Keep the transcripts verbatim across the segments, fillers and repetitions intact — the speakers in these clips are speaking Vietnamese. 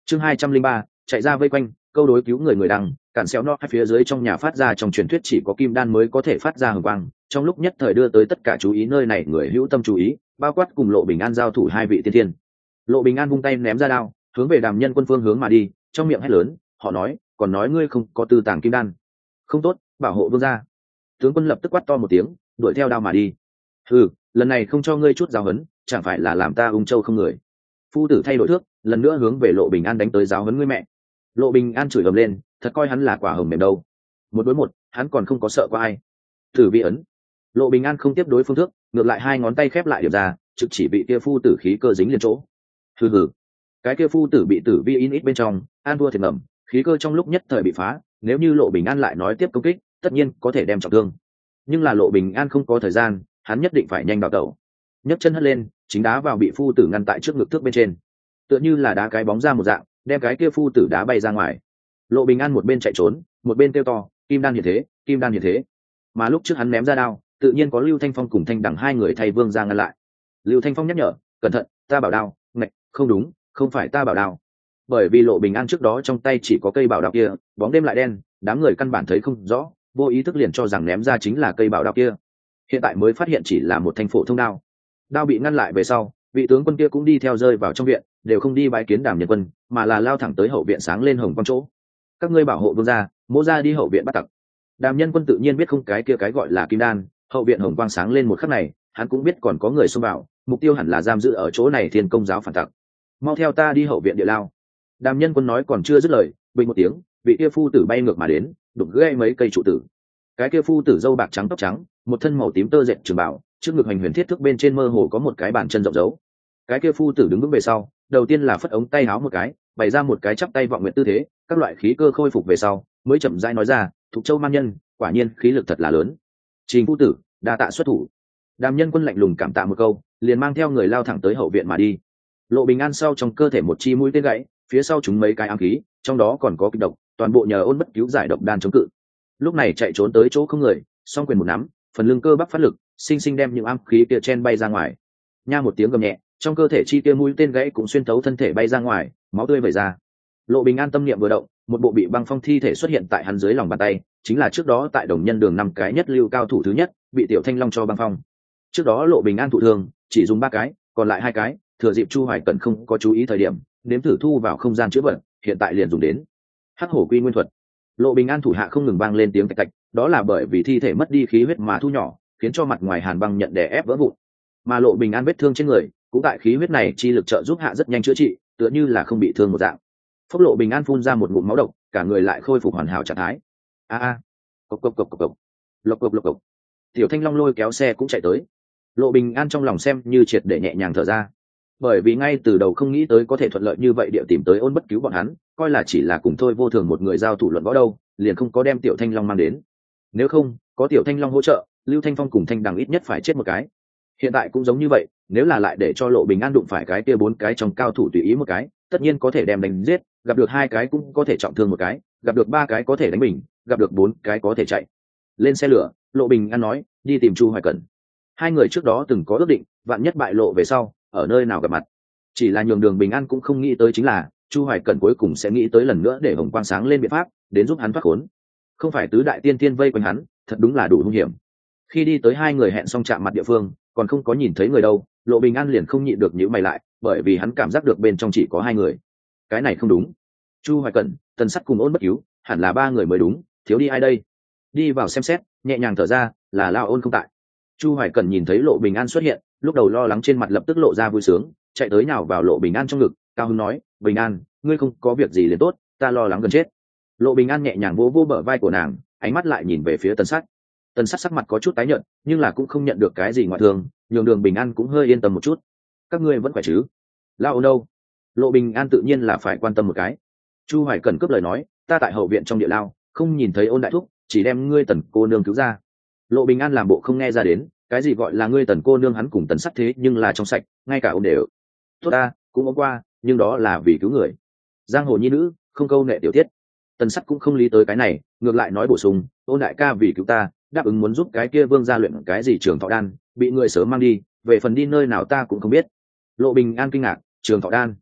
chương hai trăm linh ba chạy ra vây quanh câu đối cứu người người đăng cản xéo nó hai phía dưới trong nhà phát ra trong truyền thuyết chỉ có kim đan mới có thể phát ra hồng quang, trong lúc nhất thời đưa tới tất cả chú ý nơi này người hữu tâm chú ý, bao quát cùng Lộ Bình An giao thủ hai vị tiên thiên. Lộ Bình An vung tay ném ra đao hướng về Đàm Nhân Quân phương hướng mà đi, trong miệng hét lớn, họ nói còn nói ngươi không có tư tàng kim đan, không tốt, bảo hộ vương gia. Tướng quân lập tức quát to một tiếng, đuổi theo đao mà đi. Ừ, lần này không cho ngươi chút giáo huấn, chẳng phải là làm ta ung châu không người. Phu tử thay đổi thước, lần nữa hướng về Lộ Bình An đánh tới giáo huấn ngươi mẹ. Lộ Bình An chửi ầm lên, thật coi hắn là quả hồng mềm đâu. Một đối một, hắn còn không có sợ qua ai. Tử vi ấn. Lộ Bình An không tiếp đối phương thước, ngược lại hai ngón tay khép lại điểm ra, trực chỉ bị kia phu tử khí cơ dính liền chỗ. Hừ hừ. Cái kia phu tử bị tử vi in ít bên trong, an thua thiệt ngầm, khí cơ trong lúc nhất thời bị phá, nếu như Lộ Bình An lại nói tiếp công kích, tất nhiên có thể đem trọng thương. Nhưng là Lộ Bình An không có thời gian, hắn nhất định phải nhanh đào tẩu. Nhấc chân hất lên, chính đá vào bị phu tử ngăn tại trước ngực thước bên trên, tựa như là đá cái bóng ra một dạng, đem cái kia phu tử đá bay ra ngoài. Lộ Bình An một bên chạy trốn, một bên kêu to, kim đan hiện thế, kim đan hiện thế. Mà lúc trước hắn ném ra đao, tự nhiên có Lưu Thanh Phong cùng Thanh Đằng hai người thay vương ra ngăn lại. Lưu Thanh Phong nhắc nhở, cẩn thận, ta bảo đao. Ngạch, không đúng, không phải ta bảo đao. Bởi vì Lộ Bình An trước đó trong tay chỉ có cây bảo đao kia, bóng đêm lại đen, đám người căn bản thấy không rõ, vô ý thức liền cho rằng ném ra chính là cây bảo đao kia. Hiện tại mới phát hiện chỉ là một thanh phổ thông đao. Đao bị ngăn lại về sau, vị tướng quân kia cũng đi theo rơi vào trong viện, đều không đi bái kiến Đàm Nhân Quân, mà là lao thẳng tới hậu viện sáng lên hồng quang chỗ. Các ngươi bảo hộ vương gia, mỗ ra đi hậu viện bắt tặc. Đàm Nhân Quân tự nhiên biết không cái kia cái gọi là kim đan, hậu viện hồng quang sáng lên một khắc này, hắn cũng biết còn có người xông vào, mục tiêu hẳn là giam giữ ở chỗ này Thiên Công giáo phản tặc. Mau theo ta đi hậu viện địa lao. Đàm Nhân Quân nói còn chưa dứt lời, bình một tiếng, vị kia phu tử bay ngược mà đến, đục gãy mấy cây trụ tử. Cái kia phu tử râu bạc trắng tóc trắng, một thân màu tím tơ dệt trường bảo, trước ngực hành huyền thiết thước bên trên mơ hồ có một cái bàn chân rộng dấu. Cái kia phu tử đứng vững về sau, đầu tiên là phất ống tay áo một cái, bày ra một cái chắp tay vọng nguyện tư thế, các loại khí cơ khôi phục về sau, mới chậm rãi nói ra, Thục Châu man nhân, quả nhiên khí lực thật là lớn. Trình phu tử, đa tạ xuất thủ. Đàm Nhân Quân lạnh lùng cảm tạ một câu, liền mang theo người lao thẳng tới hậu viện mà đi. Lộ Bình An sau trong cơ thể một chi mũi tên gãy, phía sau chúng mấy cái ám khí, trong đó còn có kịch độc, toàn bộ nhờ ôn bất cứu giải độc đan chống cự. Lúc này chạy trốn tới chỗ không người, song quyền một nắm, phần lưng cơ bắp phát lực, sinh sinh đem những ám khí kia chen bay ra ngoài. Nha một tiếng gầm nhẹ, trong cơ thể chi kia mũi tên gãy cũng xuyên thấu thân thể bay ra ngoài, máu tươi vẩy ra. Lộ Bình An tâm niệm vừa động, một bộ bị băng phong thi thể xuất hiện tại hắn dưới lòng bàn tay, chính là trước đó tại Đồng Nhân Đường năm cái nhất lưu cao thủ thứ nhất, bị Tiểu Thanh Long cho băng phong. Trước đó Lộ Bình An thụ thương, chỉ dùng ba cái, còn lại hai cái, thừa dịp Chu Hoài Cẩn không có chú ý thời điểm, nếm thử thu vào không gian chữa bệnh, hiện tại liền dùng đến. Hắc Hổ Quy Nguyên Thuật. Lộ Bình An thủ hạ không ngừng vang lên tiếng tạch tạch, đó là bởi vì thi thể mất đi khí huyết mà thu nhỏ, khiến cho mặt ngoài hàn băng nhận đè ép vỡ vụn. Mà Lộ Bình An vết thương trên người, cũng tại khí huyết này chi lực trợ giúp hạ rất nhanh chữa trị, tựa như là không bị thương một dạng. Phốc Lộ Bình An phun ra một ngụm máu độc, cả người lại khôi phục hoàn hảo trạng thái. A a, cộc cộc cộc cộc cộc, lộc cộc lộc cộc. Tiểu Thanh Long lôi kéo xe cũng chạy tới. Lộ Bình An trong lòng xem như triệt để nhẹ nhàng thở ra, bởi vì ngay từ đầu không nghĩ tới có thể thuận lợi như vậy địa tìm tới ôn bất cứu bọn hắn, coi là chỉ là cùng thôi vô thường một người giao thủ luận võ đâu, liền không có đem Tiểu Thanh Long mang đến. Nếu không có Tiểu Thanh Long hỗ trợ, Lưu Thanh Phong cùng Thanh Đằng ít nhất phải chết một cái. Hiện tại cũng giống như vậy, nếu là lại để cho Lộ Bình An đụng phải cái kia bốn cái trong cao thủ tùy ý một cái, tất nhiên có thể đem đánh giết, gặp được hai cái cũng có thể trọng thương một cái, gặp được ba cái có thể đánh bình, gặp được bốn cái có thể chạy. Lên xe lửa, Lộ Bình An nói, đi tìm Chu Hoài Cẩn. Hai người trước đó từng có ước định, vạn nhất bại lộ về sau, ở nơi nào gặp mặt. Chỉ là nhường Đường Bình An cũng không nghĩ tới chính là, Chu Hoài Cẩn cuối cùng sẽ nghĩ tới lần nữa để hồng quang sáng lên biện pháp, đến giúp hắn thoát khốn. Không phải tứ đại tiên tiên vây quanh hắn, thật đúng là đủ hung hiểm. Khi đi tới hai người hẹn xong chạm mặt địa phương, còn không có nhìn thấy người đâu, Lộ Bình An liền không nhịn được nhíu mày lại, bởi vì hắn cảm giác được bên trong chỉ có hai người. Cái này không đúng. Chu Hoài Cẩn, Tần Sắt cùng Ôn bất cứu, hẳn là ba người mới đúng, thiếu đi ai đây? Đi vào xem xét, nhẹ nhàng thở ra, là Lão Ôn không tại. Chu Hoài Cẩn nhìn thấy Lộ Bình An xuất hiện, lúc đầu lo lắng trên mặt lập tức lộ ra vui sướng, chạy tới nhào vào Lộ Bình An trong ngực, cao hứng nói, Bình An, ngươi không có việc gì liền tốt, ta lo lắng gần chết. Lộ Bình An nhẹ nhàng vỗ vỗ bờ vai của nàng, ánh mắt lại nhìn về phía Tần Sắt. Tần Sắt sắc mặt có chút tái nhợt, nhưng là cũng không nhận được cái gì ngoại thương, nhường Đường Bình An cũng hơi yên tâm một chút. Các ngươi vẫn khỏe chứ? Lão Ôn đâu? Lộ Bình An tự nhiên là phải quan tâm một cái. Chu Hoài Cẩn cướp lời nói, ta tại hậu viện trong địa lao, không nhìn thấy Ôn đại thúc, chỉ đem ngươi Tần cô nương cứu ra. Lộ Bình An làm bộ không nghe ra đến, cái gì gọi là ngươi Tần cô nương hắn cùng Tần Sắt thế nhưng là trong sạch, ngay cả Ôn đều. Tốt ta, cũng ôm qua, nhưng đó là vì cứu người. Giang hồ nhi nữ, không câu nệ tiểu tiết. Tần Sắt cũng không lý tới cái này, ngược lại nói bổ sung, Ôn đại ca vì cứu ta, đáp ứng muốn giúp cái kia vương gia luyện cái gì trường thọ đan, bị người sớm mang đi, về phần đi nơi nào ta cũng không biết. Lộ Bình An kinh ngạc, trường thọ đan,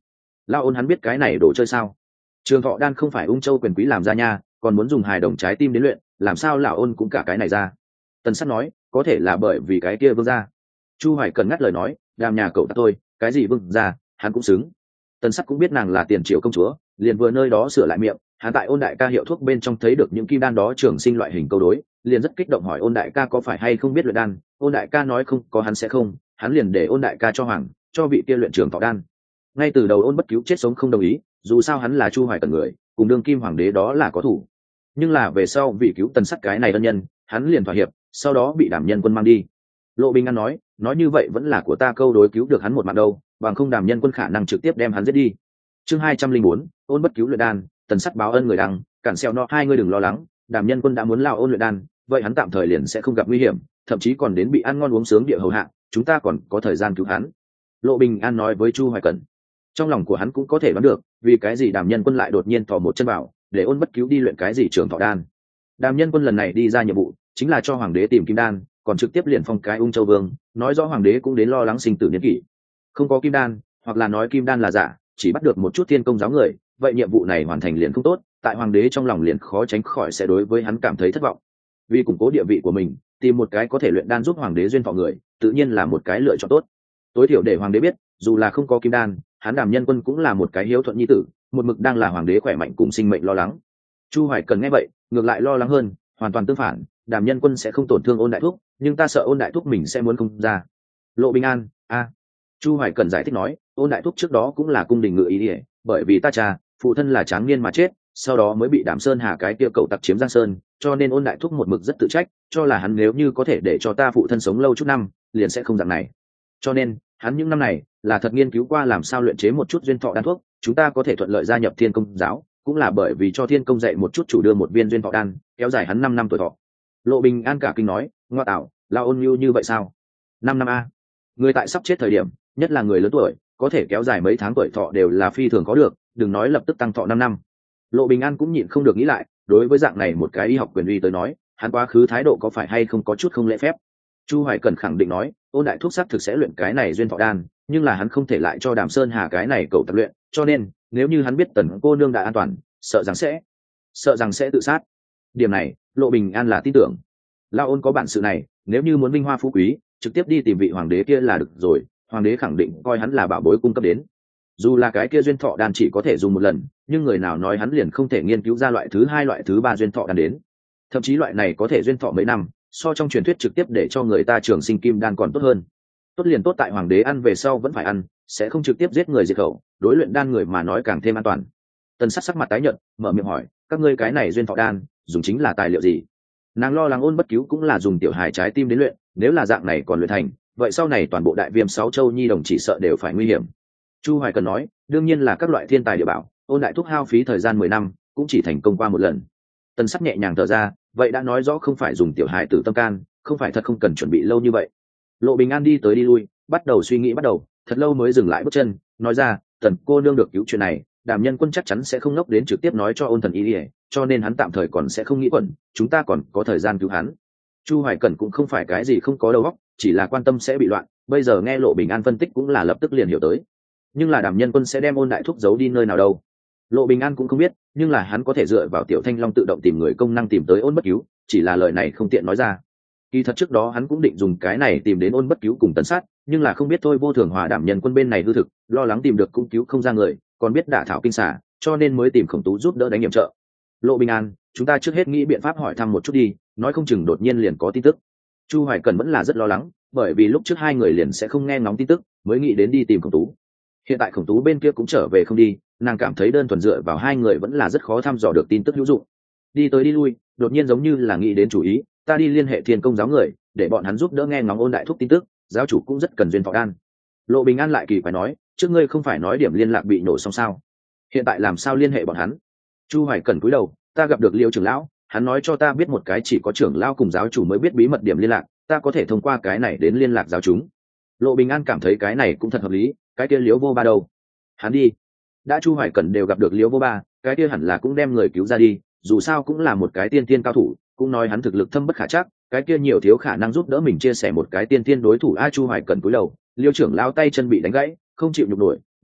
Lao ôn hắn biết cái này đồ chơi sao? Trường thọ đan không phải ung châu quyền quý làm ra nha, còn muốn dùng hài đồng trái tim đến luyện, làm sao lão ôn cũng cả cái này ra? Tần Sắt nói, có thể là bởi vì cái kia vương gia. Chu Hoài Cần ngắt lời nói, đàm nhà cậu ta tôi, cái gì vương gia, hắn cũng xứng. Tần Sắt cũng biết nàng là tiền triệu công chúa, liền vừa nơi đó sửa lại miệng, hắn tại ôn đại ca hiệu thuốc bên trong thấy được những kim đan đó trường sinh loại hình câu đối, liền rất kích động hỏi ôn đại ca có phải hay không biết luyện đan. Ôn đại ca nói không có hắn sẽ không, hắn liền để ôn đại ca cho hoàng, cho vị kia luyện trường thọ đan. Ngay từ đầu ôn bất cứu chết sống không đồng ý, dù sao hắn là Chu Hoài Cần người, cùng đương kim hoàng đế đó là có thủ. Nhưng là về sau vì cứu Tần Sắt cái này ân nhân, hắn liền thỏa hiệp, sau đó bị Đàm Nhân Quân mang đi. Lộ Bình An nói, nói như vậy vẫn là của ta câu đối cứu được hắn một mạng đâu, bằng không Đàm Nhân Quân khả năng trực tiếp đem hắn giết đi. Chương hai trăm linh bốn, ôn bất cứu luyện đan, Tần Sắt báo ân người đăng, cản xeo no hai người đừng lo lắng, Đàm Nhân Quân đã muốn lao ôn luyện đan, vậy hắn tạm thời liền sẽ không gặp nguy hiểm, thậm chí còn đến bị ăn ngon uống sướng địa hầu hạ, chúng ta còn có thời gian cứu hắn. Lộ Bình An nói với Chu Hoài Cẩn. Trong lòng của hắn cũng có thể đoán được, vì cái gì Đàm Nhân Quân lại đột nhiên thò một chân vào, để ôn bất cứu đi luyện cái gì trường thọ đan. Đàm Nhân Quân lần này đi ra nhiệm vụ, chính là cho hoàng đế tìm kim đan, còn trực tiếp liền phong cái ung châu vương, nói rõ hoàng đế cũng đến lo lắng sinh tử niên kỷ. Không có kim đan, hoặc là nói kim đan là giả, chỉ bắt được một chút thiên công giáo người, vậy nhiệm vụ này hoàn thành liền không tốt, tại hoàng đế trong lòng liền khó tránh khỏi sẽ đối với hắn cảm thấy thất vọng. Vì củng cố địa vị của mình, tìm một cái có thể luyện đan giúp hoàng đế duyên thọ người, tự nhiên là một cái lựa chọn tốt. Tối thiểu để hoàng đế biết, dù là không có kim đan, hắn Đàm Nhân Quân cũng là một cái hiếu thuận nhi tử, một mực đang là hoàng đế khỏe mạnh cùng sinh mệnh lo lắng. Chu Hoài Cần nghe vậy, ngược lại lo lắng hơn, hoàn toàn tương phản, Đàm Nhân Quân sẽ không tổn thương ôn đại thúc, nhưng ta sợ ôn đại thúc mình sẽ muốn không ra. Lộ Bình An, a. À. Chu Hoài Cần giải thích nói, ôn đại thúc trước đó cũng là cung đình ngự ý ỉa, bởi vì ta cha, phụ thân là tráng niên mà chết, sau đó mới bị Đàm Sơn Hà cái kia cậu tặc chiếm Giang Sơn, cho nên ôn đại thúc một mực rất tự trách, cho là hắn nếu như có thể để cho ta phụ thân sống lâu chút năm, liền sẽ không dạng này. Cho nên, hắn những năm này là thật nghiên cứu qua làm sao luyện chế một chút duyên thọ đan thuốc, chúng ta có thể thuận lợi gia nhập Thiên Công giáo, cũng là bởi vì cho Thiên Công dạy một chút chủ đưa một viên duyên thọ đan, kéo dài hắn năm năm tuổi thọ. Lộ Bình An cả kinh nói, ngoa tạo, là ôn nhu như vậy sao? Năm năm a. Người tại sắp chết thời điểm, nhất là người lớn tuổi, có thể kéo dài mấy tháng tuổi thọ đều là phi thường có được, đừng nói lập tức tăng thọ năm năm. Lộ Bình An cũng nhịn không được nghĩ lại, đối với dạng này một cái y học quyền uy tới nói, hắn quá khứ thái độ có phải hay không có chút không lễ phép. Chu Hoài Cần khẳng định nói, ôn đại thuốc sắc thực sẽ luyện cái này duyên thọ đan, nhưng là hắn không thể lại cho Đàm Sơn Hà cái này cầu tập luyện, cho nên nếu như hắn biết Tần cô nương đã an toàn, sợ rằng sẽ sợ rằng sẽ tự sát. Điểm này, Lộ Bình An là tin tưởng. Lao ôn có bản sự này, nếu như muốn vinh hoa phú quý, trực tiếp đi tìm vị hoàng đế kia là được rồi, hoàng đế khẳng định coi hắn là bảo bối cung cấp đến. Dù là cái kia duyên thọ đan chỉ có thể dùng một lần, nhưng người nào nói hắn liền không thể nghiên cứu ra loại thứ hai loại thứ ba duyên thọ đan đến. Thậm chí loại này có thể duyên thọ mấy năm, so trong truyền thuyết trực tiếp để cho người ta trường sinh kim đan còn tốt hơn. Tốt liền tốt tại hoàng đế ăn về sau vẫn phải ăn, sẽ không trực tiếp giết người diệt khẩu, đối luyện đan người mà nói càng thêm an toàn. Tần Sắc sắc mặt tái nhợt, mở miệng hỏi, các ngươi cái này duyên thọ đan dùng chính là tài liệu gì? Nàng lo lắng ôn bất cứu cũng là dùng tiểu hài trái tim đến luyện, nếu là dạng này còn luyện thành, vậy sau này toàn bộ đại viêm sáu châu nhi đồng chỉ sợ đều phải nguy hiểm. Chu Hoài Cần nói, đương nhiên là các loại thiên tài địa bảo, ôn đại thúc hao phí thời gian mười năm, cũng chỉ thành công qua một lần. Tần Sắc nhẹ nhàng thở ra, vậy đã nói rõ không phải dùng tiểu hài tử tâm can, không phải thật không cần chuẩn bị lâu như vậy. Lộ Bình An đi tới đi lui, bắt đầu suy nghĩ bắt đầu, thật lâu mới dừng lại bước chân, nói ra, Tần cô nương được cứu chuyện này, Đàm Nhân Quân chắc chắn sẽ không ngốc đến trực tiếp nói cho ôn thần ý ỉa, cho nên hắn tạm thời còn sẽ không nghĩ quẩn, chúng ta còn có thời gian cứu hắn. Chu Hoài Cẩn cũng không phải cái gì không có đầu óc, chỉ là quan tâm sẽ bị loạn, bây giờ nghe Lộ Bình An phân tích cũng là lập tức liền hiểu tới. Nhưng là Đàm Nhân Quân sẽ đem ôn đại thúc giấu đi nơi nào đâu? Lộ Bình An cũng không biết, nhưng là hắn có thể dựa vào Tiểu Thanh Long tự động tìm người công năng tìm tới ôn bất cứu, chỉ là lời này không tiện nói ra. Kỳ thật trước đó hắn cũng định dùng cái này tìm đến ôn bất cứu cùng Tần Sát, nhưng là không biết thôi vô thường hòa Đàm Nhân Quân bên này hư thực, lo lắng tìm được cũng cứu không ra người, còn biết đả thảo kinh xà, cho nên mới tìm Khổng Tú giúp đỡ đánh nhiệm trợ. Lộ Bình An, chúng ta trước hết nghĩ biện pháp hỏi thăm một chút đi, nói không chừng đột nhiên liền có tin tức. Chu Hoài Cần vẫn là rất lo lắng, bởi vì lúc trước hai người liền sẽ không nghe ngóng tin tức, mới nghĩ đến đi tìm Khổng Tú. Hiện tại Khổng Tú bên kia cũng trở về không đi, nàng cảm thấy đơn thuần dựa vào hai người vẫn là rất khó thăm dò được tin tức hữu dụng. Đi tới đi lui, đột nhiên giống như là nghĩ đến chủ ý, ta đi liên hệ Thiên Công giáo người, để bọn hắn giúp đỡ nghe ngóng ôn đại thúc tin tức, giáo chủ cũng rất cần duyên thọ đan. Lộ Bình An lại kỳ quái nói, trước ngươi không phải nói điểm liên lạc bị nổ xong sao? Hiện tại làm sao liên hệ bọn hắn? Chu Hoài Cần cúi đầu, ta gặp được Liêu trưởng lão, hắn nói cho ta biết một cái chỉ có trưởng lão cùng giáo chủ mới biết bí mật điểm liên lạc, ta có thể thông qua cái này đến liên lạc giáo chúng. Lộ Bình An cảm thấy cái này cũng thật hợp lý, cái kia Liêu vô ba đâu? Hắn đi. Đã Chu Hoài Cần đều gặp được Liêu vô ba, cái kia hẳn là cũng đem người cứu ra đi, dù sao cũng là một cái tiên tiên cao thủ, cũng nói hắn thực lực thâm bất khả trắc, cái kia nhiều thiếu khả năng giúp đỡ mình chia sẻ một cái tiên tiên đối thủ. A Chu Hoài Cần cúi đầu, Liêu trưởng lão tay chân bị đánh gãy, không chịu nhục nổi,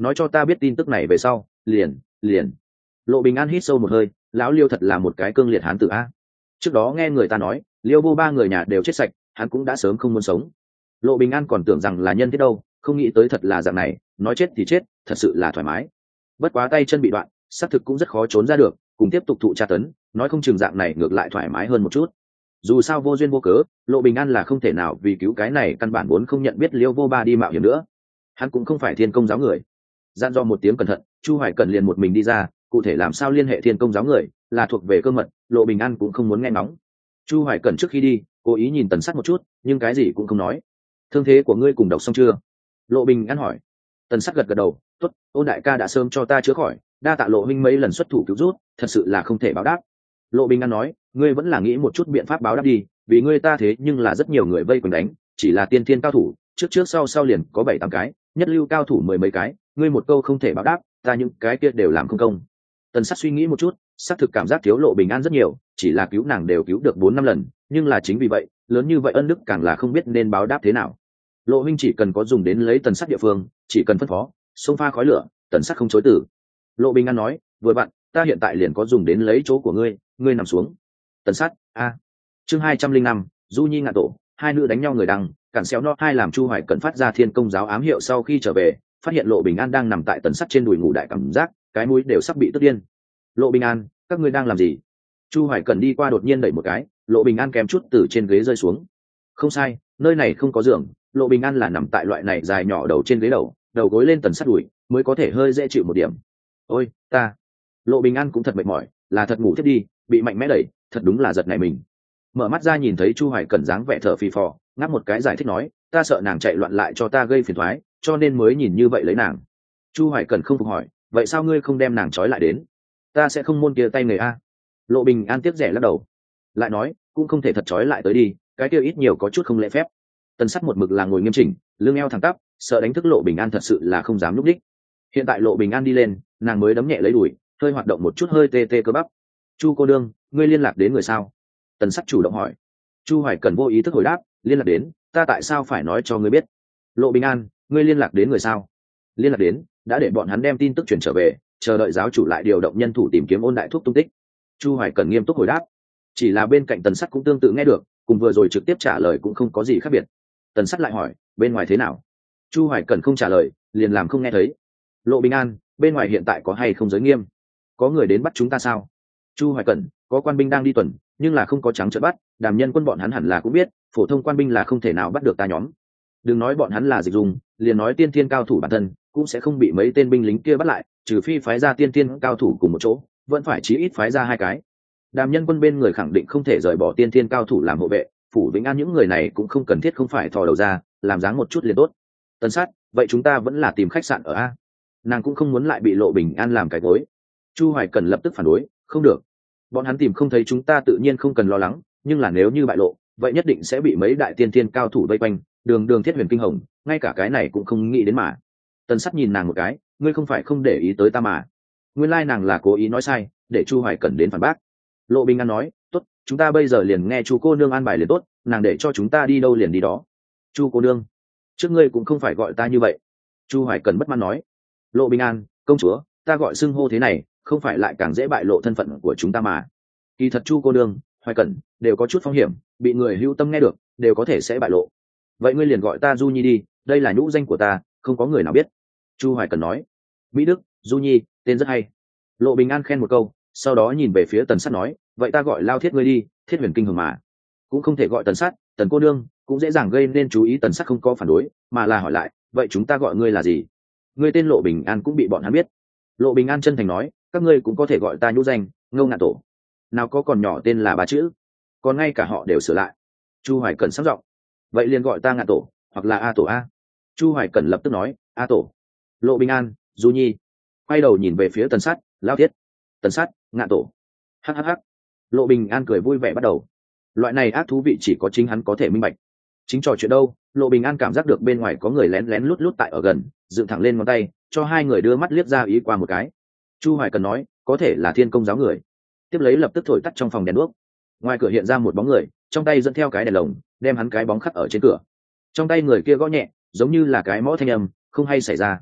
nói cho ta biết tin tức này về sau liền liền Lộ Bình An hít sâu một hơi, lão Liêu thật là một cái cương liệt hán tử a. Trước đó nghe người ta nói Liêu vô ba người nhà đều chết sạch, hắn cũng đã sớm không muốn sống. Lộ Bình An còn tưởng rằng là nhân thế đâu, không nghĩ tới thật là dạng này, nói chết thì chết, thật sự là thoải mái. Bất quá tay chân bị đoạn, xác thực cũng rất khó trốn ra được, cùng tiếp tục thụ tra tấn, nói không chừng dạng này ngược lại thoải mái hơn một chút. Dù sao vô duyên vô cớ, Lộ Bình An là không thể nào vì cứu cái này căn bản vốn không nhận biết Liêu vô ba đi mạo hiểm nữa. Hắn cũng không phải thiên công giáo người. Gian do một tiếng cẩn thận, Chu Hoài Cẩn liền một mình đi ra, cụ thể làm sao liên hệ thiên công giáo người, là thuộc về cơ mật, Lộ Bình An cũng không muốn nghe ngóng. Chu Hoài Cẩn trước khi đi, cố ý nhìn Tần Sắt một chút, nhưng cái gì cũng không nói. Thương thế của ngươi cùng độc xong chưa? Lộ Bình An hỏi. Tần Sắt gật gật đầu, tốt, Ôn đại ca đã sớm cho ta chữa khỏi, đa tạ Lộ huynh mấy lần xuất thủ cứu rút, thật sự là không thể báo đáp. Lộ Bình An nói, ngươi vẫn là nghĩ một chút biện pháp báo đáp đi, vì ngươi ta thế nhưng là rất nhiều người vây quanh đánh, chỉ là tiên thiên cao thủ, trước trước sau sau liền có bảy tám cái, nhất lưu cao thủ mười mấy cái, ngươi một câu không thể báo đáp, ta những cái kia đều làm không công. Tần Sắt suy nghĩ một chút, xác thực cảm giác thiếu Lộ Bình An rất nhiều, chỉ là cứu nàng đều cứu được bốn năm lần, nhưng là chính vì vậy, lớn như vậy ân đức càng là không biết nên báo đáp thế nào. Lộ huynh chỉ cần có dùng đến lấy Tần Sắt địa phương, chỉ cần phân phó, xông pha khói lửa, Tần Sắt không chối từ. Lộ Bình An nói, vừa bạn, ta hiện tại liền có dùng đến lấy chỗ của ngươi, ngươi nằm xuống. Tần Sắt, a. Chương hai trăm linh năm, Du Nhi ngạ tổ, hai nữ đánh nhau người đăng, cản xéo nó hai làm Chu Hoài Cẩn phát ra thiên công giáo ám hiệu sau khi trở về, phát hiện Lộ Bình An đang nằm tại Tần Sắt trên đùi ngủ đại cảm giác, cái mũi đều sắp bị tức điên. Lộ Bình An, các ngươi đang làm gì? Chu Hoài Cẩn đi qua đột nhiên đẩy một cái, Lộ Bình An kém chút từ trên ghế rơi xuống. Không sai, nơi này không có giường, Lộ Bình An là nằm tại loại này dài nhỏ đầu trên ghế đầu, đầu gối lên Tần Sắt đùi, mới có thể hơi dễ chịu một điểm. Ôi, ta. Lộ Bình An cũng thật mệt mỏi, là thật ngủ thiết đi, bị mạnh mẽ đẩy, thật đúng là giật nảy mình. Mở mắt ra nhìn thấy Chu Hoài Cẩn dáng vẻ thở phì phò, ngáp một cái giải thích nói, ta sợ nàng chạy loạn lại cho ta gây phiền toái, cho nên mới nhìn như vậy lấy nàng. Chu Hoài Cẩn không phục hỏi, vậy sao ngươi không đem nàng trói lại đến? Ta sẽ không môn kia tay nghề a. Lộ Bình An tiếc rẻ lắc đầu, lại nói, cũng không thể thật trói lại tới đi, cái kia ít nhiều có chút không lễ phép. Tần Sắt một mực là ngồi nghiêm chỉnh, lưng eo thẳng tắp, sợ đánh thức Lộ Bình An thật sự là không dám lúc đích. Hiện tại Lộ Bình An đi lên, nàng mới đấm nhẹ lấy đùi, hơi hoạt động một chút hơi tê tê cơ bắp. Chu cô đương, ngươi liên lạc đến người sao? Tần Sắt chủ động hỏi. Chu Hoài Cẩn vô ý thức hồi đáp, liên lạc đến, ta tại sao phải nói cho ngươi biết? Lộ Bình An, ngươi liên lạc đến người sao? Liên lạc đến, đã để bọn hắn đem tin tức truyền trở về, chờ đợi giáo chủ lại điều động nhân thủ tìm kiếm Ôn đại thúc tung tích. Chu Hoài Cẩn nghiêm túc hồi đáp. Chỉ là bên cạnh Tần Sắt cũng tương tự nghe được, cùng vừa rồi trực tiếp trả lời cũng không có gì khác biệt. Tần Sắt lại hỏi, bên ngoài thế nào? Chu Hoài Cẩn không trả lời, liền làm không nghe thấy. Lộ Bình An, bên ngoài hiện tại có hay không giới nghiêm? Có người đến bắt chúng ta sao? Chu Hoài Cẩn, có quan binh đang đi tuần, nhưng là không có trắng trợn bắt, Đàm Nhân Quân bọn hắn hẳn là cũng biết, phổ thông quan binh là không thể nào bắt được ta nhóm. Đừng nói bọn hắn là dịch dùng, liền nói tiên thiên cao thủ bản thân, cũng sẽ không bị mấy tên binh lính kia bắt lại, trừ phi phái ra tiên thiên cao thủ cùng một chỗ, vẫn phải chí ít phái ra hai cái. Đàm Nhân Quân bên người khẳng định không thể rời bỏ tiên thiên cao thủ làm hộ vệ, phủ Vĩnh An những người này cũng không cần thiết không phải thò đầu ra, làm dáng một chút liền tốt. Tần Sát, vậy chúng ta vẫn là tìm khách sạn ở a. Nàng cũng không muốn lại bị Lộ Bình An làm cái gối. Chu Hoài Cẩn lập tức phản đối, không được. Bọn hắn tìm không thấy chúng ta tự nhiên không cần lo lắng, nhưng là nếu như bại lộ, vậy nhất định sẽ bị mấy đại tiên thiên cao thủ vây quanh, đường đường thiết huyền kinh hồng, ngay cả cái này cũng không nghĩ đến mà. Tần Sắt nhìn nàng một cái, ngươi không phải không để ý tới ta mà. Nguyên lai nàng là cố ý nói sai, để Chu Hoài Cẩn đến phản bác. Lộ Bình An nói, tốt, chúng ta bây giờ liền nghe Chu cô nương an bài liền tốt, nàng để cho chúng ta đi đâu liền đi đó. Chu cô nương, trước ngươi cũng không phải gọi ta như vậy. Chu Hoài Cẩn bất mãn nói. Lộ Bình An, công chúa, ta gọi xưng hô thế này, không phải lại càng dễ bại lộ thân phận của chúng ta mà. Kỳ thật Chu cô nương, Hoài Cẩn đều có chút phong hiểm, bị người hữu tâm nghe được, đều có thể sẽ bại lộ. Vậy ngươi liền gọi ta Du Nhi đi, đây là nhũ danh của ta, không có người nào biết. Chu Hoài Cẩn nói. Mỹ Đức, Du Nhi, tên rất hay. Lộ Bình An khen một câu, sau đó nhìn về phía Tần Sắt nói, vậy ta gọi Lao Thiết ngươi đi, Thiết huyền kinh hồng mà. Cũng không thể gọi Tần Sắt, Tần cô nương, cũng dễ dàng gây nên chú ý. Tần Sắt không có phản đối, mà là hỏi lại, vậy chúng ta gọi ngươi là gì? Ngươi tên Lộ Bình An cũng bị bọn hắn biết. Lộ Bình An chân thành nói, các ngươi cũng có thể gọi ta nhũ danh, Ngâu Ngạn Tổ. Nào có còn nhỏ tên là ba chữ, còn ngay cả họ đều sửa lại. Chu Hoài Cẩn sắc giọng, vậy liền gọi ta Ngạn Tổ, hoặc là A Tổ a. Chu Hoài Cẩn lập tức nói, A Tổ. Lộ Bình An, Du Nhi, quay đầu nhìn về phía Tần Sắt, Lao Thiết. Tần Sắt, Ngạn Tổ. Hắc hắc hắc. Lộ Bình An cười vui vẻ bắt đầu. Loại này ác thú vị chỉ có chính hắn có thể minh bạch. Chính trò chuyện đâu, Lộ Bình An cảm giác được bên ngoài có người lén lén lút lút tại ở gần, dựng thẳng lên ngón tay, cho hai người đưa mắt liếc ra ý qua một cái. Chu Hoài Cần nói, có thể là thiên công giáo người. Tiếp lấy lập tức thổi tắt trong phòng đèn đuốc. Ngoài cửa hiện ra một bóng người, trong tay dẫn theo cái đèn lồng, đem hắn cái bóng khắc ở trên cửa. Trong tay người kia gõ nhẹ, giống như là cái mõ thanh âm, không hay xảy ra.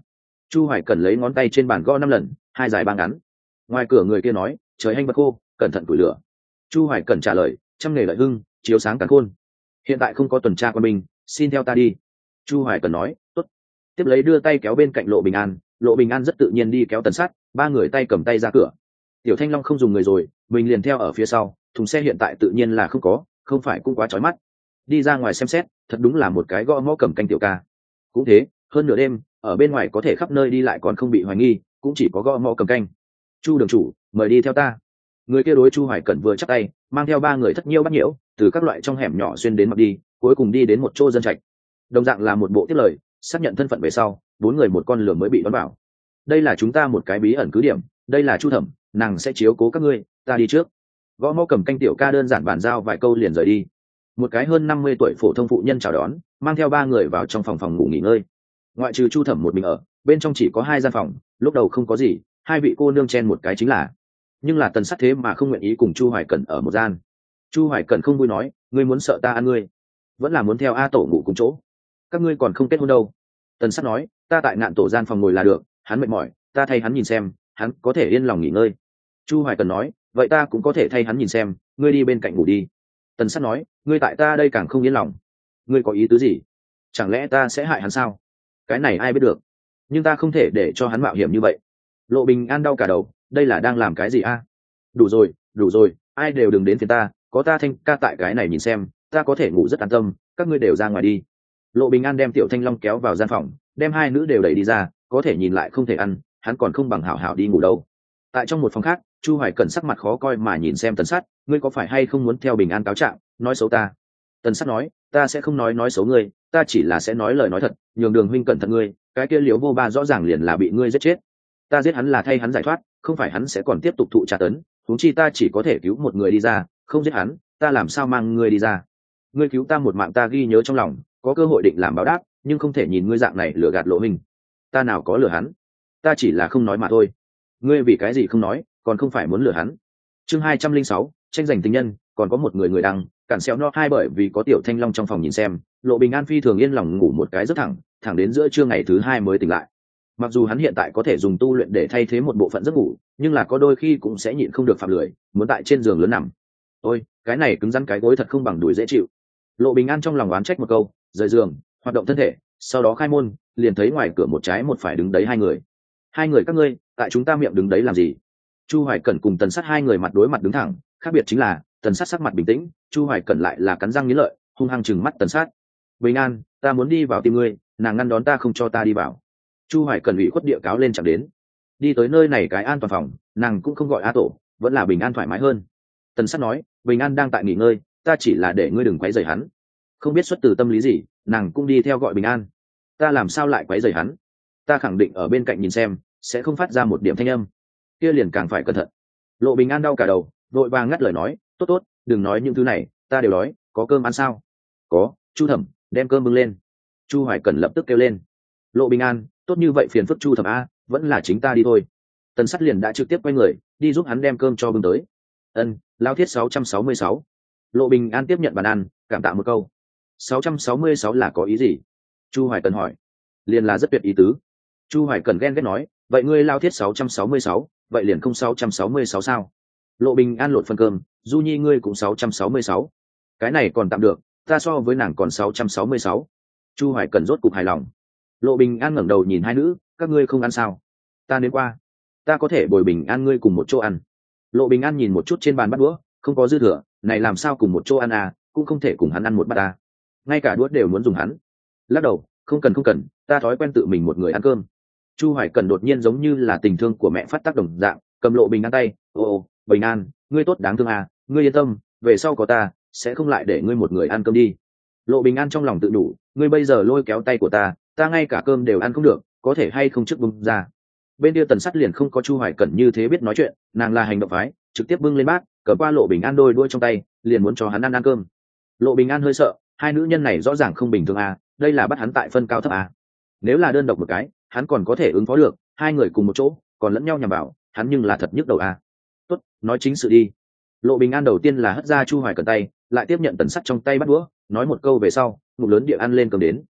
Chu Hoài Cẩn lấy ngón tay trên bàn gõ năm lần, hai dài ba ngắn. Ngoài cửa người kia nói, trời hanh vật khô, cẩn thận củi lửa. Chu Hoài Cẩn trả lời, trăm nghề lợi hưng, chiếu sáng càn khôn. Hiện tại không có tuần tra quân binh, xin theo ta đi. Chu Hoài Cẩn nói, tốt. Tiếp lấy đưa tay kéo bên cạnh Lộ Bình An, Lộ Bình An rất tự nhiên đi kéo Tần Sắt, ba người tay cầm tay ra cửa. Tiểu Thanh Long không dùng người rồi, mình liền theo ở phía sau, thùng xe hiện tại tự nhiên là không có, không phải cũng quá chói mắt. Đi ra ngoài xem xét, thật đúng là một cái gõ mõ cầm canh tiểu ca. Cũng thế, hơn nửa đêm, ở bên ngoài có thể khắp nơi đi lại còn không bị hoài nghi, cũng chỉ có gõ mõ cầm canh. Chu đường chủ, mời đi theo ta. Người kia đối Chu Hoài Cẩn vừa chắp tay, mang theo ba người thất nhiêu bắt nhiễu, từ các loại trong hẻm nhỏ xuyên đến mặt đi, cuối cùng đi đến một chỗ dân trạch. Đồng dạng là một bộ tiếp lời, xác nhận thân phận về sau, bốn người một con lửa mới bị đón vào. Đây là chúng ta một cái bí ẩn cứ điểm, đây là Chu Thẩm, nàng sẽ chiếu cố các ngươi, ta đi trước. Gõ mõ cầm canh tiểu ca đơn giản bàn giao vài câu liền rời đi. Một cái hơn năm mươi tuổi phổ thông phụ nhân chào đón, mang theo ba người vào trong phòng phòng ngủ nghỉ ngơi. Ngoại trừ Chu Thẩm một mình ở, bên trong chỉ có hai gian phòng, lúc đầu không có gì, hai vị cô nương chen một cái chính là. Nhưng là Tần Sắt thế mà không nguyện ý cùng Chu Hoài Cẩn ở một gian. Chu Hoài Cẩn không vui nói, ngươi muốn sợ ta ăn ngươi, vẫn là muốn theo A Tổ ngủ cùng chỗ. Các ngươi còn không kết hôn đâu. Tần Sắt nói, ta tại ngạn tổ gian phòng ngồi là được, hắn mệt mỏi, ta thay hắn nhìn xem, hắn có thể yên lòng nghỉ ngơi. Chu Hoài Cẩn nói, vậy ta cũng có thể thay hắn nhìn xem, ngươi đi bên cạnh ngủ đi. Tần Sắt nói, ngươi tại ta đây càng không yên lòng. Ngươi có ý tứ gì? Chẳng lẽ ta sẽ hại hắn sao? Cái này ai biết được, nhưng ta không thể để cho hắn mạo hiểm như vậy. Lộ Bình An đau cả đầu, đây là đang làm cái gì a? Đủ rồi, đủ rồi, ai đều đừng đến phiền ta, có ta Thanh ca tại cái này nhìn xem, ta có thể ngủ rất an tâm, các ngươi đều ra ngoài đi. Lộ Bình An đem Tiểu Thanh Long kéo vào gian phòng, đem hai nữ đều đẩy đi ra, có thể nhìn lại không thể ăn, hắn còn không bằng hảo hảo đi ngủ đâu. Tại trong một phòng khác, Chu Hoài Cẩn sắc mặt khó coi mà nhìn xem Tần Sắt, ngươi có phải hay không muốn theo Bình An cáo trạng, nói xấu ta? Tần Sắt nói, ta sẽ không nói nói xấu ngươi, ta chỉ là sẽ nói lời nói thật, nhường Đường huynh cẩn thận ngươi, cái kia Liễu Vô Ba rõ ràng liền là bị ngươi giết chết. Ta giết hắn là thay hắn giải thoát, không phải hắn sẽ còn tiếp tục thụ tra tấn, huống chi ta chỉ có thể cứu một người đi ra, không giết hắn, ta làm sao mang ngươi đi ra? Ngươi cứu ta một mạng ta ghi nhớ trong lòng, có cơ hội định làm báo đáp, nhưng không thể nhìn ngươi dạng này lừa gạt Lộ huynh. Ta nào có lừa hắn, ta chỉ là không nói mà thôi. Ngươi vì cái gì không nói, còn không phải muốn lừa hắn? Chương hai trăm linh sáu, tranh giành tình nhân, còn có một người người đăng, cản xéo no hai bởi vì có Tiểu Thanh Long trong phòng nhìn xem, Lộ Bình An phi thường yên lòng ngủ một cái rất thẳng, thẳng đến giữa trưa ngày thứ hai mới tỉnh lại. Mặc dù hắn hiện tại có thể dùng tu luyện để thay thế một bộ phận giấc ngủ, nhưng là có đôi khi cũng sẽ nhịn không được phạm lười, muốn tại trên giường lớn nằm. Ôi, cái này cứng rắn cái gối thật không bằng đùi dễ chịu. Lộ Bình An trong lòng oán trách một câu, rời giường, hoạt động thân thể, sau đó khai môn, liền thấy ngoài cửa một trái một phải đứng đấy hai người. Hai người các ngươi, tại chúng ta miệng đứng đấy làm gì? Chu Hoài Cẩn cùng Tần Sắt hai người mặt đối mặt đứng thẳng, khác biệt chính là Tần Sắt sắc mặt bình tĩnh, Chu Hoài Cẩn lại là cắn răng nghiến lợi, hung hăng chừng mắt Tần Sắt. Bình An, ta muốn đi vào tìm ngươi, nàng ngăn đón ta không cho ta đi vào. Chu Hoài Cẩn ủy khuất địa cáo lên chẳng đến. Đi tới nơi này cái an toàn phòng, nàng cũng không gọi A Tổ, vẫn là Bình An thoải mái hơn. Tần Sắt nói, Bình An đang tại nghỉ ngơi, ta chỉ là để ngươi đừng quấy rầy hắn. Không biết xuất từ tâm lý gì, nàng cũng đi theo gọi Bình An. Ta làm sao lại quấy rầy hắn? Ta khẳng định ở bên cạnh nhìn xem, sẽ không phát ra một điểm thanh âm. Kia liền càng phải cẩn thận. Lộ Bình An đau cả đầu, vội vàng ngắt lời nói, tốt tốt, đừng nói những thứ này, ta đều đói, có cơm ăn sao? Có. Chu Thẩm, đem cơm bưng lên. Chu Hoài Cẩn lập tức kêu lên. Lộ Bình An, tốt như vậy phiền phức Chu Thẩm a, vẫn là chính ta đi thôi. Tần Sắt liền đã trực tiếp quay người, đi giúp hắn đem cơm cho bưng tới. Ân, Lao Thiết sáu trăm sáu mươi sáu. Lộ Bình An tiếp nhận bàn ăn, cảm tạ một câu. sáu trăm sáu mươi sáu là có ý gì? Chu Hoài Cẩn hỏi. Liền là rất tuyệt ý tứ. Chu Hoài Cẩn ghen ghét nói, vậy ngươi Lao Thiết sáu trăm sáu mươi sáu, vậy liền không sáu trăm sáu mươi sáu sao? Lộ Bình An lột phần cơm, Du Nhi ngươi cũng sáu trăm sáu mươi sáu. Cái này còn tạm được, ta so với nàng còn sáu trăm sáu mươi sáu. Chu Hoài Cẩn rốt cục hài lòng. Lộ Bình An ngẩng đầu nhìn hai nữ, các ngươi không ăn sao? Ta đến qua, ta có thể bồi Bình An ngươi cùng một chỗ ăn. Lộ Bình An nhìn một chút trên bàn bát đũa, không có dư thừa, này làm sao cùng một chỗ ăn à, cũng không thể cùng hắn ăn một bát à. Ngay cả đũa đều muốn dùng hắn. Lắc đầu, không cần không cần, ta thói quen tự mình một người ăn cơm. Chu Hoài Cẩn đột nhiên giống như là tình thương của mẹ phát tác đồng dạng, cầm Lộ Bình An tay, ô Bình An, ngươi tốt đáng thương à, ngươi yên tâm, về sau có ta, sẽ không lại để ngươi một người ăn cơm đi. Lộ Bình An trong lòng tự đủ, ngươi bây giờ lôi kéo tay của ta, ta ngay cả cơm đều ăn không được, có thể hay không trước bưng ra. Bên kia Tần Sắt liền không có Chu Hoài Cẩn như thế biết nói chuyện, nàng là hành động phái, trực tiếp bưng lên bát, cầm qua Lộ Bình An đôi đuôi trong tay, liền muốn cho hắn ăn ăn cơm. Lộ Bình An hơi sợ, hai nữ nhân này rõ ràng không bình thường à, đây là bắt hắn tại phân cao thấp à. Nếu là đơn độc một cái, hắn còn có thể ứng phó được, hai người cùng một chỗ, còn lẫn nhau nhằm vào, hắn nhưng là thật nhức đầu à. Tốt, nói chính sự đi. Lộ Bình An đầu tiên là hất ra Chu Hoài Cẩn tay, lại tiếp nhận Tần Sắt trong tay bắt đũa, nói một câu về sau, ngụm lớn địa ăn lên cơm đến.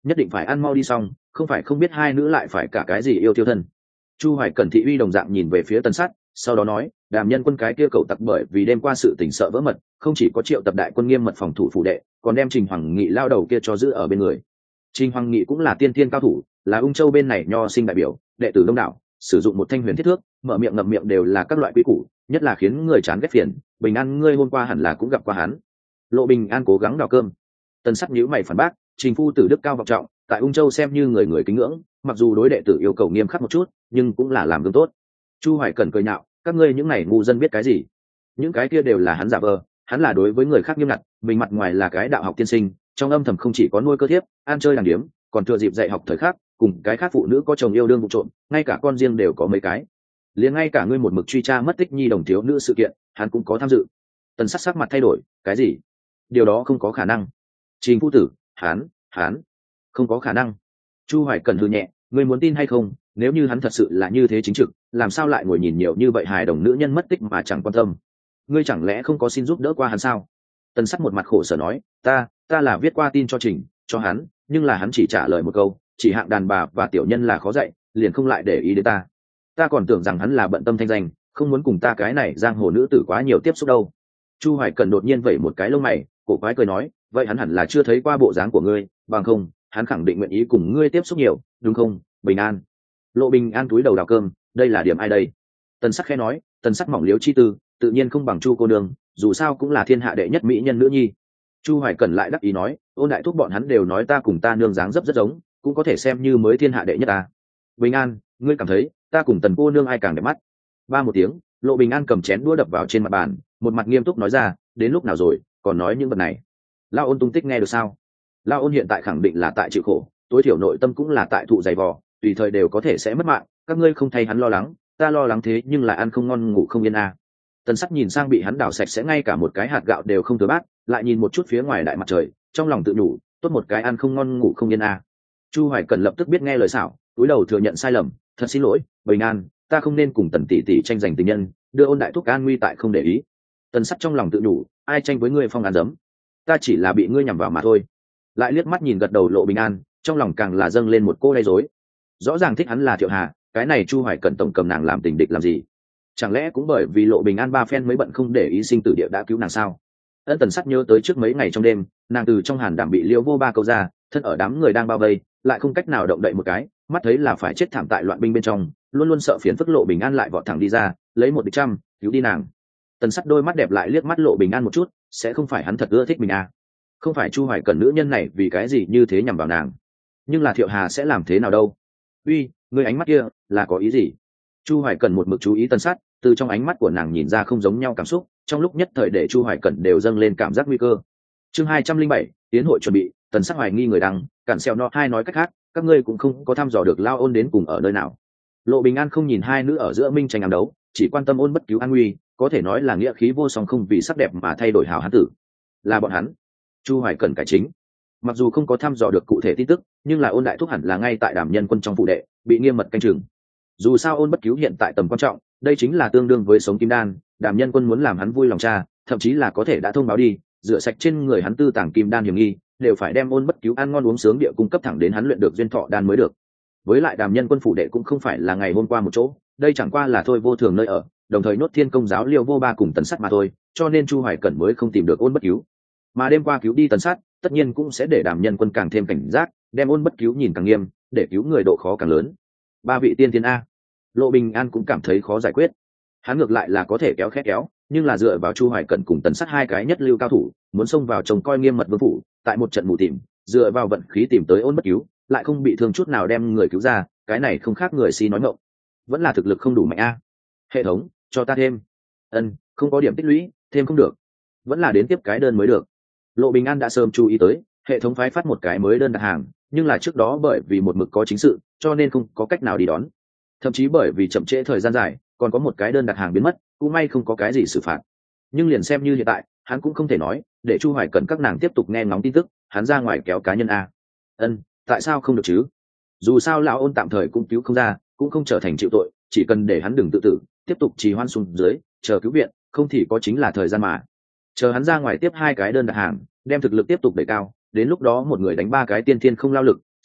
nhất định phải ăn mau đi xong, không phải không biết hai nữ lại phải cả cái gì yêu tiêu thân. Chu Hoài Cẩn thị uy đồng dạng nhìn về phía Tần Sắt, sau đó nói, Đàm Nhân Quân cái kia cậu tặc bởi vì đêm qua sự tình sợ vỡ mật, không chỉ có triệu tập đại quân nghiêm mật phòng thủ phủ đệ, còn đem Trình Hoàng Nghị lao đầu kia cho giữ ở bên người. Trình Hoàng Nghị cũng là tiên thiên cao thủ, là Ung Châu bên này nho sinh đại biểu, đệ tử đông đảo, sử dụng một thanh huyền thiết thước, mở miệng ngậm miệng đều là các loại quý củ, nhất là khiến người chán ghét phiền. Bình An ngươi hôm qua hẳn là cũng gặp qua hắn. Lộ Bình An cố gắng đào cơm. Tần Sắt nhíu mày phản bác, Trình phu tử đức cao vọng trọng, tại Ung Châu xem như người người kính ngưỡng, mặc dù đối đệ tử yêu cầu nghiêm khắc một chút, nhưng cũng là làm gương tốt. Chu Hoài Cẩn cười nhạo, các ngươi những này ngu dân biết cái gì? Những cái kia đều là hắn giả vờ, hắn là đối với người khác nghiêm ngặt, mình mặt ngoài là cái đạo học tiên sinh, trong âm thầm không chỉ có nuôi cơ thiếp, ăn chơi đàng điếm, còn thừa dịp dạy học thời khắc, cùng cái khác phụ nữ có chồng yêu đương vụ trộm, ngay cả con riêng đều có mấy cái. Liền ngay cả ngươi một mực truy tra mất tích nhi đồng thiếu nữ sự kiện, hắn cũng có tham dự. Tần Sắt sắc mặt thay đổi, cái gì? Điều đó không có khả năng. Trình phu tử, hắn, hắn không có khả năng. Chu Hoài Cẩn hừ nhẹ, ngươi muốn tin hay không, nếu như hắn thật sự là như thế chính trực, làm sao lại ngồi nhìn nhiều như vậy hài đồng nữ nhân mất tích mà chẳng quan tâm? Ngươi chẳng lẽ không có xin giúp đỡ qua hắn sao? Tần Sắt một mặt khổ sở nói, ta ta là viết qua tin cho Trình, cho hắn, nhưng là hắn chỉ trả lời một câu, chỉ hạng đàn bà và tiểu nhân là khó dạy, liền không lại để ý đến ta. Ta còn tưởng rằng hắn là bận tâm thanh danh, không muốn cùng ta cái này giang hồ nữ tử quá nhiều tiếp xúc đâu. Chu Hoài Cẩn đột nhiên vẩy một cái lông mày, cổ quái cười nói, vậy hắn hẳn là chưa thấy qua bộ dáng của ngươi, bằng không hắn khẳng định nguyện ý cùng ngươi tiếp xúc nhiều, đúng không? Bình An. Lộ Bình An túi đầu đào cơm, đây là điểm ai đây? Tần Sắc khẽ nói, Tần Sắc mỏng liếu chi tư, tự nhiên không bằng Chu cô nương, dù sao cũng là thiên hạ đệ nhất mỹ nhân nữ nhi. Chu Hoài Cẩn lại đắc ý nói, Ôn đại thúc bọn hắn đều nói ta cùng ta nương dáng dấp rất giống, cũng có thể xem như mới thiên hạ đệ nhất ta. Bình An, ngươi cảm thấy ta cùng Tần cô nương ai càng đẹp mắt? Ba một tiếng, Lộ Bình An cầm chén đũa đập vào trên mặt bàn, một mặt nghiêm túc nói ra, đến lúc nào rồi, còn nói những vật này. Lao Ôn tung tích nghe được sao? Lao Ôn hiện tại khẳng định là tại chịu khổ, tối thiểu nội tâm cũng là tại thụ dày vò, tùy thời đều có thể sẽ mất mạng, các ngươi không thay hắn lo lắng, ta lo lắng thế nhưng là ăn không ngon ngủ không yên à. Tần Sắc nhìn sang bị hắn đào sạch sẽ ngay cả một cái hạt gạo đều không thừa bát, lại nhìn một chút phía ngoài đại mặt trời, trong lòng tự nhủ, tốt một cái ăn không ngon ngủ không yên à. Chu Hoài Cẩn lập tức biết nghe lời xảo, cúi đầu thừa nhận sai lầm, thật xin lỗi, Bình An, ta không nên cùng Tần tỷ tỷ tranh giành tình nhân, đưa Ôn đại thúc an nguy tại không để ý. Tần Sắc trong lòng tự nhủ, ai tranh với ngươi phong ăn dấm, ta chỉ là bị ngươi nhằm vào mà thôi. Lại liếc mắt nhìn gật đầu Lộ Bình An, trong lòng càng là dâng lên một cô lay rối. Rõ ràng thích hắn là Thiệu Hà, cái này Chu Hoài Cẩn tổng cầm nàng làm tình địch làm gì? Chẳng lẽ cũng bởi vì Lộ Bình An ba phen mới bận không để ý sinh tử địa đã cứu nàng sao? Ân Tần Sắc nhớ tới trước mấy ngày trong đêm, nàng từ trong hàn đảm bị Liễu Vô Ba câu ra, thân ở đám người đang bao vây, lại không cách nào động đậy một cái, mắt thấy là phải chết thảm tại loạn binh bên trong, luôn luôn sợ phiền phức Lộ Bình An lại vọt thẳng đi ra, lấy một địch trăm, cứu đi nàng. Tần Sắc đôi mắt đẹp lại liếc mắt Lộ Bình An một chút, sẽ không phải hắn thật ưa thích mình à? Không phải Chu Hoài Cẩn nữ nhân này vì cái gì như thế nhằm vào nàng, nhưng là Thiệu Hà sẽ làm thế nào đâu? Uy, người ánh mắt kia là có ý gì? Chu Hoài Cẩn một mực chú ý Tần Sát, từ trong ánh mắt của nàng nhìn ra không giống nhau cảm xúc, trong lúc nhất thời để Chu Hoài Cẩn đều dâng lên cảm giác nguy cơ. Chương hai trăm linh bảy, tiến hội chuẩn bị. Tần Sát hoài nghi người đăng, cản xeo nó hai nói cách khác, các ngươi cũng không có thăm dò được Lao Ôn đến cùng ở nơi nào. Lộ Bình An không nhìn hai nữ ở giữa minh tranh ám đấu, chỉ quan tâm Ôn bất cứu an nguy, có thể nói là nghĩa khí vô song, không vì sắc đẹp mà thay đổi hào hán tử. Là bọn hắn. Chu Hoài Cẩn cải chính. Mặc dù không có thăm dò được cụ thể tin tức, nhưng là Ôn đại thúc hẳn là ngay tại Đàm Nhân Quân trong phụ đệ, bị nghiêm mật canh chừng. Dù sao Ôn bất cứu hiện tại tầm quan trọng, đây chính là tương đương với sống kim đan, Đàm Nhân Quân muốn làm hắn vui lòng cha, thậm chí là có thể đã thông báo đi, rửa sạch trên người hắn tư tàng kim đan hiểm nghi, đều phải đem Ôn bất cứu ăn ngon uống sướng địa cung cấp thẳng đến hắn luyện được duyên thọ đan mới được. Với lại Đàm Nhân Quân phủ đệ cũng không phải là ngày hôm qua một chỗ, đây chẳng qua là thôi vô thường nơi ở, đồng thời nốt Thiên Công giáo Liêu Vô Ba cùng Tần Sắt mà thôi, cho nên Chu Hoài Cẩn mới không tìm được Ôn bất cứu. Mà đêm qua cứu đi Tần Sắt, tất nhiên cũng sẽ để Đàm Nhân Quân càng thêm cảnh giác, đem Ôn bất cứu nhìn càng nghiêm, để cứu người độ khó càng lớn. Ba vị tiên tiên a. Lộ Bình An cũng cảm thấy khó giải quyết. Hắn ngược lại là có thể kéo khét kéo, nhưng là dựa vào Chu Hoài Cẩn cùng Tần Sắt hai cái nhất lưu cao thủ, muốn xông vào trông coi nghiêm mật vương phủ, tại một trận mù tìm, dựa vào vận khí tìm tới Ôn bất cứu, lại không bị thương chút nào đem người cứu ra, cái này không khác người si nói ngọng. Vẫn là thực lực không đủ mạnh a. Hệ thống, cho ta thêm. Ân, không có điểm tích lũy, thêm không được. Vẫn là đến tiếp cái đơn mới được. Lộ Bình An đã sớm chú ý tới, hệ thống phái phát một cái mới đơn đặt hàng, nhưng là trước đó bởi vì một mực có chính sự, cho nên không có cách nào đi đón. Thậm chí bởi vì chậm trễ thời gian dài, còn có một cái đơn đặt hàng biến mất, cũng may không có cái gì xử phạt. Nhưng liền xem như hiện tại, hắn cũng không thể nói, để Chu Hoài Cẩn các nàng tiếp tục nghe ngóng tin tức, hắn ra ngoài kéo cá nhân a. Ân, tại sao không được chứ? Dù sao lão Ôn tạm thời cũng cứu không ra, cũng không trở thành chịu tội, chỉ cần để hắn đừng tự tử, tiếp tục trì hoãn xuống dưới, chờ cứu viện, không thì có chính là thời gian mà. Chờ hắn ra ngoài tiếp hai cái đơn đặt hàng, đem thực lực tiếp tục đẩy cao, đến lúc đó một người đánh ba cái tiên thiên không lao lực,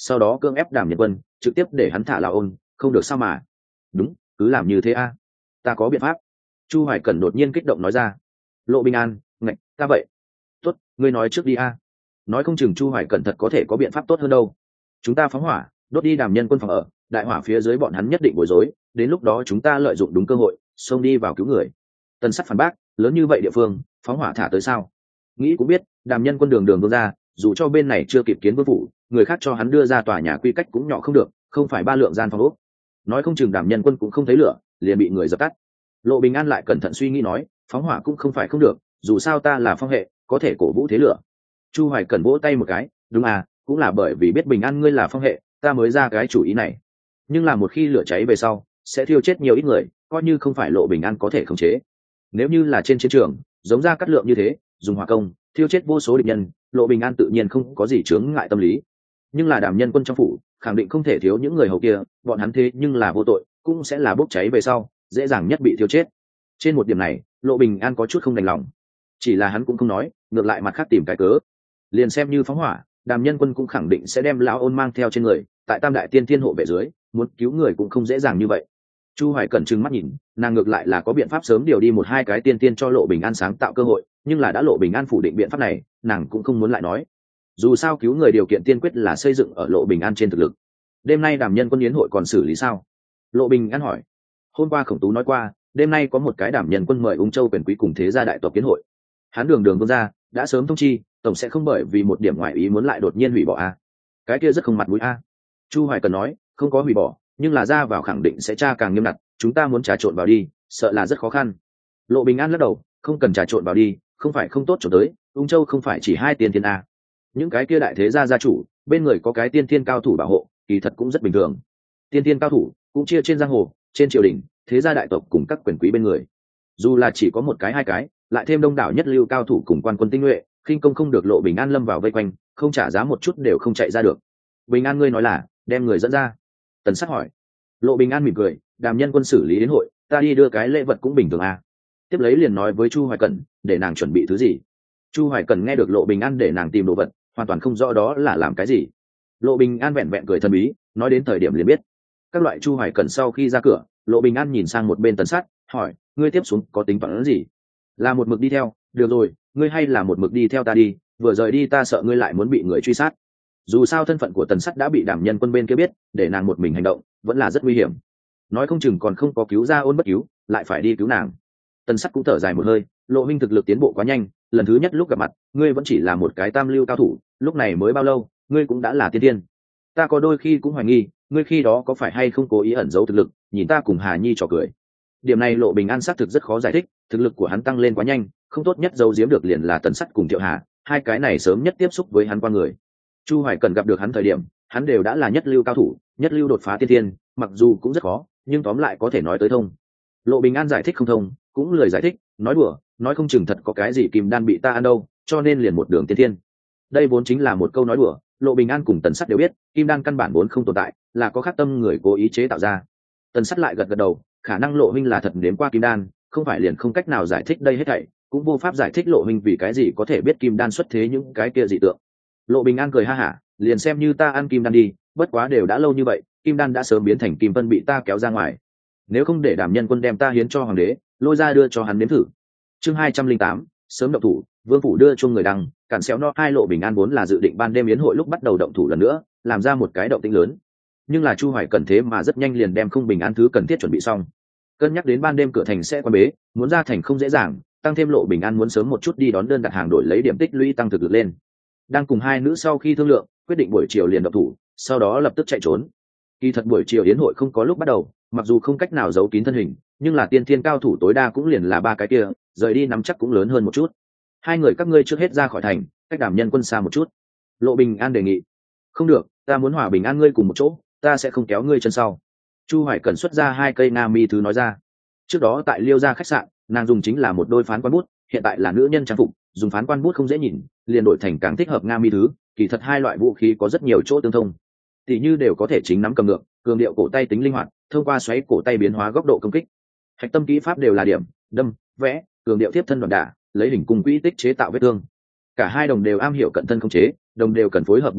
sau đó cưỡng ép Đàm Nhân Quân trực tiếp để hắn thả Lão Ôn, không được sao mà. Đúng, cứ làm như thế a, ta có biện pháp. Chu Hoài Cẩn đột nhiên kích động nói ra. Lộ Bình An, ngạch, ta vậy. Tốt, ngươi nói trước đi a. Nói không chừng Chu Hoài Cẩn thật có thể có biện pháp tốt hơn đâu. Chúng ta phóng hỏa, đốt đi Đàm Nhân Quân phòng ở, đại hỏa phía dưới bọn hắn nhất định bối rối, đến lúc đó chúng ta lợi dụng đúng cơ hội, xông đi vào cứu người. Tần Sắt phản bác, lớn như vậy địa phương, phóng hỏa thả tới sao? Nghĩ cũng biết, Đàm Nhân Quân đường đường đưa ra, dù cho bên này chưa kịp kiến vương phủ, người khác cho hắn đưa ra tòa nhà quy cách cũng nhỏ không được, không phải ba lượng gian phòng ốc. Nói không chừng Đàm Nhân Quân cũng không thấy lửa, liền bị người dập tắt. Lộ Bình An lại cẩn thận suy nghĩ nói, phóng hỏa cũng không phải không được, dù sao ta là phong hệ, có thể cổ vũ thế lửa. Chu Hoài Cẩn vỗ tay một cái, đúng à, cũng là bởi vì biết Bình An ngươi là phong hệ, ta mới ra cái chủ ý này. Nhưng là một khi lửa cháy về sau, sẽ thiêu chết nhiều ít người, coi như không phải Lộ Bình An có thể khống chế. Nếu như là trên chiến trường, giống ra cắt lượng như thế, dùng hỏa công, thiêu chết vô số địch nhân, Lộ Bình An tự nhiên không có gì chướng ngại tâm lý. Nhưng là Đàm Nhân Quân trong phủ, khẳng định không thể thiếu những người hầu kia, bọn hắn thế nhưng là vô tội, cũng sẽ là bốc cháy về sau, dễ dàng nhất bị thiêu chết. Trên một điểm này, Lộ Bình An có chút không đành lòng. Chỉ là hắn cũng không nói, ngược lại mặt khác tìm cái cớ. Liền xem như phóng hỏa, Đàm Nhân Quân cũng khẳng định sẽ đem Lão Ôn mang theo trên người, tại Tam Đại Tiên Thiên hộ vệ dưới, muốn cứu người cũng không dễ dàng như vậy. Chu Hoài Cẩn trừng mắt nhìn, nàng ngược lại là có biện pháp sớm điều đi một hai cái tiên tiên cho Lộ Bình An sáng tạo cơ hội, nhưng là đã Lộ Bình An phủ định biện pháp này, nàng cũng không muốn lại nói. Dù sao cứu người điều kiện tiên quyết là xây dựng ở Lộ Bình An trên thực lực. Đêm nay Đàm Nhân Quân yến hội còn xử lý sao? Lộ Bình An hỏi. Hôm qua Khổng Tú nói qua, đêm nay có một cái Đàm Nhân Quân mời Ung Châu quyền quý cùng thế gia đại tộc yến hội. Hắn đường đường vương gia đã sớm thông chi, tổng sẽ không bởi vì một điểm ngoại ý muốn lại đột nhiên hủy bỏ a. Cái kia rất không mặt mũi a. Chu Hoài Cẩn nói, không có hủy bỏ, nhưng là ra vào khẳng định sẽ tra càng nghiêm ngặt, chúng ta muốn trà trộn vào đi, sợ là rất khó khăn. Lộ Bình An lắc đầu, không cần trà trộn vào đi, không phải không tốt trộn tới, Ung Châu không phải chỉ hai tiên thiên a. Những cái kia đại thế gia gia chủ, bên người có cái tiên thiên cao thủ bảo hộ, kỳ thật cũng rất bình thường. Tiên thiên cao thủ cũng chia trên giang hồ, trên triều đình, thế gia đại tộc cùng các quyền quý bên người. Dù là chỉ có một cái hai cái, lại thêm đông đảo nhất lưu cao thủ cùng quan quân tinh nhuệ, khinh công không được Lộ Bình An lâm vào vây quanh, không trả giá một chút đều không chạy ra được. Bình An ngươi nói là đem người dẫn ra? Tần Sắt hỏi. Lộ Bình An mỉm cười, Đàm Nhân Quân xử lý đến hội, ta đi đưa cái lễ vật cũng bình thường à. Tiếp lấy liền nói với Chu Hoài Cẩn, để nàng chuẩn bị thứ gì. Chu Hoài Cẩn nghe được Lộ Bình An để nàng tìm đồ vật, hoàn toàn không rõ đó là làm cái gì. Lộ Bình An vẹn vẹn cười thần bí, nói đến thời điểm liền biết. Các loại Chu Hoài Cẩn sau khi ra cửa, Lộ Bình An nhìn sang một bên Tần Sắt, hỏi, ngươi tiếp xuống có tính toán gì? Là một mực đi theo, được rồi, ngươi hay là một mực đi theo ta đi, vừa rời đi ta sợ ngươi lại muốn bị người truy sát. Dù sao thân phận của Tần Sắt đã bị Đàm Nhân Quân bên kia biết, để nàng một mình hành động vẫn là rất nguy hiểm. Nói không chừng còn không có cứu ra Ôn bất cứu, lại phải đi cứu nàng. Tần Sắt cũng thở dài một hơi, Lộ huynh thực lực tiến bộ quá nhanh, lần thứ nhất lúc gặp mặt, ngươi vẫn chỉ là một cái tam lưu cao thủ, lúc này mới bao lâu, ngươi cũng đã là tiên tiên. Ta có đôi khi cũng hoài nghi, ngươi khi đó có phải hay không cố ý ẩn giấu thực lực, nhìn ta cùng Hà Nhi trò cười. Điểm này Lộ Bình An xác thực rất khó giải thích, thực lực của hắn tăng lên quá nhanh, không tốt nhất giấu giếm được liền là Tần Sắt cùng Thiệu Hà, hai cái này sớm nhất tiếp xúc với hắn qua người. Chu Hoài Cần gặp được hắn thời điểm, hắn đều đã là nhất lưu cao thủ, nhất lưu đột phá tiên tiên, mặc dù cũng rất khó, nhưng tóm lại có thể nói tới thông. Lộ Bình An giải thích không thông, cũng lười giải thích, nói đùa, nói không chừng thật có cái gì kim đan bị ta ăn đâu, cho nên liền một đường tiên tiên. Đây vốn chính là một câu nói đùa, Lộ Bình An cùng Tần Sắt đều biết, kim đan căn bản vốn không tồn tại, là có khắc tâm người cố ý chế tạo ra. Tần Sắt lại gật gật đầu, khả năng Lộ huynh là thật nếm qua kim đan, không phải liền không cách nào giải thích đây hết thảy, cũng vô pháp giải thích Lộ huynh vì cái gì có thể biết kim đan xuất thế những cái kia dị tượng. Lộ Bình An cười ha hả, liền xem như ta ăn kim đan đi, bất quá đều đã lâu như vậy, kim đan đã sớm biến thành kim vân bị ta kéo ra ngoài. Nếu không để Đảm Nhân Quân đem ta hiến cho hoàng đế, lôi ra đưa cho hắn nếm thử. Chương hai trăm linh tám, sớm động thủ, vương phủ đưa chuông người đăng, cản xéo no hai. Lộ Bình An vốn là dự định ban đêm yến hội lúc bắt đầu động thủ lần nữa, làm ra một cái động tĩnh lớn. Nhưng là Chu Hoài cần thế mà rất nhanh liền đem không bình an thứ cần thiết chuẩn bị xong. Cân nhắc đến ban đêm cửa thành sẽ quan bế, muốn ra thành không dễ dàng, tăng thêm Lộ Bình An muốn sớm một chút đi đón đơn đặt hàng đổi lấy điểm tích lũy tăng thực lực lên. Đang cùng hai nữ sau khi thương lượng, quyết định buổi chiều liền động thủ, sau đó lập tức chạy trốn. Kỳ thật buổi chiều yến hội không có lúc bắt đầu, mặc dù không cách nào giấu kín thân hình, nhưng là tiên thiên cao thủ tối đa cũng liền là ba cái kia, rời đi nắm chắc cũng lớn hơn một chút. Hai người các ngươi trước hết ra khỏi thành, cách Đảm Nhân Quân xa một chút. Lộ Bình An đề nghị. Không được, ta muốn hòa bình an ngươi cùng một chỗ, ta sẽ không kéo ngươi chân sau. Chu Hoài cần xuất ra hai cây nga mi thứ nói ra. Trước đó tại Liêu gia khách sạn, nàng dùng chính là một đôi phán quan bút, hiện tại là nữ nhân trang phục, dùng phán quan bút không dễ nhìn, liền đổi thành càng thích hợp nga mi thứ. Kỳ thật hai loại vũ khí có rất nhiều chỗ tương thông, tỷ như đều có thể chính nắm cầm ngược, cường điệu cổ tay tính linh hoạt, thông qua xoáy cổ tay biến hóa góc độ công kích. Hạch tâm kỹ pháp đều là điểm, đâm, vẽ, cường điệu tiếp thân đoạn đả, lấy hình cung quỹ tích chế tạo vết thương. Cả hai đồng đều am hiểu cận thân khống chế, đồng đều cần phối hợp bộ pháp,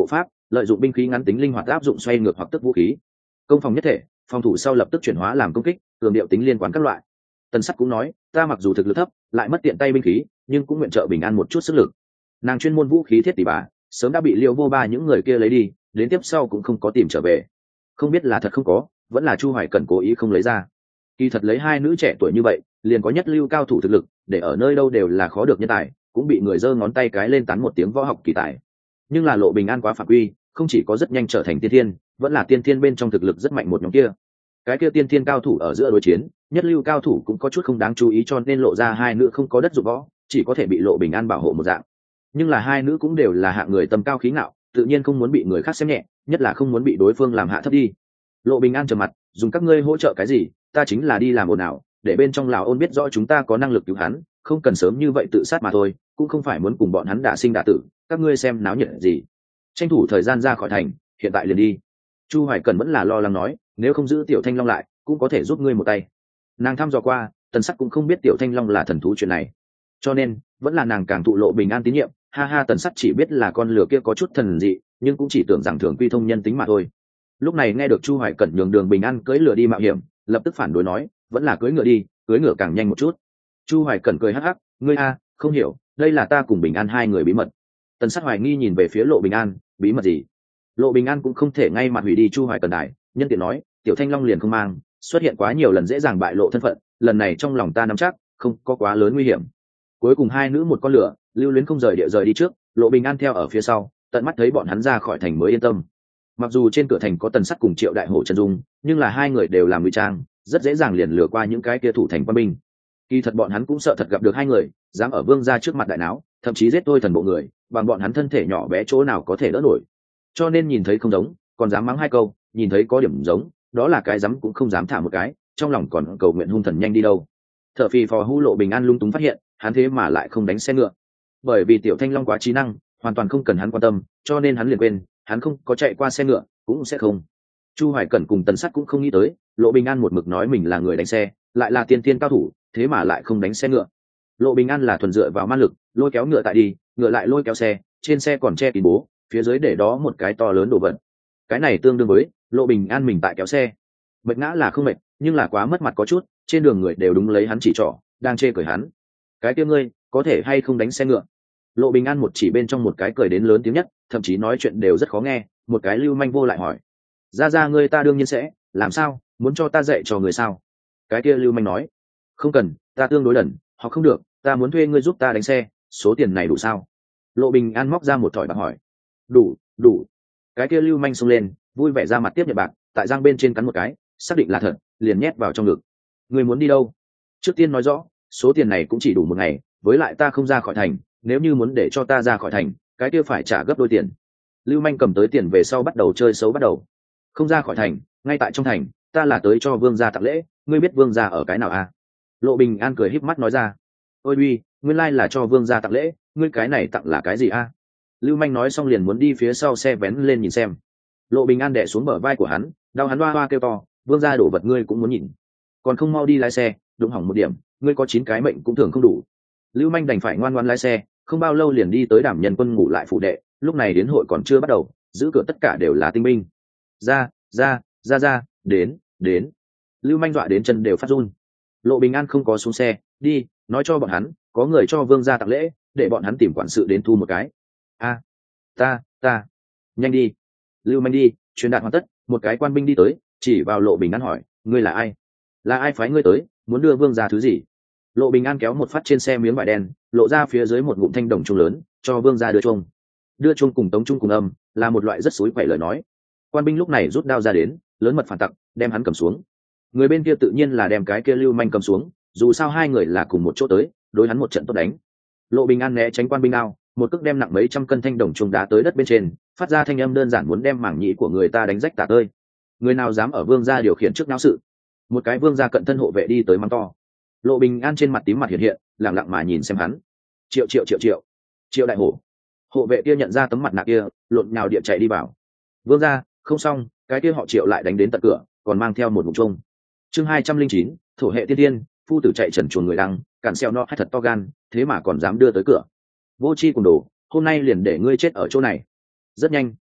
lợi dụng binh khí ngắn tính linh hoạt áp dụng xoay ngược hoặc tức vũ khí. Công phòng nhất thể, phòng thủ sau lập tức chuyển hóa làm công kích, cường điệu tính liên quan các loại. Tần Sắt cũng nói, ta mặc dù thực lực thấp, lại mất tiện tay binh khí, nhưng cũng nguyện trợ bình an một chút sức lực. Nàng chuyên môn vũ khí thiết tỷ bà, sớm đã bị Liêu Vô Ba những người kia lấy đi, đến tiếp sau cũng không có tìm trở về. Không biết là thật không có, vẫn là Chu Hoài Cẩn cố ý không lấy ra. Kỳ thật lấy hai nữ trẻ tuổi như vậy, liền có nhất lưu cao thủ thực lực, để ở nơi đâu đều là khó được nhân tài, cũng bị người giơ ngón tay cái lên tán một tiếng võ học kỳ tài. Nhưng là Lộ Bình An quá phạm quy, không chỉ có rất nhanh trở thành tiên thiên, vẫn là tiên thiên bên trong thực lực rất mạnh một nhóm kia. Cái kia tiên thiên cao thủ ở giữa đối chiến, nhất lưu cao thủ cũng có chút không đáng chú ý, cho nên lộ ra hai nữ không có đất dụng võ, chỉ có thể bị Lộ Bình An bảo hộ một dạng. Nhưng là hai nữ cũng đều là hạng người tầm cao khí ngạo, tự nhiên không muốn bị người khác xem nhẹ, nhất là không muốn bị đối phương làm hạ thấp đi. Lộ Bình An trầm mặt, dùng các ngươi hỗ trợ cái gì, ta chính là đi làm ồn ào, để bên trong Lào Ôn biết rõ chúng ta có năng lực cứu hắn, không cần sớm như vậy tự sát mà thôi, cũng không phải muốn cùng bọn hắn đả sinh đả tử, các ngươi xem náo nhiệt gì. Tranh thủ thời gian ra khỏi thành, hiện tại liền đi. Chu Hoài Cẩn vẫn là lo lắng nói, nếu không giữ Tiểu Thanh Long lại, cũng có thể giúp ngươi một tay. Nàng thăm dò qua, Tần Sắt cũng không biết Tiểu Thanh Long là thần thú chuyện này, cho nên vẫn là nàng càng thụ Lộ Bình An tín nhiệm. Ha ha, Tần Sắt chỉ biết là con lừa kia có chút thần dị, nhưng cũng chỉ tưởng rằng thường quy thông nhân tính mà thôi. Lúc này nghe được Chu Hoài Cẩn nhường Đường Bình An cưỡi lừa đi mạo hiểm, lập tức phản đối nói, vẫn là cưỡi ngựa đi, cưỡi ngựa càng nhanh một chút. Chu Hoài Cẩn cười hắc hắc, ngươi a, không hiểu, đây là ta cùng Bình An hai người bí mật. Tần Sắt hoài nghi nhìn về phía Lộ Bình An, bí mật gì? Lộ Bình An cũng không thể ngay mặt hủy đi Chu Hoài Cẩn đài, nhân tiện nói, Tiểu Thanh Long liền không mang, xuất hiện quá nhiều lần dễ dàng bại lộ thân phận, lần này trong lòng ta nắm chắc, không có quá lớn nguy hiểm. Cuối cùng hai nữ một con lửa, lưu luyến không rời địa rời đi trước, Lộ Bình An theo ở phía sau, tận mắt thấy bọn hắn ra khỏi thành mới yên tâm. Mặc dù trên cửa thành có Tần Sắt cùng Triệu Đại Hổ chân dung, nhưng là hai người đều làm ngụy trang, rất dễ dàng liền lừa qua những cái kia thủ thành quân binh. Kỳ thật bọn hắn cũng sợ thật gặp được hai người, dám ở vương gia trước mặt đại náo, thậm chí giết tôi thần bộ người, bằng bọn hắn thân thể nhỏ bé chỗ nào có thể đỡ nổi. Cho nên nhìn thấy không giống, còn dám mắng hai câu, nhìn thấy có điểm giống, đó là cái dám cũng không dám thả một cái, trong lòng còn cầu nguyện hung thần nhanh đi đâu. Thở phì phò Hu Lộ Bình An lung túng phát hiện, hắn thế mà lại không đánh xe ngựa, bởi vì Tiểu Thanh Long quá trí năng, hoàn toàn không cần hắn quan tâm, cho nên hắn liền quên, hắn không có chạy qua xe ngựa, cũng sẽ không. Chu Hoài Cẩn cùng Tần Sắt cũng không nghĩ tới, Lộ Bình An một mực nói mình là người đánh xe, lại là tiên tiên cao thủ, thế mà lại không đánh xe ngựa. Lộ Bình An là thuần dựa vào man lực, lôi kéo ngựa tại đi, ngựa lại lôi kéo xe, trên xe còn che kín bố, phía dưới để đó một cái to lớn đồ vật. Cái này tương đương với Lộ Bình An mình tại kéo xe. Mệt ngã là không mệt, nhưng là quá mất mặt có chút, trên đường người đều đúng lấy hắn chỉ trỏ, đang chê cười hắn. Cái kia ngươi, có thể hay không đánh xe ngựa? Lộ Bình An một chỉ bên trong một cái cười đến lớn tiếng nhất, thậm chí nói chuyện đều rất khó nghe, một cái lưu manh vô lại hỏi, ra ra ngươi ta đương nhiên sẽ, làm sao, muốn cho ta dạy cho người sao? Cái kia lưu manh nói, không cần, ta tương đối đần, họ không được, ta muốn thuê ngươi giúp ta đánh xe, số tiền này đủ sao? Lộ Bình An móc ra một thỏi bạc hỏi, đủ, đủ. Cái kia lưu manh xông lên, vui vẻ ra mặt tiếp nhận bạc, tại răng bên trên cắn một cái, xác định là thật, liền nhét vào trong ngực. Ngươi muốn đi đâu? Trước tiên nói rõ, số tiền này cũng chỉ đủ một ngày, với lại ta không ra khỏi thành, nếu như muốn để cho ta ra khỏi thành, cái kia phải trả gấp đôi tiền. Lưu manh cầm tới tiền về sau bắt đầu chơi xấu bắt đầu. Không ra khỏi thành, ngay tại trong thành, ta là tới cho vương gia tặng lễ, ngươi biết vương gia ở cái nào à? Lộ Bình An cười híp mắt nói ra, ôi uy, nguyên lai là cho vương gia tặng lễ, ngươi cái này tặng là cái gì a? À? Lưu manh nói xong liền muốn đi phía sau xe vén lên nhìn xem. Lộ Bình An đè xuống bờ vai của hắn, đau hắn hoa hoa kêu to, vương gia đổ vật ngươi cũng muốn nhìn, còn không mau đi lái xe, đụng hỏng một điểm, ngươi có chín cái mệnh cũng thường không đủ. Lưu manh đành phải ngoan ngoãn lái xe, không bao lâu liền đi tới Đảm Nhân Quân ngủ lại phủ đệ, lúc này đến hội còn chưa bắt đầu, giữ cửa tất cả đều là tinh binh. Ra, ra, ra ra, đến, đến. Lưu manh dọa đến chân đều phát run. Lộ Bình An không có xuống xe, đi, nói cho bọn hắn, có người cho vương gia tặng lễ, để bọn hắn tìm quản sự đến thu một cái. A, ta, ta, nhanh đi. Lưu manh đi, truyền đạt hoàn tất, một cái quan binh đi tới, chỉ vào Lộ Bình An hỏi, ngươi là ai? Là ai phái ngươi tới, muốn đưa vương gia thứ gì? Lộ Bình An kéo một phát trên xe miếng vải đen, lộ ra phía dưới một ngụm thanh đồng trung lớn, cho vương gia đưa chuông. Đưa chuông cùng tống trung cùng âm, là một loại rất xúi quậy lời nói. Quan binh lúc này rút đao ra đến, lớn mật phản tặc, đem hắn cầm xuống. Người bên kia tự nhiên là đem cái kia lưu manh cầm xuống, dù sao hai người là cùng một chỗ tới, đối hắn một trận tốt đánh. Lộ Bình An né tránh quan binh đao, một cước đem nặng mấy trăm cân thanh đồng trung đá tới đất bên trên, phát ra thanh âm đơn giản muốn đem mảng nhĩ của người ta đánh rách tả tơi. Người nào dám ở vương gia điều khiển trước náo sự? Một cái vương gia cận thân hộ vệ đi tới mắng to. Lộ Bình An trên mặt tím mặt hiện hiện, lặng lặng mà nhìn xem hắn. Triệu triệu triệu triệu, Triệu Đại Hổ. Hộ vệ kia nhận ra tấm mặt nạ kia, lộn nhào địa chạy đi vào. Vương gia, không xong, cái kia họ Triệu lại đánh đến tận cửa, còn mang theo một ngụm trông. Chương hai trăm linh chín, thổ hệ tiên tiên, phu tử chạy trần chuồn người đăng, cản xeo nó hay thật to gan, thế mà còn dám đưa tới cửa. Vô chi cùng đồ, hôm nay liền để ngươi chết ở chỗ này. Rất nhanh,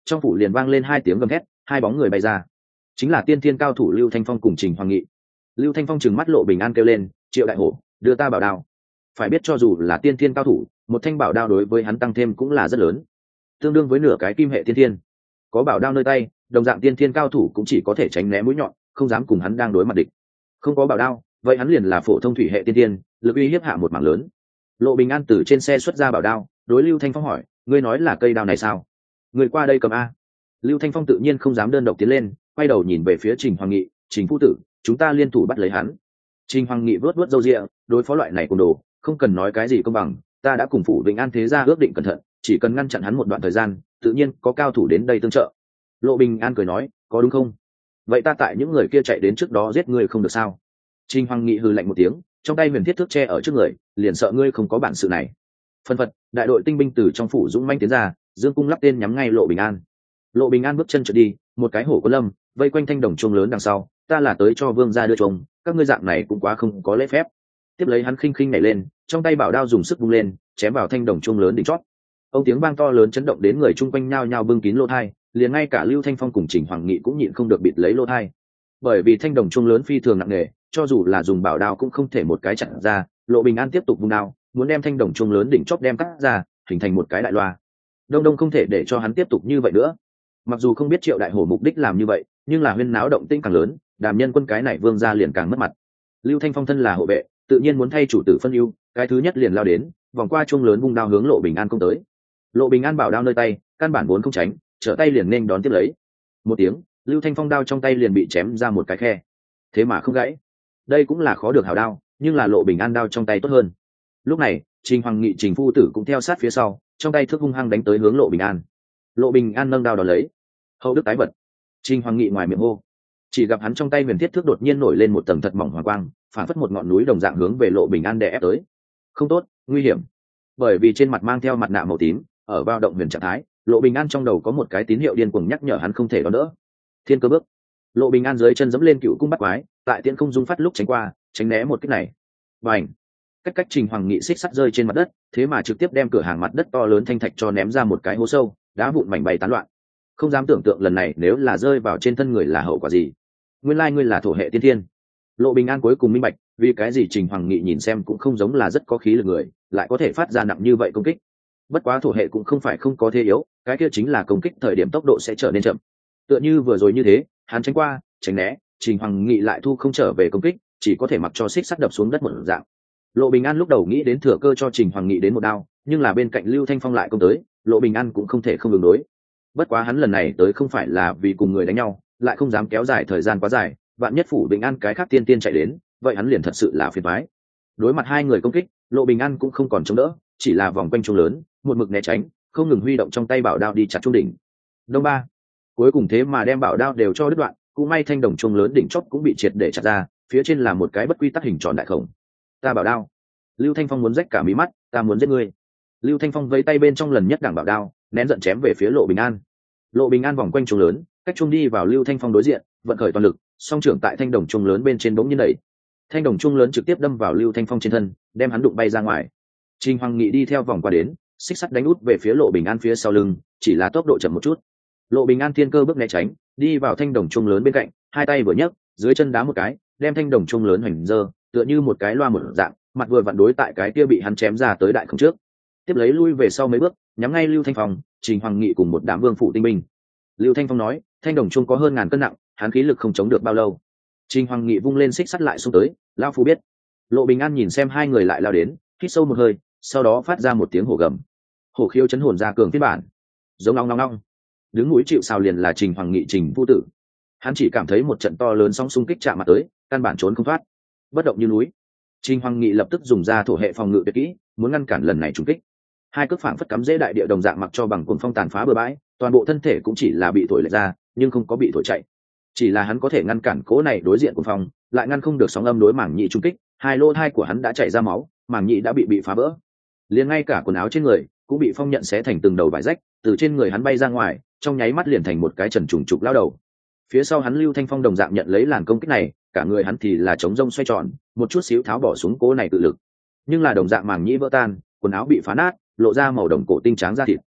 trong phủ liền vang lên hai tiếng gầm thét, hai bóng người bay ra, chính là tiên thiên cao thủ Lưu Thanh Phong cùng Trình Hoàng Nghị. Lưu Thanh Phong trừng mắt Lộ Bình An kêu lên, Triệu đại hổ, đưa ta bảo đao. Phải biết cho dù là tiên thiên cao thủ, một thanh bảo đao đối với hắn tăng thêm cũng là rất lớn, tương đương với nửa cái kim hệ tiên thiên. Có bảo đao nơi tay, đồng dạng tiên thiên cao thủ cũng chỉ có thể tránh né mũi nhọn, không dám cùng hắn đang đối mặt địch. Không có bảo đao, vậy hắn liền là phổ thông thủy hệ tiên thiên, lực uy hiếp hạ một mảng lớn. Lộ Bình An từ trên xe xuất ra bảo đao, đối Lưu Thanh Phong hỏi, ngươi nói là cây đao này sao? Người qua đây cầm a. Lưu Thanh Phong tự nhiên không dám đơn độc tiến lên, quay đầu nhìn về phía Trình Hoàng Nghị, Trình phu tử, chúng ta liên thủ bắt lấy hắn. Trình Hoàng Nghị vớt vớt râu ria, đối phó loại này cùng đồ, không cần nói cái gì công bằng, ta đã cùng phủ Vĩnh An thế gia ước định cẩn thận, chỉ cần ngăn chặn hắn một đoạn thời gian, tự nhiên có cao thủ đến đây tương trợ. Lộ Bình An cười nói, có đúng không? Vậy ta tại những người kia chạy đến trước đó giết ngươi không được sao? Trình Hoàng Nghị hừ lạnh một tiếng, trong tay huyền thiết thước che ở trước người, liền sợ ngươi không có bản sự này. Phân phật, đại đội tinh binh từ trong phủ dũng manh tiến ra, dương cung lắp tên nhắm ngay Lộ Bình An. Lộ Bình An bước chân trượt đi, một cái hổ có lâm vây quanh thanh đồng chuông lớn đằng sau, ta là tới cho vương gia đưa chuông, các ngươi dạng này cũng quá không có lễ phép. Tiếp lấy hắn khinh khinh nhảy lên, trong tay bảo đao dùng sức vung lên, chém vào thanh đồng chuông lớn đỉnh chót. Ông tiếng vang to lớn chấn động đến người chung quanh nhao nhao bưng kín lỗ tai, liền ngay cả Lưu Thanh Phong cùng Trình Hoàng Nghị cũng nhịn không được bịt lấy lỗ tai. Bởi vì thanh đồng chuông lớn phi thường nặng nề, cho dù là dùng bảo đao cũng không thể một cái chặn ra. Lộ Bình An tiếp tục vung đao, muốn đem thanh đồng chuông lớn đỉnh chót đem cắt ra, hình thành một cái đại loa. Đông Đông không thể để cho hắn tiếp tục như vậy nữa. Mặc dù không biết Triệu đại hổ mục đích làm như vậy, nhưng là huyên náo động tĩnh càng lớn, Đàm Nhân Quân cái này vương gia liền càng mất mặt. Lưu Thanh Phong thân là hộ vệ, tự nhiên muốn thay chủ tử phân ưu, cái thứ nhất liền lao đến, vòng qua chuông lớn vung đao hướng Lộ Bình An công tới. Lộ Bình An bảo đao nơi tay, căn bản vốn không tránh, trở tay liền nên đón tiếp lấy. Một tiếng, Lưu Thanh Phong đao trong tay liền bị chém ra một cái khe. Thế mà không gãy. Đây cũng là khó được hảo đao, nhưng là Lộ Bình An đao trong tay tốt hơn. Lúc này, Trình Hoàng Nghị Trình phu tử cũng theo sát phía sau, trong tay thước hung hăng đánh tới hướng Lộ Bình An. Lộ Bình An nâng đao đón lấy. Hậu đức tái vật. Trình Hoàng Nghị ngoài miệng hô, chỉ gặp hắn trong tay huyền thiết thước đột nhiên nổi lên một tầng thật mỏng hoàng quang, phản phất một ngọn núi đồng dạng hướng về Lộ Bình An đè ép tới. Không tốt, nguy hiểm. Bởi vì trên mặt mang theo mặt nạ màu tím, ở vào động huyền trạng thái, Lộ Bình An trong đầu có một cái tín hiệu điên cuồng nhắc nhở hắn không thể đón đỡ. Thiên cơ bước. Lộ Bình An dưới chân dẫm lên cựu cung bắt quái, tại tiễn không dung phát lúc tránh qua, tránh né một kích này. Bành! Cách cách Trình Hoàng Nghị xích sắt rơi trên mặt đất, thế mà trực tiếp đem cửa hàng mặt đất to lớn thanh thạch cho ném ra một cái hố sâu, đá vụn mảnh bay tán loạn. Không dám tưởng tượng lần này nếu là rơi vào trên thân người là hậu quả gì. Nguyên lai ngươi là thổ hệ tiên thiên. Lộ Bình An cuối cùng minh bạch, vì cái gì Trình Hoàng Nghị nhìn xem cũng không giống là rất có khí lực người, lại có thể phát ra nặng như vậy công kích. Bất quá thổ hệ cũng không phải không có thế yếu, cái kia chính là công kích thời điểm tốc độ sẽ trở nên chậm. Tựa như vừa rồi như thế, hắn tránh qua, tránh né, Trình Hoàng Nghị lại thu không trở về công kích, chỉ có thể mặc cho xích sắt đập xuống đất một dạng. Lộ Bình An lúc đầu nghĩ đến thừa cơ cho Trình Hoàng Nghị đến một đao, nhưng là bên cạnh Lưu Thanh Phong lại công tới, Lộ Bình An cũng không thể không đường đối. Bất quá hắn lần này tới không phải là vì cùng người đánh nhau, lại không dám kéo dài thời gian quá dài, vạn nhất phủ Bình An cái khác tiên tiên chạy đến, vậy hắn liền thật sự là phiền toái. Đối mặt hai người công kích, Lộ Bình An cũng không còn chống đỡ, chỉ là vòng quanh chuông lớn, một mực né tránh, không ngừng huy động trong tay bảo đao đi chặt chuông đỉnh. Đông ba, cuối cùng thế mà đem bảo đao đều cho đứt đoạn, cũng may thanh đồng chuông lớn đỉnh chóp cũng bị triệt để chặt ra, phía trên là một cái bất quy tắc hình tròn đại khổng. Ta bảo đao. Lưu Thanh Phong muốn rách cả mí mắt, ta muốn giết ngươi. Lưu Thanh Phong vẫy tay bên trong lần nhất đảng bảo đao, nén giận chém về phía Lộ Bình An. Lộ Bình An vòng quanh chuông lớn, cách chuông đi vào Lưu Thanh Phong đối diện, vận khởi toàn lực, song trưởng tại thanh đồng chuông lớn bên trên bỗng nhiên đẩy. Thanh đồng chuông lớn trực tiếp đâm vào Lưu Thanh Phong trên thân, đem hắn đụng bay ra ngoài. Trình Hoàng Nghị đi theo vòng qua đến, xích sắt đánh út về phía Lộ Bình An phía sau lưng, chỉ là tốc độ chậm một chút. Lộ Bình An thiên cơ bước né tránh, đi vào thanh đồng chuông lớn bên cạnh, hai tay vừa nhấc, dưới chân đá một cái, đem thanh đồng chuông lớn hoành dơ, tựa như một cái loa một dạng, mặt vừa vặn đối tại cái kia bị hắn chém ra tới đại không trước. Tiếp lấy lui về sau mấy bước, nhắm ngay Lưu Thanh Phong, Trình Hoàng Nghị cùng một đám vương phủ tinh binh. Lưu Thanh Phong nói, thanh đồng chuông có hơn ngàn cân nặng, hắn khí lực không chống được bao lâu. Trình Hoàng Nghị vung lên xích sắt lại xông tới, lão phu biết. Lộ Bình An nhìn xem hai người lại lao đến, hít sâu một hơi, sau đó phát ra một tiếng hổ gầm. Hổ khiêu chấn hồn ra cường phiên bản, giống long long long. Đứng núi chịu sào liền là Trình Hoàng Nghị Trình phu tử. Hắn chỉ cảm thấy một trận to lớn sóng xung kích chạm mặt tới, căn bản trốn không thoát, bất động như núi. Trình Hoàng Nghị lập tức dùng ra thổ hệ phòng ngự tuyệt kỹ, muốn ngăn cản lần này trùng kích. Hai cước phảng phất cắm dễ đại địa đồng dạng mặc cho bằng cuồng phong tàn phá bừa bãi, toàn bộ thân thể cũng chỉ là bị thổi lệch ra, nhưng không có bị thổi chạy. Chỉ là hắn có thể ngăn cản cố này đối diện của phong, lại ngăn không được sóng âm đối mảng nhị trùng kích, hai lỗ thai của hắn đã chảy ra máu, mảng nhị đã bị bị phá vỡ. Liền ngay cả quần áo trên người cũng bị phong nhận xé thành từng đầu vải rách, từ trên người hắn bay ra ngoài, trong nháy mắt liền thành một cái trần trùng trục lao đầu. Phía sau hắn Lưu Thanh Phong đồng dạng nhận lấy làn công kích này, cả người hắn thì là chống rông xoay tròn, một chút xíu tháo bỏ xuống cố này tự lực. Nhưng là đồng dạng màng nhĩ vỡ tan, quần áo bị phá nát, lộ ra màu đồng cổ tinh tráng da thịt.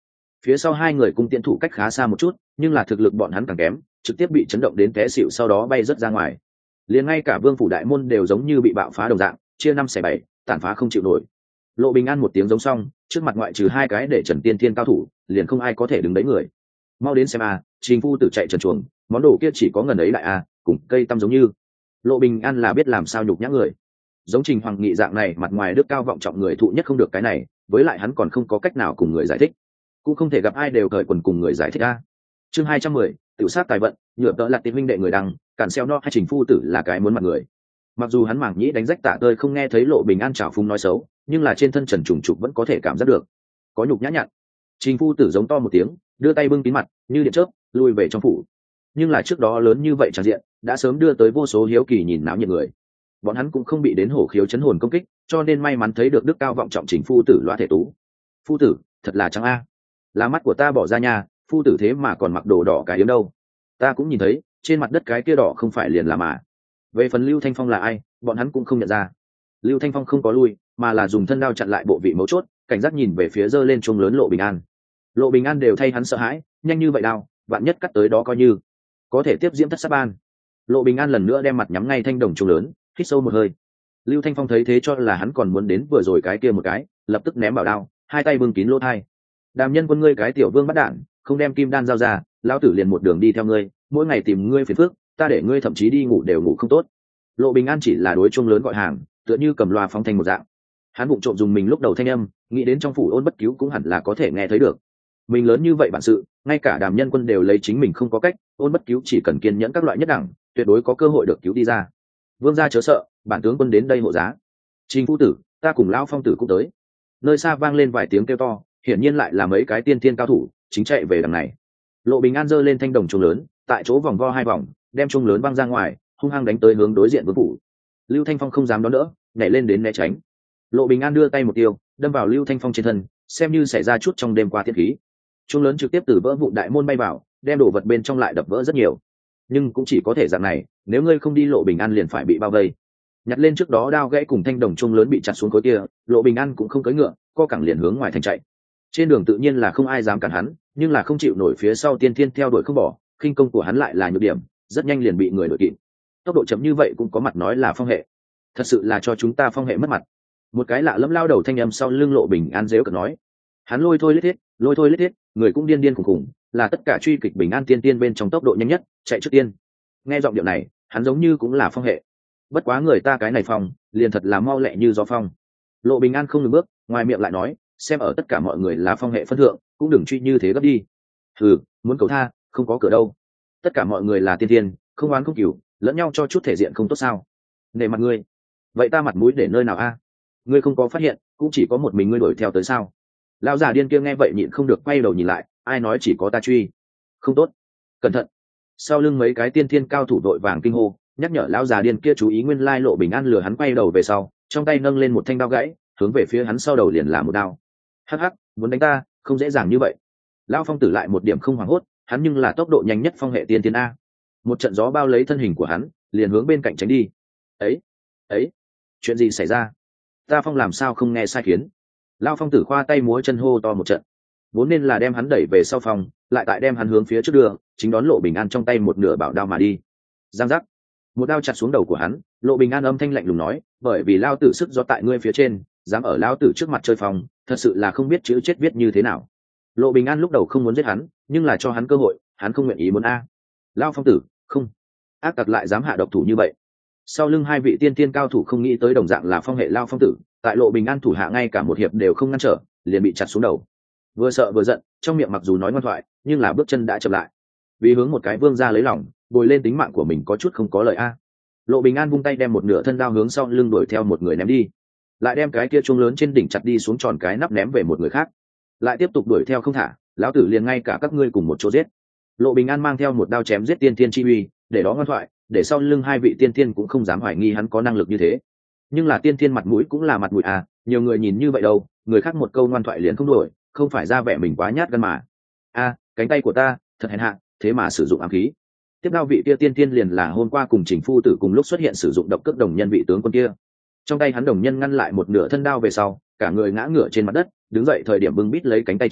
Phía sau hai người cung tiễn thủ cách khá xa một chút, nhưng là thực lực bọn hắn càng kém, trực tiếp bị chấn động đến té xỉu, sau đó bay rất ra ngoài. Liền ngay cả vương phủ đại môn đều giống như bị bạo phá đồng dạng, chia năm xẻ bảy, tàn phá không chịu nổi. Lộ Bình An một tiếng giống xong, trước mặt ngoại trừ hai cái để Trần Tiên Thiên cao thủ, liền không ai có thể đứng đấy người. Mau đến xem a, Trình phu tử chạy trần chuồng, món đồ kia chỉ có ngần ấy đại a, cùng cây tăm giống như. Lộ Bình An là biết làm sao nhục nhã người. Giống Trình Hoàng Nghị dạng này mặt ngoài đức cao vọng trọng người thụ nhất không được cái này, với lại hắn còn không có cách nào cùng người giải thích, cũng không thể gặp ai đều cởi quần cùng người giải thích a. Chương hai trăm mười, tiểu sát tài vận, nhựa tợ lật tiên huynh đệ người đăng, cản xeo no hay Trình phu tử là cái muốn mặt người. Mặc dù hắn mảng nhĩ đánh rách tả tơi không nghe thấy Lộ Bình An trào phúng nói xấu, nhưng là trên thân Trần Trùng Trục vẫn có thể cảm giác được có nhục nhã nhặn. Trình phu tử giống to một tiếng, đưa tay bưng kín mặt như điện chớp lui về trong phủ. Nhưng là trước đó lớn như vậy tràn diện đã sớm đưa tới vô số hiếu kỳ nhìn náo nhiệt người. Bọn hắn cũng không bị đến hổ khiếu chấn hồn công kích, cho nên may mắn thấy được đức cao vọng trọng Trình phu tử loa thể tú. Phu tử thật là trắng a, là mắt của ta bỏ ra nhà, phu tử thế mà còn mặc đồ đỏ cái yếm đâu. Ta cũng nhìn thấy trên mặt đất cái kia đỏ không phải liền là mà. Về phần Lưu Thanh Phong là ai, bọn hắn cũng không nhận ra. Lưu Thanh Phong không có lui, mà là dùng thân đao chặn lại bộ vị mấu chốt, cảnh giác nhìn về phía giơ lên chuông lớn Lộ Bình An. Lộ Bình An đều thay hắn sợ hãi, nhanh như vậy đao, vạn nhất cắt tới đó coi như có thể tiếp diễm thất sát ban. Lộ Bình An lần nữa đem mặt nhắm ngay thanh đồng chuông lớn, hít sâu một hơi. Lưu Thanh Phong thấy thế cho là hắn còn muốn đến vừa rồi cái kia một cái, lập tức ném bảo đao, hai tay bưng kín lỗ tai. Đàm Nhân Quân ngươi cái tiểu vương bắt đạn, không đem kim đan giao ra, lão tử liền một đường đi theo ngươi, mỗi ngày tìm ngươi phiền phức, ta để ngươi thậm chí đi ngủ đều ngủ không tốt. Lộ Bình An chỉ là đối chuông lớn gọi hàng, tựa như cầm loa phóng thanh một dạng. Hắn vụng trộm dùng mình lúc đầu thanh âm, nghĩ đến trong phủ Ôn Bất Cứu cũng hẳn là có thể nghe thấy được. Mình lớn như vậy bản sự, ngay cả Đàm Nhân Quân đều lấy chính mình không có cách, Ôn Bất Cứu chỉ cần kiên nhẫn các loại nhất đẳng, tuyệt đối có cơ hội được cứu đi ra. Vương gia chớ sợ, bản tướng quân đến đây hộ giá. Trình phu tử, ta cùng lão phong tử cũng tới. Nơi xa vang lên vài tiếng kêu to, hiển nhiên lại là mấy cái tiên thiên cao thủ chính chạy về đằng này. Lộ Bình An giơ lên thanh đồng chuông lớn, tại chỗ vòng vo hai vòng, đem chuông lớn văng ra ngoài, hung hăng đánh tới hướng đối diện vương phủ. Lưu Thanh Phong không dám đón đỡ, nhảy lên đến né tránh. Lộ Bình An đưa tay một tiêu, đâm vào Lưu Thanh Phong trên thân, xem như xảy ra chút trong đêm qua tiết khí. Chuông lớn trực tiếp từ vỡ vụn đại môn bay vào, đem đồ vật bên trong lại đập vỡ rất nhiều. Nhưng cũng chỉ có thể dạng này, nếu ngươi không đi Lộ Bình An liền phải bị bao vây. Nhặt lên trước đó đao gãy cùng thanh đồng chuông lớn bị chặt xuống khối kia, Lộ Bình An cũng không cưỡi ngựa, co cẳng liền hướng ngoài thành chạy. Trên đường tự nhiên là không ai dám cản hắn, nhưng là không chịu nổi phía sau tiên thiên theo đuổi không bỏ, khinh công của hắn lại là nhược điểm, rất nhanh liền bị người đuổi kịp. Tốc độ chậm như vậy cũng có mặt nói là phong hệ, thật sự là cho chúng ta phong hệ mất mặt. Một cái lạ lẫm lao đầu thanh âm sau lưng Lộ Bình An dếu cợt nói. Hắn lôi thôi lết thiết, lôi thôi lết thiết, người cũng điên điên khủng khủng, là tất cả truy kịch Bình An tiên tiên bên trong tốc độ nhanh nhất, chạy trước tiên. Nghe giọng điệu này, hắn giống như cũng là phong hệ. Bất quá người ta cái này phong, liền thật là mau lẹ như gió phong. Lộ Bình An không ngừng bước, ngoài miệng lại nói, xem ở tất cả mọi người là phong hệ phân thượng, cũng đừng truy như thế gấp đi. Hừ, muốn cầu tha, không có cửa đâu. Tất cả mọi người là tiên tiên, không oán không cừu, lẫn nhau cho chút thể diện không tốt sao? Nể mặt ngươi, vậy ta mặt mũi để nơi nào a? Ngươi không có phát hiện, cũng chỉ có một mình ngươi đuổi theo tới sao? Lão già điên kia nghe vậy nhịn không được quay đầu nhìn lại, ai nói chỉ có ta truy? Không tốt, cẩn thận! Sau lưng mấy cái tiên thiên cao thủ đội vàng kinh hô, nhắc nhở lão già điên kia chú ý nguyên lai Lộ Bình An lừa hắn quay đầu về sau, trong tay nâng lên một thanh đao gãy, hướng về phía hắn sau đầu liền là một đao. Hắc hắc, muốn đánh ta, không dễ dàng như vậy. Lão Phong Tử lại một điểm không hoảng hốt, hắn nhưng là tốc độ nhanh nhất phong hệ tiên thiên a. Một trận gió bao lấy thân hình của hắn, liền hướng bên cạnh tránh đi. Ấy, ấy, chuyện gì xảy ra? Ta Phong làm sao không nghe sai khiến? Lão Phong Tử khoa tay múa chân hô to một trận, vốn nên là đem hắn đẩy về sau phòng, lại tại đem hắn hướng phía trước đường, chính đón Lộ Bình An trong tay một nửa bảo đao mà đi. Giang giác, một đao chặt xuống đầu của hắn. Lộ Bình An âm thanh lạnh lùng nói, bởi vì lao tử sức gió tại ngươi phía trên, dám ở lao tử trước mặt chơi phòng, thật sự là không biết chữ chết viết như thế nào. Lộ Bình An lúc đầu không muốn giết hắn, nhưng là cho hắn cơ hội, hắn không nguyện ý muốn a. Lao Phong Tử, không, ác tặc lại dám hạ độc thủ như vậy. Sau lưng hai vị tiên tiên cao thủ không nghĩ tới đồng dạng là phong hệ Lao Phong Tử, tại Lộ Bình An thủ hạ ngay cả một hiệp đều không ngăn trở, liền bị chặt xuống đầu. Vừa sợ vừa giận, trong miệng mặc dù nói ngoan thoại, nhưng là bước chân đã chậm lại. Vì hướng một cái vương ra lấy lòng, bồi lên tính mạng của mình có chút không có lợi a. Lộ Bình An vung tay đem một nửa thân đao hướng sau lưng đuổi theo một người ném đi, lại đem cái kia chuông lớn trên đỉnh chặt đi xuống tròn cái nắp ném về một người khác, lại tiếp tục đuổi theo không thả. Lão tử liền ngay cả các ngươi cùng một chỗ giết. Lộ Bình An mang theo một đao chém giết tiên tiên chi uy, để đó ngoan thoại, để sau lưng hai vị tiên tiên cũng không dám hoài nghi hắn có năng lực như thế. Nhưng là tiên tiên mặt mũi cũng là mặt mũi à, nhiều người nhìn như vậy đâu, người khác một câu ngoan thoại liền không đổi, không phải ra vẻ mình quá nhát gan mà. A, cánh tay của ta thật hèn hạ, thế mà sử dụng ám khí. Tiếp đao vị kia tiên tiên liền là hôm qua cùng Trình phu tử cùng lúc xuất hiện sử dụng độc cước đồng nhân vị tướng quân kia. Trong tay hắn đồng nhân ngăn lại một nửa thân đao về sau, cả người ngã ngửa trên mặt đất, đứng dậy thời điểm bưng bít lấy cánh tay trái,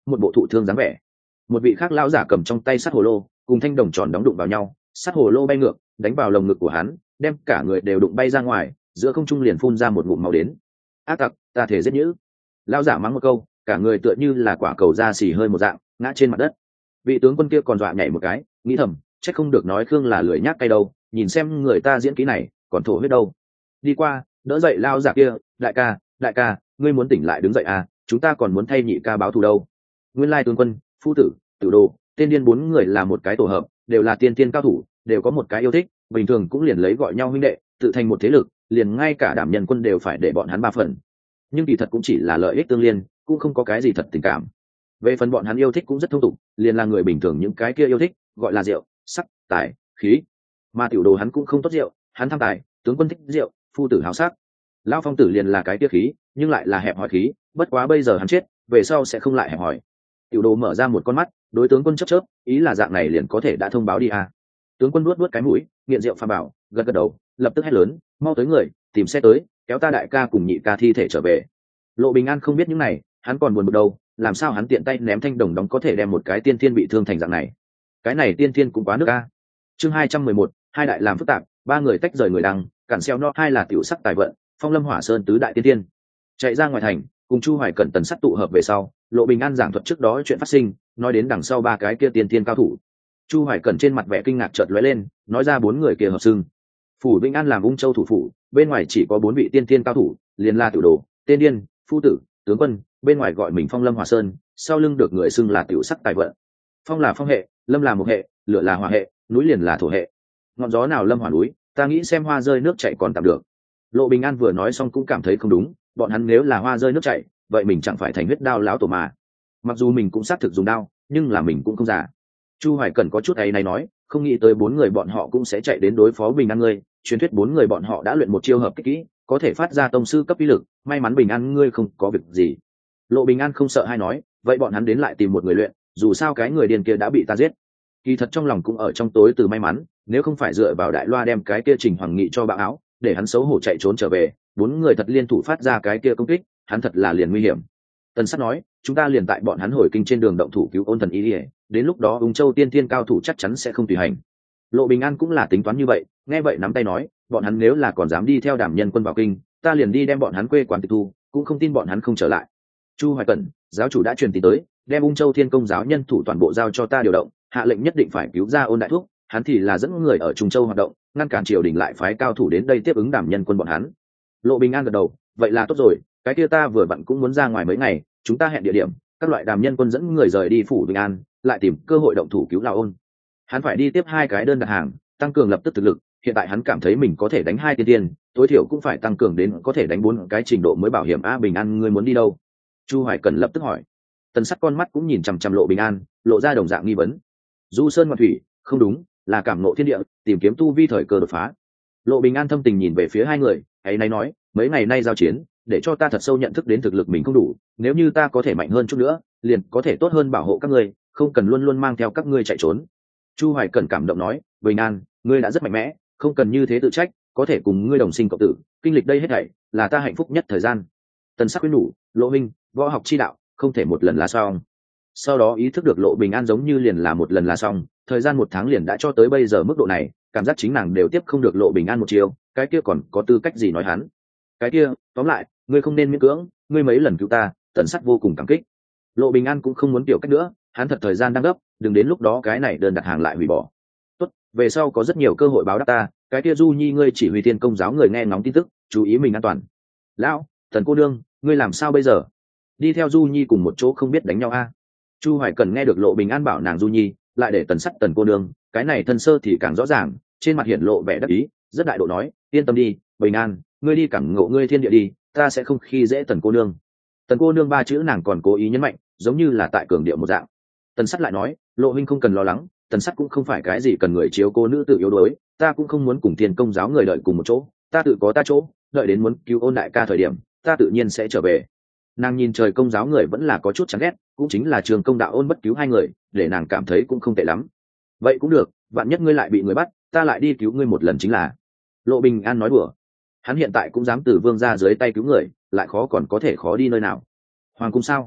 một bộ thụ thương dáng vẻ. Một vị khác lão giả cầm trong tay sắt hồ lô cùng thanh đồng tròn đóng đụng vào nhau, sắt hồ lô bay ngược đánh vào lồng ngực của hắn, đem cả người đều đụng bay ra ngoài, giữa không trung liền phun ra một ngụm máu đến. Ác tặc, ta thể giết nhữ. Lão giả mắng một câu, cả người tựa như là quả cầu da xì hơi một dạng ngã trên mặt đất. Vị tướng quân kia còn dọa nhảy một cái, nghĩ thầm chắc không được nói Khương là lười nhác cay đâu, nhìn xem người ta diễn kỹ này còn thổ huyết đâu. Đi qua đỡ dậy lao giả kia, đại ca đại ca, ngươi muốn tỉnh lại đứng dậy à, chúng ta còn muốn thay nhị ca báo thù đâu. Nguyên lai tướng quân, phu tử, tử đồ, tên điên bốn người là một cái tổ hợp, đều là tiên tiên cao thủ, đều có một cái yêu thích, bình thường cũng liền lấy gọi nhau huynh đệ, tự thành một thế lực, liền ngay cả đảm nhân quân đều phải để bọn hắn ba phần. Nhưng kỳ thật cũng chỉ là lợi ích tương liên, cũng không có cái gì thật tình cảm. Về phần bọn hắn yêu thích cũng rất thông tục, liền là người bình thường những cái kia yêu thích, gọi là rượu, sắc, tài, khí. Mà tiểu đồ hắn cũng không tốt rượu, hắn tham tài, tướng quân thích rượu, phu tử háo sắc. Lão phong tử liền là cái kia khí, nhưng lại là hẹp hòi khí, bất quá bây giờ hắn chết, về sau sẽ không lại hẹp hòi. Tiểu đồ mở ra một con mắt, đối tướng quân chớp chớp, ý là dạng này liền có thể đã thông báo đi à. Tướng quân nuốt nuốt cái mũi, nghiện rượu pha bảo, gật gật đầu, lập tức hét lớn, mau tới người, tìm xe tới, kéo ta đại ca cùng nhị ca thi thể trở về. Lộ Bình An không biết những này, hắn còn buồn bực đâu, làm sao hắn tiện tay ném thanh đồng đóng có thể đem một cái tiên thiên bị thương thành dạng này. Cái này tiên thiên cũng quá nước a. Chương hai trăm mười một, hai đại làm phức tạp, ba người tách rời người đăng, cản xeo no hai là tiểu sắc tài vận, phong lâm hỏa sơn tứ đại tiên thiên. Chạy ra ngoài thành, cùng Chu Hoài Cẩn tần sắt tụ hợp về sau, Lộ Bình An giảng thuật trước đó chuyện phát sinh, nói đến đằng sau ba cái kia tiên thiên cao thủ. Chu Hoài Cẩn trên mặt vẻ kinh ngạc chợt lóe lên, nói ra bốn người kia hợp xưng. Phủ Vĩnh An làm Ung Châu thủ phủ, bên ngoài chỉ có bốn vị tiên thiên cao thủ, liền là Tiểu Đồ, Tên Điên, Phu Tử, Tướng Quân, bên ngoài gọi mình Phong Lâm Hỏa Sơn, sau lưng được người xưng là tiểu sắc tài vận. Phong là phong hệ, lâm là một hệ, lửa là hỏa hệ, núi liền là thổ hệ. Ngọn gió nào lâm hỏa núi, ta nghĩ xem hoa rơi nước chảy còn tạm được. Lộ Bình An vừa nói xong cũng cảm thấy không đúng, bọn hắn nếu là hoa rơi nước chảy, vậy mình chẳng phải thành huyết đao lão tổ mà. Mặc dù mình cũng xác thực dùng đao, nhưng là mình cũng không giả. Chu Hoài Cẩn có chút ấy này nói, không nghĩ tới bốn người bọn họ cũng sẽ chạy đến đối phó Bình An ngươi, truyền thuyết bốn người bọn họ đã luyện một chiêu hợp kích kỹ, có thể phát ra tông sư cấp uy lực, may mắn Bình An ngươi không có việc gì. Lộ Bình An không sợ hay nói, vậy bọn hắn đến lại tìm một người luyện, dù sao cái người điên kia đã bị ta giết. Kỳ thật trong lòng cũng ở trong tối từ may mắn, nếu không phải dựa vào đại loa đem cái kia Trình Hoàng Nghị cho bạo áo, để hắn xấu hổ chạy trốn trở về, bốn người thật liên thủ phát ra cái kia công kích, hắn thật là liền nguy hiểm. Tần Sắt nói, chúng ta liền tại bọn hắn hồi kinh trên đường động thủ cứu Ôn Thần Ý, đến lúc đó Ung Châu tiên thiên cao thủ chắc chắn sẽ không tùy hành. Lộ Bình An cũng là tính toán như vậy, nghe vậy nắm tay nói, bọn hắn nếu là còn dám đi theo Đảm Nhân quân vào kinh, ta liền đi đem bọn hắn quê quán tịch thu, cũng không tin bọn hắn không trở lại. Chu Hoài Cẩn, giáo chủ đã truyền tin tới, đem Ung Châu Thiên Công giáo nhân thủ toàn bộ giao cho ta điều động, hạ lệnh nhất định phải cứu ra Ôn đại thúc, hắn thì là dẫn người ở Trung Châu hoạt động, ngăn cản triều đình lại phái cao thủ đến đây tiếp ứng Đảm Nhân quân bọn hắn. Lộ Bình An gật đầu, vậy là tốt rồi, cái kia ta vừa vặn cũng muốn ra ngoài mấy ngày, chúng ta hẹn địa điểm, các loại Đảm Nhân quân dẫn người rời đi phủ Bình An, lại tìm cơ hội động thủ cứu Lão Ôn. Hắn phải đi tiếp hai cái đơn đặt hàng, tăng cường lập tức thực lực, hiện tại hắn cảm thấy mình có thể đánh hai tiên tiên, tối thiểu cũng phải tăng cường đến có thể đánh bốn cái trình độ mới bảo hiểm. A Bình An ngươi muốn đi đâu? Chu Hoài Cẩn lập tức hỏi. Tần Sắt con mắt cũng nhìn chằm chằm Lộ Bình An, lộ ra đồng dạng nghi vấn. Du sơn ngoạn thủy, không đúng, là cảm ngộ thiên địa, tìm kiếm tu vi thời cơ đột phá. Lộ Bình An thâm tình nhìn về phía hai người, ấy nay nói, mấy ngày nay giao chiến, để cho ta thật sâu nhận thức đến thực lực mình không đủ, nếu như ta có thể mạnh hơn chút nữa, liền có thể tốt hơn bảo hộ các ngươi, không cần luôn luôn mang theo các ngươi chạy trốn. Chu Hoài Cẩn cảm động nói, Bình An, ngươi đã rất mạnh mẽ, không cần như thế tự trách, có thể cùng ngươi đồng sinh cộng tử, kinh lịch đây hết thảy là ta hạnh phúc nhất thời gian. Tần Sắc khuyên nhủ, Lộ Minh, võ học chi đạo không thể một lần là xong. Sau đó ý thức được Lộ Bình An giống như liền là một lần là xong, thời gian một tháng liền đã cho tới bây giờ mức độ này, cảm giác chính nàng đều tiếp không được Lộ Bình An một chiều, cái kia còn có tư cách gì nói hắn? Cái kia, tóm lại, ngươi không nên miễn cưỡng, ngươi mấy lần cứu ta, Tần Sắc vô cùng cảm kích. Lộ Bình An cũng không muốn tiểu cách nữa, hắn thật thời gian đang gấp, đừng đến lúc đó cái này đơn đặt hàng lại hủy bỏ. Tốt, về sau có rất nhiều cơ hội báo đáp ta, cái kia Du Nhi ngươi chỉ huy Thiên Công giáo người nghe ngóng tin tức, chú ý mình an toàn. Lão, Thần cô nương, ngươi làm sao bây giờ? Đi theo Du Nhi cùng một chỗ không biết đánh nhau a? À? Chu Hoài Cần nghe được Lộ Bình An bảo nàng Du Nhi, lại để Tần Sắt Tần cô nương, cái này thân sơ thì càng rõ ràng, trên mặt hiện lộ vẻ đắc ý, rất đại độ nói, yên tâm đi, Bình An, ngươi đi cẳng ngộ ngươi thiên địa đi, ta sẽ không khi dễ Tần cô nương. Tần cô nương ba chữ nàng còn cố ý nhấn mạnh, giống như là tại cường điệu một dạng. Tần Sắt lại nói, Lộ huynh không cần lo lắng, Tần Sắt cũng không phải cái gì cần người chiếu cố nữ tự yếu đuối, ta cũng không muốn cùng Thiên Công giáo người đợi cùng một chỗ, ta tự có ta chỗ, đợi đến muốn cứu Ôn đại ca thời điểm, ta tự nhiên sẽ trở về. Nàng nhìn trời Công giáo người vẫn là có chút chán ghét, cũng chính là Trường Công đạo Ôn bất cứu hai người, để nàng cảm thấy cũng không tệ lắm. Vậy cũng được, vạn nhất ngươi lại bị người bắt, ta lại đi cứu ngươi một lần chính là. Lộ Bình An nói đùa, hắn hiện tại cũng dám từ vương ra dưới tay cứu người, lại khó còn có thể khó đi nơi nào. Hoàng cung sao?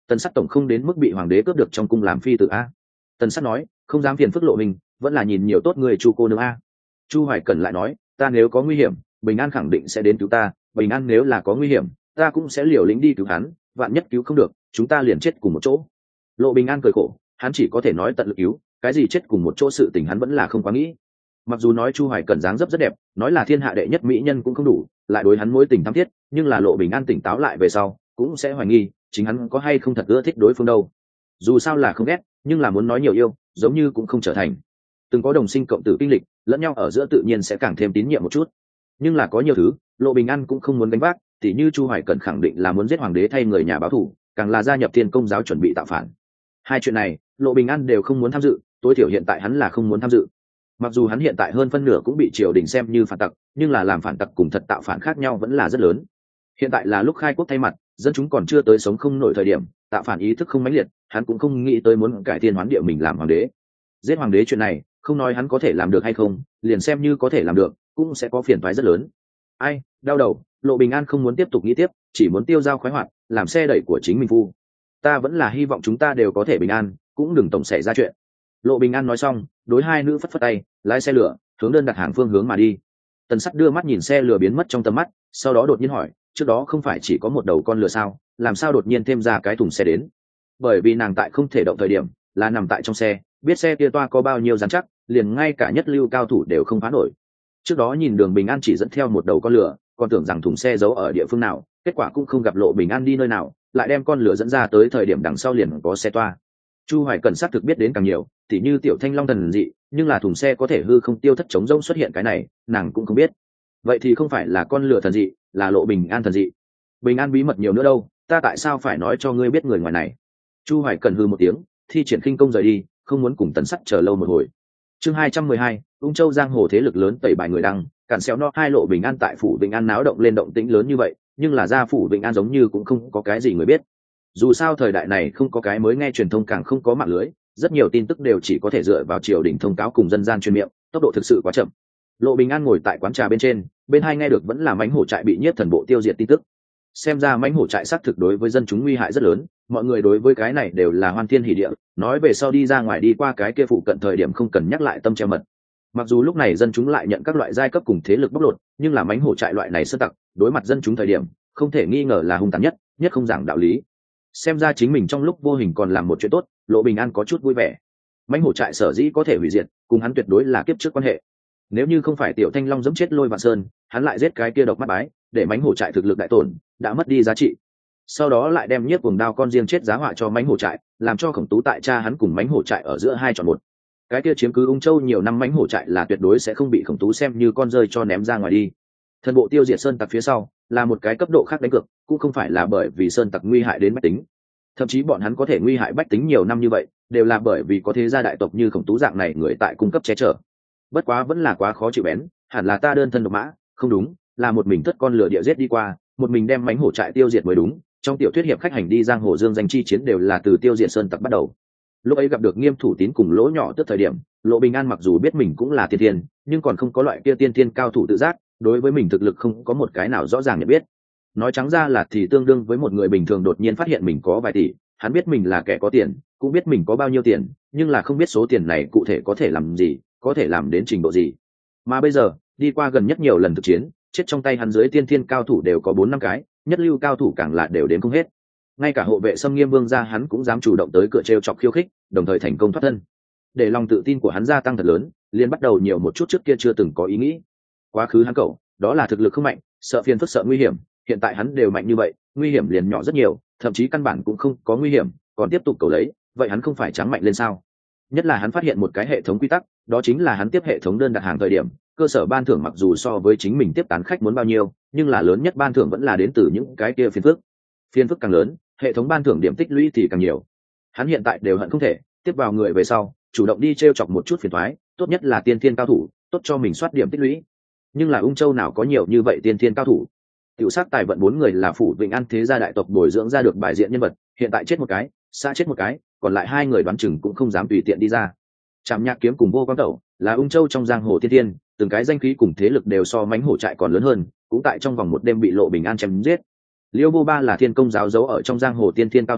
Tần Sắt tổng không đến mức bị hoàng đế cướp được trong cung làm phi tử a. Tần Sắt nói, không dám phiền phức Lộ Bình, vẫn là nhìn nhiều tốt người Chu cô nương a. Chu Hoài Cẩn lại nói, ta nếu có nguy hiểm, Bình An khẳng định sẽ đến cứu ta, Bình An nếu là có nguy hiểm, ta cũng sẽ liều lĩnh đi cứu hắn, vạn nhất cứu không được, chúng ta liền chết cùng một chỗ. Lộ Bình An cười khổ, hắn chỉ có thể nói tận lực cứu, cái gì chết cùng một chỗ sự tình hắn vẫn là không quá nghĩ. Mặc dù nói Chu Hoài Cẩn dáng dấp rất đẹp, nói là thiên hạ đệ nhất mỹ nhân cũng không đủ, lại đối hắn mối tình thắm thiết, nhưng là Lộ Bình An tỉnh táo lại về sau, cũng sẽ hoài nghi, chính hắn có hay không thật ưa thích đối phương đâu. Dù sao là không ghét, nhưng là muốn nói nhiều yêu, giống như cũng không trở thành. Từng có đồng sinh cộng tử kinh lịch, lẫn nhau ở giữa tự nhiên sẽ càng thêm tín nhiệm một chút. Nhưng là có nhiều thứ, Lộ Bình An cũng không muốn gánh vác, tỉ như Chu Hoài Cẩn khẳng định là muốn giết hoàng đế thay người nhà báo thù, càng là gia nhập Thiên Công giáo chuẩn bị tạo phản. Hai chuyện này, Lộ Bình An đều không muốn tham dự, tối thiểu hiện tại hắn là không muốn tham dự. Mặc dù hắn hiện tại hơn phân nửa cũng bị triều đình xem như phản tặc, nhưng là làm phản tặc cùng thật tạo phản khác nhau vẫn là rất lớn. Hiện tại là lúc khai quốc thay mặt, dân chúng còn chưa tới sống không nổi thời điểm, tạo phản ý thức không mãnh liệt, hắn cũng không nghĩ tới muốn cải thiên hoán địa mình làm hoàng đế. Giết hoàng đế chuyện này, không nói hắn có thể làm được hay không, liền xem như có thể làm được, cũng sẽ có phiền toái rất lớn. Ai, đau đầu, Lộ Bình An không muốn tiếp tục nghĩ tiếp, chỉ muốn tiêu dao khoái hoạt, làm xe đẩy của chính mình phu. Ta vẫn là hy vọng chúng ta đều có thể bình an, cũng đừng tổng xảy ra chuyện. Lộ Bình An nói xong, đối hai nữ phất phất tay, lái xe lửa hướng đơn đặt hàng phương hướng mà đi. Tần Sắt đưa mắt nhìn xe lửa biến mất trong tầm mắt, sau đó đột nhiên hỏi, trước đó không phải chỉ có một đầu con lửa sao, làm sao đột nhiên thêm ra cái thùng xe đến? Bởi vì nàng tại không thể động thời điểm, là nằm tại trong xe, biết xe kia toa có bao nhiêu rắn chắc, liền ngay cả nhất lưu cao thủ đều không phá nổi. Trước đó nhìn Đường Bình An chỉ dẫn theo một đầu con lửa, còn tưởng rằng thùng xe giấu ở địa phương nào, kết quả cũng không gặp Lộ Bình An đi nơi nào, lại đem con lửa dẫn ra tới thời điểm đằng sau liền có xe toa. Chu Hoài Cẩn xác thực biết đến càng nhiều, tỉ như tiểu thanh long thần dị, nhưng là thùng xe có thể hư không tiêu thất chống rông xuất hiện cái này, nàng cũng không biết. Vậy thì không phải là con lửa thần dị, là Lộ Bình An thần dị. Bình An bí mật nhiều nữa đâu, ta tại sao phải nói cho ngươi biết người ngoài này? Chu Hoài Cẩn hư một tiếng, thi triển khinh công rời đi, không muốn cùng Tần Sắt chờ lâu một hồi. Chương hai trăm mười hai, Ung Châu giang hồ thế lực lớn tẩy bài người đăng, cản xéo no hai Lộ Bình An tại phủ Bình An náo động lên động tĩnh lớn như vậy, nhưng là ra phủ Bình An giống như cũng không có cái gì người biết. Dù sao thời đại này không có cái mới nghe truyền thông, càng không có mạng lưới, rất nhiều tin tức đều chỉ có thể dựa vào triều đình thông cáo cùng dân gian truyền miệng, tốc độ thực sự quá chậm. Lộ Bình An ngồi tại quán trà bên trên, bên hai nghe được vẫn là mãnh hổ trại bị nhiếp thần bộ tiêu diệt tin tức. Xem ra mãnh hổ trại xác thực đối với dân chúng nguy hại rất lớn, mọi người đối với cái này đều là hoan thiên hỉ địa, nói về sau đi ra ngoài đi qua cái kia phụ cận thời điểm không cần nhắc lại tâm treo mật. Mặc dù lúc này dân chúng lại nhận các loại giai cấp cùng thế lực bóc lột, nhưng là mãnh hổ trại loại này sơ tặc, đối mặt dân chúng thời điểm, không thể nghi ngờ là hung tàn nhất, nhất không giảng đạo lý. Xem ra chính mình trong lúc vô hình còn làm một chuyện tốt, Lộ Bình An có chút vui vẻ. Mãnh hổ trại sở dĩ có thể hủy diệt, cùng hắn tuyệt đối là kiếp trước quan hệ. Nếu như không phải tiểu thanh long giẫm chết Lôi Vạn Sơn, hắn lại giết cái kia độc mắt bái, để mãnh hổ trại thực lực đại tổn, đã mất đi giá trị. Sau đó lại đem nhiếp cuồng đao con riêng chết giá họa cho mãnh hổ trại, làm cho Khổng Tú tại cha hắn cùng mãnh hổ trại ở giữa hai chọn một. Cái kia chiếm cứ Ung Châu nhiều năm mãnh hổ trại là tuyệt đối sẽ không bị Khổng Tú xem như con rơi cho ném ra ngoài đi. Thần bộ tiêu diệt sơn tặc phía sau, là một cái cấp độ khác đánh cược, cũng không phải là bởi vì sơn tặc nguy hại đến bách tính. Thậm chí bọn hắn có thể nguy hại bách tính nhiều năm như vậy, đều là bởi vì có thế gia đại tộc như Khổng Tú dạng này người tại cung cấp che chở. Bất quá vẫn là quá khó chịu bén, hẳn là ta đơn thân độc mã, không đúng, là một mình thất con lửa địa giết đi qua, một mình đem mãnh hổ trại tiêu diệt mới đúng. Trong tiểu thuyết hiệp khách hành đi giang hồ dương danh chi chiến đều là từ tiêu diệt sơn tặc bắt đầu. Lúc ấy gặp được Nghiêm Thủ Tín cùng Lỗ Nhỏ Tức thời điểm, Lộ Bình An mặc dù biết mình cũng là tiên thiên, nhưng còn không có loại kia tiên thiên cao thủ tự giác, đối với mình thực lực không có một cái nào rõ ràng nhận biết. Nói trắng ra là thì tương đương với một người bình thường đột nhiên phát hiện mình có vài tỷ, hắn biết mình là kẻ có tiền, cũng biết mình có bao nhiêu tiền, nhưng là không biết số tiền này cụ thể có thể làm gì, có thể làm đến trình độ gì. Mà bây giờ, đi qua gần nhất nhiều lần thực chiến, chết trong tay hắn dưới tiên thiên cao thủ đều có bốn năm cái, nhất lưu cao thủ càng là đều đến không hết. Ngay cả hộ vệ Sâm Nghiêm Vương gia hắn cũng dám chủ động tới cửa trêu chọc khiêu khích, đồng thời thành công thoát thân. Để lòng tự tin của hắn gia tăng thật lớn, liền bắt đầu nhiều một chút trước kia chưa từng có ý nghĩ. Quá khứ hắn cậu, đó là thực lực không mạnh, sợ phiền phức sợ nguy hiểm, hiện tại hắn đều mạnh như vậy, nguy hiểm liền nhỏ rất nhiều, thậm chí căn bản cũng không có nguy hiểm, còn tiếp tục cầu lấy, vậy hắn không phải trắng mạnh lên sao? Nhất là hắn phát hiện một cái hệ thống quy tắc, đó chính là hắn tiếp hệ thống đơn đặt hàng thời điểm, cơ sở ban thưởng mặc dù so với chính mình tiếp tán khách muốn bao nhiêu, nhưng là lớn nhất ban thưởng vẫn là đến từ những cái kia phiền phức. Phiền phức càng lớn, hệ thống ban thưởng điểm tích lũy thì càng nhiều. Hắn hiện tại đều hận không thể tiếp vào người về sau, chủ động đi trêu chọc một chút phiền toái, tốt nhất là tiên thiên cao thủ, tốt cho mình soát điểm tích lũy. Nhưng là Ung Châu nào có nhiều như vậy tiên thiên cao thủ? Tiểu sắc tài vận bốn người là phủ Vịnh An thế gia đại tộc bồi dưỡng ra được bài diện nhân vật, hiện tại chết một cái, xã chết một cái, còn lại hai người đoán chừng cũng không dám tùy tiện đi ra. Trảm Nhạc Kiếm cùng Vô Quang Tẩu là Ung Châu trong giang hồ tiên thiên, từng cái danh khí cùng thế lực đều so mãnh hổ trại còn lớn hơn, cũng tại trong vòng một đêm bị Lộ Bình An chém giết. Liêu Vô Ba là Thiên Công giáo giấu ở trong giang hồ tiên thiên cao thủ,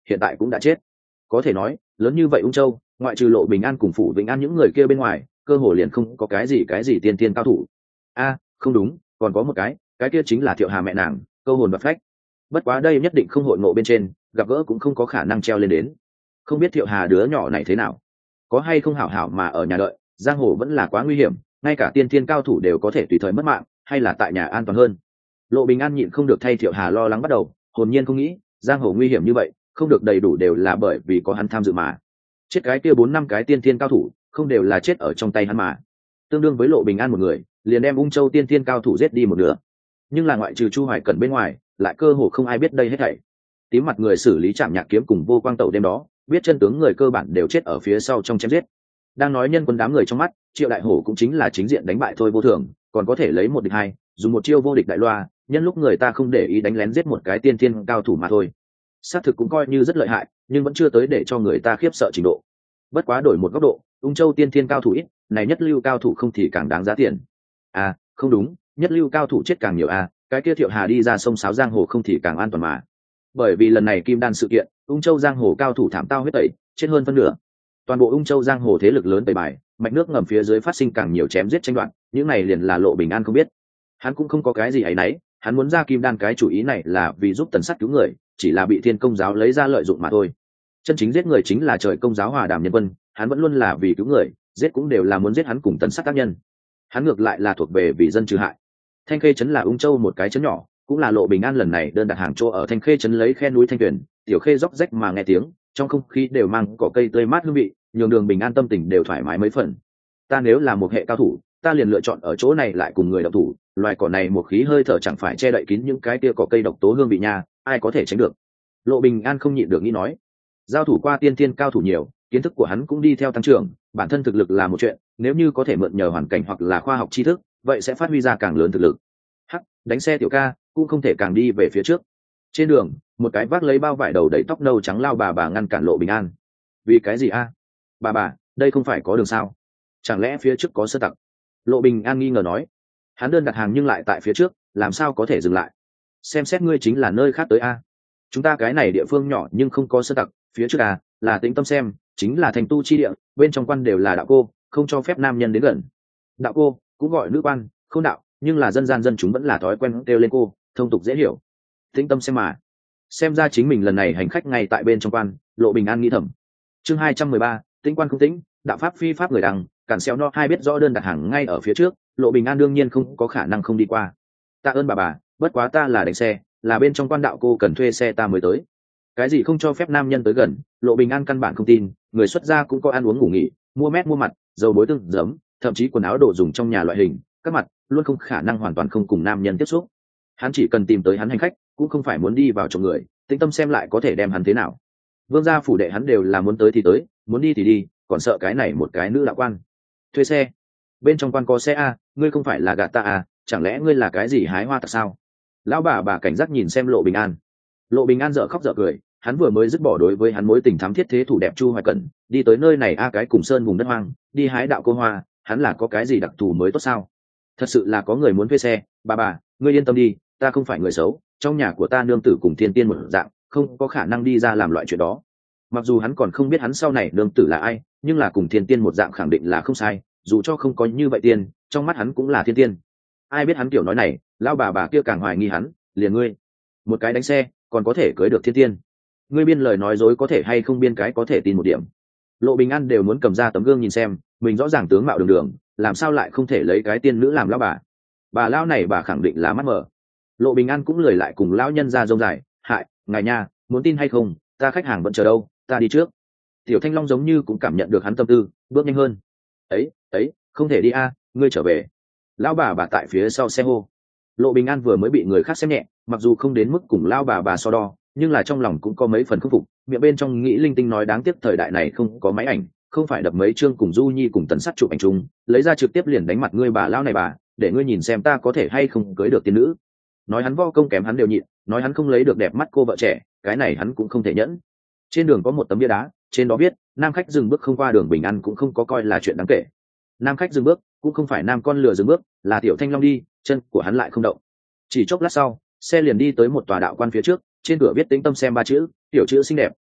hiện tại cũng đã chết. Có thể nói lớn như vậy ung châu ngoại trừ Lộ Bình An cùng Phủ Vĩnh An những người kia bên ngoài, cơ hồ liền không có cái gì cái gì tiên tiên cao thủ. A không đúng, còn có một cái, cái kia chính là Thiệu Hà mẹ nàng, câu hồn và phách. Bất quá đây nhất định không hội ngộ bên trên, gặp gỡ cũng không có khả năng treo lên đến. Không biết Thiệu Hà đứa nhỏ này thế nào, có hay không hảo hảo mà ở nhà đợi, giang hồ vẫn là quá nguy hiểm, ngay cả tiên thiên cao thủ đều có thể tùy thời mất mạng, hay là tại nhà an toàn hơn. Lộ Bình An nhịn không được thay Thiệu Hà lo lắng bắt đầu, hồn nhiên không nghĩ giang hồ nguy hiểm như vậy, không được đầy đủ đều là bởi vì có hắn tham dự mà. Chết cái kia bốn năm cái tiên thiên cao thủ, không đều là chết ở trong tay hắn mà. Tương đương với Lộ Bình An một người, liền đem ung châu tiên thiên cao thủ giết đi một nửa. Nhưng là ngoại trừ Chu Hoài Cẩn bên ngoài, lại cơ hồ không ai biết đây hết thảy. Tím mặt người xử lý Trảm Nhạc kiếm cùng Vô Quang Tẩu đêm đó, biết chân tướng người cơ bản đều chết ở phía sau trong chém giết. Đang nói nhân quân đám người trong mắt, Triệu Đại Hổ cũng chính là chính diện đánh bại thôi vô thường, còn có thể lấy một địch hai, dùng một chiêu vô địch đại loa, nhân lúc người ta không để ý đánh lén giết một cái tiên thiên cao thủ mà thôi. Xác thực cũng coi như rất lợi hại, nhưng vẫn chưa tới để cho người ta khiếp sợ trình độ. Bất quá đổi một góc độ, ung châu tiên thiên cao thủ ít, này nhất lưu cao thủ không thì càng đáng giá tiền. À không đúng, nhất lưu cao thủ chết càng nhiều à, cái kia Thiệu Hà đi ra sông sáo giang hồ không thì càng an toàn mà. Bởi vì lần này kim đan sự kiện, ung châu giang hồ cao thủ thảm tao huyết tẩy, chết hơn phân nửa. Toàn bộ ung châu giang hồ thế lực lớn tẩy bài, mạch nước ngầm phía dưới phát sinh càng nhiều chém giết tranh đoạt, những này liền là Lộ Bình An không biết. Hắn cũng không có cái gì ấy nấy, hắn muốn ra kim đan cái chủ ý này là vì giúp Tần Sắt cứu người, chỉ là bị Thiên Công giáo lấy ra lợi dụng mà thôi. Chân chính giết người chính là Trời Công giáo Hòa Đàm nhân quân, hắn vẫn luôn là vì cứu người, giết cũng đều là muốn giết hắn cùng Tần Sắt tác nhân. Hắn ngược lại là thuộc về vì dân trừ hại. Thanh Khê trấn là ung châu một cái trấn nhỏ, cũng là Lộ Bình An lần này đơn đặt hàng chỗ ở Thanh Khê trấn lấy khe núi Thanh Tuyền, tiểu khê róc rách mà nghe tiếng, trong không khí đều mang cỏ cây tươi mát hương vị, nhường Đường Bình An tâm tình đều thoải mái mấy phần. Ta nếu là một hệ cao thủ, ta liền lựa chọn ở chỗ này lại cùng người động thủ, loài cỏ này một khí hơi thở chẳng phải che đậy kín những cái tia cỏ cây độc tố hương vị nha, ai có thể tránh được. Lộ Bình An không nhịn được nghĩ nói, giao thủ qua tiên tiên cao thủ nhiều, kiến thức của hắn cũng đi theo tăng trưởng, bản thân thực lực là một chuyện, nếu như có thể mượn nhờ hoàn cảnh hoặc là khoa học tri thức, vậy sẽ phát huy ra càng lớn thực lực. Hắc, đánh xe tiểu ca, cũng không thể càng đi về phía trước. Trên đường, một cái vác lấy bao vải đầu đầy tóc nâu trắng lao bà bà ngăn cản Lộ Bình An. Vì cái gì a? Bà bà, đây không phải có đường sao? Chẳng lẽ phía trước có sơ tặc? Lộ Bình An nghi ngờ nói. Hắn đơn đặt hàng nhưng lại tại phía trước, làm sao có thể dừng lại? Xem xét ngươi chính là nơi khác tới a. Chúng ta cái này địa phương nhỏ nhưng không có sơ tặc, phía trước à, là Tĩnh Tâm xem, chính là thành tu chi địa, bên trong quan đều là đạo cô, không cho phép nam nhân đến gần. Đạo cô cũng gọi nữ quan, không đạo, nhưng là dân gian dân chúng vẫn là thói quen kêu lên cô, thông tục dễ hiểu. Tĩnh Tâm xem mà. Xem ra chính mình lần này hành khách ngay tại bên trong quan, Lộ Bình An nghĩ thầm. Chương hai trăm mười ba, Tĩnh quan không tĩnh, đạo pháp phi pháp người đằng, cản xéo no hai biết rõ đơn đặt hàng ngay ở phía trước, Lộ Bình An đương nhiên không có khả năng không đi qua. Tạ ơn bà bà, bất quá ta là đánh xe, là bên trong quan đạo cô cần thuê xe ta mới tới. Cái gì không cho phép nam nhân tới gần, Lộ Bình An căn bản không tin, người xuất gia cũng có ăn uống ngủ nghỉ, mua mét mua mặt, dầu bối tương giấm, thậm chí quần áo đồ dùng trong nhà loại hình, các mặt luôn không khả năng hoàn toàn không cùng nam nhân tiếp xúc. Hắn chỉ cần tìm tới hắn hành khách, cũng không phải muốn đi vào trong người, Tĩnh Tâm xem lại có thể đem hắn thế nào. Vương gia phủ đệ hắn đều là muốn tới thì tới, muốn đi thì đi, còn sợ cái này một cái nữ đạo quan. Thuê xe? Bên trong quan có xe a, ngươi không phải là gạt ta à, chẳng lẽ ngươi là cái gì hái hoa tại sao? Lão bà bà cảnh giác nhìn xem Lộ Bình An. Lộ Bình An dở khóc dở cười, hắn vừa mới dứt bỏ đối với hắn mối tình thắm thiết thế thủ đẹp Chu Hoài Cẩn, đi tới nơi này a cái cùng sơn vùng đất hoang, đi hái đạo cô hoa, hắn là có cái gì đặc thù mới tốt sao? Thật sự là có người muốn thuê xe, bà bà, ngươi yên tâm đi, ta không phải người xấu, trong nhà của ta nương tử cùng thiên tiên một dạng, không có khả năng đi ra làm loại chuyện đó. Mặc dù hắn còn không biết hắn sau này nương tử là ai, nhưng là cùng thiên tiên một dạng khẳng định là không sai, dù cho không có như vậy tiên, trong mắt hắn cũng là thiên tiên. Ai biết hắn kiểu nói này, lão bà bà kia càng hoài nghi hắn, liền ngươi, một cái đánh xe, còn có thể cưới được thiên tiên. Ngươi biên lời nói dối có thể hay không biên cái có thể tin một điểm. Lộ Bình An đều muốn cầm ra tấm gương nhìn xem, mình rõ ràng tướng mạo đường đường, làm sao lại không thể lấy cái tiên nữ làm lão bà. Bà lão này bà khẳng định là mắt mở. Lộ Bình An cũng lười lại cùng lão nhân ra rông dài, hại, ngài nha, muốn tin hay không, ta khách hàng vẫn chờ đâu, ta đi trước. Tiểu Thanh Long giống như cũng cảm nhận được hắn tâm tư, bước nhanh hơn. Ấy, ấy, không thể đi a, ngươi trở về. Lão bà bà tại phía sau xe hô. Lộ Bình An vừa mới bị người khác xem nhẹ, mặc dù không đến mức cùng lão bà bà so đo, nhưng là trong lòng cũng có mấy phần khâm phục, miệng bên trong nghĩ linh tinh nói đáng tiếc thời đại này không có máy ảnh, không phải đập mấy chương cùng Du Nhi cùng Tần Sắt chụp ảnh chung, lấy ra trực tiếp liền đánh mặt ngươi bà lão này bà, để ngươi nhìn xem ta có thể hay không cưới được tiên nữ. Nói hắn võ công kém hắn đều nhịn, nói hắn không lấy được đẹp mắt cô vợ trẻ, cái này hắn cũng không thể nhẫn. Trên đường có một tấm bia đá, trên đó viết nam khách dừng bước không qua đường Bình An cũng không có coi là chuyện đáng kể. Nam khách dừng bước cũng không phải nam con lừa dừng bước, là Tiểu Thanh Long đi, chân của hắn lại không động. Chỉ chốc lát sau, xe liền đi tới một tòa đạo quan phía trước, trên cửa viết Tĩnh Tâm xem ba chữ, tiểu chữ xinh đẹp,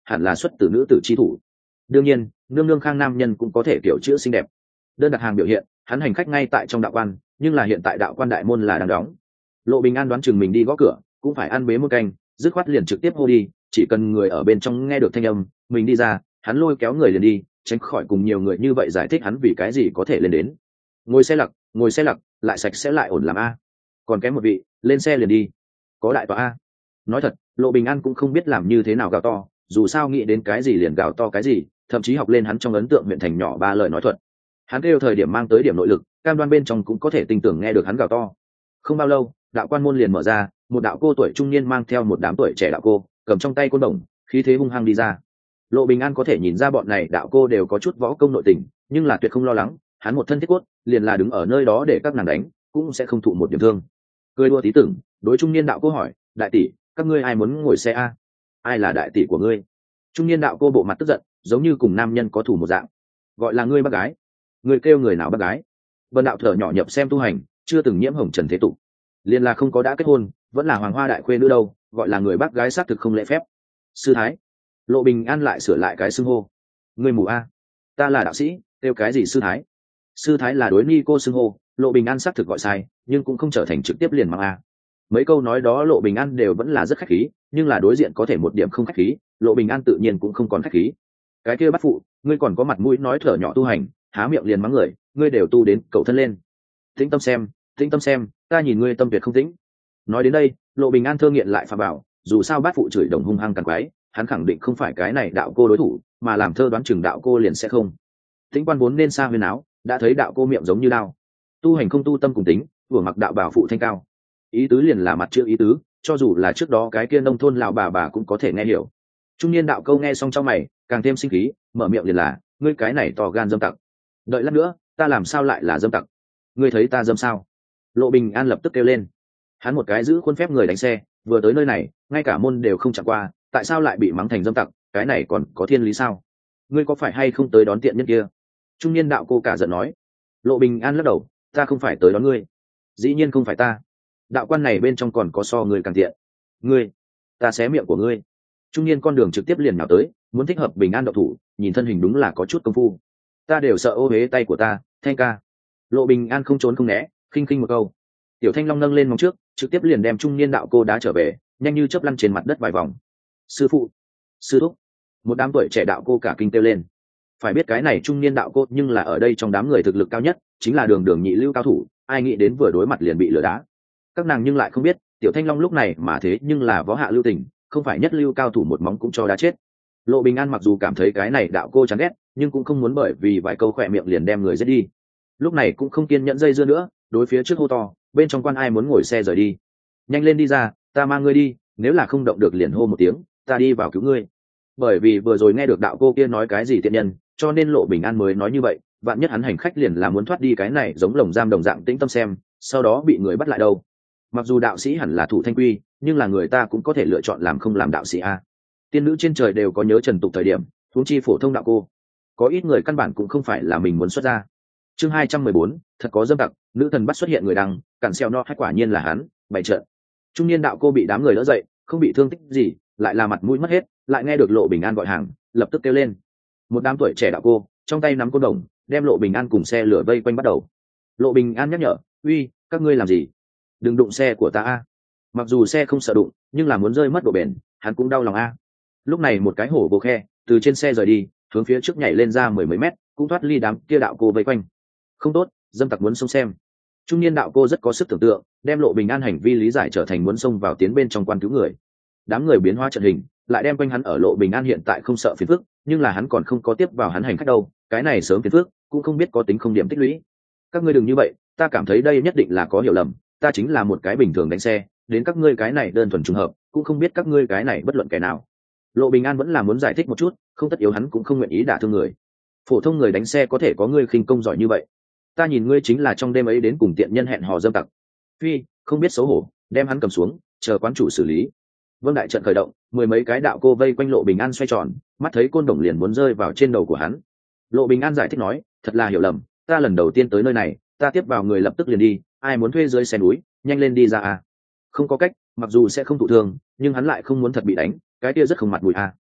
hẳn là xuất từ nữ tử chi thủ. Đương nhiên nương nương khang nam nhân cũng có thể kiểu chữ xinh đẹp. Đơn đặt hàng biểu hiện hắn hành khách ngay tại trong đạo quan, nhưng là hiện tại đạo quan đại môn là đang đóng. Lộ Bình An đoán chừng mình đi gõ cửa cũng phải ăn bế một canh, dứt khoát liền trực tiếp hô đi, chỉ cần người ở bên trong nghe được thanh âm mình đi ra, hắn lôi kéo người liền đi, tránh khỏi cùng nhiều người như vậy giải thích hắn vì cái gì có thể lên đến. Ngồi xe lặc ngồi xe lặc lại sạch sẽ lại ổn làm a, còn kém một vị, lên xe liền đi, có đại tọa a. Nói thật Lộ Bình An cũng không biết làm như thế nào gào to, dù sao nghĩ đến cái gì liền gào to cái gì, thậm chí học lên hắn trong ấn tượng huyện thành nhỏ ba lời nói thuật. Hắn kêu thời điểm mang tới điểm nội lực, cam đoan bên trong cũng có thể tinh tưởng nghe được hắn gào to. Không bao lâu đạo quan môn liền mở ra, một đạo cô tuổi trung niên mang theo một đám tuổi trẻ đạo cô, cầm trong tay côn đồng, khí thế hung hăng đi ra. Lộ Bình An có thể nhìn ra bọn này đạo cô đều có chút võ công nội tình, nhưng là tuyệt không lo lắng, hắn một thân thiết cốt liền là đứng ở nơi đó để các nàng đánh cũng sẽ không thụ một điểm thương. Cười đua tí tưởng đối trung niên đạo cô hỏi, đại tỷ các ngươi ai muốn ngồi xe a? Ai là đại tỷ của ngươi? Trung niên đạo cô bộ mặt tức giận, giống như cùng nam nhân có thủ một dạng. Gọi là ngươi bác gái. Ngươi kêu người nào bác gái? Vân đạo thở nhỏ nhập xem tu hành, chưa từng nhiễm hồng trần thế tục, liền là không có đã kết hôn, vẫn là hoàng hoa đại khuê nữ đâu, gọi là người bác gái xác thực không lễ phép. Sư thái. Lộ Bình An lại sửa lại cái xưng hô. Ngươi mù a? Ta là đạo sĩ, kêu cái gì sư thái? Sư thái là đối ni cô xưng hô, Lộ Bình An xác thực gọi sai, nhưng cũng không trở thành trực tiếp liền mang a. Mấy câu nói đó Lộ Bình An đều vẫn là rất khách khí, nhưng là đối diện có thể một điểm không khách khí, Lộ Bình An tự nhiên cũng không còn khách khí. Cái kia bắt phụ, ngươi còn có mặt mũi nói thở nhỏ tu hành, há miệng liền mắng người, ngươi đều tu đến cậu thân lên. Tĩnh tâm xem, tĩnh tâm xem, ta nhìn ngươi tâm tuyệt không tĩnh. Nói đến đây Lộ Bình An thơ nghiện lại phà bảo, dù sao bát phụ chửi đồng hung hăng càng quái, hắn khẳng định không phải cái này đạo cô đối thủ, mà làm thơ đoán chừng đạo cô liền sẽ không. Tĩnh quan vốn nên xa huyên áo, đã thấy đạo cô miệng giống như đao. Tu hành không tu tâm cùng tính, vừa mặc đạo bảo phụ thanh cao. Ý tứ liền là mặt chữ ý tứ, cho dù là trước đó cái kia nông thôn lão bà bà cũng có thể nghe hiểu. Trung niên đạo câu nghe xong trong mày càng thêm sinh khí, mở miệng liền là, ngươi cái này to gan dâm tặc. Đợi lát nữa ta làm sao lại là dâm tặc? Ngươi thấy ta dâm sao? Lộ Bình An lập tức kêu lên. Hắn một cái giữ khuôn phép người đánh xe, vừa tới nơi này ngay cả môn đều không chạm qua, tại sao lại bị mắng thành dâm tặc? Cái này còn có thiên lý sao? Ngươi có phải hay không tới đón tiện nhân kia? Trung niên đạo cô cả giận nói. Lộ Bình An lắc đầu, ta không phải tới đón ngươi. Dĩ nhiên không phải ta. Đạo quan này bên trong còn có so ngươi càng tiện. Ngươi, ta xé miệng của ngươi. Trung niên con đường trực tiếp liền nào tới, muốn thích hợp Bình An độc thủ, nhìn thân hình đúng là có chút công phu. Ta đều sợ ô huế tay của ta, Thanh ca. Lộ Bình An không trốn không né, khinh khinh một câu. Tiểu Thanh Long nâng lên móng trước, trực tiếp liền đem trung niên đạo cô đá trở về, nhanh như chớp lăn trên mặt đất vài vòng. Sư phụ, sư thúc. Một đám tuổi trẻ đạo cô cả kinh kêu lên. Phải biết cái này trung niên đạo cô nhưng là ở đây trong đám người thực lực cao nhất, chính là đường đường nhị lưu cao thủ, ai nghĩ đến vừa đối mặt liền bị lừa đá. Các nàng nhưng lại không biết Tiểu Thanh Long lúc này mà thế nhưng là võ hạ lưu tình, không phải nhất lưu cao thủ một móng cũng cho đá chết. Lộ Bình An mặc dù cảm thấy cái này đạo cô chán ghét, nhưng cũng không muốn bởi vì vài câu khỏe miệng liền đem người giết đi. Lúc này cũng không kiên nhẫn dây dưa nữa, đối phía trước hô to, bên trong quan ai muốn ngồi xe rời đi, nhanh lên đi ra, ta mang ngươi đi, nếu là không động được liền hô một tiếng, ta đi vào cứu ngươi. Bởi vì vừa rồi nghe được đạo cô kia nói cái gì tiện nhân, cho nên Lộ Bình An mới nói như vậy, vạn nhất hắn hành khách liền là muốn thoát đi cái này giống lồng giam đồng dạng tĩnh tâm xem, sau đó bị người bắt lại đâu. Mặc dù đạo sĩ hẳn là thủ thanh quy, nhưng là người ta cũng có thể lựa chọn làm không làm đạo sĩ a. Tiên nữ trên trời đều có nhớ trần tục thời điểm, huống chi phổ thông đạo cô, có ít người căn bản cũng không phải là mình muốn xuất ra. Chương hai trăm mười bốn, thật có dâm tặc, nữ thần bắt xuất hiện người đăng, cản xeo no hay quả nhiên là hắn, bày trận. Trung niên đạo cô bị đám người đỡ dậy, không bị thương tích gì, lại là mặt mũi mất hết, lại nghe được Lộ Bình An gọi hàng, lập tức kêu lên. Một đám tuổi trẻ đạo cô, trong tay nắm côn đồng, đem Lộ Bình An cùng xe lửa vây quanh bắt đầu. Lộ Bình An nhắc nhở, uy, các ngươi làm gì? Đừng đụng xe của ta a. Mặc dù xe không sợ đụng, nhưng là muốn rơi mất độ bền, hắn cũng đau lòng a. Lúc này một cái hổ bồ khe từ trên xe rời đi, hướng phía trước nhảy lên ra mười mấy mét, cũng thoát ly đám kia đạo cô vây quanh. Không tốt, dâm tặc muốn xông xem. Trung niên đạo cô rất có sức tưởng tượng, đem Lộ Bình An hành vi lý giải trở thành muốn xông vào tiến bên trong quan cứu người. Đám người biến hóa trận hình, lại đem quanh hắn ở Lộ Bình An hiện tại không sợ phiền phức, nhưng là hắn còn không có tiếp vào hắn hành khách đâu, cái này sớm phiền phức, cũng không biết có tính không điểm tích lũy. Các ngươi đừng như vậy, ta cảm thấy đây nhất định là có hiểu lầm, ta chính là một cái bình thường đánh xe, đến các ngươi cái này đơn thuần trùng hợp, cũng không biết các ngươi cái này bất luận kẻ nào. Lộ Bình An vẫn là muốn giải thích một chút, không tất yếu hắn cũng không nguyện ý đả thương người. Phổ thông người đánh xe có thể có ngươi khinh công giỏi như vậy, ta nhìn ngươi chính là trong đêm ấy đến cùng tiện nhân hẹn hò dâm tặc. Phi, không biết xấu hổ, đem hắn cầm xuống, chờ quán chủ xử lý. Vâng, đại trận khởi động, mười mấy cái đạo cô vây quanh Lộ Bình An xoay tròn, mắt thấy côn đồng liền muốn rơi vào trên đầu của hắn. Lộ Bình An giải thích nói, thật là hiểu lầm, ta lần đầu tiên tới nơi này, ta tiếp vào người lập tức liền đi, ai muốn thuê dưới xe núi, nhanh lên đi ra à. Không có cách, mặc dù sẽ không thụ thương, nhưng hắn lại không muốn thật bị đánh, cái kia rất không mặt mũi à.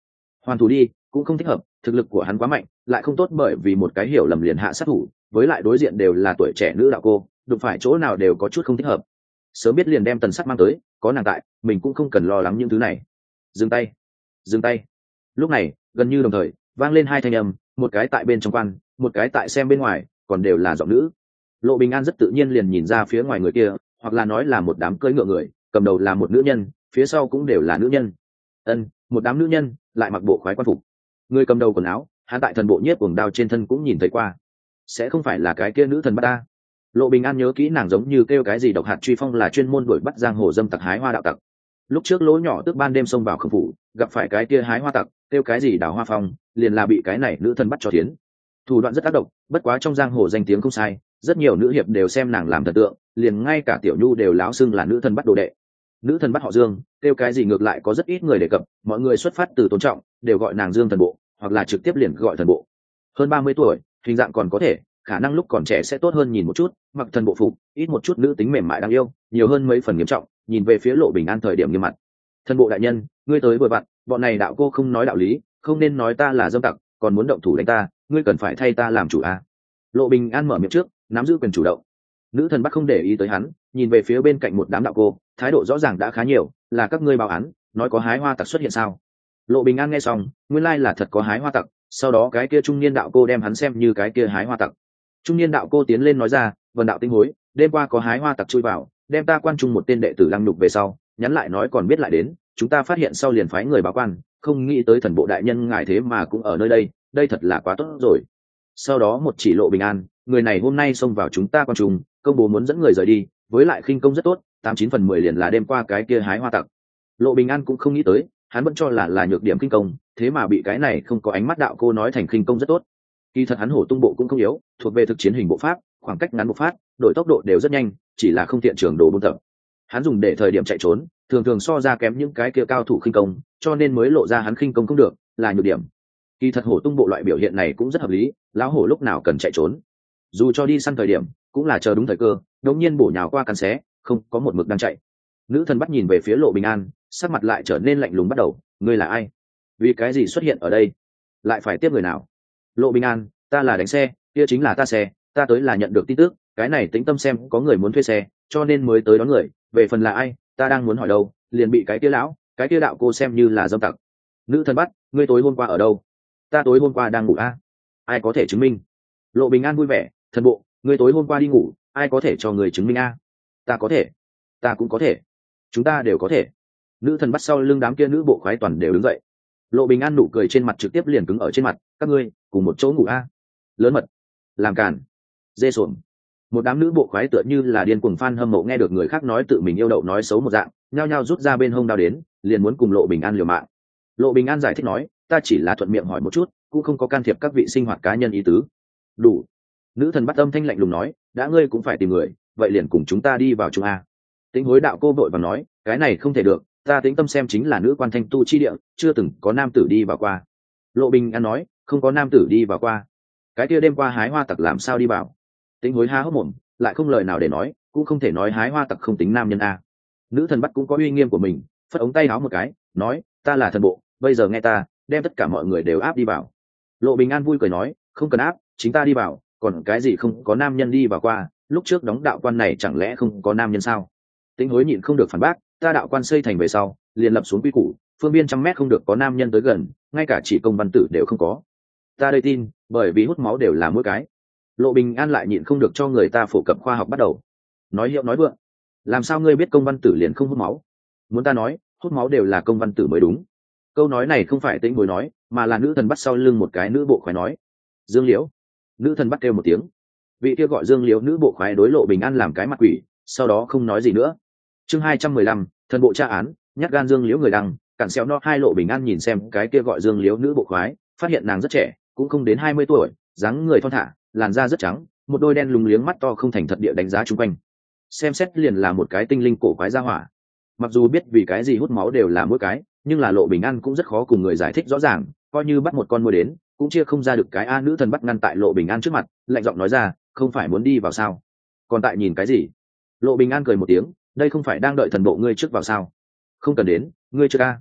hoàn thủ đi cũng không thích hợp, thực lực của hắn quá mạnh, lại không tốt bởi vì một cái hiểu lầm liền hạ sát thủ, với lại đối diện đều là tuổi trẻ nữ đạo cô, đụng phải chỗ nào đều có chút không thích hợp. Sớm biết liền đem Tần Sắt mang tới, có nàng tại mình cũng không cần lo lắng những thứ này. Dừng tay, dừng tay. Lúc này gần như đồng thời vang lên hai thanh âm, một cái tại bên trong quan, một cái tại xem bên ngoài, còn đều là giọng nữ. Lộ Bình An rất tự nhiên liền nhìn ra phía ngoài người kia, hoặc là nói là một đám cưỡi ngựa người, cầm đầu là một nữ nhân, phía sau cũng đều là nữ nhân. Ân, một đám nữ nhân lại mặc bộ khoái quan phục. Người cầm đầu quần áo, hắn tại thần bộ nhiếp cuồng đao trên thân cũng nhìn thấy qua. Sẽ không phải là cái kia nữ thần bắt ta? Lộ Bình An nhớ kỹ nàng giống như kêu cái gì độc hạt truy phong, là chuyên môn đuổi bắt giang hồ dâm tặc hái hoa đạo tặc. Lúc trước lỗ nhỏ tức ban đêm xông vào khổng phủ, gặp phải cái kia hái hoa tặc, kêu cái gì đào hoa phong, liền là bị cái này nữ thần bắt cho tiến. Thủ đoạn rất ác độc, bất quá trong giang hồ danh tiếng không sai, rất nhiều nữ hiệp đều xem nàng làm thần tượng, liền ngay cả tiểu nhu đều láo xưng là nữ thần bắt đồ đệ. Nữ thần bắt họ Dương, kêu cái gì ngược lại có rất ít người đề cập, mọi người xuất phát từ tôn trọng, đều gọi nàng Dương thần bộ, hoặc là trực tiếp liền gọi thần bộ. Hơn ba mươi tuổi, hình dạng còn có thể, khả năng lúc còn trẻ sẽ tốt hơn nhìn một chút, mặc thần bộ phục, ít một chút nữ tính mềm mại đáng yêu, nhiều hơn mấy phần nghiêm trọng, nhìn về phía Lộ Bình An thời điểm nghiêm mặt. Thần bộ đại nhân, ngươi tới vừa vặn, bọn này đạo cô không nói đạo lý, không nên nói ta là dâm tặc, còn muốn động thủ đánh ta, ngươi cần phải thay ta làm chủ a. Lộ Bình An mở miệng trước, nắm giữ quyền chủ động. Nữ thần bắt không để ý tới hắn, nhìn về phía bên cạnh một đám đạo cô, thái độ rõ ràng đã khá nhiều, là các ngươi báo án, nói có hái hoa tặc xuất hiện sao? Lộ Bình An nghe xong, nguyên lai là thật có hái hoa tặc, sau đó cái kia trung niên đạo cô đem hắn xem như cái kia hái hoa tặc. Trung niên đạo cô tiến lên nói ra, vần đạo tinh hối, đêm qua có hái hoa tặc chui vào, đem ta quan trung một tên đệ tử lăng nhục về sau, nhắn lại nói còn biết lại đến, chúng ta phát hiện sau liền phái người báo quan, không nghĩ tới thần bộ đại nhân ngài thế mà cũng ở nơi đây, đây thật là quá tốt rồi. Sau đó một chỉ Lộ Bình An, người này hôm nay xông vào chúng ta quan trung, công bố muốn dẫn người rời đi, với lại khinh công rất tốt, tám chín phần mười liền là đêm qua cái kia hái hoa tặc. Lộ Bình An cũng không nghĩ tới, hắn vẫn cho là là nhược điểm khinh công, thế mà bị cái này không có ánh mắt đạo cô nói thành khinh công rất tốt. Kỳ thật hắn hổ tung bộ cũng không yếu, thuộc về thực chiến hình bộ pháp, khoảng cách ngắn bộ phát, đổi tốc độ đều rất nhanh, chỉ là không tiện trường đồ buôn tập. Hắn dùng để thời điểm chạy trốn, thường thường so ra kém những cái kia cao thủ khinh công, cho nên mới lộ ra hắn khinh công không được, là nhược điểm. Kỳ thật hổ tung bộ loại biểu hiện này cũng rất hợp lý, lão hổ lúc nào cần chạy trốn, dù cho đi săn thời điểm, cũng là chờ đúng thời cơ, đột nhiên bổ nhào qua cắn xé, không có một mực đang chạy. Nữ thần bắt nhìn về phía Lộ Bình An, sắc mặt lại trở nên lạnh lùng bắt đầu, ngươi là ai? Vì cái gì xuất hiện ở đây? Lại phải tiếp người nào? Lộ Bình An, ta là đánh xe, kia chính là ta xe, ta tới là nhận được tin tức, cái này tính tâm xem có người muốn thuê xe, cho nên mới tới đón người, về phần là ai, ta đang muốn hỏi đâu, liền bị cái kia lão, cái kia đạo cô xem như là dâm tặc. Nữ thần bắt, ngươi tối hôm qua ở đâu? Ta tối hôm qua đang ngủ a. Ai có thể chứng minh? Lộ Bình An vui vẻ, thần bộ, ngươi tối hôm qua đi ngủ, ai có thể cho người chứng minh a? Ta có thể, ta cũng có thể, chúng ta đều có thể. Nữ thần bắt sau lưng đám kia nữ bộ khoái toàn đều đứng dậy. Lộ Bình An nụ cười trên mặt trực tiếp liền cứng ở trên mặt, các ngươi cùng một chỗ ngủ a? Lớn mật, làm cản, dê xuồng. Một đám nữ bộ khoái tựa như là điên cuồng fan hâm mộ nghe được người khác nói tự mình yêu đậu nói xấu một dạng, nhao nhao rút ra bên hông đao đến, liền muốn cùng Lộ Bình An liều mạng. Lộ Bình An giải thích nói, ta chỉ là thuận miệng hỏi một chút, cũng không có can thiệp các vị sinh hoạt cá nhân ý tứ. Đủ. Nữ thần bắt âm thanh lạnh lùng nói, đã ngươi cũng phải tìm người, vậy liền cùng chúng ta đi vào chung a. Tĩnh Hối đạo cô vội và nói, cái này không thể được, ta Tĩnh tâm xem chính là nữ quan thanh tu chi địa, chưa từng có nam tử đi vào qua. Lộ Bình An nói, không có nam tử đi vào qua. Cái kia đêm qua hái hoa tặc làm sao đi vào? Tĩnh Hối há hốc mồm, lại không lời nào để nói, cũng không thể nói hái hoa tặc không tính nam nhân a. Nữ thần bắt cũng có uy nghiêm của mình, phất ống tay áo một cái, nói, ta là thần bộ, bây giờ nghe ta, đem tất cả mọi người đều áp đi vào. Lộ Bình An vui cười nói, không cần áp, chính ta đi vào, còn cái gì không có nam nhân đi vào qua, lúc trước đóng đạo quan này chẳng lẽ không có nam nhân sao? Tĩnh Hối nhịn không được phản bác, ta đạo quan xây thành về sau, liền lập xuống quy củ, phương biên trăm mét không được có nam nhân tới gần, ngay cả chỉ công văn tử đều không có. Ta đây tin, bởi vì hút máu đều là mỗi cái. Lộ Bình An lại nhịn không được cho người ta phổ cập khoa học bắt đầu. Nói hiệu nói vượng, làm sao ngươi biết công văn tử liền không hút máu? Muốn ta nói, hút máu đều là công văn tử mới đúng. Câu nói này không phải Tĩnh Hối nói, mà là nữ thần bắt sau lưng một cái nữ bộ khoái nói. Dương Liễu. Nữ thần bắt kêu một tiếng. Vị kia gọi Dương Liễu nữ bộ khoái đối Lộ Bình An làm cái mặt quỷ, sau đó không nói gì nữa. Chương hai trăm mười lăm, thần bộ tra án, nhát gan Dương Liễu người đăng, cản xéo no hai. Lộ Bình An nhìn xem cái kia gọi Dương Liễu nữ bộ khoái, phát hiện nàng rất trẻ, cũng không đến hai mươi tuổi, dáng người thon thả, làn da rất trắng, một đôi đen lúng liếng mắt to không thành thật địa đánh giá chung quanh. Xem xét liền là một cái tinh linh cổ quái gia hỏa. Mặc dù biết vì cái gì hút máu đều là mỗi cái, nhưng là Lộ Bình An cũng rất khó cùng người giải thích rõ ràng, coi như bắt một con mua đến, cũng chia không ra được cái a. Nữ thần bắt ngăn tại Lộ Bình An trước mặt, lạnh giọng nói ra, không phải muốn đi vào sao? Còn tại nhìn cái gì? Lộ Bình An cười một tiếng, đây không phải đang đợi thần bộ ngươi trước vào sao? Không cần đến, ngươi chưa ca.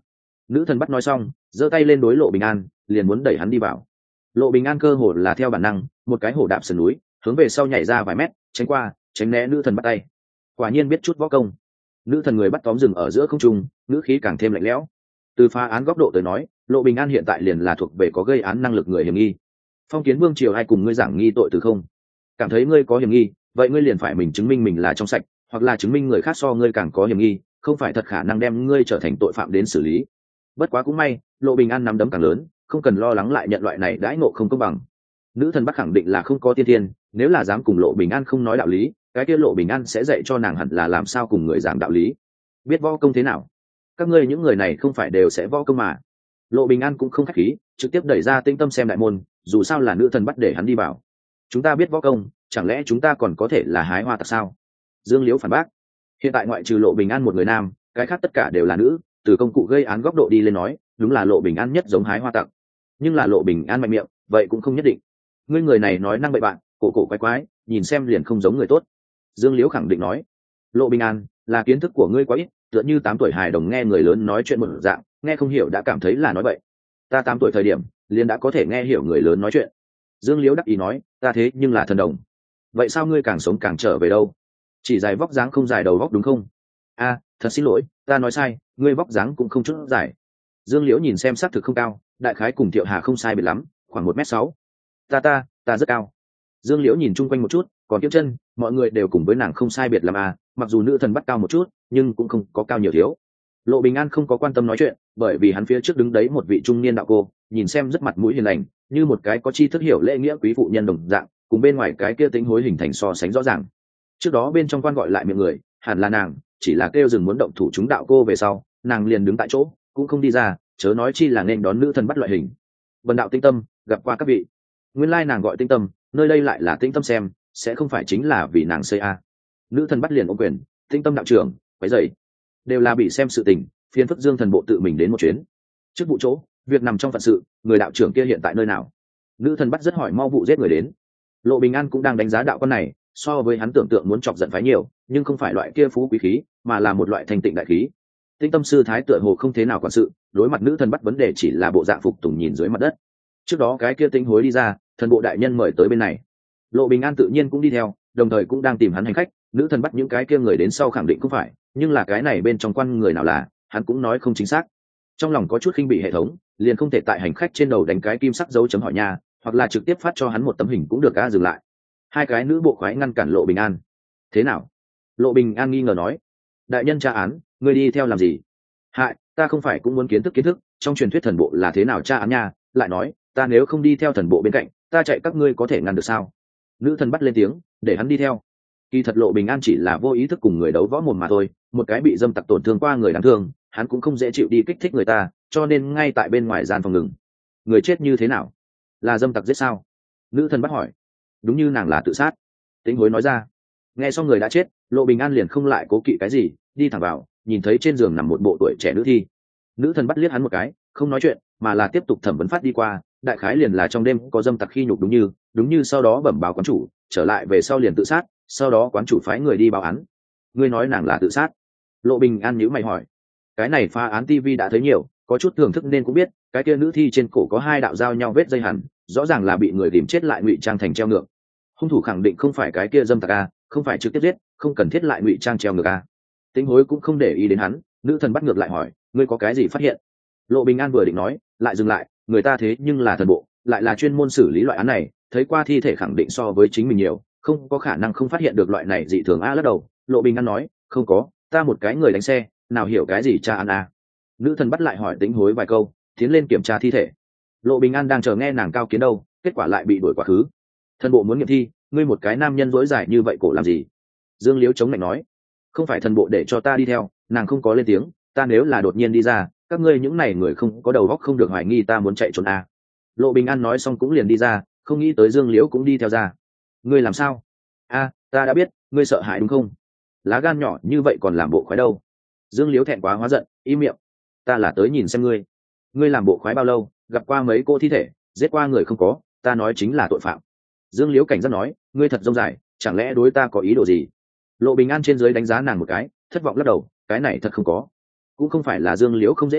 Nữ thần bắt nói xong giơ tay lên đối Lộ Bình An, liền muốn đẩy hắn đi vào. Lộ Bình An cơ hồ là theo bản năng một cái hổ đạp sườn núi hướng về sau nhảy ra vài mét, tránh qua tránh né nữ thần bắt tay. Quả nhiên biết chút võ công. Nữ thần người bắt tóm dừng ở giữa không trung, ngữ khí càng thêm lạnh lẽo. Từ phá án góc độ tới nói, Lộ Bình An hiện tại liền là thuộc về có gây án năng lực người hiểm nghi. Phong Kiến Vương triều ai cùng ngươi giảng nghi tội từ không? Cảm thấy ngươi có hiểm nghi, vậy ngươi liền phải mình chứng minh mình là trong sạch, hoặc là chứng minh người khác so ngươi càng có hiểm nghi, không phải thật khả năng đem ngươi trở thành tội phạm đến xử lý. Bất quá cũng may, Lộ Bình An nắm đấm càng lớn, không cần lo lắng lại nhận loại này đãi ngộ không công bằng. Nữ thần bắt khẳng định là không có tiên thiên, nếu là dám cùng Lộ Bình An không nói đạo lý, cái kia Lộ Bình An sẽ dạy cho nàng hẳn là làm sao cùng người giảng đạo lý. Biết võ công thế nào? Các ngươi những người này không phải đều sẽ võ công mà. Lộ Bình An cũng không khách khí, trực tiếp đẩy ra Tĩnh Tâm xem đại môn, dù sao là nữ thần bắt để hắn đi vào. Chúng ta biết võ công, chẳng lẽ chúng ta còn có thể là hái hoa tặc sao? Dương Liễu phản bác. Hiện tại ngoại trừ Lộ Bình An một người nam, cái khác tất cả đều là nữ, từ công cụ gây án góc độ đi lên nói, đúng là Lộ Bình An nhất giống hái hoa tặc. Nhưng là Lộ Bình An mạnh miệng, vậy cũng không nhất định. Ngươi người này nói năng bậy bạn, cổ cổ quái quái, nhìn xem liền không giống người tốt. Dương Liễu khẳng định nói. Lộ Bình An, là kiến thức của ngươi quá ít, tựa như tám tuổi hài đồng nghe người lớn nói chuyện một dạng, nghe không hiểu đã cảm thấy là nói bậy. Ta tám tuổi thời điểm, liền đã có thể nghe hiểu người lớn nói chuyện. Dương Liễu đắc ý nói, ta thế nhưng là thần đồng. Vậy sao ngươi càng sống càng trở về đâu? Chỉ dài vóc dáng không dài đầu vóc đúng không? A, thật xin lỗi, ta nói sai, ngươi vóc dáng cũng không chút dài. Dương Liễu nhìn xem xác thực không cao, đại khái cùng Thiệu Hà không sai biệt lắm, khoảng một mét sáu. Ta ta, ta rất cao. Dương Liễu nhìn chung quanh một chút, còn kiếp chân, mọi người đều cùng với nàng không sai biệt lắm à, mặc dù nữ thần bắt cao một chút, nhưng cũng không có cao nhiều thiếu. Lộ Bình An không có quan tâm nói chuyện, bởi vì hắn phía trước đứng đấy một vị trung niên đạo cô, nhìn xem rất mặt mũi hiền lành, như một cái có tri thức hiểu lễ nghĩa quý phụ nhân đồng dạng, cùng bên ngoài cái kia tính hối hình thành so sánh rõ ràng. Trước đó bên trong quan gọi lại miệng người, hẳn là nàng, chỉ là kêu dừng muốn động thủ chúng đạo cô về sau, nàng liền đứng tại chỗ, cũng không đi ra, chớ nói chi là nên đón nữ thần bắt loại hình. Vân đạo Tinh Tâm, gặp qua các vị. Nguyên lai nàng gọi Tinh Tâm, nơi đây lại là Tinh Tâm xem, sẽ không phải chính là vì nàng xây a. Nữ thần bắt liền ôm quyền, Tinh Tâm đạo trưởng, quấy rầy. Đều là bị xem sự tình, phiền phức Dương thần bộ tự mình đến một chuyến. Trước vụ chỗ, việc nằm trong phận sự, người đạo trưởng kia hiện tại nơi nào? Nữ thần bắt rất hỏi mau vụ giết người đến. Lộ Bình An cũng đang đánh giá đạo con này, so với hắn tưởng tượng muốn chọc giận phái nhiều, nhưng không phải loại kia phú quý khí, mà là một loại thành tịnh đại khí. Tinh Tâm sư thái tựa hồ không thế nào quản sự, đối mặt nữ thần bắt vấn đề chỉ là bộ dạng phục tùng nhìn dưới mặt đất. Trước đó cái kia tinh hối đi ra, thần bộ đại nhân mời tới bên này. Lộ Bình An tự nhiên cũng đi theo, đồng thời cũng đang tìm hắn hành khách. Nữ thần bắt những cái kia người đến sau khẳng định không phải, nhưng là cái này bên trong quan người nào là, hắn cũng nói không chính xác. Trong lòng có chút khinh bị hệ thống, liền không thể tại hành khách trên đầu đánh cái kim sắc dấu chấm hỏi nha, hoặc là trực tiếp phát cho hắn một tấm hình cũng được a. Dừng lại. Hai cái nữ bộ khoái ngăn cản Lộ Bình An. Thế nào? Lộ Bình An nghi ngờ nói. Đại nhân tra án, ngươi đi theo làm gì? Hại, ta không phải cũng muốn kiến thức kiến thức, trong truyền thuyết thần bộ là thế nào tra án nha, lại nói, ta nếu không đi theo thần bộ bên cạnh, ta chạy các ngươi có thể ngăn được sao? Nữ thần bắt lên tiếng, để hắn đi theo. Kỳ thật Lộ Bình An chỉ là vô ý thức cùng người đấu võ mồm mà thôi, một cái bị dâm tặc tổn thương qua người đáng thương, hắn cũng không dễ chịu đi kích thích người ta, cho nên ngay tại bên ngoài gian phòng ngừng. Người chết như thế nào? Là dâm tặc giết sao? Nữ thần bắt hỏi. Đúng như nàng là tự sát. Tĩnh hối nói ra. Nghe xong người đã chết, Lộ Bình An liền không lại cố kỵ cái gì, đi thẳng vào, nhìn thấy trên giường nằm một bộ tuổi trẻ nữ thi. Nữ thần bắt liếc hắn một cái, không nói chuyện, mà là tiếp tục thẩm vấn phát đi qua, đại khái liền là trong đêm có dâm tặc khi nhục đúng như, đúng như sau đó bẩm báo quán chủ, trở lại về sau liền tự sát, sau đó quán chủ phái người đi báo án. Ngươi nói nàng là tự sát? Lộ Bình An nhíu mày hỏi. Cái này phá án tivi đã thấy nhiều, có chút thưởng thức nên cũng biết, cái kia nữ thi trên cổ có hai đạo giao nhau vết dây hằn, rõ ràng là bị người tìm chết lại ngụy trang thành treo ngược. Hung thủ khẳng định không phải cái kia dâm tặc a, không phải trực tiếp giết, không cần thiết lại ngụy trang treo ngược a. Tĩnh hối cũng không để ý đến hắn, nữ thần bắt ngược lại hỏi, ngươi có cái gì phát hiện? Lộ Bình An vừa định nói, lại dừng lại, người ta thế nhưng là thần bộ, lại là chuyên môn xử lý loại án này, thấy qua thi thể khẳng định so với chính mình nhiều, không có khả năng không phát hiện được loại này dị thường a. Lắc đầu, Lộ Bình An nói, không có, ta một cái người đánh xe, nào hiểu cái gì tra án a. Nữ thần bắt lại hỏi Tĩnh hối vài câu, tiến lên kiểm tra thi thể. Lộ Bình An đang chờ nghe nàng cao kiến đâu, kết quả lại bị đuổi quá khứ. Thần bộ muốn nghiệm thi, ngươi một cái nam nhân dối dài như vậy cổ làm gì? Dương Liễu chống lạnh nói, không phải thần bộ để cho ta đi theo, nàng không có lên tiếng, ta nếu là đột nhiên đi ra, các ngươi những này người không có đầu óc không được hoài nghi ta muốn chạy trốn a. Lộ Bình An nói xong cũng liền đi ra, không nghĩ tới Dương Liễu cũng đi theo ra. Ngươi làm sao? A, ta đã biết, ngươi sợ hãi đúng không? Lá gan nhỏ như vậy còn làm bộ khoái đâu? Dương Liễu thẹn quá hóa giận, im miệng. Ta là tới nhìn xem ngươi. Ngươi làm bộ khoái bao lâu, gặp qua mấy cô thi thể, giết qua người không có, ta nói chính là tội phạm. Dương Liễu cảnh giác nói, ngươi thật rông dài, chẳng lẽ đối ta có ý đồ gì? Lộ Bình An trên dưới đánh giá nàng một cái, thất vọng lắc đầu, cái này thật không có. Cũng không phải là Dương Liễu không dễ nhìn,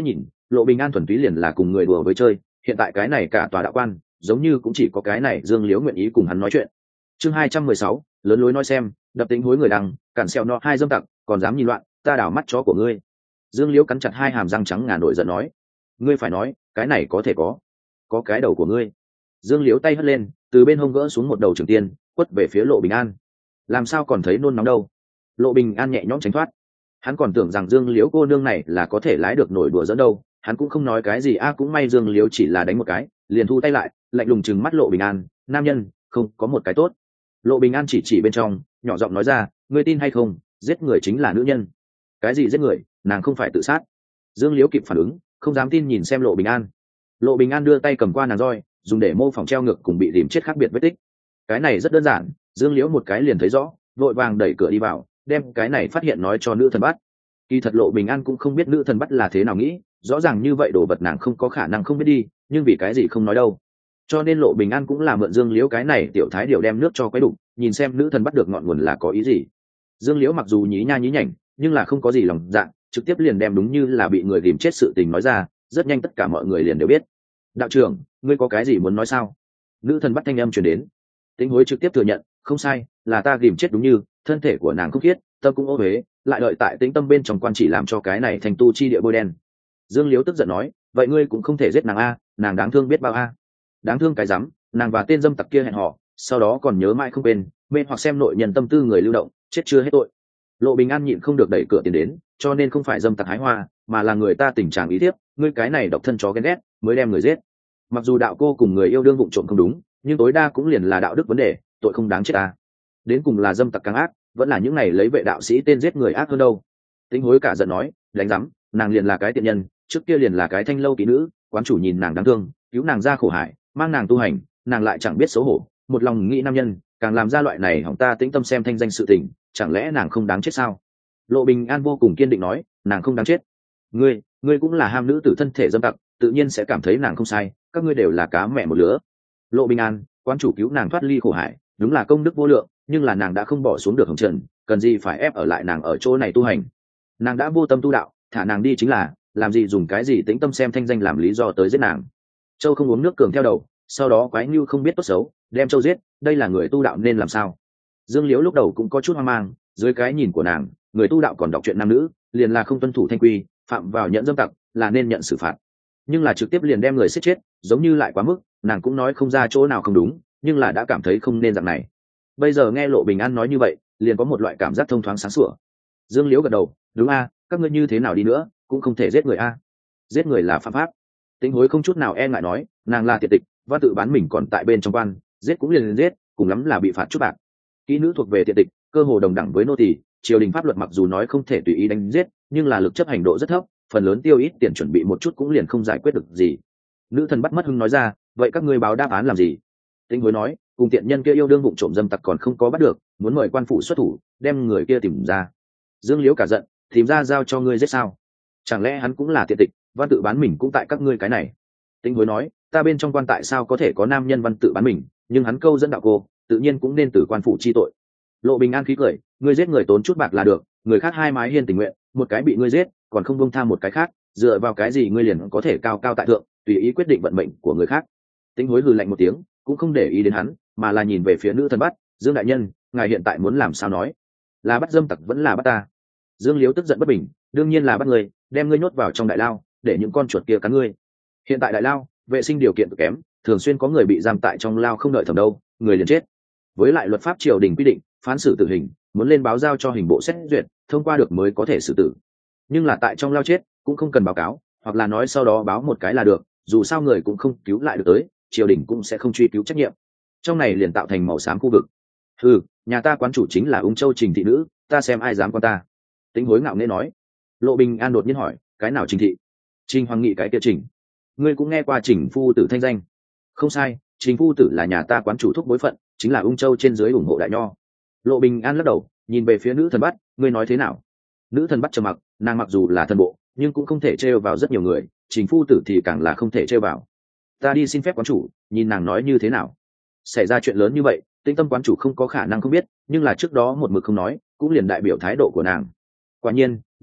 Lộ Bình An thuần túy liền là cùng người đùa với chơi, hiện tại cái này cả tòa đạo quan giống như cũng chỉ có cái này Dương Liễu nguyện ý cùng hắn nói chuyện. Chương hai trăm mười sáu, lớn lối nói xem, đập tính hối người đằng, cản xèo nọ hai dâm tặc, còn dám nhìn loạn, ta đảo mắt chó của ngươi. Dương Liễu cắn chặt hai hàm răng trắng ngà nổi giận nói, ngươi phải nói, cái này có thể có, có cái đầu của ngươi. Dương Liễu tay hất lên, từ bên hông gỡ xuống một đầu trường tiên, quất về phía Lộ Bình An. Làm sao còn thấy nôn nóng đâu? Lộ Bình An nhẹ nhõm tránh thoát. Hắn còn tưởng rằng Dương Liễu cô nương này là có thể lái được nổi đùa dẫn đâu, hắn cũng không nói cái gì a, cũng may Dương Liễu chỉ là đánh một cái, liền thu tay lại, lạnh lùng trừng mắt Lộ Bình An, nam nhân, không có một cái tốt. Lộ Bình An chỉ chỉ bên trong, nhỏ giọng nói ra, ngươi tin hay không, giết người chính là nữ nhân. Cái gì giết người, nàng không phải tự sát. Dương Liễu kịp phản ứng, không dám tin nhìn xem Lộ Bình An. Lộ Bình An đưa tay cầm qua nàng roi, dùng để mô phỏng treo ngược cùng bị điểm chết khác biệt vết tích. Cái này rất đơn giản, Dương Liễu một cái liền thấy rõ, vội vàng đẩy cửa đi vào, đem cái này phát hiện nói cho nữ thần bắt. Kỳ thật Lộ Bình An cũng không biết nữ thần bắt là thế nào nghĩ, rõ ràng như vậy đồ vật nàng không có khả năng không biết đi, nhưng vì cái gì không nói đâu. Cho nên Lộ Bình An cũng là mượn Dương Liễu cái này tiểu thái điều đem nước cho quấy đục, nhìn xem nữ thần bắt được ngọn nguồn là có ý gì. Dương Liễu mặc dù nhí nha nhí nhảnh, nhưng là không có gì lòng dạ, trực tiếp liền đem đúng như là bị người ghìm chết sự tình nói ra, rất nhanh tất cả mọi người liền đều biết. Đạo trưởng, ngươi có cái gì muốn nói sao? Nữ thần bắt thanh âm truyền đến. Tĩnh Hối trực tiếp thừa nhận, không sai, là ta ghìm chết đúng như, thân thể của nàng không khiết, tâm cũng ô uế, lại đợi tại Tĩnh Tâm bên trong quan chỉ làm cho cái này thành tu chi địa bôi đen. Dương Liễu tức giận nói, vậy ngươi cũng không thể giết nàng a, nàng đáng thương biết bao a. Đáng thương cái rắm, nàng và tên dâm tặc kia hẹn hò, sau đó còn nhớ mãi không quên, mê hoặc xem nội nhân tâm tư người lưu động, chết chưa hết tội. Lộ Bình An nhịn không được đẩy cửa tiến đến, cho nên không phải dâm tặc hái hoa, mà là người ta tình trạng ý tiếp, ngươi cái này độc thân chó ghen ghét, mới đem người giết. Mặc dù đạo cô cùng người yêu đương vụng trộm không đúng, nhưng tối đa cũng liền là đạo đức vấn đề, tội không đáng chết ta. Đến cùng là dâm tặc càng ác, vẫn là những này lấy vệ đạo sĩ tên giết người ác hơn đâu. Tĩnh Hối cả giận nói, đánh rắm, nàng liền là cái tiện nhân, trước kia liền là cái thanh lâu kỹ nữ, quán chủ nhìn nàng đáng thương, cứu nàng ra khổ hải, mang nàng tu hành, nàng lại chẳng biết xấu hổ, một lòng nghĩ nam nhân, càng làm ra loại này hỏng ta Tĩnh Tâm xem thanh danh sự tình, chẳng lẽ nàng không đáng chết sao? Lộ Bình An vô cùng kiên định nói, nàng không đáng chết. Ngươi, ngươi cũng là ham nữ tử thân thể dâm tặc, tự nhiên sẽ cảm thấy nàng không sai, các ngươi đều là cá mẹ một lứa. Lộ Bình An, quán chủ cứu nàng thoát ly khổ hải, đúng là công đức vô lượng, nhưng là nàng đã không bỏ xuống được hồng trần, cần gì phải ép ở lại nàng ở chỗ này tu hành? Nàng đã vô tâm tu đạo, thả nàng đi chính là, làm gì dùng cái gì Tĩnh Tâm xem thanh danh làm lý do tới giết nàng? Châu không uống nước cường theo đầu, sau đó quái như không biết tốt xấu, đem Châu giết, đây là người tu đạo nên làm sao? Dương Liễu lúc đầu cũng có chút hoang mang, dưới cái nhìn của nàng, người tu đạo còn đọc chuyện nam nữ, liền là không tuân thủ thanh quy, phạm vào nhận dâm tặc, là nên nhận xử phạt. Nhưng là trực tiếp liền đem người giết chết, giống như lại quá mức, nàng cũng nói không ra chỗ nào không đúng, nhưng là đã cảm thấy không nên dạng này. Bây giờ nghe Lộ Bình An nói như vậy, liền có một loại cảm giác thông thoáng sáng sủa. Dương Liễu gật đầu, đúng a, các ngươi như thế nào đi nữa, cũng không thể giết người a. Giết người là phạm pháp. Tĩnh Hối không chút nào e ngại nói, nàng là tiệt tịch, văn tự bán mình còn tại bên trong quan, giết cũng liền giết, cùng lắm là bị phạt chút bạc. Kỹ nữ thuộc về tiệt tịch, cơ hồ đồng đẳng với nô tỳ, triều đình pháp luật mặc dù nói không thể tùy ý đánh giết, nhưng là lực chấp hành độ rất thấp, phần lớn tiêu ít tiền chuẩn bị một chút cũng liền không giải quyết được gì. Nữ thần bắt mất hưng nói ra, vậy các ngươi báo đáp án làm gì? Tĩnh Hối nói, cùng tiện nhân kia yêu đương vụng trộm dâm tặc còn không có bắt được, muốn mời quan phủ xuất thủ, đem người kia tìm ra. Dương Liễu cả giận, tìm ra giao cho ngươi giết sao? Chẳng lẽ hắn cũng là tiện tịch, văn tự bán mình cũng tại các ngươi cái này? Tĩnh Hối nói, ta bên trong quan tại sao có thể có nam nhân văn tự bán mình, nhưng hắn câu dẫn đạo cô, tự nhiên cũng nên từ quan phủ chi tội. Lộ Bình An khí cười, ngươi giết người tốn chút bạc là được, người khác hai mái hiên tình nguyện, một cái bị ngươi giết, còn không buông tha một cái khác, dựa vào cái gì ngươi liền có thể cao cao tại thượng, tùy ý quyết định vận mệnh của người khác? Tĩnh Hối hừ lạnh một tiếng, cũng không để ý đến hắn, mà là nhìn về phía nữ thần bắt, Dương đại nhân, ngài hiện tại muốn làm sao nói? Là bắt dâm tặc vẫn là bắt ta? Dương Liễu tức giận bất bình, đương nhiên là bắt người, đem ngươi nhốt vào trong đại lao, để những con chuột kia cắn ngươi. Hiện tại đại lao, vệ sinh điều kiện cực kém, thường xuyên có người bị giam tại trong lao không đợi thẩm đâu, người liền chết. Với lại luật pháp triều đình quy định, phán xử tử hình, muốn lên báo giao cho hình bộ xét duyệt, thông qua được mới có thể xử tử. Nhưng là tại trong lao chết, cũng không cần báo cáo, hoặc là nói sau đó báo một cái là được, dù sao người cũng không cứu lại được tới, triều đình cũng sẽ không truy cứu trách nhiệm. Trong này liền tạo thành màu xám khu vực. Ừ, nhà ta quán chủ chính là Ung Châu Trình thị nữ, ta xem ai dám quan ta. Tĩnh Hối ngạo nghễ nói. Lộ Bình An đột nhiên hỏi, cái nào Trình thị? Trình Hoàng Nghị cái kia Trình. Ngươi cũng nghe qua Trình phu tử thanh danh? Không sai, Trình phu tử là nhà ta quán chủ thúc bối phận, chính là Ung Châu trên dưới ủng hộ đại nho. Lộ Bình An lắc đầu, nhìn về phía nữ thần bắt, ngươi nói thế nào? Nữ thần bắt trầm mặc, nàng mặc dù là thần bộ, nhưng cũng không thể trêu vào rất nhiều người, Trình phu tử thì càng là không thể trêu vào. Ta đi xin phép quán chủ, nhìn nàng nói như thế nào. Xảy ra chuyện lớn như vậy, Tĩnh Tâm quán chủ không có khả năng không biết, nhưng là trước đó một mực không nói, cũng liền đại biểu thái độ của nàng. Quả nhiên,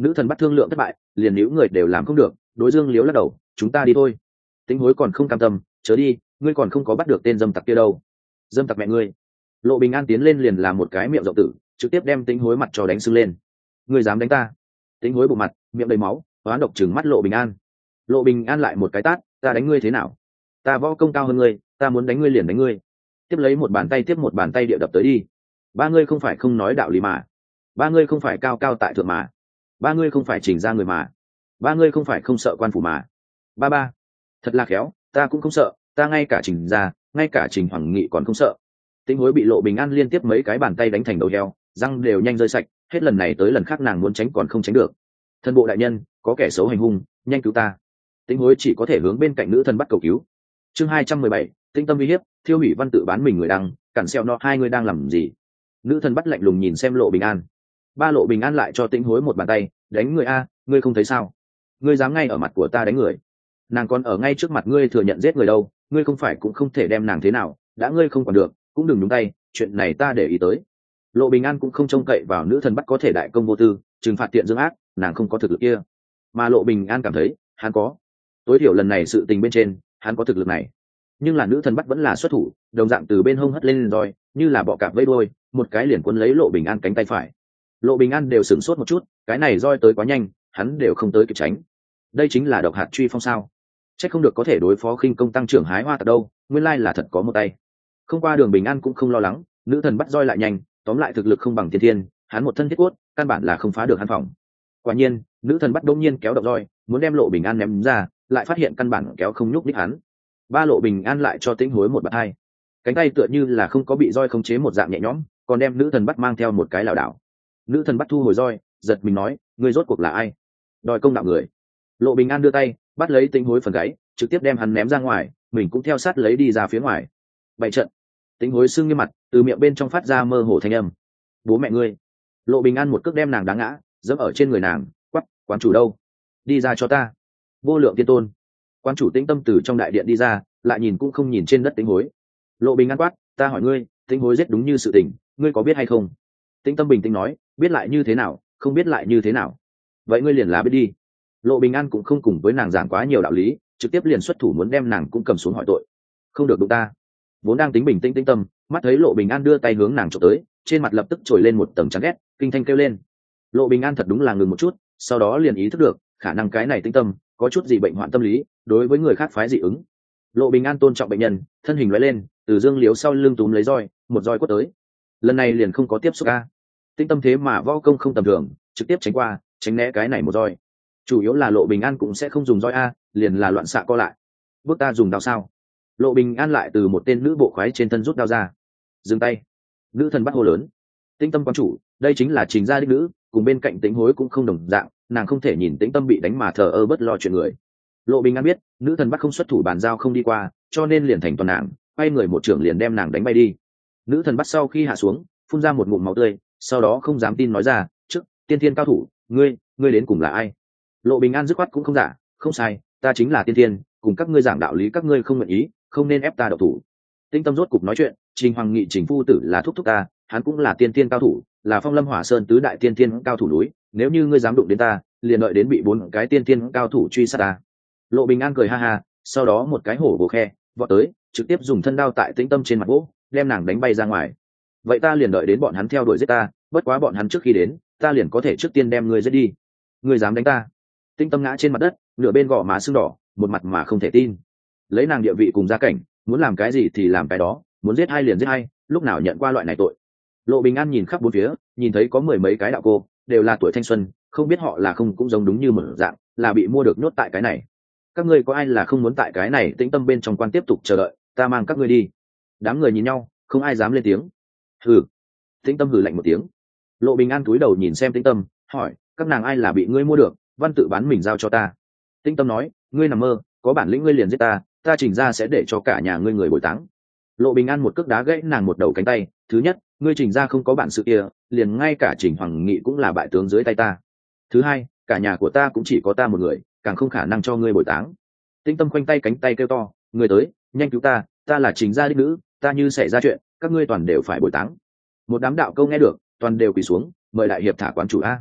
Nữ thần bắt thương lượng thất bại, liền liễu người đều làm không được, đối Dương Liễu lắc đầu, chúng ta đi thôi. Tĩnh Hối còn không cam tâm, chớ đi, ngươi còn không có bắt được tên dâm tặc kia đâu. Dâm tặc mẹ ngươi. Lộ Bình An tiến lên liền làm một cái miệng rộng tử, trực tiếp đem Tĩnh Hối mặt cho đánh sưng lên. Ngươi dám đánh ta? Tĩnh Hối bộ mặt, miệng đầy máu, oán độc trừng mắt Lộ Bình An. Lộ Bình An lại một cái tát, ta đánh ngươi thế nào? Ta võ công cao hơn ngươi, ta muốn đánh ngươi liền đánh ngươi. Tiếp lấy một bàn tay tiếp một bàn tay địa đập tới đi. Ba ngươi không phải không nói đạo lý mà. Ba ngươi không phải cao cao tại thượng mà. Ba ngươi không phải chỉnh ra người mà. Ba ngươi không phải không sợ quan phủ mà. Ba ba. Thật là khéo, ta cũng không sợ, ta ngay cả Trình ra, ngay cả Trình Hoàng Nghị còn không sợ. Tĩnh Hối bị Lộ Bình An liên tiếp mấy cái bàn tay đánh thành đầu heo, răng đều nhanh rơi sạch, hết lần này tới lần khác nàng muốn tránh còn không tránh được. Thân bộ đại nhân, có kẻ xấu hành hung, nhanh cứu ta. Tĩnh Hối chỉ có thể hướng bên cạnh nữ thần bắt cầu cứu. Chương hai trăm mười bảy, Tinh tâm uy hiếp, Thiêu hủy văn tự bán mình người đăng, cản xeo nó hai người đang làm gì? Nữ thần bắt lạnh lùng nhìn xem Lộ Bình An. Ba Lộ Bình An lại cho Tĩnh Hối một bàn tay, đánh người a, ngươi không thấy sao? Ngươi dám ngay ở mặt của ta đánh người? Nàng còn ở ngay trước mặt ngươi thừa nhận giết người đâu, ngươi không phải cũng không thể đem nàng thế nào, đã ngươi không còn được, cũng đừng nhúng tay, chuyện này ta để ý tới. Lộ Bình An cũng không trông cậy vào nữ thần bắt có thể đại công vô tư, trừng phạt tiện dương ác, nàng không có thực lực kia. Mà Lộ Bình An cảm thấy, hắn có. Tối thiểu lần này sự tình bên trên, hắn có thực lực này. Nhưng là nữ thần bắt vẫn là xuất thủ, đồng dạng từ bên hông hất lên roi, như là bọ cạp vây đuôi, một cái liền cuốn lấy Lộ Bình An cánh tay phải. Lộ Bình An đều sửng sốt một chút, cái này roi tới quá nhanh, hắn đều không tới kịp tránh. Đây chính là độc hạt truy phong sao? Chắc không được có thể đối phó khinh công tăng trưởng hái hoa thật đâu, nguyên lai là thật có một tay. Không qua Đường Bình An cũng không lo lắng, nữ thần bắt roi lại nhanh, tóm lại thực lực không bằng tiên thiên, hắn một thân thiết cốt, căn bản là không phá được hắn phòng. Quả nhiên, nữ thần bắt đông nhiên kéo động roi, muốn đem Lộ Bình An ném ra, lại phát hiện căn bản kéo không nhúc nhích hắn. Ba Lộ Bình An lại cho Tĩnh Hối một bạt hai, cánh tay tựa như là không có bị roi khống chế một dạng nhẹ nhõm, còn đem nữ thần bắt mang theo một cái lảo đảo. Nữ thần bắt thu hồi roi, giật mình nói, ngươi rốt cuộc là ai? Đòi công đạo người. Lộ Bình An đưa tay bắt lấy Tĩnh Hối phần gáy, trực tiếp đem hắn ném ra ngoài, mình cũng theo sát lấy đi ra phía ngoài. Bảy trận. Tĩnh Hối sưng như mặt, từ miệng bên trong phát ra mơ hồ thanh âm. Bố mẹ ngươi. Lộ Bình An một cước đem nàng đá ngã, giẫm ở trên người nàng, quắp, quán chủ đâu? Đi ra cho ta. Vô Lượng Tiên Tôn. Quán chủ Tĩnh Tâm từ trong đại điện đi ra, lại nhìn cũng không nhìn trên đất Tĩnh Hối. Lộ Bình An quát, ta hỏi ngươi, Tĩnh Hối giết đúng như sự tình, ngươi có biết hay không? Tĩnh Tâm bình tĩnh nói, biết lại như thế nào, không biết lại như thế nào. Vậy ngươi liền là biết đi. Lộ Bình An cũng không cùng với nàng giảng quá nhiều đạo lý, trực tiếp liền xuất thủ muốn đem nàng cũng cầm xuống hỏi tội. Không được đụng ta. Vốn đang tính bình tĩnh Tĩnh Tâm, mắt thấy Lộ Bình An đưa tay hướng nàng chụp tới, trên mặt lập tức trồi lên một tầng chán ghét, kinh thanh kêu lên. Lộ Bình An thật đúng là ngừng một chút, sau đó liền ý thức được, khả năng cái này Tĩnh Tâm có chút gì bệnh hoạn tâm lý, đối với người khác phái dị ứng. Lộ Bình An tôn trọng bệnh nhân, thân hình lóe lên, từ Dương Liếu sau lưng túm lấy roi, một roi quất tới. Lần này liền không có tiếp xúc a. Tĩnh Tâm thế mà võ công không tầm thường, trực tiếp tránh qua, tránh né cái này một roi. Chủ yếu là Lộ Bình An cũng sẽ không dùng roi a, liền là loạn xạ co lại. Bước ta dùng đao sao? Lộ Bình An lại từ một tên nữ bộ khoái trên thân rút đao ra. Dừng tay. Nữ thần bắt hô lớn. Tĩnh Tâm quan chủ, đây chính là Trình gia đích nữ, cùng bên cạnh Tĩnh Hối cũng không đồng dạng, nàng không thể nhìn Tĩnh Tâm bị đánh mà thờ ơ bất lo chuyện người. Lộ Bình An biết, nữ thần bắt không xuất thủ bàn giao không đi qua, cho nên liền thành toàn nàng, quay người một trưởng liền đem nàng đánh bay đi. Nữ thần bắt sau khi hạ xuống, phun ra một ngụm máu tươi, sau đó không dám tin nói ra, trước tiên thiên cao thủ, ngươi, ngươi đến cùng là ai? Lộ Bình An dứt khoát cũng không giả, không sai, ta chính là tiên thiên, cùng các ngươi giảng đạo lý các ngươi không nguyện ý, không nên ép ta độc thủ. Tĩnh Tâm rốt cục nói chuyện, Trình Hoàng Nghị Trình phu tử là thúc thúc ta, hắn cũng là tiên thiên cao thủ, là Phong Lâm Hỏa Sơn tứ đại tiên thiên cao thủ núi, nếu như ngươi dám đụng đến ta, liền đợi đến bị bốn cái tiên thiên cao thủ truy sát ta. Lộ Bình An cười ha ha, sau đó một cái hổ bổ khe, vọt tới, trực tiếp dùng thân đao tại Tĩnh Tâm trên mặt gỗ, đem nàng đánh bay ra ngoài. Vậy ta liền đợi đến bọn hắn theo đuổi giết ta, bất quá bọn hắn trước khi đến, ta liền có thể trước tiên đem ngươi giết đi. Ngươi dám đánh ta? Tĩnh Tâm ngã trên mặt đất, nửa bên gò má sưng đỏ, một mặt mà không thể tin. Lấy nàng địa vị cùng gia cảnh, muốn làm cái gì thì làm cái đó, muốn giết hai liền giết hai, lúc nào nhận qua loại này tội. Lộ Bình An nhìn khắp bốn phía, nhìn thấy có mười mấy cái đạo cô, đều là tuổi thanh xuân, không biết họ là không cũng giống đúng như một dạng, là bị mua được nhốt tại cái này. Các ngươi có ai là không muốn tại cái này Tĩnh Tâm bên trong quan tiếp tục chờ đợi, ta mang các ngươi đi. Đám người nhìn nhau, không ai dám lên tiếng. Hừ. Tĩnh Tâm hừ lạnh một tiếng. Lộ Bình An cúi đầu nhìn xem Tĩnh Tâm, hỏi, các nàng ai là bị ngươi mua được, văn tự bán mình giao cho ta. Tĩnh Tâm nói, ngươi nằm mơ, có bản lĩnh ngươi liền giết ta, ta Trình ra sẽ để cho cả nhà ngươi người bồi táng. Lộ Bình An một cước đá gãy nàng một đầu cánh tay. Thứ nhất, ngươi Trình ra không có bản sự kia, liền ngay cả Trình Hoàng Nghị cũng là bại tướng dưới tay ta. Thứ hai, cả nhà của ta cũng chỉ có ta một người, càng không khả năng cho ngươi bồi táng. Tĩnh Tâm khoanh tay cánh tay kêu to, người tới, nhanh cứu ta, ta là Trình gia đích nữ, ta như xảy ra chuyện, các ngươi toàn đều phải bồi táng. Một đám đạo câu nghe được, toàn đều quỳ xuống, mời đại hiệp thả quán chủ a.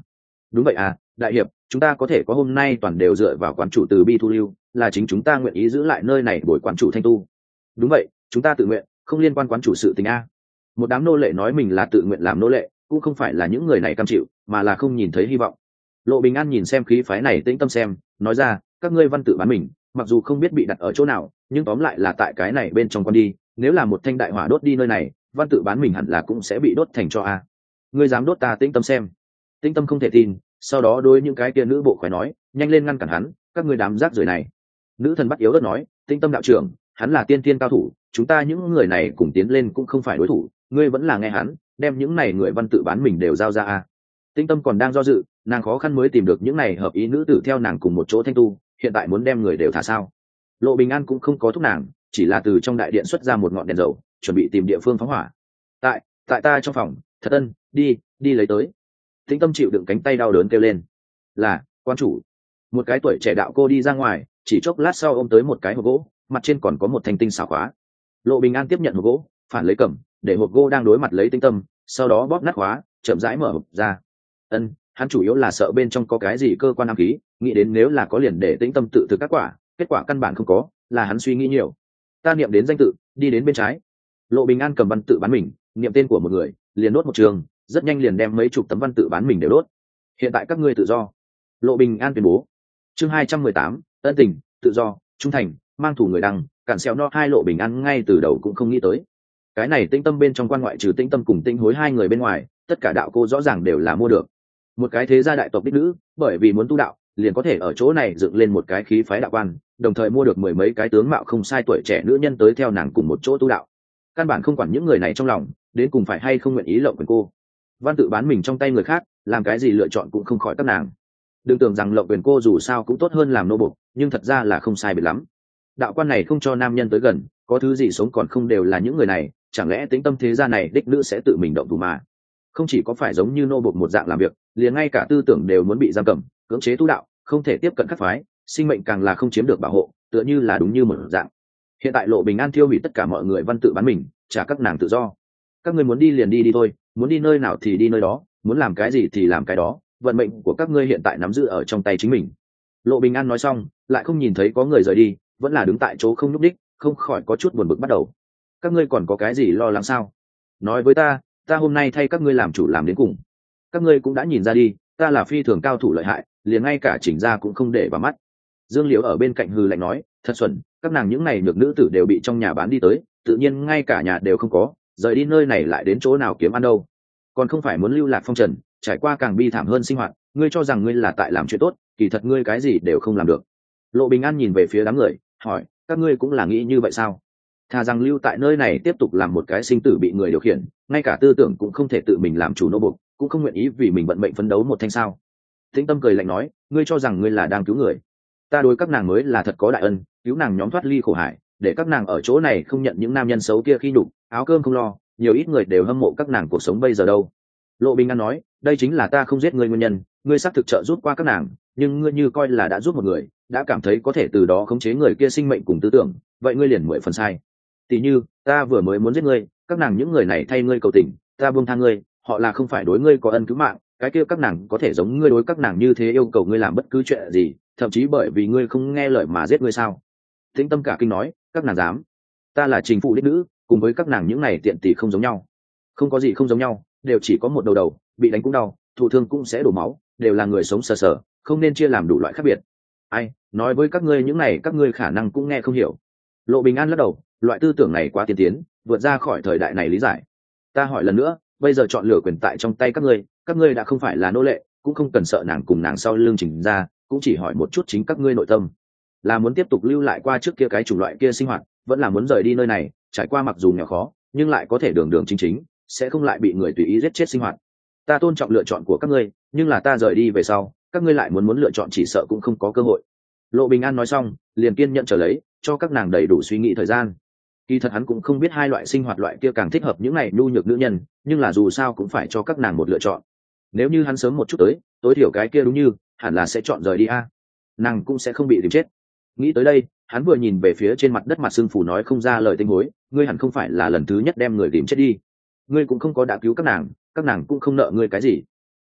đúng vậy à, đại hiệp, chúng ta có thể có hôm nay toàn đều dựa vào quán chủ từ bi thu lưu, là chính chúng ta nguyện ý giữ lại nơi này bồi quán chủ thanh tu. Đúng vậy, chúng ta tự nguyện, không liên quan quán chủ sự tình a. Một đám nô lệ nói mình là tự nguyện làm nô lệ, cũng không phải là những người này cam chịu, mà là không nhìn thấy hy vọng. Lộ Bình An nhìn xem khí phái này tĩnh tâm xem, nói ra, các ngươi văn tự bán mình, mặc dù không biết bị đặt ở chỗ nào, nhưng tóm lại là tại cái này bên trong con đi, nếu là một thanh đại hỏa đốt đi nơi này, văn tự bán mình hẳn là cũng sẽ bị đốt thành cho a. Ngươi dám đốt ta tĩnh tâm xem? Tĩnh tâm không thể tin, sau đó đối những cái kia nữ bộ khoái nói, nhanh lên ngăn cản hắn, các ngươi đám rác rưởi này. Nữ thần bắt yếu đất nói, Tĩnh tâm đạo trưởng, hắn là tiên tiên cao thủ, chúng ta những người này cùng tiến lên cũng không phải đối thủ, ngươi vẫn là nghe hắn, đem những này người văn tự bán mình đều giao ra a. Tĩnh tâm còn đang do dự, nàng khó khăn mới tìm được những này hợp ý nữ tử theo nàng cùng một chỗ thanh tu, hiện tại muốn đem người đều thả sao? Lộ Bình An cũng không có thúc nàng, chỉ là từ trong đại điện xuất ra một ngọn đèn dầu, chuẩn bị tìm địa phương phóng hỏa. Tại, tại ta trong phòng, Thật Ân, đi, đi lấy tới. Tĩnh tâm chịu đựng cánh tay đau đớn kêu lên. Là, quan chủ. Một cái tuổi trẻ đạo cô đi ra ngoài, chỉ chốc lát sau ôm tới một cái hộp gỗ, mặt trên còn có một thanh tinh xảo khóa. Lộ Bình An tiếp nhận hộp gỗ, phản lấy cầm, để hộp gỗ đang đối mặt lấy Tĩnh tâm, sau đó bóp nát khóa, chậm rãi mở hộp ra. Ân, hắn chủ yếu là sợ bên trong có cái gì cơ quan ám khí, nghĩ đến nếu là có liền để Tĩnh tâm tự thực các quả, kết quả căn bản không có, là hắn suy nghĩ nhiều. Ta niệm đến danh tự, đi đến bên trái. Lộ Bình An cầm văn tự bán mình, niệm tên của một người, liền đốt một trường, rất nhanh liền đem mấy chục tấm văn tự bán mình đều đốt. Hiện tại các ngươi tự do. Lộ Bình An tuyên bố. Chương hai trăm mười tám, ân tình, tự do, trung thành, mang thủ người đăng, cản xéo no hai. Lộ Bình An ngay từ đầu cũng không nghĩ tới. Cái này Tĩnh tâm bên trong quan ngoại trừ Tĩnh tâm cùng Tĩnh hối hai người bên ngoài, tất cả đạo cô rõ ràng đều là mua được. Một cái thế gia đại tộc đích nữ, bởi vì muốn tu đạo, liền có thể ở chỗ này dựng lên một cái khí phái đạo quan, đồng thời mua được mười mấy cái tướng mạo không sai tuổi trẻ nữ nhân tới theo nàng cùng một chỗ tu đạo. Căn bản không quản những người này trong lòng đến cùng phải hay không nguyện ý lộng quyền cô. Văn tự bán mình trong tay người khác, làm cái gì lựa chọn cũng không khỏi các nàng. Đừng tưởng rằng lộng quyền cô dù sao cũng tốt hơn làm nô bộc, nhưng thật ra là không sai biệt lắm. Đạo quan này không cho nam nhân tới gần, có thứ gì sống còn không đều là những người này, chẳng lẽ Tĩnh tâm thế gia này đích nữ sẽ tự mình động thủ mà? Không chỉ có phải giống như nô bộc một dạng làm việc, liền ngay cả tư tưởng đều muốn bị giam cầm, cưỡng chế tu đạo, không thể tiếp cận các phái, sinh mệnh càng là không chiếm được bảo hộ, tựa như là đúng như một dạng. Hiện tại Lộ Bình An thiêu hủy tất cả mọi người văn tự bán mình, trả các nàng tự do. Các ngươi muốn đi liền đi đi thôi, muốn đi nơi nào thì đi nơi đó, muốn làm cái gì thì làm cái đó, vận mệnh của các ngươi hiện tại nắm giữ ở trong tay chính mình. Lộ Bình An nói xong, lại không nhìn thấy có người rời đi, vẫn là đứng tại chỗ không nhúc đích, không khỏi có chút buồn bực bắt đầu. Các ngươi còn có cái gì lo lắng sao? Nói với ta, ta hôm nay thay các ngươi làm chủ làm đến cùng. Các ngươi cũng đã nhìn ra đi, ta là phi thường cao thủ lợi hại, liền ngay cả chỉnh gia cũng không để vào mắt. Dương Liễu ở bên cạnh hừ lạnh nói, thật xuẩn, các nàng những này được nữ tử đều bị trong nhà bán đi tới, tự nhiên ngay cả nhà đều không có, rời đi nơi này lại đến chỗ nào kiếm ăn đâu. Còn không phải muốn lưu lạc phong trần, trải qua càng bi thảm hơn sinh hoạt, ngươi cho rằng ngươi là tại làm chuyện tốt, kỳ thật ngươi cái gì đều không làm được. Lộ Bình An nhìn về phía đám người, hỏi, các ngươi cũng là nghĩ như vậy sao? Thà rằng lưu tại nơi này tiếp tục làm một cái sinh tử bị người điều khiển, ngay cả tư tưởng cũng không thể tự mình làm chủ nô bộc, cũng không nguyện ý vì mình vận mệnh phấn đấu một thanh sao? Tĩnh tâm cười lạnh nói, ngươi cho rằng ngươi là đang cứu người, ta đối các nàng mới là thật có đại ân, cứu nàng nhóm thoát ly khổ hải, để các nàng ở chỗ này không nhận những nam nhân xấu kia khi nhục, áo cơm không lo, nhiều ít người đều hâm mộ các nàng cuộc sống bây giờ đâu. Lộ Bình An nói, đây chính là ta không giết ngươi nguyên nhân, ngươi xác thực trợ giúp qua các nàng, nhưng ngươi như coi là đã giúp một người, đã cảm thấy có thể từ đó khống chế người kia sinh mệnh cùng tư tưởng, vậy ngươi liền mười phần sai. Tỷ như, ta vừa mới muốn giết ngươi, các nàng những người này thay ngươi cầu tình, ta buông tha ngươi, họ là không phải đối ngươi có ân cứu mạng, cái kia các nàng có thể giống ngươi đối các nàng như thế yêu cầu ngươi làm bất cứ chuyện gì, thậm chí bởi vì ngươi không nghe lời mà giết ngươi sao? Tĩnh tâm cả kinh nói, các nàng dám? Ta là trình phụ đích nữ, cùng với các nàng những này tiện tỷ không giống nhau. Không có gì không giống nhau, đều chỉ có một đầu đầu, bị đánh cũng đau, thụ thương cũng sẽ đổ máu, đều là người sống sờ sờ, không nên chia làm đủ loại khác biệt. Ai nói với các ngươi những này, các ngươi khả năng cũng nghe không hiểu. Lộ Bình An lắc đầu, loại tư tưởng này quá tiên tiến, vượt ra khỏi thời đại này lý giải. Ta hỏi lần nữa, bây giờ chọn lựa quyền tại trong tay các ngươi, các ngươi đã không phải là nô lệ, cũng không cần sợ nàng cùng nàng sau lưng Trình ra, cũng chỉ hỏi một chút chính các ngươi nội tâm, là muốn tiếp tục lưu lại qua trước kia cái chủng loại kia sinh hoạt, vẫn là muốn rời đi nơi này, trải qua mặc dù nghèo khó, nhưng lại có thể đường đường chính chính, sẽ không lại bị người tùy ý giết chết sinh hoạt. Ta tôn trọng lựa chọn của các ngươi, nhưng là ta rời đi về sau, các ngươi lại muốn muốn lựa chọn chỉ sợ cũng không có cơ hội. Lộ Bình An nói xong, liền kiên nhận trở lấy, cho các nàng đầy đủ suy nghĩ thời gian. Kỳ thật hắn cũng không biết hai loại sinh hoạt loại kia càng thích hợp những này nhu nhược nữ nhân, nhưng là dù sao cũng phải cho các nàng một lựa chọn. Nếu như hắn sớm một chút tới, tối thiểu cái kia đúng như hẳn là sẽ chọn rời đi a, nàng cũng sẽ không bị tìm chết. Nghĩ tới đây, hắn vừa nhìn về phía trên mặt đất mặt sưng phù nói không ra lời tinh hối, ngươi hẳn không phải là lần thứ nhất đem người tìm chết đi, ngươi cũng không có đã cứu các nàng, các nàng cũng không nợ ngươi cái gì.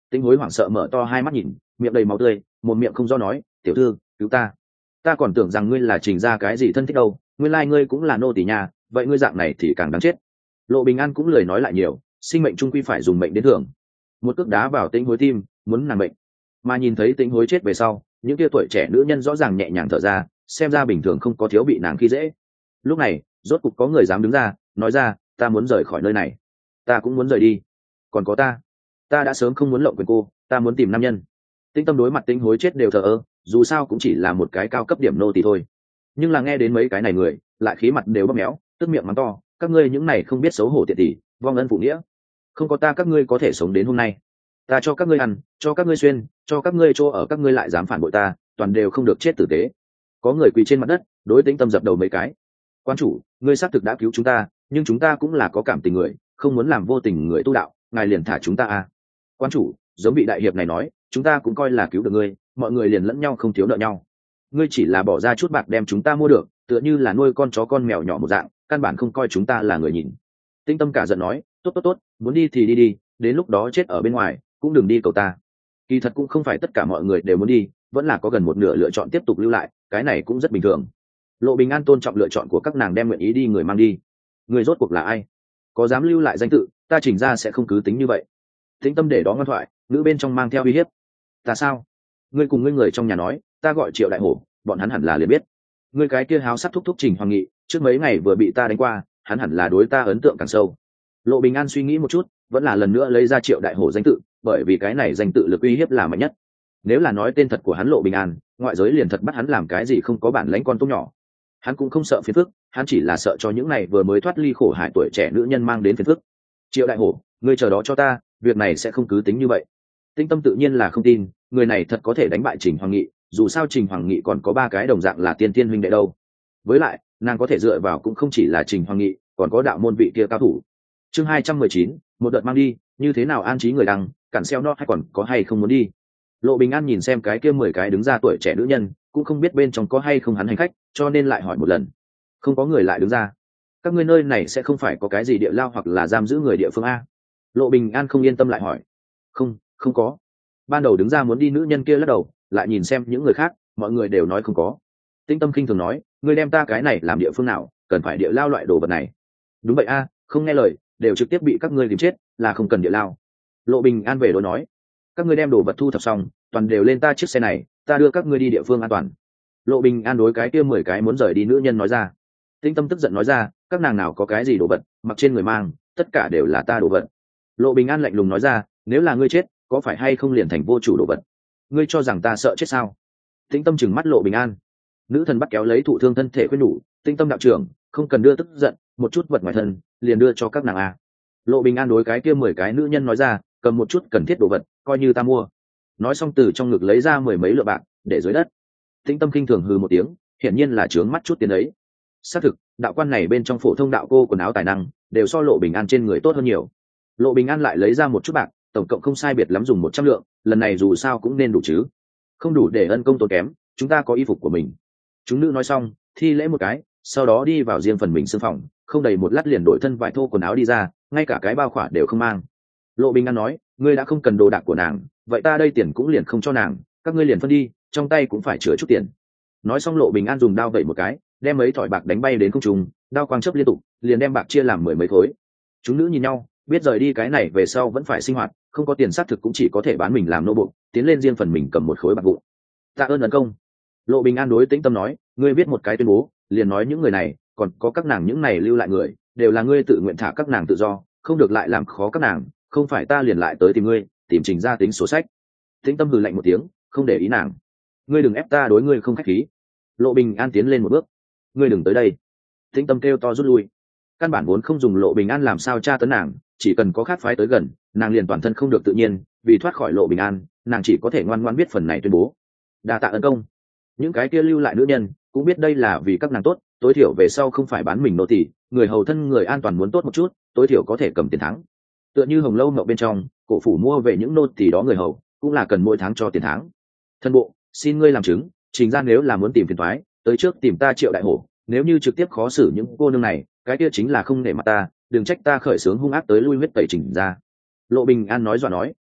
Tĩnh hối hoảng sợ mở to hai mắt nhìn, miệng đầy máu tươi, một miệng không do nói, tiểu thư cứu ta, ta còn tưởng rằng ngươi là Trình ra cái gì thân thích đâu, nguyên lai ngươi cũng là nô tỳ nhà, vậy ngươi dạng này thì càng đáng chết. Lộ Bình An cũng lời nói lại nhiều, sinh mệnh trung quy phải dùng mệnh đến thưởng. Một cước đá vào Tĩnh hối tim, muốn nàng mệnh. Mà nhìn thấy Tĩnh hối chết về sau, những kia tuổi trẻ nữ nhân rõ ràng nhẹ nhàng thở ra, xem ra bình thường không có thiếu bị nàng khi dễ. Lúc này rốt cục có người dám đứng ra nói ra, ta muốn rời khỏi nơi này, ta cũng muốn rời đi. Còn có ta ta đã sớm không muốn lộng quyền cô, ta muốn tìm nam nhân. Tĩnh tâm đối mặt Tĩnh hối chết đều thờ ơ, dù sao cũng chỉ là một cái cao cấp điểm nô tỳ thôi. Nhưng là nghe đến mấy cái này người lại khí mặt đều bóp méo, tức miệng mắng to, các ngươi những này không biết xấu hổ tiện tỷ, vong ân phụ nghĩa, không có ta các ngươi có thể sống đến hôm nay. Ta cho các ngươi ăn, cho các ngươi xuyên, cho các ngươi chỗ ở, các ngươi lại dám phản bội ta, toàn đều không được chết tử tế. Có người quỳ trên mặt đất đối Tĩnh tâm dập đầu mấy cái. Quan chủ, ngươi xác thực đã cứu chúng ta, nhưng chúng ta cũng là có cảm tình người, không muốn làm vô tình người tu đạo, ngài liền thả chúng ta à. Quan chủ, giống vị đại hiệp này nói, chúng ta cũng coi là cứu được ngươi, mọi người liền lẫn nhau không thiếu nợ nhau. Ngươi chỉ là bỏ ra chút bạc đem chúng ta mua được, tựa như là nuôi con chó con mèo nhỏ một dạng, căn bản không coi chúng ta là người nhìn. Tĩnh tâm cả giận nói, tốt tốt tốt, muốn đi thì đi đi, đến lúc đó chết ở bên ngoài cũng đừng đi cầu ta. Kỳ thật cũng không phải tất cả mọi người đều muốn đi, vẫn là có gần một nửa lựa chọn tiếp tục lưu lại, cái này cũng rất bình thường. Lộ Bình An tôn trọng lựa chọn của các nàng, đem nguyện ý đi người mang đi. Người rốt cuộc là ai, có dám lưu lại danh tự, ta Trình ra sẽ không cứ tính như vậy. Tĩnh tâm để đó ngoan thoại, nữ bên trong mang theo uy hiếp. Ta sao? Ngươi cùng ngươi người trong nhà nói, ta gọi Triệu Đại Hổ, bọn hắn hẳn là liền biết. Ngươi cái kia háo sắc thúc thúc Trình Hoàng Nghị, trước mấy ngày vừa bị ta đánh qua, hắn hẳn là đối ta ấn tượng càng sâu. Lộ Bình An suy nghĩ một chút, vẫn là lần nữa lấy ra Triệu Đại Hổ danh tự, bởi vì cái này danh tự lực uy hiếp là mạnh nhất. Nếu là nói tên thật của hắn Lộ Bình An, ngoại giới liền thật bắt hắn làm cái gì không có bản lãnh con tôm nhỏ. Hắn cũng không sợ phiền phức, hắn chỉ là sợ cho những này vừa mới thoát ly khổ hải tuổi trẻ nữ nhân mang đến phiền phức. Triệu Đại Hổ, ngươi chờ đó cho ta, việc này sẽ không cứ tính như vậy. Tĩnh tâm tự nhiên là không tin, người này thật có thể đánh bại Trình Hoàng Nghị, dù sao Trình Hoàng Nghị còn có ba cái đồng dạng là tiên tiên huynh đệ đâu. Với lại, nàng có thể dựa vào cũng không chỉ là Trình Hoàng Nghị, còn có đạo môn vị kia cao thủ. Chương hai trăm mười chín, một đợt mang đi, như thế nào an trí người đăng, cản xeo nó hay còn có hay không muốn đi. Lộ Bình An nhìn xem cái kia mười cái đứng ra tuổi trẻ nữ nhân, cũng không biết bên trong có hay không hắn hành khách, cho nên lại hỏi một lần. Không có người lại đứng ra. Các ngươi nơi này sẽ không phải có cái gì địa lao hoặc là giam giữ người địa phương a? Lộ Bình An không yên tâm lại hỏi. Không, không có. Ban đầu đứng ra muốn đi nữ nhân kia lắc đầu, lại nhìn xem những người khác, mọi người đều nói không có. Tĩnh tâm khinh thường nói, ngươi đem ta cái này làm địa phương nào, cần phải địa lao loại đồ vật này. Đúng vậy a, không nghe lời, đều trực tiếp bị các ngươi tìm chết, là không cần địa lao. Lộ Bình An về đối nói, các ngươi đem đồ vật thu thập xong, toàn đều lên ta chiếc xe này, ta đưa các ngươi đi địa phương an toàn. Lộ Bình An đối cái kia mười cái muốn rời đi nữ nhân nói ra. Tĩnh tâm tức giận nói ra, các nàng nào có cái gì đồ vật, mặc trên người mang, tất cả đều là ta đồ vật. Lộ Bình An lạnh lùng nói ra, nếu là ngươi chết, có phải hay không liền thành vô chủ đồ vật? Ngươi cho rằng ta sợ chết sao? Tĩnh tâm chừng mắt Lộ Bình An. Nữ thần bắt kéo lấy thụ thương thân thể khuyên nhủ, Tĩnh tâm đạo trưởng, không cần đưa tức giận, một chút vật ngoài thân, liền đưa cho các nàng a. Lộ Bình An đối cái kia mười cái nữ nhân nói ra, cầm một chút cần thiết đồ vật, coi như ta mua. Nói xong từ trong ngực lấy ra mười mấy lượng bạc, để dưới đất. Tĩnh tâm kinh thường hừ một tiếng, hiển nhiên là trướng mắt chút tiền ấy. Xác thực, đạo quan này bên trong phổ thông đạo cô quần áo tài năng, đều so Lộ Bình An trên người tốt hơn nhiều. Lộ Bình An lại lấy ra một chút bạc, tổng cộng không sai biệt lắm dùng một trăm lượng, lần này dù sao cũng nên đủ chứ. Không đủ để ân công tốn kém, chúng ta có y phục của mình. Chúng nữ nói xong, thi lễ một cái, sau đó đi vào riêng phần mình xương phòng, không đầy một lát liền đổi thân vải thô quần áo đi ra, ngay cả cái bao khỏa đều không mang. Lộ Bình An nói, ngươi đã không cần đồ đạc của nàng, vậy ta đây tiền cũng liền không cho nàng, các ngươi liền phân đi, trong tay cũng phải chứa chút tiền. Nói xong Lộ Bình An dùng đao vẩy một cái, đem mấy thỏi bạc đánh bay đến không trung, đao quang chớp liên tục, liền đem bạc chia làm mười mấy khối. Chúng nữ nhìn nhau, biết rời đi cái này về sau vẫn phải sinh hoạt, không có tiền xác thực cũng chỉ có thể bán mình làm nô buộc, tiến lên riêng phần mình cầm một khối bạc vụn. Tạ ơn ân công. Lộ Bình An đối Tĩnh tâm nói, ngươi viết một cái tuyên bố, liền nói những người này, còn có các nàng những này lưu lại người, đều là ngươi tự nguyện thả các nàng tự do, không được lại làm khó các nàng, không phải ta liền lại tới tìm ngươi, tìm Trình ra tính sổ sách. Tĩnh tâm hừ lạnh một tiếng, không để ý nàng. Ngươi đừng ép ta đối ngươi không khách khí. Lộ Bình An tiến lên một bước, ngươi đừng tới đây. Tĩnh tâm kêu to rút lui. Căn bản vốn không dùng Lộ Bình An làm sao tra tấn nàng, chỉ cần có khác phái tới gần, nàng liền toàn thân không được tự nhiên, vì thoát khỏi Lộ Bình An, nàng chỉ có thể ngoan ngoãn viết phần này tuyên bố. Đa tạ ân công. Những cái kia lưu lại nữ nhân cũng biết đây là vì các nàng tốt, tối thiểu về sau không phải bán mình nô tỳ, người hầu thân người an toàn muốn tốt một chút, tối thiểu có thể cầm tiền thắng. Tựa như Hồng Lâu Ngộ bên trong, cổ phủ mua về những nô tỳ đó người hầu, cũng là cần mỗi tháng cho tiền tháng. Thân bộ, xin ngươi làm chứng, Trình ra nếu là muốn tìm phiền toái, tới trước tìm ta Triệu Đại Hổ, nếu như trực tiếp khó xử những cô nương này, cái kia chính là không nể mặt ta, đừng trách ta khởi sướng hung ác tới lui huyết tẩy Trình ra. Lộ Bình An nói dọa nói,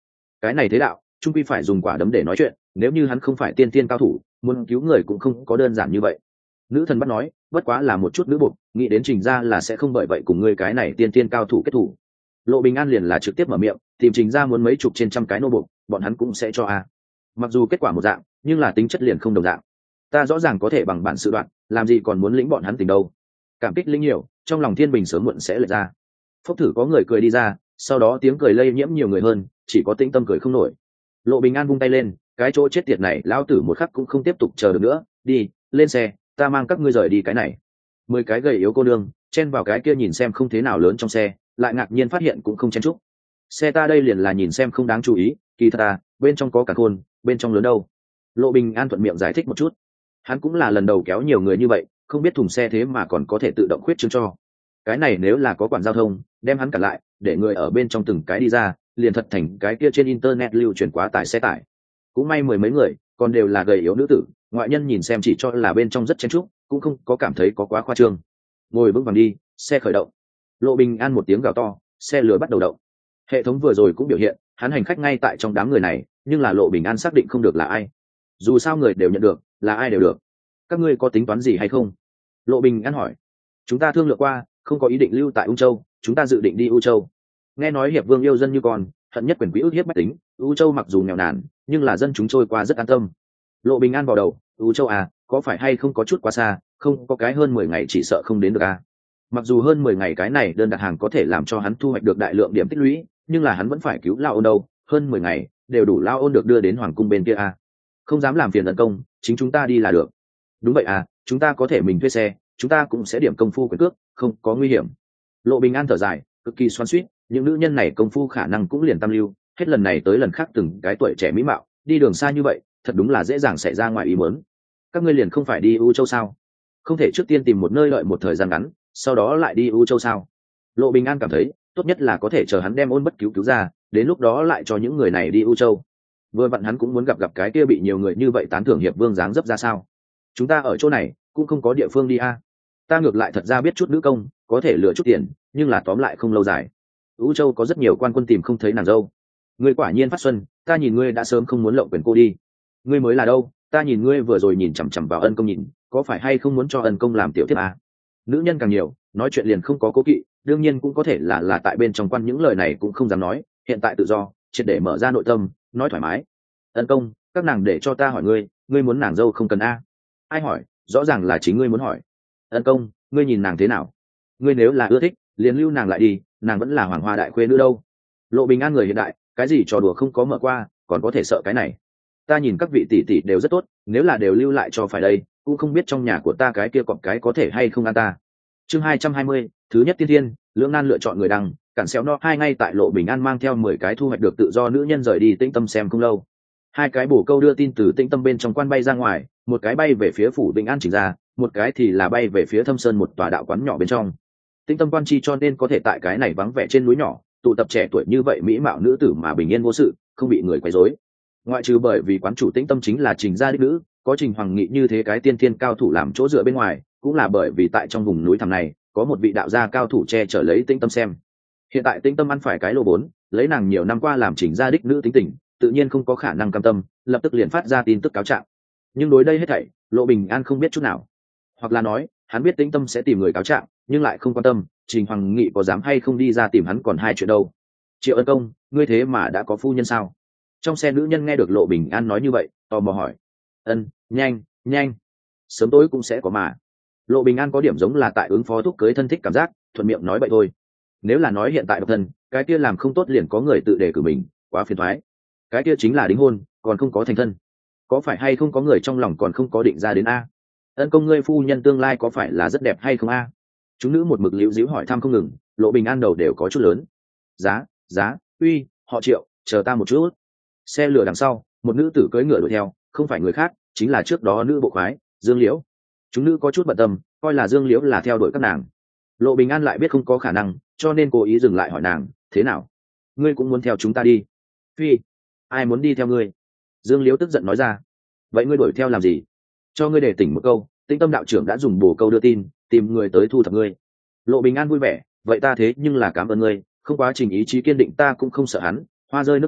cái này thế đạo trung quy phải dùng quả đấm để nói chuyện, nếu như hắn không phải tiên tiên cao thủ, muốn cứu người cũng không có đơn giản như vậy. Nữ thần bắt nói, bất quá là một chút nữ buộc, nghĩ đến Trình Gia là sẽ không bởi vậy cùng ngươi cái này tiên tiên cao thủ kết thủ. Lộ Bình An liền là trực tiếp mở miệng, tìm Trình Gia muốn mấy chục trên trăm cái nô buộc, bọn hắn cũng sẽ cho a. Mặc dù kết quả một dạng, nhưng là tính chất liền không đồng dạng. Ta rõ ràng có thể bằng bản sự đoạn, làm gì còn muốn lĩnh bọn hắn tình đâu. Cảm kích lĩnh nhiều, trong lòng Thiên Bình sớm muộn sẽ lệch ra. Phốc thử có người cười đi ra, sau đó tiếng cười lây nhiễm nhiều người hơn, chỉ có Tĩnh Tâm cười không nổi. Lộ Bình An vung tay lên, cái chỗ chết tiệt này lão tử một khắc cũng không tiếp tục chờ được nữa, đi lên xe, ta mang các ngươi rời đi cái này. Mười cái gầy yếu cô nương chen vào cái kia nhìn xem không thế nào lớn trong xe, lại ngạc nhiên phát hiện cũng không chen chúc. Xe ta đây liền là nhìn xem không đáng chú ý, kỳ thật ta bên trong có cả khôn, bên trong lớn đâu. Lộ Bình An thuận miệng giải thích một chút. Hắn cũng là lần đầu kéo nhiều người như vậy, không biết thùng xe thế mà còn có thể tự động khuyết trương cho. Cái này nếu là có quản giao thông, đem hắn cản lại, để người ở bên trong từng cái đi ra, liền thật thành cái kia trên internet lưu truyền quá tải xe tải. Cũng may mười mấy người, còn đều là gầy yếu nữ tử, ngoại nhân nhìn xem chỉ cho là bên trong rất chen chúc, cũng không có cảm thấy có quá khoa trương. Ngồi vững vàng đi, xe khởi động. Lộ Bình An một tiếng gào to, xe lửa bắt đầu động. Hệ thống vừa rồi cũng biểu hiện, hắn hành khách ngay tại trong đám người này, nhưng là Lộ Bình An xác định không được là ai. Dù sao người đều nhận được, là ai đều được. Các ngươi có tính toán gì hay không? Lộ Bình An hỏi. Chúng ta thương lượng qua, không có ý định lưu tại U Châu, chúng ta dự định đi U Châu. Nghe nói hiệp vương yêu dân như con, hận nhất quyền quý ức hiếp bách tính, U Châu mặc dù nghèo nàn, nhưng là dân chúng trôi qua rất an tâm. Lộ Bình An vào đầu, U Châu à, có phải hay không có chút quá xa, không có cái hơn mười ngày chỉ sợ không đến được à. Mặc dù hơn mười ngày cái này đơn đặt hàng có thể làm cho hắn thu hoạch được đại lượng điểm tích lũy, nhưng là hắn vẫn phải cứu Lao Ôn đâu, hơn mười ngày đều đủ Lao Ôn được đưa đến hoàng cung bên kia à. Không dám làm phiền tấn công, chính chúng ta đi là được. Đúng vậy à, chúng ta có thể mình thuê xe, chúng ta cũng sẽ điểm công phu quyền cước, không có nguy hiểm. Lộ Bình An thở dài, cực kỳ xoắn xuýt, những nữ nhân này công phu khả năng cũng liền tam lưu, hết lần này tới lần khác từng cái tuổi trẻ mỹ mạo, đi đường xa như vậy, thật đúng là dễ dàng xảy ra ngoài ý muốn. Các ngươi liền không phải đi U Châu sao? Không thể trước tiên tìm một nơi lợi một thời gian ngắn, sau đó lại đi U Châu sao? Lộ Bình An cảm thấy, tốt nhất là có thể chờ hắn đem Ôn Bất cứu cứu ra, đến lúc đó lại cho những người này đi U Châu. Vừa vặn hắn cũng muốn gặp gặp cái kia bị nhiều người như vậy tán thưởng hiệp vương dáng dấp ra sao. Chúng ta ở chỗ này cũng không có địa phương đi a. Ta ngược lại thật ra biết chút nữ công, có thể lựa chút tiền, nhưng là tóm lại không lâu dài. U Châu có rất nhiều quan quân tìm không thấy nàng dâu. Ngươi quả nhiên phát xuân, ta nhìn ngươi đã sớm không muốn lộng quyền cô đi. Ngươi mới là đâu, ta nhìn ngươi vừa rồi nhìn chằm chằm vào Ân Công nhìn, có phải hay không muốn cho Ân Công làm tiểu thiếp à? Nữ nhân càng nhiều, nói chuyện liền không có cố kỵ, đương nhiên cũng có thể là là tại bên trong quan những lời này cũng không dám nói, hiện tại tự do, triệt để mở ra nội tâm, nói thoải mái. Ân Công, các nàng để cho ta hỏi ngươi, ngươi muốn nàng dâu không cần a? Ai hỏi, rõ ràng là chính ngươi muốn hỏi. Ân Công, ngươi nhìn nàng thế nào? Ngươi nếu là ưa thích, liền lưu nàng lại đi, nàng vẫn là hoàng hoa đại khuê nữ đâu. Lộ Bình An người hiện đại, cái gì trò đùa không có mở qua, còn có thể sợ cái này. Ta nhìn các vị tỷ tỷ đều rất tốt, nếu là đều lưu lại cho phải đây, cũng không biết trong nhà của ta cái kia cọp cái có thể hay không ăn ta. Chương hai trăm hai mươi, thứ nhất tiên thiên, Lưỡng Nan lựa chọn người đăng, cản xéo no hai ngay tại Lộ Bình An mang theo mười cái thu hoạch được tự do nữ nhân rời đi Tĩnh Tâm xem không lâu. Hai cái bổ câu đưa tin từ Tĩnh Tâm bên trong quan bay ra ngoài, một cái bay về phía phủ Bình An Chỉnh ra, một cái thì là bay về phía Thâm Sơn một tòa đạo quán nhỏ bên trong. Tĩnh Tâm quan chi cho nên có thể tại cái này vắng vẻ trên núi nhỏ, tụ tập trẻ tuổi như vậy mỹ mạo nữ tử mà bình yên vô sự, không bị người quấy rối. Ngoại trừ bởi vì quán chủ Tĩnh Tâm chính là Trình gia đích nữ, có Trình Hoàng Nghị như thế cái tiên thiên cao thủ làm chỗ dựa bên ngoài, cũng là bởi vì tại trong vùng núi thẳm này có một vị đạo gia cao thủ che chở lấy Tĩnh Tâm xem. Hiện tại Tĩnh Tâm ăn phải cái lô vốn, lấy nàng nhiều năm qua làm Trình gia đích nữ tính tình, tự nhiên không có khả năng cam tâm, lập tức liền phát ra tin tức cáo trạng. Nhưng đối đây hết thảy, Lộ Bình An không biết chút nào, hoặc là nói hắn biết Tĩnh Tâm sẽ tìm người cáo trạng, nhưng lại không quan tâm Trình Hoàng Nghị có dám hay không đi ra tìm hắn còn hai chuyện đâu. Triệu Ân Công, ngươi thế mà đã có phu nhân sao? Trong xe nữ nhân nghe được Lộ Bình An nói như vậy, tò mò hỏi. Ân, nhanh nhanh, sớm tối cũng sẽ có mà. Lộ Bình An có điểm giống là tại ứng phó thúc cưới thân thích cảm giác, thuận miệng nói vậy thôi. Nếu là nói hiện tại độc thân, cái kia làm không tốt liền có người tự đề cử mình, quá phiền toái. Cái kia chính là đính hôn, còn không có thành thân. Có phải hay không có người trong lòng còn không có định ra đến a? Ân Công, ngươi phu nhân tương lai có phải là rất đẹp hay không a? Chúng nữ một mực liễu díu hỏi thăm không ngừng, Lộ Bình An đầu đều có chút lớn. Giá, giá, uy, họ Triệu, chờ ta một chút. Xe lửa đằng sau, một nữ tử cưỡi ngựa đuổi theo, không phải người khác, chính là trước đó nữ bộ khoái Dương Liễu. Chúng nữ có chút bận tâm, coi là Dương Liễu là theo đuổi các nàng. Lộ Bình An lại biết không có khả năng, cho nên cố ý dừng lại hỏi nàng, thế nào, ngươi cũng muốn theo chúng ta đi? Phi, ai muốn đi theo ngươi? Dương Liễu tức giận nói ra. Vậy ngươi đuổi theo làm gì? Cho ngươi để tỉnh một câu, Tĩnh Tâm đạo trưởng đã dùng bổ câu đưa tin, tìm người tới thu thập ngươi. Lộ Bình An vui vẻ, vậy ta thế nhưng là cảm ơn ngươi, không quá trình ý chí kiên định ta cũng không sợ hắn, hoa rơi nước chảy,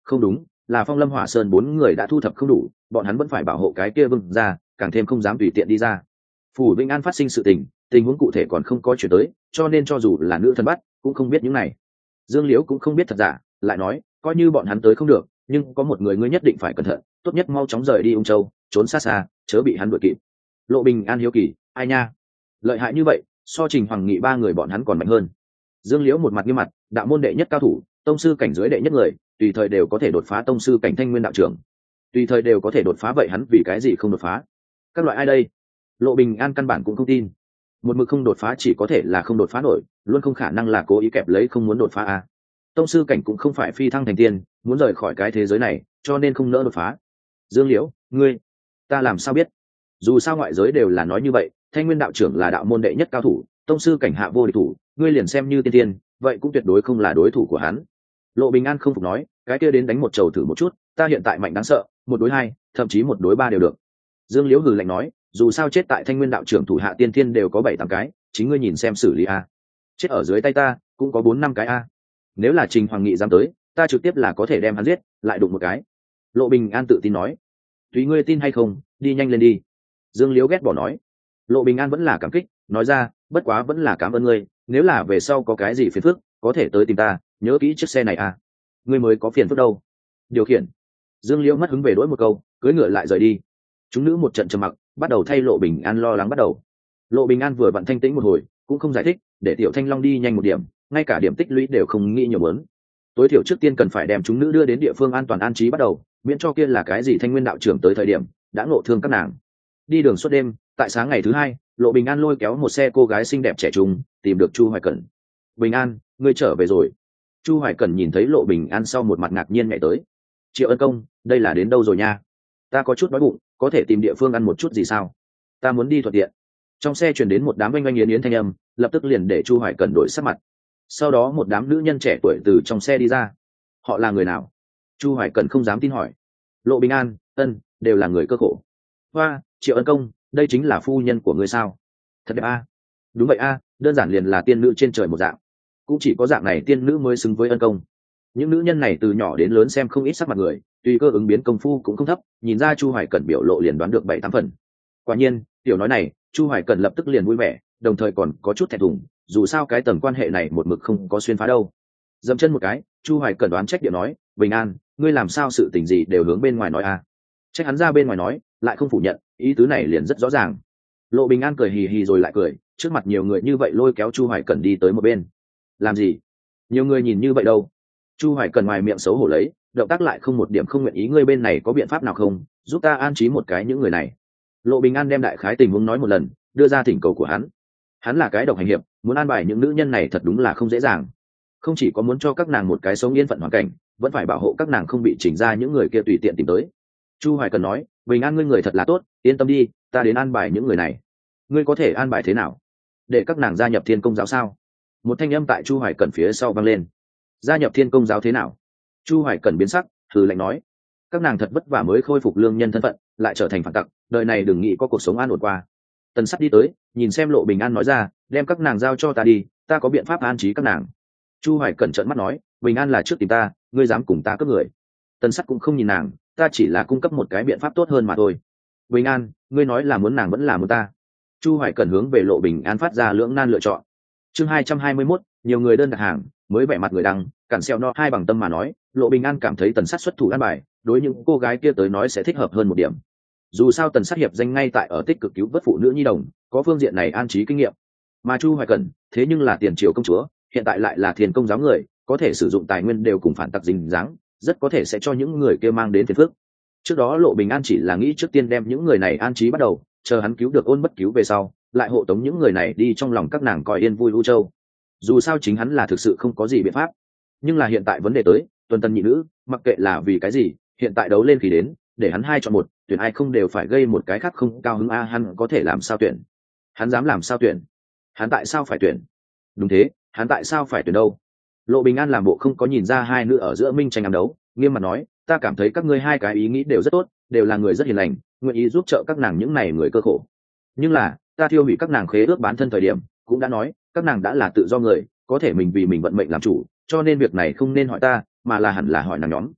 không đúng, là Phong Lâm Hỏa Sơn bốn người đã thu thập không đủ, bọn hắn vẫn phải bảo hộ cái kia Vương ra, càng thêm không dám tùy tiện đi ra. Phủ Vĩnh An phát sinh sự tình, tình huống cụ thể còn không có chuyển tới, cho nên cho dù là nữ thần bắt cũng không biết những này. Dương Liễu cũng không biết thật giả, lại nói coi như bọn hắn tới không được, nhưng có một người ngươi nhất định phải cẩn thận, tốt nhất mau chóng rời đi Ung Châu, trốn xa xa, chớ bị hắn đuổi kịp. Lộ Bình An hiếu kỳ, ai nha, lợi hại như vậy, so Trình Hoàng Nghị ba người bọn hắn còn mạnh hơn. Dương Liễu một mặt nghiêm mặt, đạo môn đệ nhất cao thủ, tông sư cảnh giới đệ nhất người, tùy thời đều có thể đột phá tông sư cảnh Thanh Nguyên đạo trưởng, tùy thời đều có thể đột phá, vậy hắn vì cái gì không đột phá? Các loại ai đây? Lộ Bình An căn bản cũng không tin, một mực không đột phá chỉ có thể là không đột phá nổi, luôn không khả năng là cố ý kẹp lấy không muốn đột phá à. Tông sư cảnh cũng không phải phi thăng thành tiên, muốn rời khỏi cái thế giới này, cho nên không nỡ đột phá. Dương Liễu, ngươi, ta làm sao biết? Dù sao ngoại giới đều là nói như vậy, Thanh Nguyên đạo trưởng là đạo môn đệ nhất cao thủ, tông sư cảnh hạ vô địch thủ, ngươi liền xem như tiên tiên, vậy cũng tuyệt đối không là đối thủ của hắn. Lộ Bình An không phục nói, cái kia đến đánh một trầu thử một chút, ta hiện tại mạnh đáng sợ, một đối hai, thậm chí một đối ba đều được. Dương Liễu hừ lạnh nói, dù sao chết tại Thanh Nguyên đạo trưởng thủ hạ tiên thiên đều có bảy tám cái, chính ngươi nhìn xem xử lý a. Chết ở dưới tay ta cũng có bốn năm cái a. Nếu là Trình Hoàng Nghị dám tới, ta trực tiếp là có thể đem hắn giết, lại đụng một cái. Lộ Bình An tự tin nói, tùy ngươi tin hay không, đi nhanh lên đi. Dương Liễu ghét bỏ nói. Lộ Bình An vẫn là cảm kích, nói ra, bất quá vẫn là cảm ơn ngươi, nếu là về sau có cái gì phiền phức, có thể tới tìm ta, nhớ kỹ chiếc xe này à. Ngươi mới có phiền phức đâu. Điều khiển. Dương Liễu mất hứng về đỗi một câu, cưỡi ngựa lại rời đi. Chúng nữ một trận trầm mặc, bắt đầu thay Lộ Bình An lo lắng bắt đầu. Lộ Bình An vừa vặn thanh tĩnh một hồi, cũng không giải thích, để Tiểu Thanh Long đi nhanh một điểm, ngay cả điểm tích lũy đều không nghĩ nhiều muốn. Tối thiểu trước tiên cần phải đem chúng nữ đưa đến địa phương an toàn an trí bắt đầu, miễn cho kia là cái gì Thanh Nguyên đạo trưởng tới thời điểm đã ngộ thương các nàng. Đi đường suốt đêm, tại sáng ngày thứ hai, Lộ Bình An lôi kéo một xe cô gái xinh đẹp trẻ trung, tìm được Chu Hoài Cẩn. Bình An, ngươi trở về rồi. Chu Hoài Cẩn nhìn thấy Lộ Bình An sau một mặt ngạc nhiên nhảy tới. Triệu Ân Công, đây là đến đâu rồi nha? Ta có chút đói bụng, có thể tìm địa phương ăn một chút gì sao? Ta muốn đi thuận tiện. Trong xe truyền đến một đám oanh oanh yến yến thanh âm, lập tức liền để Chu Hoài Cẩn đổi sắc mặt. Sau đó một đám nữ nhân trẻ tuổi từ trong xe đi ra. Họ là người nào? Chu Hoài Cẩn không dám tin hỏi. Lộ Bình An, Ân, đều là người cơ khổ. Hoa, Triệu Ân Công, đây chính là phu nhân của ngươi sao? Thật đẹp a. Đúng vậy a, đơn giản liền là tiên nữ trên trời một dạng. Cũng chỉ có dạng này tiên nữ mới xứng với Ân Công. Những nữ nhân này từ nhỏ đến lớn xem không ít sắc mặt người, tùy cơ ứng biến công phu cũng không thấp, nhìn ra Chu Hoài Cẩn biểu lộ liền đoán được bảy tám phần. Quả nhiên, tiểu nói này, Chu Hoài Cẩn lập tức liền vui vẻ, đồng thời còn có chút thẹn thùng, dù sao cái tầng quan hệ này một mực không có xuyên phá đâu. Dậm chân một cái, Chu Hoài Cẩn đoán trách điệu nói, Bình An, ngươi làm sao sự tình gì đều hướng bên ngoài nói a? Trách hắn ra bên ngoài nói, lại không phủ nhận, ý tứ này liền rất rõ ràng. Lộ Bình An cười hì hì rồi lại cười, trước mặt nhiều người như vậy lôi kéo Chu Hoài Cẩn đi tới một bên. Làm gì? Nhiều người nhìn như vậy đâu? Chu Hoài Cẩn ngoài miệng xấu hổ lấy, động tác lại không một điểm không nguyện ý, ngươi bên này có biện pháp nào không, giúp ta an trí một cái những người này. Lộ Bình An đem đại khái tình huống nói một lần, đưa ra thỉnh cầu của hắn. Hắn là cái độc hành hiệp, muốn an bài những nữ nhân này thật đúng là không dễ dàng. Không chỉ có muốn cho các nàng một cái sống yên phận hoàn cảnh, vẫn phải bảo hộ các nàng không bị chỉnh ra những người kia tùy tiện tìm tới. Chu Hoài Cẩn nói, Bình An ngươi người thật là tốt, yên tâm đi, ta đến an bài những người này. Ngươi có thể an bài thế nào? Để các nàng gia nhập Thiên Công giáo sao? Một thanh âm tại Chu Hoài Cẩn phía sau vang lên. Gia nhập Thiên Công giáo thế nào? Chu Hoài Cẩn biến sắc, hừ lạnh nói, các nàng thật vất vả mới khôi phục lương nhân thân phận, lại trở thành phản tặc, đời này đừng nghĩ có cuộc sống an ổn qua. Tần Sắt đi tới, nhìn xem Lộ Bình An nói ra, đem các nàng giao cho ta đi, ta có biện pháp an trí các nàng. Chu Hoài Cẩn trợn mắt nói, Bình An là trước tìm ta, ngươi dám cùng ta cướp người? Tần Sắt cũng không nhìn nàng, ta chỉ là cung cấp một cái biện pháp tốt hơn mà thôi. Bình An, ngươi nói là muốn nàng vẫn là muốn ta? Chu Hoài Cẩn hướng về Lộ Bình An phát ra lưỡng nan lựa chọn. Chương hai trăm hai mươi mốt, nhiều người đơn đặt hàng, mới vẻ mặt người đăng, cản xeo no hai bằng tâm mà nói, Lộ Bình An cảm thấy Tần Sắt xuất thủ an bài, đối những cô gái kia tới nói sẽ thích hợp hơn một điểm. Dù sao Tần Sắt hiệp danh ngay tại ở tích cực cứu vớt phụ nữ nhi đồng, có phương diện này an trí kinh nghiệm. Mà Chu Hoài Cẩn, thế nhưng là tiền triều công chúa, hiện tại lại là Thiên Công giáo người, có thể sử dụng tài nguyên đều cùng phản tặc dính dáng, rất có thể sẽ cho những người kia mang đến phiền phức. Trước đó Lộ Bình An chỉ là nghĩ trước tiên đem những người này an trí bắt đầu, chờ hắn cứu được Ôn Bất Cứu về sau, lại hộ tống những người này đi trong lòng các nàng coi yên vui u châu. Dù sao chính hắn là thực sự không có gì biện pháp, nhưng là hiện tại vấn đề tới, tuần tân nhị nữ, mặc kệ là vì cái gì, hiện tại đấu lên khi đến, để hắn hai chọn một, tuyển ai không đều phải gây một cái khác không cao hứng a, hắn có thể làm sao tuyển? Hắn dám làm sao tuyển? Hắn tại sao phải tuyển? Đúng thế, hắn tại sao phải tuyển đâu? Lộ Bình An làm bộ không có nhìn ra hai nữ ở giữa minh tranh ám đấu, nghiêm mặt nói, ta cảm thấy các ngươi hai cái ý nghĩ đều rất tốt, đều là người rất hiền lành, nguyện ý giúp trợ các nàng những này người cơ khổ. Nhưng là, ta thiêu hủy các nàng khế ước bán thân thời điểm, cũng đã nói, các nàng đã là tự do người, có thể mình vì mình vận mệnh làm chủ, cho nên việc này không nên hỏi ta, mà là hẳn là hỏi nàng nhóm.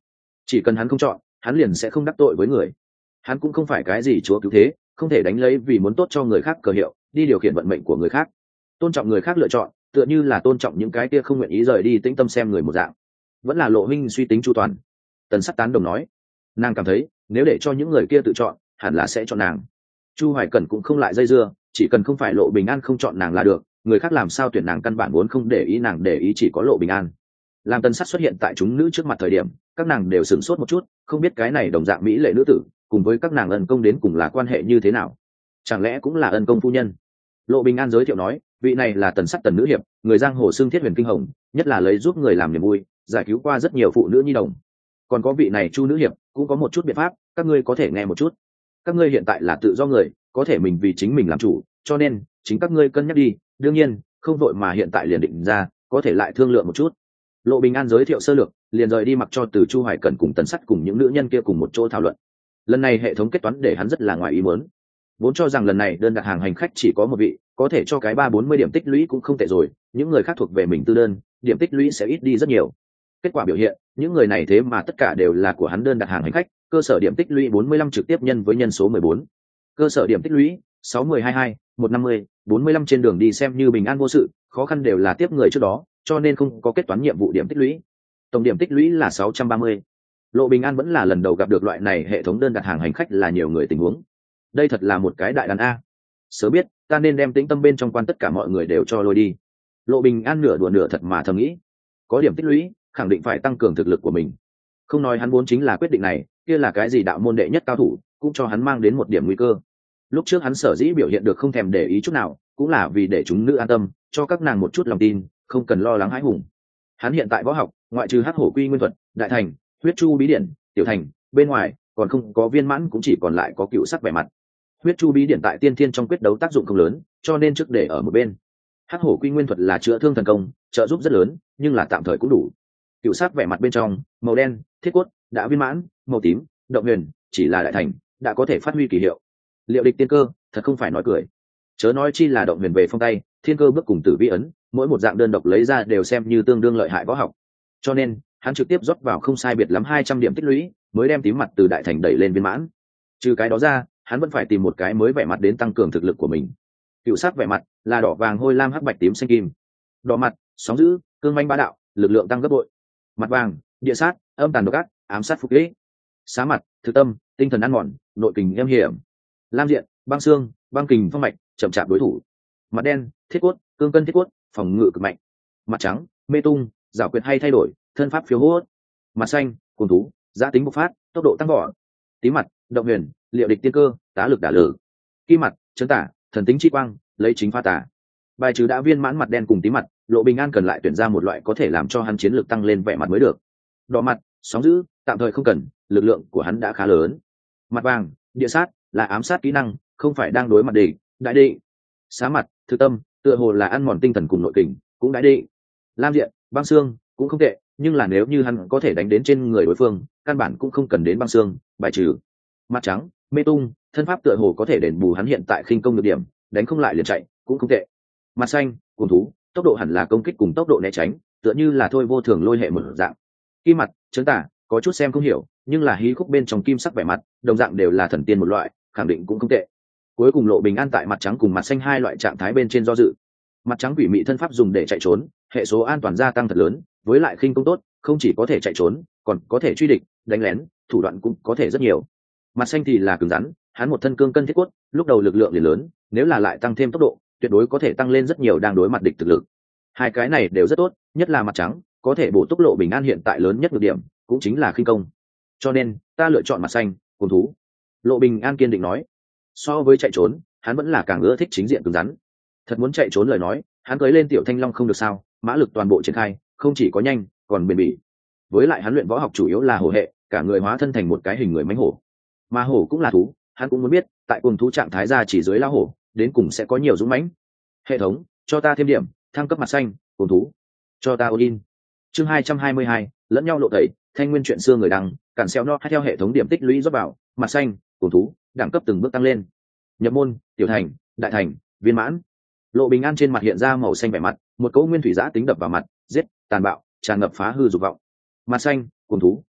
chỉ cần hắn không chọn, hắn liền sẽ không đắc tội với người. Hắn cũng không phải cái gì chúa cứu thế, không thể đánh lấy vì muốn tốt cho người khác cờ hiệu đi điều khiển vận mệnh của người khác. Tôn trọng người khác lựa chọn, tựa như là tôn trọng những cái kia không nguyện ý rời đi tĩnh tâm xem người một dạng. Vẫn là Lộ huynh suy tính chu toàn. Tần Sắt tán đồng nói. Nàng cảm thấy nếu để cho những người kia tự chọn, hẳn là sẽ chọn nàng. Chu Hoài Cẩn cũng không lại dây dưa, chỉ cần không phải Lộ Bình An không chọn nàng là được, người khác làm sao tuyển nàng căn bản vốn không để ý, nàng để ý chỉ có Lộ Bình An. Làm Tần Sắt xuất hiện tại chúng nữ trước mặt thời điểm, các nàng đều sửng sốt một chút, không biết cái này đồng dạng mỹ lệ nữ tử cùng với các nàng ân công đến cùng là quan hệ như thế nào, chẳng lẽ cũng là ân công phu nhân. Lộ Bình An giới thiệu nói, vị này là Tần Sắt Tần nữ hiệp, người giang hồ xưng Thiết Huyền Kinh Hồng, nhất là lấy giúp người làm niềm vui, giải cứu qua rất nhiều phụ nữ nhi đồng. Còn có vị này Chu nữ hiệp cũng có một chút biện pháp, các ngươi có thể nghe một chút. Các ngươi hiện tại là tự do người, có thể mình vì chính mình làm chủ, cho nên chính các ngươi cân nhắc đi, đương nhiên không vội mà hiện tại liền định ra, có thể lại thương lượng một chút. Lộ Bình An giới thiệu sơ lược, liền rời đi, mặc cho từ Chu Hoài Cẩn cùng Tần Sắt cùng những nữ nhân kia cùng một chỗ thảo luận. Lần này hệ thống kết toán để hắn rất là ngoài ý muốn, vốn cho rằng lần này đơn đặt hàng hành khách chỉ có một vị, có thể cho cái ba bốn mươi điểm tích lũy cũng không tệ rồi, những người khác thuộc về mình tư đơn, điểm tích lũy sẽ ít đi rất nhiều. Kết quả biểu hiện, những người này thế mà tất cả đều là của hắn đơn đặt hàng hành khách, cơ sở điểm tích lũy bốn mươi lăm trực tiếp nhân với nhân số mười bốn. Cơ sở điểm tích lũy sáu mươi hai hai, một trăm năm mươi, bốn mươi lăm trên đường đi xem như bình an vô sự, khó khăn đều là tiếp người trước đó, cho nên không có kết toán nhiệm vụ điểm tích lũy. Tổng điểm tích lũy là sáu trăm ba mươi. Lộ Bình An vẫn là lần đầu gặp được loại này hệ thống đơn đặt hàng hành khách là nhiều người tình huống. Đây thật là một cái đại đàn a. Sớm biết, ta nên đem tĩnh tâm bên trong quan tất cả mọi người đều cho lôi đi. Lộ Bình An nửa đùa nửa thật mà thầm nghĩ, có điểm tích lũy, khẳng định phải tăng cường thực lực của mình. Không nói hắn vốn chính là quyết định này, kia là cái gì đạo môn đệ nhất cao thủ, cũng cho hắn mang đến một điểm nguy cơ. Lúc trước hắn sở dĩ biểu hiện được không thèm để ý chút nào, cũng là vì để chúng nữ an tâm, cho các nàng một chút lòng tin, không cần lo lắng hãi hùng. Hắn hiện tại võ học, ngoại trừ Hắc Hổ Quy Nguyên thuật, Đại Thành, Huyết Chu Bí Điển, Tiểu Thành, bên ngoài còn không có viên mãn, cũng chỉ còn lại có Cựu Sắc Vẻ Mặt. Huyết Chu Bí Điển tại tiên thiên trong quyết đấu tác dụng không lớn, cho nên trước để ở một bên. Hắc Hổ Quy Nguyên thuật là chữa thương thần công, trợ giúp rất lớn, nhưng là tạm thời cũng đủ. Cựu Sắc Vẻ Mặt bên trong, màu đen, thiết cốt đã viên mãn, màu tím, động huyền chỉ là Đại Thành, đã có thể phát huy kỳ hiệu. Liệu địch tiên cơ, thật không phải nói cười. Chớ nói chi là động huyền về phong tay, thiên cơ bước cùng tử vi ấn, mỗi một dạng đơn độc lấy ra đều xem như tương đương lợi hại võ học. Cho nên hắn trực tiếp rót vào không sai biệt lắm hai trăm điểm tích lũy, mới đem tím mặt từ Đại Thành đẩy lên viên mãn. Trừ cái đó ra, hắn vẫn phải tìm một cái mới vẻ mặt đến tăng cường thực lực của mình. Cựu sắc vẻ mặt là đỏ vàng hôi lam hắc bạch tím xanh kim. Đỏ mặt sóng dữ, cương manh bá đạo, lực lượng tăng gấp bội. Mặt vàng địa sát, âm tàn độc ác, ám sát phục kỹ. Xá mặt thực tâm, tinh thần ăn mòn, nội kình em hiểm. Lam diện băng xương, băng kình phong mạch, chậm chạp đối thủ. Mặt đen thiết cốt, cương cân thiết cốt, phòng ngự cực mạnh. Mặt trắng mê tung, giảo quyệt hay thay đổi, thân pháp phiêu hốt. Mặt xanh cuồng thú, giá tính bộc phát, tốc độ tăng vọt. Tím mặt động huyền, liệu địch tiên cơ, tá lực đả lử. Kim mặt chấn tả, thần tính chi quang, lấy chính pha tả. Bài trừ đã viên mãn mặt đen cùng tím mặt, Lộ Bình An cần lại tuyển ra một loại có thể làm cho hắn chiến lược tăng lên vẻ mặt mới được. Đỏ mặt sóng dữ, tạm thời không cần, lực lượng của hắn đã khá lớn. Mặt vàng địa sát là ám sát kỹ năng, không phải đang đối mặt địch, đại định. Xá mặt thực tâm, tựa hồ là ăn mòn tinh thần cùng nội kình, cũng đại định. Lam diện băng xương cũng không tệ, nhưng là nếu như hắn có thể đánh đến trên người đối phương, căn bản cũng không cần đến băng xương, bài trừ. Mặt trắng mê tung, thân pháp tựa hồ có thể đền bù hắn hiện tại khinh công được điểm, đánh không lại liền chạy, cũng không tệ. Mặt xanh cuồng thú, tốc độ hẳn là công kích cùng tốc độ né tránh, tựa như là thôi vô thường lôi hệ một dạng. Kim mặt chấn tả, có chút xem không hiểu, nhưng là hí khúc bên trong kim sắc vẻ mặt, đồng dạng đều là thần tiên một loại, khẳng định cũng không tệ. Cuối cùng Lộ Bình An tại mặt trắng cùng mặt xanh hai loại trạng thái bên trên do dự. Mặt trắng quỷ mị thân pháp dùng để chạy trốn, hệ số an toàn gia tăng thật lớn, với lại khinh công tốt, không chỉ có thể chạy trốn, còn có thể truy địch, đánh lén, thủ đoạn cũng có thể rất nhiều. Mặt xanh thì là cứng rắn, hắn một thân cương cân thiết cốt, lúc đầu lực lượng liền lớn, nếu là lại tăng thêm tốc độ, tuyệt đối có thể tăng lên rất nhiều đang đối mặt địch thực lực. Hai cái này đều rất tốt, nhất là mặt trắng, có thể bổ túc Lộ Bình An hiện tại lớn nhất nhược điểm, cũng chính là khinh công. Cho nên, ta lựa chọn mặt xanh, cuồng thú. Lộ Bình An kiên định nói. So với chạy trốn, hắn vẫn là càng ưa thích chính diện cứng rắn. Thật muốn chạy trốn lời nói, hắn cưỡi lên tiểu thanh long không được sao, mã lực toàn bộ triển khai, không chỉ có nhanh, còn bền bỉ. Với lại hắn luyện võ học chủ yếu là hổ hệ, cả người hóa thân thành một cái hình người mãnh hổ. Mà hổ cũng là thú, hắn cũng muốn biết, tại cuồng thú trạng thái ra chỉ dưới lao hổ, đến cùng sẽ có nhiều dũng mãnh. Hệ thống, cho ta thêm điểm, thăng cấp mặt xanh, cuồng thú. Cho ta Odin. Chương hai trăm hai mươi hai, lẫn nhau lộ tẩy, thanh nguyên chuyện xưa người đăng, cản xeo no theo hệ thống điểm tích lũy rót vào, mặt xanh, cuồng thú, đẳng cấp từng bước tăng lên. Nhập môn, tiểu thành, đại thành, viên mãn. Lộ Bình An trên mặt hiện ra màu xanh vẻ mặt, một cỗ nguyên thủy giã tính đập vào mặt, giết, tàn bạo, tràn ngập phá hư dục vọng. Mặt xanh, cuồng thú,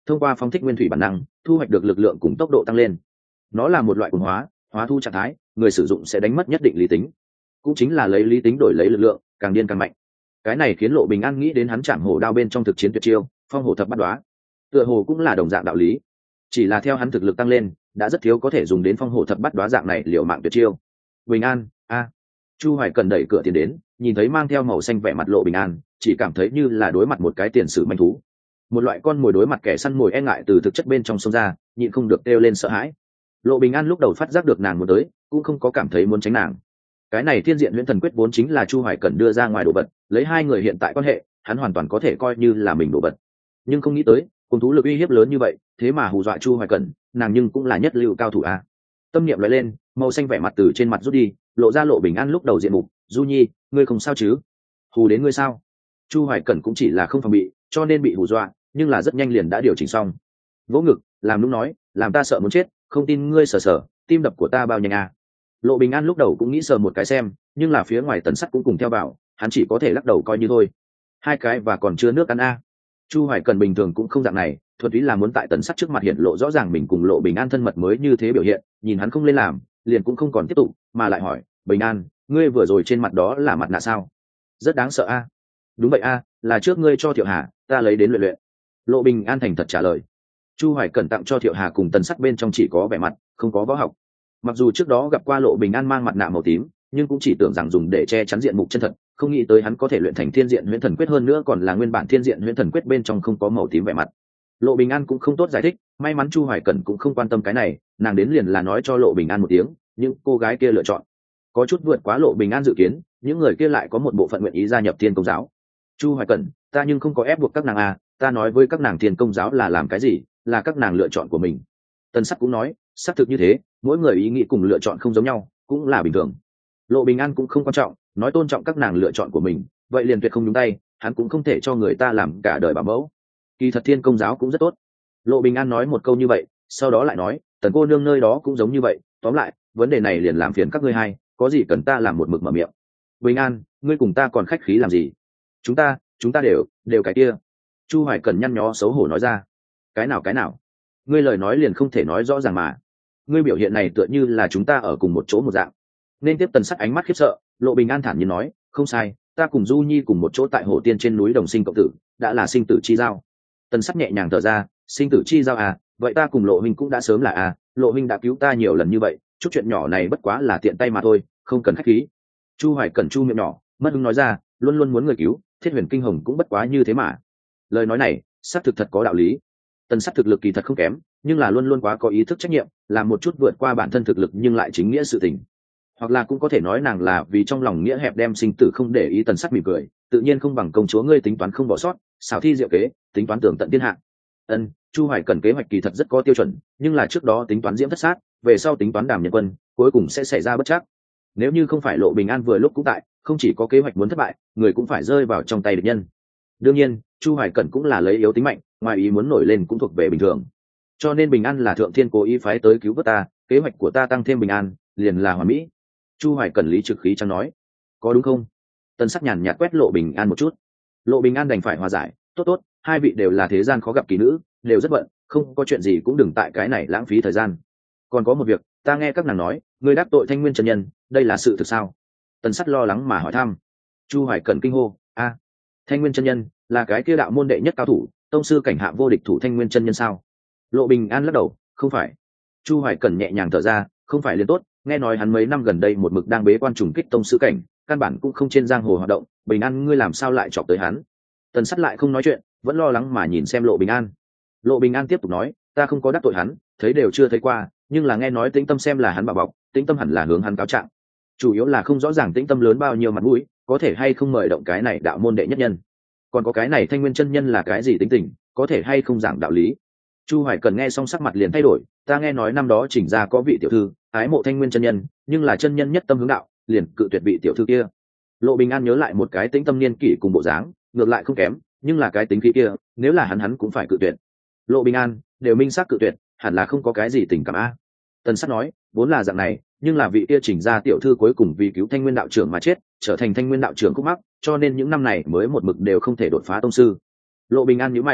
thông qua phóng thích nguyên thủy bản năng thu hoạch được lực lượng cùng tốc độ tăng lên. Nó là một loại cuồng hóa hóa thu trạng thái, người sử dụng sẽ đánh mất nhất định lý tính, cũng chính là lấy lý tính đổi lấy lực lượng, càng điên càng mạnh. Cái này khiến Lộ Bình An nghĩ đến hắn chạm hổ đao bên trong thực chiến tuyệt chiêu phong hổ thập bát đoá, tựa hồ cũng là đồng dạng đạo lý, chỉ là theo hắn thực lực tăng lên đã rất thiếu có thể dùng đến phong hổ thập bát đoá dạng này liều mạng tuyệt chiêu. Bình An a Chu Hoài Cần đẩy cửa tiến đến, nhìn thấy mang theo màu xanh vẻ mặt Lộ Bình An, chỉ cảm thấy như là đối mặt một cái tiền sử manh thú, một loại con mồi đối mặt kẻ săn mồi e ngại từ thực chất bên trong sông ra, nhịn không được kêu lên sợ hãi. Lộ Bình An lúc đầu phát giác được nàng muốn tới, cũng không có cảm thấy muốn tránh nàng. Cái này thiên diện huyễn thần quyết vốn chính là Chu Hoài Cẩn đưa ra ngoài đồ vật, lấy hai người hiện tại quan hệ, hắn hoàn toàn có thể coi như là mình đồ vật. Nhưng không nghĩ tới, cùng thú lực uy hiếp lớn như vậy, thế mà hù dọa Chu Hoài Cẩn, nàng nhưng cũng là nhất lưu cao thủ a. Tâm niệm lóe lên, màu xanh vẻ mặt từ trên mặt rút đi, lộ ra Lộ Bình An lúc đầu diện mục. Du Nhi, ngươi không sao chứ? Hù đến ngươi sao? Chu Hoài Cẩn cũng chỉ là không phòng bị, cho nên bị hù dọa, nhưng là rất nhanh liền đã điều chỉnh xong. Vỗ ngực, làm lúc nói, làm ta sợ muốn chết, không tin ngươi sờ sờ, tim đập của ta bao nhanh à? Lộ Bình An lúc đầu cũng nghĩ sờ một cái xem, nhưng là phía ngoài Tần Sắt cũng cùng theo vào, hắn chỉ có thể lắc đầu coi như thôi. Hai cái và còn chưa nước ăn a. Chu Hoài Cẩn bình thường cũng không dạng này, thuần túy là muốn tại Tần Sắt trước mặt hiện lộ rõ ràng mình cùng Lộ Bình An thân mật mới như thế biểu hiện, nhìn hắn không lên làm, liền cũng không còn tiếp tục, mà lại hỏi, Bình An, ngươi vừa rồi trên mặt đó là mặt nạ sao? Rất đáng sợ a. Đúng vậy a, là trước ngươi cho Thiệu Hà, ta lấy đến luyện luyện. Lộ Bình An thành thật trả lời. Chu Hoài Cẩn tặng cho Thiệu Hà cùng Tần Sắt bên trong chỉ có vẻ mặt, không có võ học. Mặc dù trước đó gặp qua Lộ Bình An mang mặt nạ màu tím, nhưng cũng chỉ tưởng rằng dùng để che chắn diện mục chân thật, không nghĩ tới hắn có thể luyện thành thiên diện huyễn thần quyết, hơn nữa còn là nguyên bản thiên diện huyễn thần quyết bên trong không có màu tím vẻ mặt. Lộ Bình An cũng không tốt giải thích, may mắn Chu Hoài Cẩn cũng không quan tâm cái này, nàng đến liền là nói cho Lộ Bình An một tiếng, những cô gái kia lựa chọn có chút vượt quá Lộ Bình An dự kiến, những người kia lại có một bộ phận nguyện ý gia nhập Thiên Công giáo. Chu Hoài Cẩn, ta nhưng không có ép buộc các nàng à, ta nói với các nàng Thiên Công giáo là làm cái gì, là các nàng lựa chọn của mình. Tần Sắt cũng nói, xác thực như thế, mỗi người ý nghĩ cùng lựa chọn không giống nhau, cũng là bình thường. Lộ Bình An cũng không quan trọng, nói tôn trọng các nàng lựa chọn của mình, vậy liền tuyệt không nhúng tay, hắn cũng không thể cho người ta làm cả đời bảo mẫu. Kỳ thật Thiên Công giáo cũng rất tốt. Lộ Bình An nói một câu như vậy, sau đó lại nói, Tần cô nương nơi đó cũng giống như vậy, tóm lại, vấn đề này liền làm phiền các ngươi hai, có gì cần ta làm một mực mở miệng. Bình An, ngươi cùng ta còn khách khí làm gì? Chúng ta, chúng ta đều, đều cái kia. Chu Hoài Cẩn nhăn nhó xấu hổ nói ra. Cái nào cái nào? Ngươi lời nói liền không thể nói rõ ràng mà. Ngươi biểu hiện này tựa như là chúng ta ở cùng một chỗ một dạng. Nên tiếp Tần Sắt ánh mắt khiếp sợ, Lộ Bình An thản nhiên nói, không sai, ta cùng Du Nhi cùng một chỗ tại Hồ Tiên trên núi đồng sinh cộng tử, đã là sinh tử chi giao. Tần Sắt nhẹ nhàng thở ra, sinh tử chi giao à, vậy ta cùng Lộ huynh cũng đã sớm là à, Lộ huynh đã cứu ta nhiều lần như vậy, chút chuyện nhỏ này bất quá là tiện tay mà thôi, không cần khách khí. Chu Hoài Cẩn chu miệng nhỏ, mất hứng nói ra, luôn luôn muốn người cứu, Thiết Huyền Kinh Hồng cũng bất quá như thế mà. Lời nói này, xác thực thật có đạo lý. Tần Sắt thực lực kỳ thật không kém, nhưng là luôn luôn quá có ý thức trách nhiệm, làm một chút vượt qua bản thân thực lực nhưng lại chính nghĩa sự tình. Hoặc là cũng có thể nói nàng là vì trong lòng nghĩa hẹp đem sinh tử không để ý. Tần Sắt mỉm cười, tự nhiên không bằng công chúa ngươi tính toán không bỏ sót, xảo thi diệu kế, tính toán tưởng tận thiên hạ. Ân, Chu Hoài Cần kế hoạch kỳ thật rất có tiêu chuẩn, nhưng là trước đó tính toán Diễm Thất Sát, về sau tính toán Đàm Nhân Quân, cuối cùng sẽ xảy ra bất trắc. Nếu như không phải Lộ Bình An vừa lúc cũng tại, không chỉ có kế hoạch muốn thất bại, người cũng phải rơi vào trong tay địch nhân. Đương nhiên, Chu Hoài Cẩn cũng là lấy yếu tính mạnh, ngoài ý muốn nổi lên cũng thuộc về bình thường. Cho nên Bình An là thượng thiên cố ý phái tới cứu vớt ta, kế hoạch của ta tăng thêm bình an, liền là hoàn mỹ. Chu Hoài Cẩn lý trực khí chẳng nói, có đúng không? Tần Sắc nhàn nhạt quét Lộ Bình An một chút. Lộ Bình An đành phải hòa giải, tốt tốt, hai vị đều là thế gian khó gặp kỳ nữ, đều rất bận, không có chuyện gì cũng đừng tại cái này lãng phí thời gian. Còn có một việc, ta nghe các nàng nói, ngươi đắc tội Thanh Nguyên chân nhân, đây là sự thực sao? Tần Sắc lo lắng mà hỏi thăm. Chu Hoài Cẩn kinh hô, a, Thanh Nguyên chân nhân là cái kia đạo môn đệ nhất cao thủ, tông sư cảnh hạ vô địch thủ Thanh Nguyên chân nhân sao? Lộ Bình An lắc đầu, không phải. Chu Hoài Cẩn nhẹ nhàng thở ra, không phải liền tốt, nghe nói hắn mấy năm gần đây một mực đang bế quan trùng kích tông sư cảnh, căn bản cũng không trên giang hồ hoạt động, Bình An ngươi làm sao lại chọc tới hắn? Tần Sắt lại không nói chuyện, vẫn lo lắng mà nhìn xem Lộ Bình An. Lộ Bình An tiếp tục nói, ta không có đắc tội hắn, thấy đều chưa thấy qua, nhưng là nghe nói Tĩnh Tâm xem là hắn bảo bọc, Tĩnh Tâm hẳn là hướng hắn cáo trạng. Chủ yếu là không rõ ràng Tĩnh Tâm lớn bao nhiêu mặt mũi, có thể hay không mời động cái này đạo môn đệ nhất nhân. Còn có cái này Thanh Nguyên chân nhân là cái gì tính tình, có thể hay không giảng đạo lý. Chu Hoài Cần nghe xong sắc mặt liền thay đổi, ta nghe nói năm đó Chỉnh gia có vị tiểu thư ái mộ Thanh Nguyên chân nhân, nhưng là chân nhân nhất tâm hướng đạo, liền cự tuyệt vị tiểu thư kia. Lộ Bình An nhớ lại một cái Tĩnh Tâm niên kỷ cùng bộ dáng, ngược lại không kém, nhưng là cái tính khí kia, nếu là hắn hắn cũng phải cự tuyệt. Lộ Bình An đều minh xác cự tuyệt, hẳn là không có cái gì tình cảm a. Tần Sắt nói, vốn là dạng này, nhưng là vị kia Chỉnh gia tiểu thư cuối cùng vì cứu Thanh Nguyên đạo trưởng mà chết, trở thành Thanh Nguyên đạo trưởng khúc mắc, cho nên những năm này mới một mực đều không thể đột phá tông sư. Lộ Bình An nhíu mày,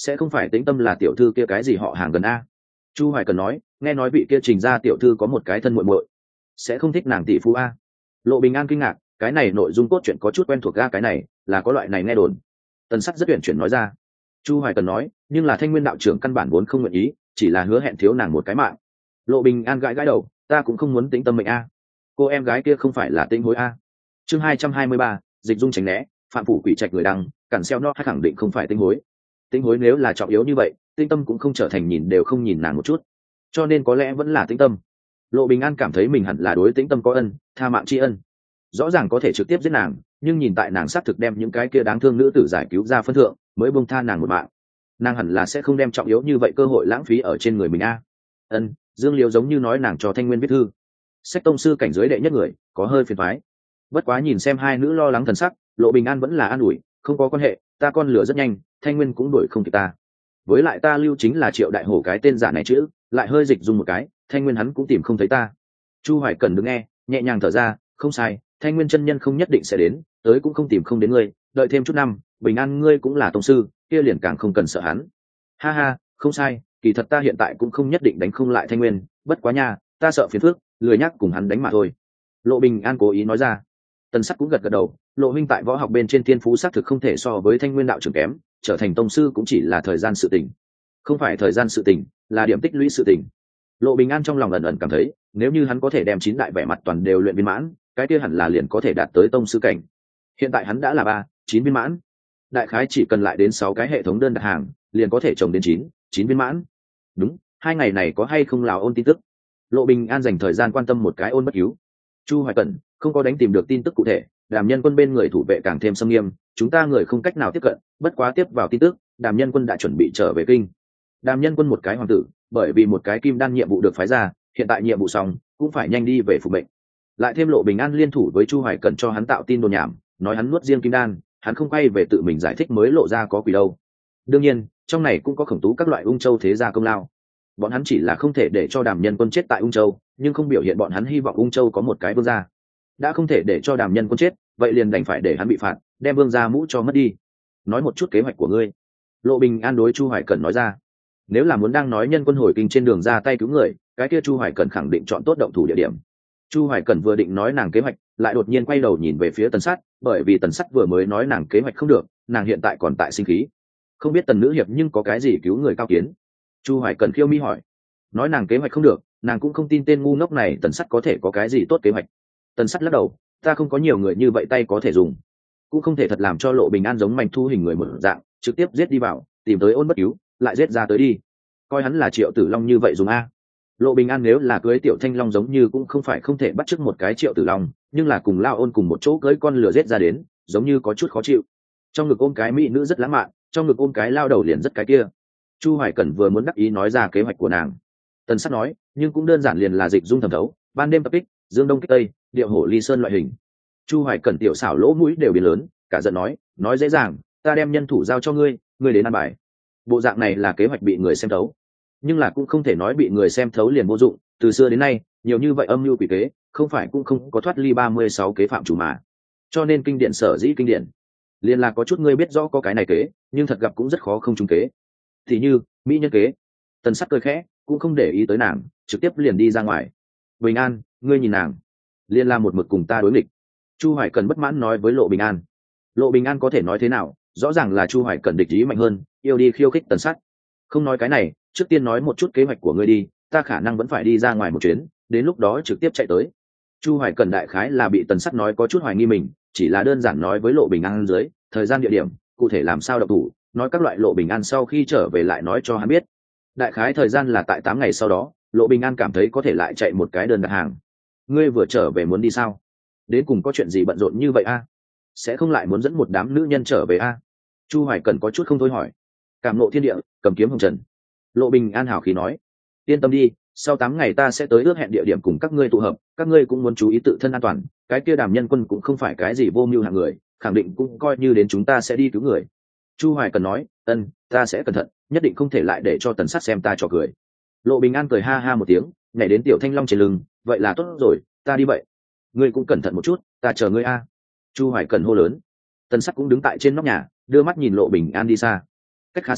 sẽ không phải tĩnh tâm là tiểu thư kia cái gì họ hàng gần a? Chu Hoài Cần nói, nghe nói vị kia Trình gia tiểu thư có một cái thân muội muội, sẽ không thích nàng tỷ phú a? Lộ Bình An kinh ngạc, cái này nội dung cốt truyện có chút quen thuộc ga, cái này là có loại này nghe đồn. Tần Sắt rất uyển chuyển nói ra. Chu Hoài Cần nói, nhưng là Thanh Nguyên đạo trưởng căn bản vốn không nguyện ý, chỉ là hứa hẹn thiếu nàng một cái mạng. Lộ Bình An gãi gãi đầu, ta cũng không muốn tĩnh tâm mệnh a. Cô em gái kia không phải là Tĩnh Hối a? Chương hai trăm hai mươi ba, Dịch Dung tránh né, phạm phủ quỷ trạch người đăng, cản xeo nó hay khẳng định không phải Tĩnh Hối. Tĩnh Hối nếu là trọng yếu như vậy, Tĩnh Tâm cũng không trở thành nhìn đều không nhìn nàng một chút, cho nên có lẽ vẫn là Tĩnh Tâm. Lộ Bình An cảm thấy mình hẳn là đối Tĩnh Tâm có ân, tha mạng tri ân. Rõ ràng có thể trực tiếp giết nàng, nhưng nhìn tại nàng xác thực đem những cái kia đáng thương nữ tử giải cứu ra phân thượng, mới buông tha nàng một mạng. Nàng hẳn là sẽ không đem trọng yếu như vậy cơ hội lãng phí ở trên người mình a. Ân, Dương Liêu giống như nói nàng cho Thanh Nguyên viết thư. Sách tông sư cảnh giới đệ nhất người, có hơi phiền toái. Bất quá nhìn xem hai nữ lo lắng thần sắc, Lộ Bình An vẫn là an ủi, không có quan hệ, ta con lửa rất nhanh, Thanh Nguyên cũng đuổi không kịp ta. Với lại ta lưu chính là Triệu Đại Hổ cái tên giả này chữ, lại hơi dịch dùng một cái, Thanh Nguyên hắn cũng tìm không thấy ta. Chu Hoài Cần đứng nghe, nhẹ nhàng thở ra, không sai, Thanh Nguyên chân nhân không nhất định sẽ đến, tới cũng không tìm không đến ngươi, đợi thêm chút năm, Bình An ngươi cũng là tông sư, kia liền càng không cần sợ hắn. Ha ha, không sai, kỳ thật ta hiện tại cũng không nhất định đánh không lại Thanh Nguyên, bất quá nha, ta sợ phiền phức, lười nhắc cùng hắn đánh mà thôi. Lộ Bình An cố ý nói ra. Tần Sắt cũng gật gật đầu, Lộ huynh tại võ học bên trên thiên phú xác thực không thể so với Thanh Nguyên đạo trưởng kém, trở thành tông sư cũng chỉ là thời gian sự tình. Không phải thời gian sự tình, là điểm tích lũy sự tình. Lộ Bình An trong lòng ẩn ẩn cảm thấy, nếu như hắn có thể đem chín đại vẻ mặt toàn đều luyện viên mãn, cái kia hẳn là liền có thể đạt tới tông sư cảnh. Hiện tại hắn đã là ba, chín viên mãn. Đại khái chỉ cần lại đến sáu cái hệ thống đơn đặt hàng, liền có thể trồng đến chín, chín viên mãn. Đúng, hai ngày này có hay không lào ôn tin tức? Lộ Bình An dành thời gian quan tâm một cái ôn bất cứu. Chu Hoài Cẩn không có đánh tìm được tin tức cụ thể, Đàm Nhân Quân bên người thủ vệ càng thêm xâm nghiêm, chúng ta người không cách nào tiếp cận, bất quá tiếp vào tin tức, Đàm Nhân Quân đã chuẩn bị trở về kinh. Đàm Nhân Quân một cái hoàng tử, bởi vì một cái kim đan nhiệm vụ được phái ra, hiện tại nhiệm vụ xong, cũng phải nhanh đi về phục bệnh. Lại thêm Lộ Bình An liên thủ với Chu Hoài Cẩn cho hắn tạo tin đồn nhảm, nói hắn nuốt riêng kim đan, hắn không quay về tự mình giải thích mới lộ ra có quỷ đâu. Đương nhiên, trong này cũng có khổng tú các loại ung châu thế gia công lao. Bọn hắn chỉ là không thể để cho Đàm Nhân Quân chết tại ung châu, nhưng không biểu hiện bọn hắn hy vọng ung châu có một cái vương gia. Đã không thể để cho Đàm Nhân Quân chết, vậy liền đành phải để hắn bị phạt, đem vương gia mũ cho mất đi. Nói một chút kế hoạch của ngươi. Lộ Bình An đối Chu Hoài Cẩn nói ra. Nếu là muốn đang nói Nhân Quân hồi kinh trên đường ra tay cứu người, cái kia Chu Hoài Cẩn khẳng định chọn tốt động thủ địa điểm. Chu Hoài Cẩn vừa định nói nàng kế hoạch, lại đột nhiên quay đầu nhìn về phía Tần Sắt, bởi vì Tần Sắt vừa mới nói nàng kế hoạch không được, nàng hiện tại còn tại sinh khí. Không biết Tần nữ hiệp nhưng có cái gì cứu người cao kiến. Chu Hoài Cẩn khiêu mi hỏi. Nói nàng kế hoạch không được, nàng cũng không tin tên ngu ngốc này Tần Sắt có thể có cái gì tốt kế hoạch. Tần Sắt lắc đầu, ta không có nhiều người như vậy tay có thể dùng, cũng không thể thật làm cho Lộ Bình An giống manh thu hình người một dạng, trực tiếp giết đi vào, tìm tới ôn bất cứu, lại giết ra tới đi. Coi hắn là Triệu Tử Long như vậy dùng a. Lộ Bình An nếu là cưới Tiểu Thanh Long giống như cũng không phải không thể bắt chước một cái Triệu Tử Long, nhưng là cùng Lao Ôn cùng một chỗ cưới con lừa giết ra đến, giống như có chút khó chịu. Trong ngực ôm cái mỹ nữ rất lãng mạn, trong ngực ôm cái lao đầu liền rất cái kia. Chu Hoài Cẩn vừa muốn đắc ý nói ra kế hoạch của nàng. Tần Sắt nói, nhưng cũng đơn giản liền là dịch dung thẩm thấu, ban đêm tập kích, dương đông kích tây, điệu hổ ly sơn loại hình. Chu Hoài Cẩn tiểu xảo lỗ mũi đều biến lớn, cả giận nói, nói dễ dàng, ta đem nhân thủ giao cho ngươi, ngươi đến ăn bài. Bộ dạng này là kế hoạch bị người xem thấu, nhưng là cũng không thể nói bị người xem thấu liền vô dụng. Từ xưa đến nay, nhiều như vậy âm mưu quỷ kế, không phải cũng không có thoát ly ba mươi sáu kế phạm chủ mà. Cho nên kinh điển sở dĩ kinh điển, liền là có chút ngươi biết rõ có cái này kế, nhưng thật gặp cũng rất khó không trúng kế. Thì như mỹ nhân kế. Tần Sắt cười khẽ, cũng không để ý tới nàng, trực tiếp liền đi ra ngoài. Bình An, ngươi nhìn nàng, liên la một mực cùng ta đối nghịch. Chu Hoài Cẩn bất mãn nói với Lộ Bình An. Lộ Bình An có thể nói thế nào, rõ ràng là Chu Hoài Cẩn địch ý mạnh hơn, yêu đi khiêu khích Tần Sắt. Không nói cái này, trước tiên nói một chút kế hoạch của ngươi đi, ta khả năng vẫn phải đi ra ngoài một chuyến, đến lúc đó trực tiếp chạy tới. Chu Hoài Cẩn đại khái là bị Tần Sắt nói có chút hoài nghi mình, chỉ là đơn giản nói với Lộ Bình An dưới thời gian địa điểm, cụ thể làm sao động thủ, nói các loại Lộ Bình An sau khi trở về lại nói cho hắn biết. Đại khái thời gian là tại tám ngày sau đó, Lộ Bình An cảm thấy có thể lại chạy một cái đơn đặt hàng. Ngươi vừa trở về muốn đi sao? Đến cùng có chuyện gì bận rộn như vậy a? Sẽ không lại muốn dẫn một đám nữ nhân trở về a? Chu Hoài Cẩn có chút không thôi hỏi. Cảm ngộ thiên địa, cầm kiếm hồng trần. Lộ Bình An hào khí nói, yên tâm đi, sau tám ngày ta sẽ tới ước hẹn địa điểm cùng các ngươi tụ hợp, các ngươi cũng muốn chú ý tự thân an toàn, cái kia Đàm Nhân Quân cũng không phải cái gì vô mưu hạng người, khẳng định cũng coi như đến chúng ta sẽ đi cứu người. Chu Hoài Cẩn nói, ân, ta sẽ cẩn thận, nhất định không thể lại để cho Tần Sắt xem ta trò cười. Lộ Bình An cười ha ha một tiếng, nhảy đến Tiểu Thanh Long trên lưng, vậy là tốt rồi, ta đi vậy. Ngươi cũng cẩn thận một chút, ta chờ ngươi a. Chu Hoài Cẩn hô lớn. Tần Sắt cũng đứng tại trên nóc nhà, đưa mắt nhìn Lộ Bình An đi xa. Cách khá xa,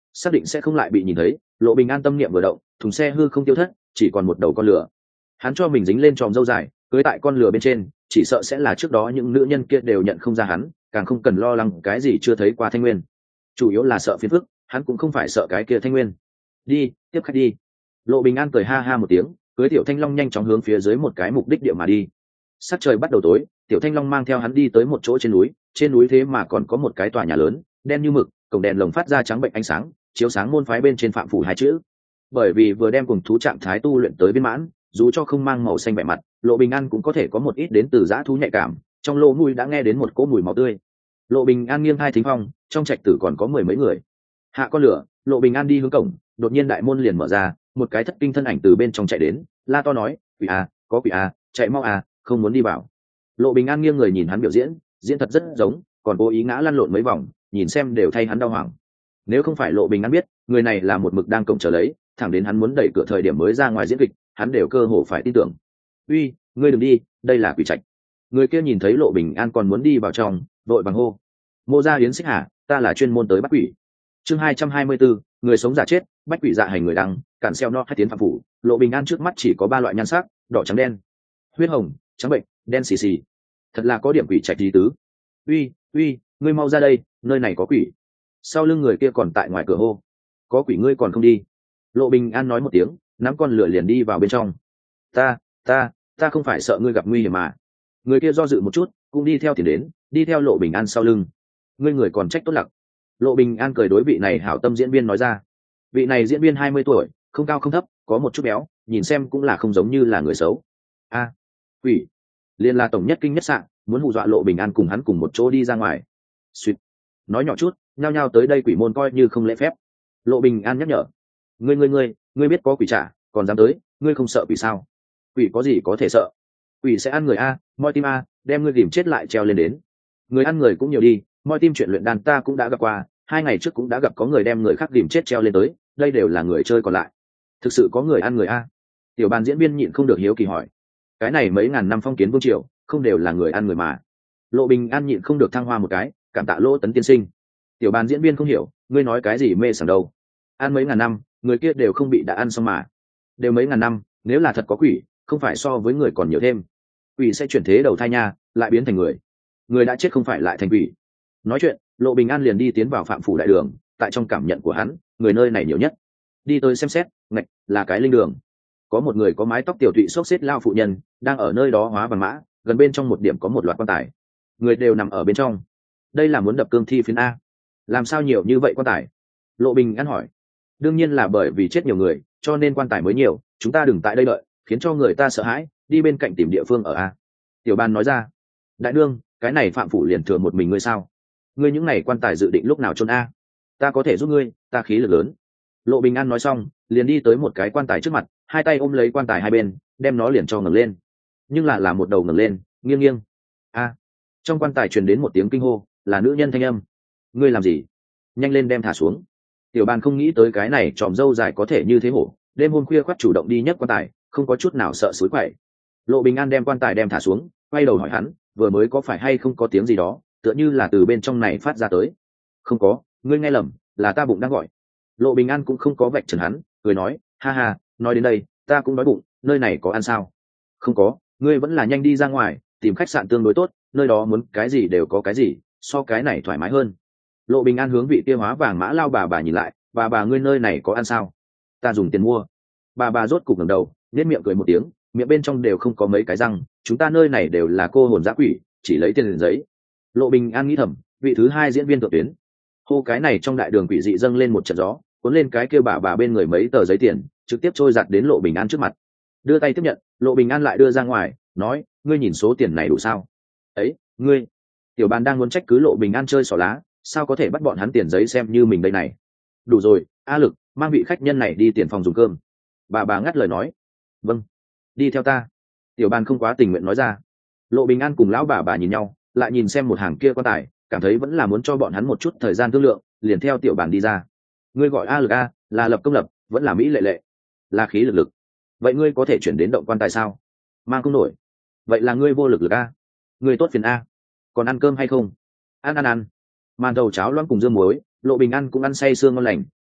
xác định sẽ không lại bị nhìn thấy. Lộ Bình An tâm niệm vừa động, thùng xe hư không tiêu thất, chỉ còn một đầu con lửa. Hắn cho mình dính lên tròm râu dài, cưới tại con lửa bên trên, chỉ sợ sẽ là trước đó những nữ nhân kia đều nhận không ra hắn, càng không cần lo lắng cái gì chưa thấy qua Thanh Nguyên. Chủ yếu là sợ phiền phức, hắn cũng không phải sợ cái kia Thanh Nguyên. Đi, tiếp khách đi. Lộ Bình An cười ha ha một tiếng, cưới Tiểu Thanh Long nhanh chóng hướng phía dưới một cái mục đích địa mà đi. Sắc trời bắt đầu tối, Tiểu Thanh Long mang theo hắn đi tới một chỗ trên núi, trên núi thế mà còn có một cái tòa nhà lớn, đen như mực, cổng đèn lồng phát ra trắng bệnh ánh sáng, chiếu sáng môn phái bên trên phạm phủ hai chữ. Bởi vì vừa đem cùng thú trạng thái tu luyện tới viên mãn, dù cho không mang màu xanh vẻ mặt, Lộ Bình An cũng có thể có một ít đến từ dã thú nhạy cảm, trong lỗ mũi đã nghe đến một cỗ mùi máu tươi. Lộ Bình An nghiêng hai thính phong, trong trạch tử còn có mười mấy người. Hạ con lửa, Lộ Bình An đi hướng cổng, đột nhiên đại môn liền mở ra, một cái thất kinh thân ảnh từ bên trong chạy đến, la to nói: "Quỷ a, có quỷ a, chạy mau a, không muốn đi vào." Lộ Bình An nghiêng người nhìn hắn biểu diễn, diễn thật rất giống, còn cố ý ngã lăn lộn mấy vòng, nhìn xem đều thay hắn đau hoảng. Nếu không phải Lộ Bình An biết người này là một mực đang cổng chờ lấy, thẳng đến hắn muốn đẩy cửa thời điểm mới ra ngoài diễn kịch, hắn đều cơ hồ phải tin tưởng. "Uy, ngươi đừng đi, đây là quỷ trạch." Người kia nhìn thấy Lộ Bình An còn muốn đi vào trong, vội bằng hô: "Mô gia Yến Xích Hà, ta là chuyên môn tới bắt quỷ." Chương hai trăm hai mươi bốn, người sống giả chết, bách quỷ dạ hành người đăng, cản xeo no hai tiến phạm phủ. Lộ Bình An trước mắt chỉ có ba loại nhan sắc: đỏ trắng đen, huyết hồng, trắng bệnh, đen xì xì. Thật là có điểm quỷ trạch tí tứ. "Uy, uy, ngươi mau ra đây, nơi này có quỷ." Sau lưng người kia còn tại ngoài cửa hô: "Có quỷ ngươi còn không đi?" Lộ Bình An nói một tiếng, nắm con lửa liền đi vào bên trong. "Ta, ta, ta không phải sợ ngươi gặp nguy hiểm mà." Người kia do dự một chút, cũng đi theo tiền đến, đi theo Lộ Bình An sau lưng. "Ngươi người còn trách tốt lặc." Lộ Bình An cười đối vị này hảo tâm diễn viên nói ra. Vị này diễn viên hai mươi tuổi, không cao không thấp, có một chút béo, nhìn xem cũng là không giống như là người xấu. A, quỷ, liên là tổng nhất kinh nhất sạng, muốn hù dọa Lộ Bình An cùng hắn cùng một chỗ đi ra ngoài. Xuyệt, nói nhỏ chút, nhao nhao tới đây quỷ môn coi như không lễ phép. Lộ Bình An nhắc nhở: "Ngươi ngươi ngươi, ngươi biết có quỷ trả, còn dám tới, ngươi không sợ quỷ sao? Quỷ có gì có thể sợ? Quỷ sẽ ăn người a, moi tim a, đem ngươi tìm chết lại treo lên đến. Người ăn người cũng nhiều đi, moi tim chuyện luyện đàn ta cũng đã gặp qua, hai ngày trước cũng đã gặp có người đem người khác tìm chết treo lên tới, đây đều là người chơi còn lại. Thực sự có người ăn người a?" Tiểu bàn diễn viên nhịn không được hiếu kỳ hỏi: "Cái này mấy ngàn năm phong kiến vương triều, không đều là người ăn người mà?" Lộ Bình An nhịn không được thăng hoa một cái, cảm tạ Lỗ Tấn tiên sinh. Tiểu bàn diễn viên không hiểu, ngươi nói cái gì mê sảng đâu? Ăn mấy ngàn năm, người kia đều không bị đã ăn xong mà. Đều mấy ngàn năm, nếu là thật có quỷ, không phải so với người còn nhiều thêm. Quỷ sẽ chuyển thế đầu thai nha, lại biến thành người. Người đã chết không phải lại thành quỷ. Nói chuyện, Lộ Bình An liền đi tiến vào phạm phủ đại đường, tại trong cảm nhận của hắn, người nơi này nhiều nhất. Đi tới xem xét, ngạch, là cái linh đường. Có một người có mái tóc tiểu tụy xốc xếp lao phụ nhân, đang ở nơi đó hóa bằng mã, gần bên trong một điểm có một loạt quan tài. Người đều nằm ở bên trong. Đây là muốn đập cương thi phiến a? Làm sao nhiều như vậy quan tài? Lộ Bình An hỏi. Đương nhiên là bởi vì chết nhiều người, cho nên quan tài mới nhiều, chúng ta đừng tại đây đợi, khiến cho người ta sợ hãi, đi bên cạnh tìm địa phương ở a. Tiểu Ban nói ra. Đại đương, cái này phạm phủ liền thừa một mình ngươi sao? Ngươi những này quan tài dự định lúc nào chôn a? Ta có thể giúp ngươi, ta khí lực lớn. Lộ Bình An nói xong, liền đi tới một cái quan tài trước mặt, hai tay ôm lấy quan tài hai bên, đem nó liền cho ngẩng lên. Nhưng là là một đầu ngẩng lên, nghiêng nghiêng. A. Trong quan tài truyền đến một tiếng kinh hô, là nữ nhân thanh âm. Ngươi làm gì? Nhanh lên đem thả xuống. Tiểu Ban không nghĩ tới cái này tròm dâu dài có thể như thế hổ, đêm hôm khuya khoắt chủ động đi nhấc quan tài, không có chút nào sợ suối quậy. Lộ Bình An đem quan tài đem thả xuống, quay đầu hỏi hắn, vừa mới có phải hay không có tiếng gì đó, tựa như là từ bên trong này phát ra tới. Không có, ngươi nghe lầm, là ta bụng đang gọi. Lộ Bình An cũng không có vạch trần hắn, cười nói, ha ha, nói đến đây, ta cũng đói bụng, nơi này có ăn sao? Không có, ngươi vẫn là nhanh đi ra ngoài, tìm khách sạn tương đối tốt, nơi đó muốn cái gì đều có cái gì, so cái này thoải mái hơn. Lộ Bình An hướng vị kia hóa vàng mã lao bà bà nhìn lại, bà bà ngươi nơi này có ăn sao? Ta dùng tiền mua. Bà bà rốt cục ngẩng đầu, nhếch miệng cười một tiếng, miệng bên trong đều không có mấy cái răng, chúng ta nơi này đều là cô hồn dã quỷ, chỉ lấy tiền giấy. Lộ Bình An nghĩ thầm, vị thứ hai diễn viên thượng tuyến. Hô cái này trong đại đường quỷ dị dâng lên một trận gió, cuốn lên cái kia bà bà bên người mấy tờ giấy tiền, trực tiếp trôi giặt đến Lộ Bình An trước mặt. Đưa tay tiếp nhận, Lộ Bình An lại đưa ra ngoài, nói, ngươi nhìn số tiền này đủ sao? Ấy, ngươi. Tiểu Ban đang muốn trách cứ Lộ Bình An chơi xỏ lá, sao có thể bắt bọn hắn tiền giấy xem như mình đây này? Đủ rồi, A Lực, mang vị khách nhân này đi tiền phòng dùng cơm. Bà bà ngắt lời nói. Vâng, đi theo ta. Tiểu Ban không quá tình nguyện nói ra. Lộ Bình An cùng lão bà bà nhìn nhau, lại nhìn xem một hàng kia quan tài, cảm thấy vẫn là muốn cho bọn hắn một chút thời gian thương lượng, liền theo Tiểu Ban đi ra. Ngươi gọi A Lực a, là lập công lập, vẫn là Mỹ lệ lệ, là khí lực lực. Vậy ngươi có thể chuyển đến động quan tài sao? Mang không nổi. Vậy là ngươi vô lực lực a. Ngươi tốt phiền a. Còn ăn cơm hay không? Ăn ăn ăn. Màn thầu cháo loãng cùng dưa muối, Lộ Bình An cũng ăn say sương ngon lành,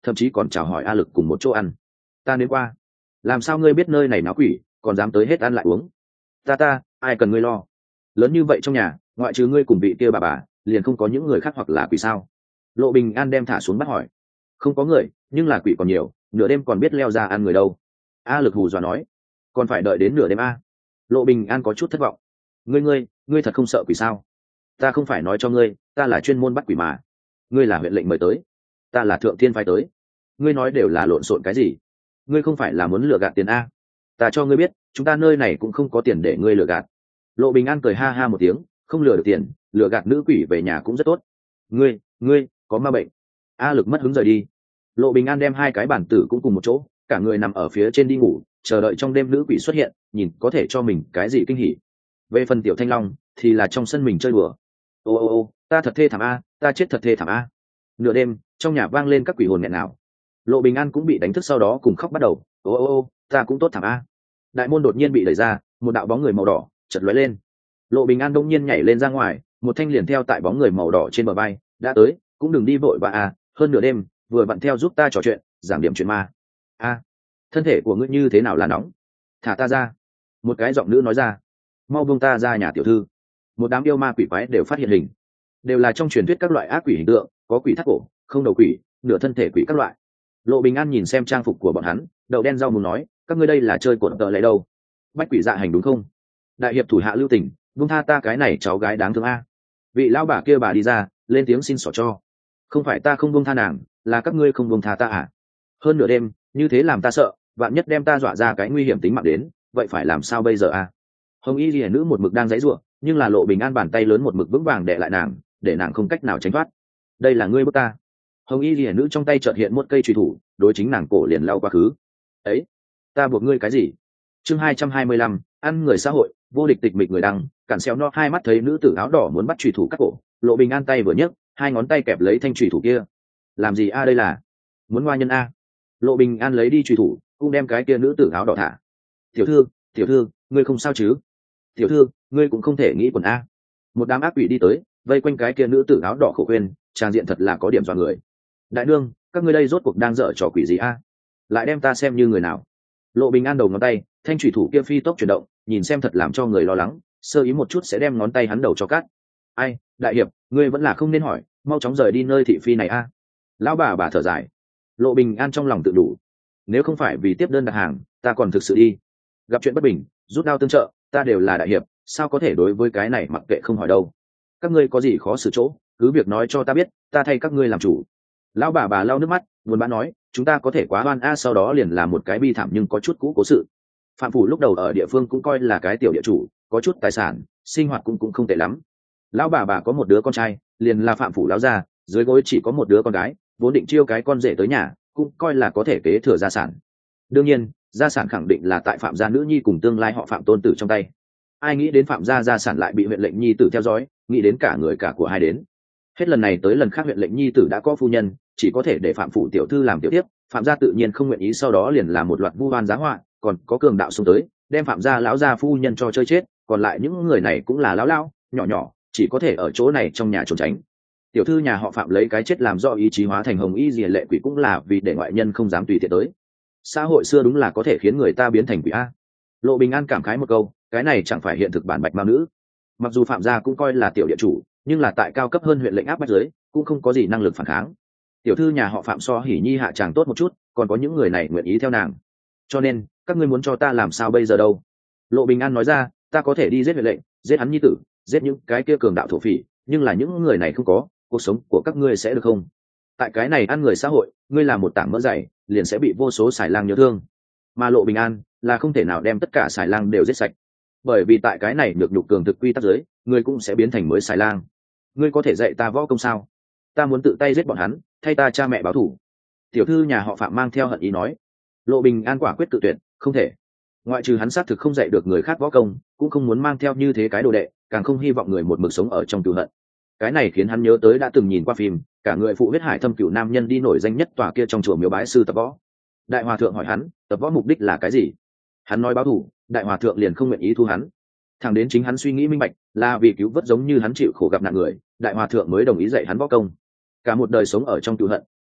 thậm chí còn chào hỏi A Lực cùng một chỗ ăn. Ta đến qua. Làm sao ngươi biết nơi này náo quỷ, còn dám tới hết ăn lại uống? Ta ta, ai cần ngươi lo? Lớn như vậy trong nhà, ngoại trừ ngươi cùng vị kia bà bà, liền không có những người khác hoặc là quỷ sao? Lộ Bình An đem thả xuống bắt hỏi. Không có người, nhưng là quỷ còn nhiều, nửa đêm còn biết leo ra ăn người đâu. A Lực hù dọa nói. Còn phải đợi đến nửa đêm a? Lộ Bình An có chút thất vọng. Ngươi ngươi, ngươi thật không sợ quỷ sao? Ta không phải nói cho ngươi, ta là chuyên môn bắt quỷ mà. Ngươi là huyện lệnh mời tới, ta là thượng thiên phái tới. Ngươi nói đều là lộn xộn cái gì? Ngươi không phải là muốn lừa gạt tiền a? Ta cho ngươi biết, chúng ta nơi này cũng không có tiền để ngươi lừa gạt. Lộ Bình An cười ha ha một tiếng, không lừa được tiền, lừa gạt nữ quỷ về nhà cũng rất tốt. Ngươi, ngươi, có ma bệnh. A Lực mất hứng rời đi. Lộ Bình An đem hai cái bản tử cũng cùng một chỗ, cả người nằm ở phía trên đi ngủ, chờ đợi trong đêm nữ quỷ xuất hiện, nhìn có thể cho mình cái gì kinh hỉ. Về phần Tiểu Thanh Long thì là trong sân mình chơi đùa. Ô ô ô, ta thật thê thảm a, ta chết thật thê thảm a. Nửa đêm, trong nhà vang lên các quỷ hồn nghẹn nào. Lộ Bình An cũng bị đánh thức, sau đó cùng khóc bắt đầu. Ô ô ô, ta cũng tốt thảm a. Đại môn đột nhiên bị đẩy ra, một đạo bóng người màu đỏ chợt lóe lên. Lộ Bình An đông nhiên nhảy lên ra ngoài, một thanh liền theo tại bóng người màu đỏ trên bờ vai, đã tới, cũng đừng đi vội và a, hơn nửa đêm, vừa vặn theo giúp ta trò chuyện, giảng điểm chuyện ma. A, thân thể của ngươi như thế nào là nóng? Thả ta ra. Một cái giọng nữ nói ra. Mau buông ta ra nhà tiểu thư. Một đám yêu ma quỷ quái đều phát hiện hình, đều là trong truyền thuyết các loại ác quỷ hình tượng, có quỷ thắt cổ, không đầu quỷ, nửa thân thể quỷ các loại. Lộ Bình An nhìn xem trang phục của bọn hắn, đậu đen rau mùng nói, các ngươi đây là chơi cột tợ lấy đâu? Bách quỷ dạ hành đúng không? Đại hiệp thủ hạ lưu tình, buông tha ta cái này cháu gái đáng thương a. Vị lão bà kia bà đi ra, lên tiếng xin xỏ cho. Không phải ta không buông tha nàng, là các ngươi không buông tha ta à? Hơn nửa đêm, như thế làm ta sợ, vạn nhất đem ta dọa ra cái nguy hiểm tính mạng đến, vậy phải làm sao bây giờ a? Hồng Y Liễu nữ một mực đang giãy giụa, nhưng là Lộ Bình An bàn tay lớn một mực vững vàng đè lại nàng, để nàng không cách nào tránh thoát. Đây là ngươi bức ta. Hồng Y Liễu nữ trong tay chợt hiện một cây chùy thủ, đối chính nàng cổ liền lao quá khứ. Ấy, ta buộc ngươi cái gì? Chương hai trăm hai mươi lăm, ăn người xã hội, vô địch tịch mịch người đăng, cản xéo no hai mắt thấy nữ tử áo đỏ muốn bắt chùy thủ cắt cổ, Lộ Bình An tay vừa nhấc, hai ngón tay kẹp lấy thanh chùy thủ kia. Làm gì a đây là? Muốn ngoa nhân a? Lộ Bình An lấy đi chùy thủ, cũng đem cái kia nữ tử áo đỏ thả. Tiểu thư, tiểu thư, ngươi không sao chứ? Tiểu thư, ngươi cũng không thể nghĩ quần a. Một đám ác quỷ đi tới, vây quanh cái kia nữ tử áo đỏ khổ quên, trang diện thật là có điểm dọa người. Đại đương, các ngươi đây rốt cuộc đang dở trò quỷ gì a? Lại đem ta xem như người nào? Lộ Bình An đầu ngón tay, thanh thủy thủ kia phi tốc chuyển động, nhìn xem thật làm cho người lo lắng, sơ ý một chút sẽ đem ngón tay hắn đầu cho cắt. Ai, đại hiệp, ngươi vẫn là không nên hỏi, mau chóng rời đi nơi thị phi này a. Lão bà bà thở dài. Lộ Bình An trong lòng tự đủ, nếu không phải vì tiếp đơn đặt hàng, ta còn thực sự đi. Gặp chuyện bất bình, rút đao tương trợ, ta đều là đại hiệp, sao có thể đối với cái này mặc kệ không hỏi đâu. Các ngươi có gì khó xử chỗ, cứ việc nói cho ta biết, ta thay các ngươi làm chủ. Lão bà bà lau nước mắt, buồn bã nói, chúng ta có thể quá oan a. Sau đó liền là một cái bi thảm nhưng có chút cũ cố sự. Phạm phủ lúc đầu ở địa phương cũng coi là cái tiểu địa chủ, có chút tài sản, sinh hoạt cũng cũng không tệ lắm. Lão bà bà có một đứa con trai, liền là Phạm phủ lão gia, dưới gối chỉ có một đứa con gái, vốn định chiêu cái con rể tới nhà, cũng coi là có thể kế thừa gia sản. Đương nhiên, gia sản khẳng định là tại Phạm gia nữ nhi cùng tương lai họ Phạm tôn tử trong tay. Ai nghĩ đến Phạm gia gia sản lại bị huyện lệnh nhi tử theo dõi, nghĩ đến cả người cả của hai đến. Hết lần này tới lần khác huyện lệnh nhi tử đã có phu nhân, chỉ có thể để Phạm phủ tiểu thư làm tiểu tiếp, Phạm gia tự nhiên không nguyện ý, sau đó liền là một loạt vu oan giá họa, còn có cường đạo xông tới, đem Phạm gia lão gia phu nhân cho chơi chết, còn lại những người này cũng là lão lão, nhỏ nhỏ, chỉ có thể ở chỗ này trong nhà trốn tránh. Tiểu thư nhà họ Phạm lấy cái chết làm do ý chí hóa thành hồng y diệt lệ quỷ, cũng là vì để ngoại nhân không dám tùy tiện tới. Xã hội xưa đúng là có thể khiến người ta biến thành quỷ a. Lộ Bình An cảm khái một câu, cái này chẳng phải hiện thực bản bạch mao nữ. Mặc dù Phạm gia cũng coi là tiểu địa chủ, nhưng là tại cao cấp hơn huyện lệnh áp bách dưới, cũng không có gì năng lực phản kháng. Tiểu thư nhà họ Phạm so Hỉ Nhi hạ chàng tốt một chút, còn có những người này nguyện ý theo nàng. Cho nên, các ngươi muốn cho ta làm sao bây giờ đâu? Lộ Bình An nói ra, ta có thể đi giết huyện lệnh, giết hắn nhi tử, giết những cái kia cường đạo thổ phỉ, nhưng là những người này không có, cuộc sống của các ngươi sẽ được không? Tại cái này ăn người xã hội, ngươi làm một tảng mỡ dày, liền sẽ bị vô số xài lang nhớ thương. Mà Lộ Bình An là không thể nào đem tất cả xài lang đều giết sạch, bởi vì tại cái này được nhục cường thực quy tắc giới, ngươi cũng sẽ biến thành mới xài lang. Ngươi có thể dạy ta võ công sao? Ta muốn tự tay giết bọn hắn, thay ta cha mẹ báo thù. Tiểu thư nhà họ Phạm mang theo hận ý nói. Lộ Bình An quả quyết tự tuyệt, không thể. Ngoại trừ hắn xác thực không dạy được người khác võ công, cũng không muốn mang theo như thế cái đồ đệ, càng không hy vọng người một mực sống ở trong cừu hận. Cái này khiến hắn nhớ tới đã từng nhìn qua phim, cả người phụ huyết hải thâm cửu nam nhân đi nổi danh nhất tòa kia trong chùa miếu bái sư tập võ. Đại hòa thượng hỏi hắn, tập võ mục đích là cái gì? Hắn nói báo thù, đại hòa thượng liền không nguyện ý thu hắn. Thẳng đến chính hắn suy nghĩ minh bạch, là vì cứu vớt giống như hắn chịu khổ gặp nạn người, đại hòa thượng mới đồng ý dạy hắn võ công. Cả một đời sống ở trong cừu hận,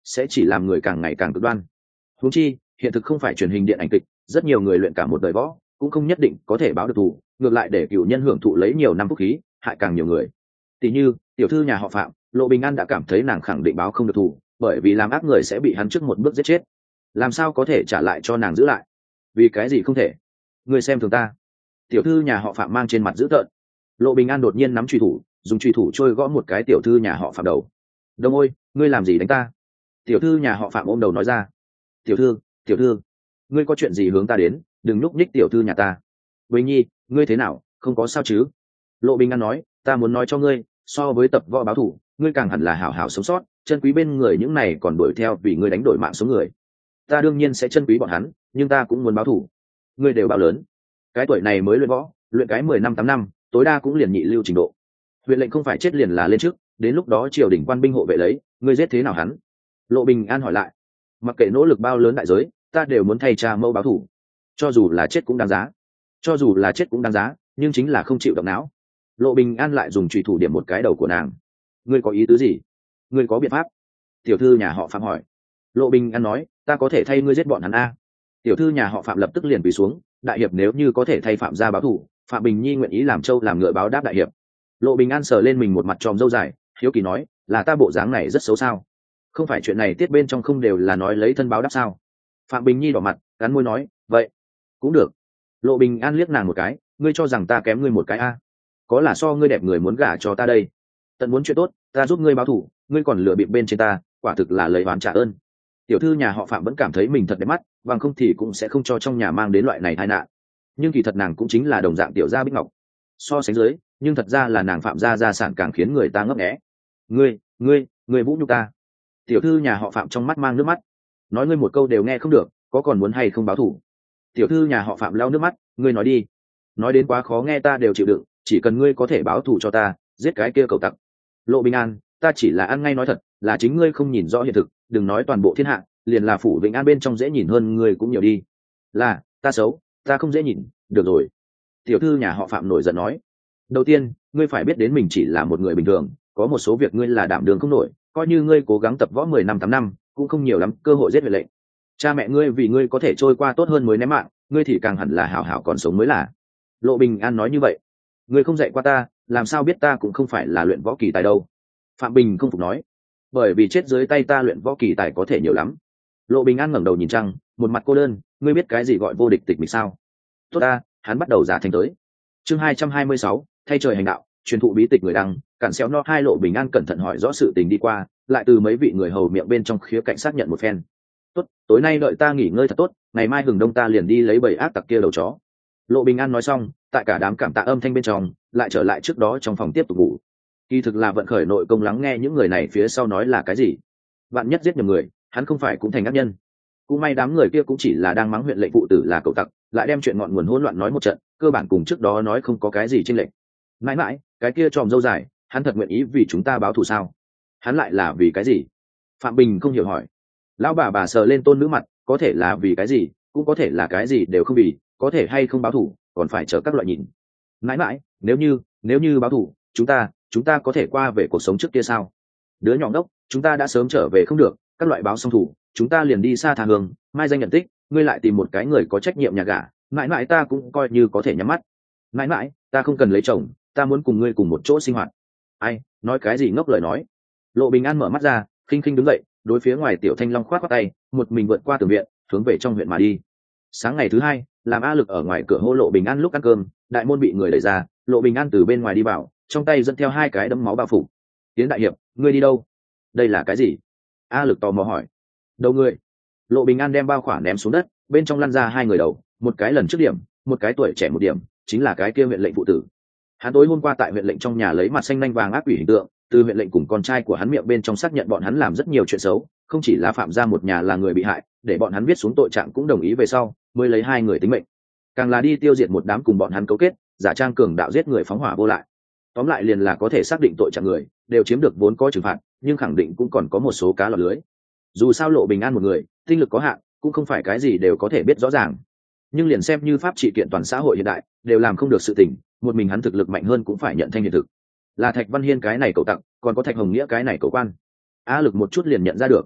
sẽ chỉ làm người càng ngày càng cực đoan. Huống chi hiện thực không phải truyền hình điện ảnh kịch, rất nhiều người luyện cả một đời võ cũng không nhất định có thể báo được thù, ngược lại để cựu nhân hưởng thụ lấy nhiều năm phúc khí, hại càng nhiều người. Tỷ như tiểu thư nhà họ Phạm, Lộ Bình An đã cảm thấy nàng khẳng định báo không được thù, bởi vì làm ác người sẽ bị hắn trước một bước giết chết, làm sao có thể trả lại cho nàng giữ lại? Vì cái gì không thể? Ngươi xem thường ta. Tiểu thư nhà họ Phạm mang trên mặt dữ tợn. Lộ Bình An đột nhiên nắm truy thủ, dùng truy thủ trôi gõ một cái tiểu thư nhà họ Phạm đầu. Đông ôi, ngươi làm gì đánh ta? Tiểu thư nhà họ Phạm ôm đầu nói ra. Tiểu thư, tiểu thư, ngươi có chuyện gì hướng ta đến, đừng núp ních tiểu thư nhà ta. Bình Nhi, ngươi thế nào, không có sao chứ? Lộ Bình An nói, ta muốn nói cho ngươi, so với tập võ báo thủ, ngươi càng hẳn là hảo hảo sống sót, chân quý bên người những này còn đuổi theo vì ngươi đánh đổi mạng số người. Ta đương nhiên sẽ chân quý bọn hắn, nhưng ta cũng muốn báo thủ. Ngươi đều bao lớn, cái tuổi này mới luyện võ, luyện cái mười năm tám năm, tối đa cũng liền nhị lưu trình độ. Huyện lệnh không phải chết liền là lên trước, đến lúc đó triều đình quan binh hộ vệ lấy, ngươi giết thế nào hắn? Lộ Bình An hỏi lại. Mặc kệ nỗ lực bao lớn đại giới, ta đều muốn thay cha mẫu báo thủ, cho dù là chết cũng đáng giá. Cho dù là chết cũng đáng giá, nhưng chính là không chịu động não. Lộ Bình An lại dùng chùy thủ điểm một cái đầu của nàng. Ngươi có ý tứ gì? Ngươi có biện pháp? Tiểu thư nhà họ Phạm hỏi. Lộ Bình An nói, ta có thể thay ngươi giết bọn hắn a. Tiểu thư nhà họ Phạm lập tức liền quỳ xuống, đại hiệp nếu như có thể thay Phạm gia báo thù, Phạm Bình Nhi nguyện ý làm trâu làm ngựa báo đáp đại hiệp. Lộ Bình An sờ lên mình một mặt tròm râu dài, hiếu kỳ nói, là ta bộ dáng này rất xấu sao? Không phải chuyện này tiết bên trong không đều là nói lấy thân báo đáp sao? Phạm Bình Nhi đỏ mặt, cắn môi nói, vậy cũng được. Lộ Bình An liếc nàng một cái, ngươi cho rằng ta kém ngươi một cái a? Có là so ngươi đẹp người muốn gả cho ta đây. Tận muốn chuyện tốt, ta giúp ngươi báo thù, ngươi còn lừa bịp bên trên ta, quả thực là lấy oán trả ơn. Tiểu thư nhà họ Phạm vẫn cảm thấy mình thật đẹp mắt, bằng không thì cũng sẽ không cho trong nhà mang đến loại này tai nạn. Nhưng kỳ thật nàng cũng chính là đồng dạng tiểu gia Bích Ngọc, so sánh dưới, nhưng thật ra là nàng Phạm gia gia sản càng khiến người ta ngấp nghé. Ngươi, ngươi, ngươi vũ nhục ta. Tiểu thư nhà họ Phạm trong mắt mang nước mắt, nói ngươi một câu đều nghe không được, có còn muốn hay không báo thù? Tiểu thư nhà họ Phạm lau nước mắt, ngươi nói đi, nói đến quá khó nghe ta đều chịu đựng, chỉ cần ngươi có thể báo thù cho ta, giết cái kia cẩu tặc. Lộ Bình An, ta chỉ là ăn ngay nói thật, là chính ngươi không nhìn rõ hiện thực, đừng nói toàn bộ thiên hạ, liền là phủ Vĩnh An bên trong dễ nhìn hơn ngươi cũng nhiều đi. Là, ta xấu, ta không dễ nhìn, được rồi. Tiểu thư nhà họ Phạm nổi giận nói. Đầu tiên, ngươi phải biết đến mình chỉ là một người bình thường, có một số việc ngươi là đảm đường không nổi, coi như ngươi cố gắng tập võ mười năm tám năm, cũng không nhiều lắm cơ hội giết huyện lệnh. Cha mẹ ngươi vì ngươi có thể trôi qua tốt hơn mới ném mạng, ngươi thì càng hẳn là hảo hảo còn sống mới là. Lộ Bình An nói như vậy. Ngươi không dạy qua ta, làm sao biết ta cũng không phải là luyện võ kỳ tài đâu? Phạm Bình không phục nói. Bởi vì chết dưới tay ta luyện võ kỳ tài có thể nhiều lắm. Lộ Bình An ngẩng đầu nhìn trăng, một mặt cô đơn, ngươi biết cái gì gọi vô địch tịch mịch sao? Tốt ta, hắn bắt đầu giả thành tới. Chương hai trăm hai mươi sáu, thay trời hành đạo, truyền thụ bí tịch người đăng, cản xéo no hai. Lộ Bình An cẩn thận hỏi rõ sự tình đi qua, lại từ mấy vị người hầu miệng bên trong khía cạnh xác nhận một phen. Tốt, tối nay đợi ta nghỉ ngơi thật tốt, ngày mai hừng đông ta liền đi lấy bầy ác tặc kia đầu chó. Lộ Bình An nói xong, tại cả đám cảm tạ âm thanh bên trong, lại trở lại trước đó trong phòng tiếp tục ngủ. Kỳ thực là vận khởi nội công lắng nghe những người này phía sau nói là cái gì. Vạn nhất giết nhầm người, hắn không phải cũng thành ác nhân. Cũng may đám người kia cũng chỉ là đang mắng huyện lệnh phụ tử là cậu tặc, lại đem chuyện ngọn nguồn hỗn loạn nói một trận, cơ bản cùng trước đó nói không có cái gì chênh lệch. Mãi mãi, cái kia tròm dâu dài, hắn thật nguyện ý vì chúng ta báo thù sao? Hắn lại là vì cái gì? Phạm Bình không hiểu hỏi. Lão bà bà sờ lên tôn nữ mặt, có thể là vì cái gì, cũng có thể là cái gì đều không vì, có thể hay không báo thù, còn phải chờ các loại nhìn. Mãi mãi, nếu như, nếu như báo thù, chúng ta, chúng ta có thể qua về cuộc sống trước kia sao? Đứa nhỏ ngốc, chúng ta đã sớm trở về không được, các loại báo xong thủ, chúng ta liền đi xa tha hương, mai danh nhận tích, ngươi lại tìm một cái người có trách nhiệm nhà gả, mãi mãi ta cũng coi như có thể nhắm mắt. Mãi mãi, ta không cần lấy chồng, ta muốn cùng ngươi cùng một chỗ sinh hoạt. Ai, nói cái gì ngốc lời nói. Lộ Bình An mở mắt ra, khinh khinh đứng dậy, đối phía ngoài Tiểu Thanh Long khoát khoát tay, một mình vượt qua tường viện, hướng về trong huyện mà đi. Sáng ngày thứ hai, làm A Lực ở ngoài cửa hô Lộ Bình An lúc ăn cơm, đại môn bị người đẩy ra, Lộ Bình An từ bên ngoài đi vào, trong tay dẫn theo hai cái đấm máu bao phủ. Tiến đại hiệp, ngươi đi đâu? Đây là cái gì? A Lực tò mò hỏi. Đầu người. Lộ Bình An đem bao khỏa ném xuống đất, bên trong lăn ra hai người đầu, một cái lần trước điểm, một cái tuổi trẻ một điểm, chính là cái kia huyện lệnh phụ tử. Hắn tối hôm qua tại huyện lệnh trong nhà lấy mặt xanh nanh vàng ác quỷ hình tượng, từ huyện lệnh cùng con trai của hắn miệng bên trong xác nhận bọn hắn làm rất nhiều chuyện xấu, không chỉ là phạm gia một nhà là người bị hại, để bọn hắn viết xuống tội trạng cũng đồng ý về sau, mới lấy hai người tính mệnh. Càng là đi tiêu diệt một đám cùng bọn hắn cấu kết, giả trang cường đạo giết người phóng hỏa vô lại. Tóm lại liền là có thể xác định tội trạng người, đều chiếm được vốn có trừng phạt, nhưng khẳng định cũng còn có một số cá lọt lưới. Dù sao Lộ Bình An một người, tinh lực có hạn, cũng không phải cái gì đều có thể biết rõ ràng. Nhưng liền xem như pháp trị kiện toàn xã hội hiện đại, đều làm không được sự tình, một mình hắn thực lực mạnh hơn cũng phải nhận thanh hiện thực. Là Thạch Văn Hiên cái này cậu tặng, còn có Thạch Hồng Nghĩa cái này cậu quan. A Lực một chút liền nhận ra được.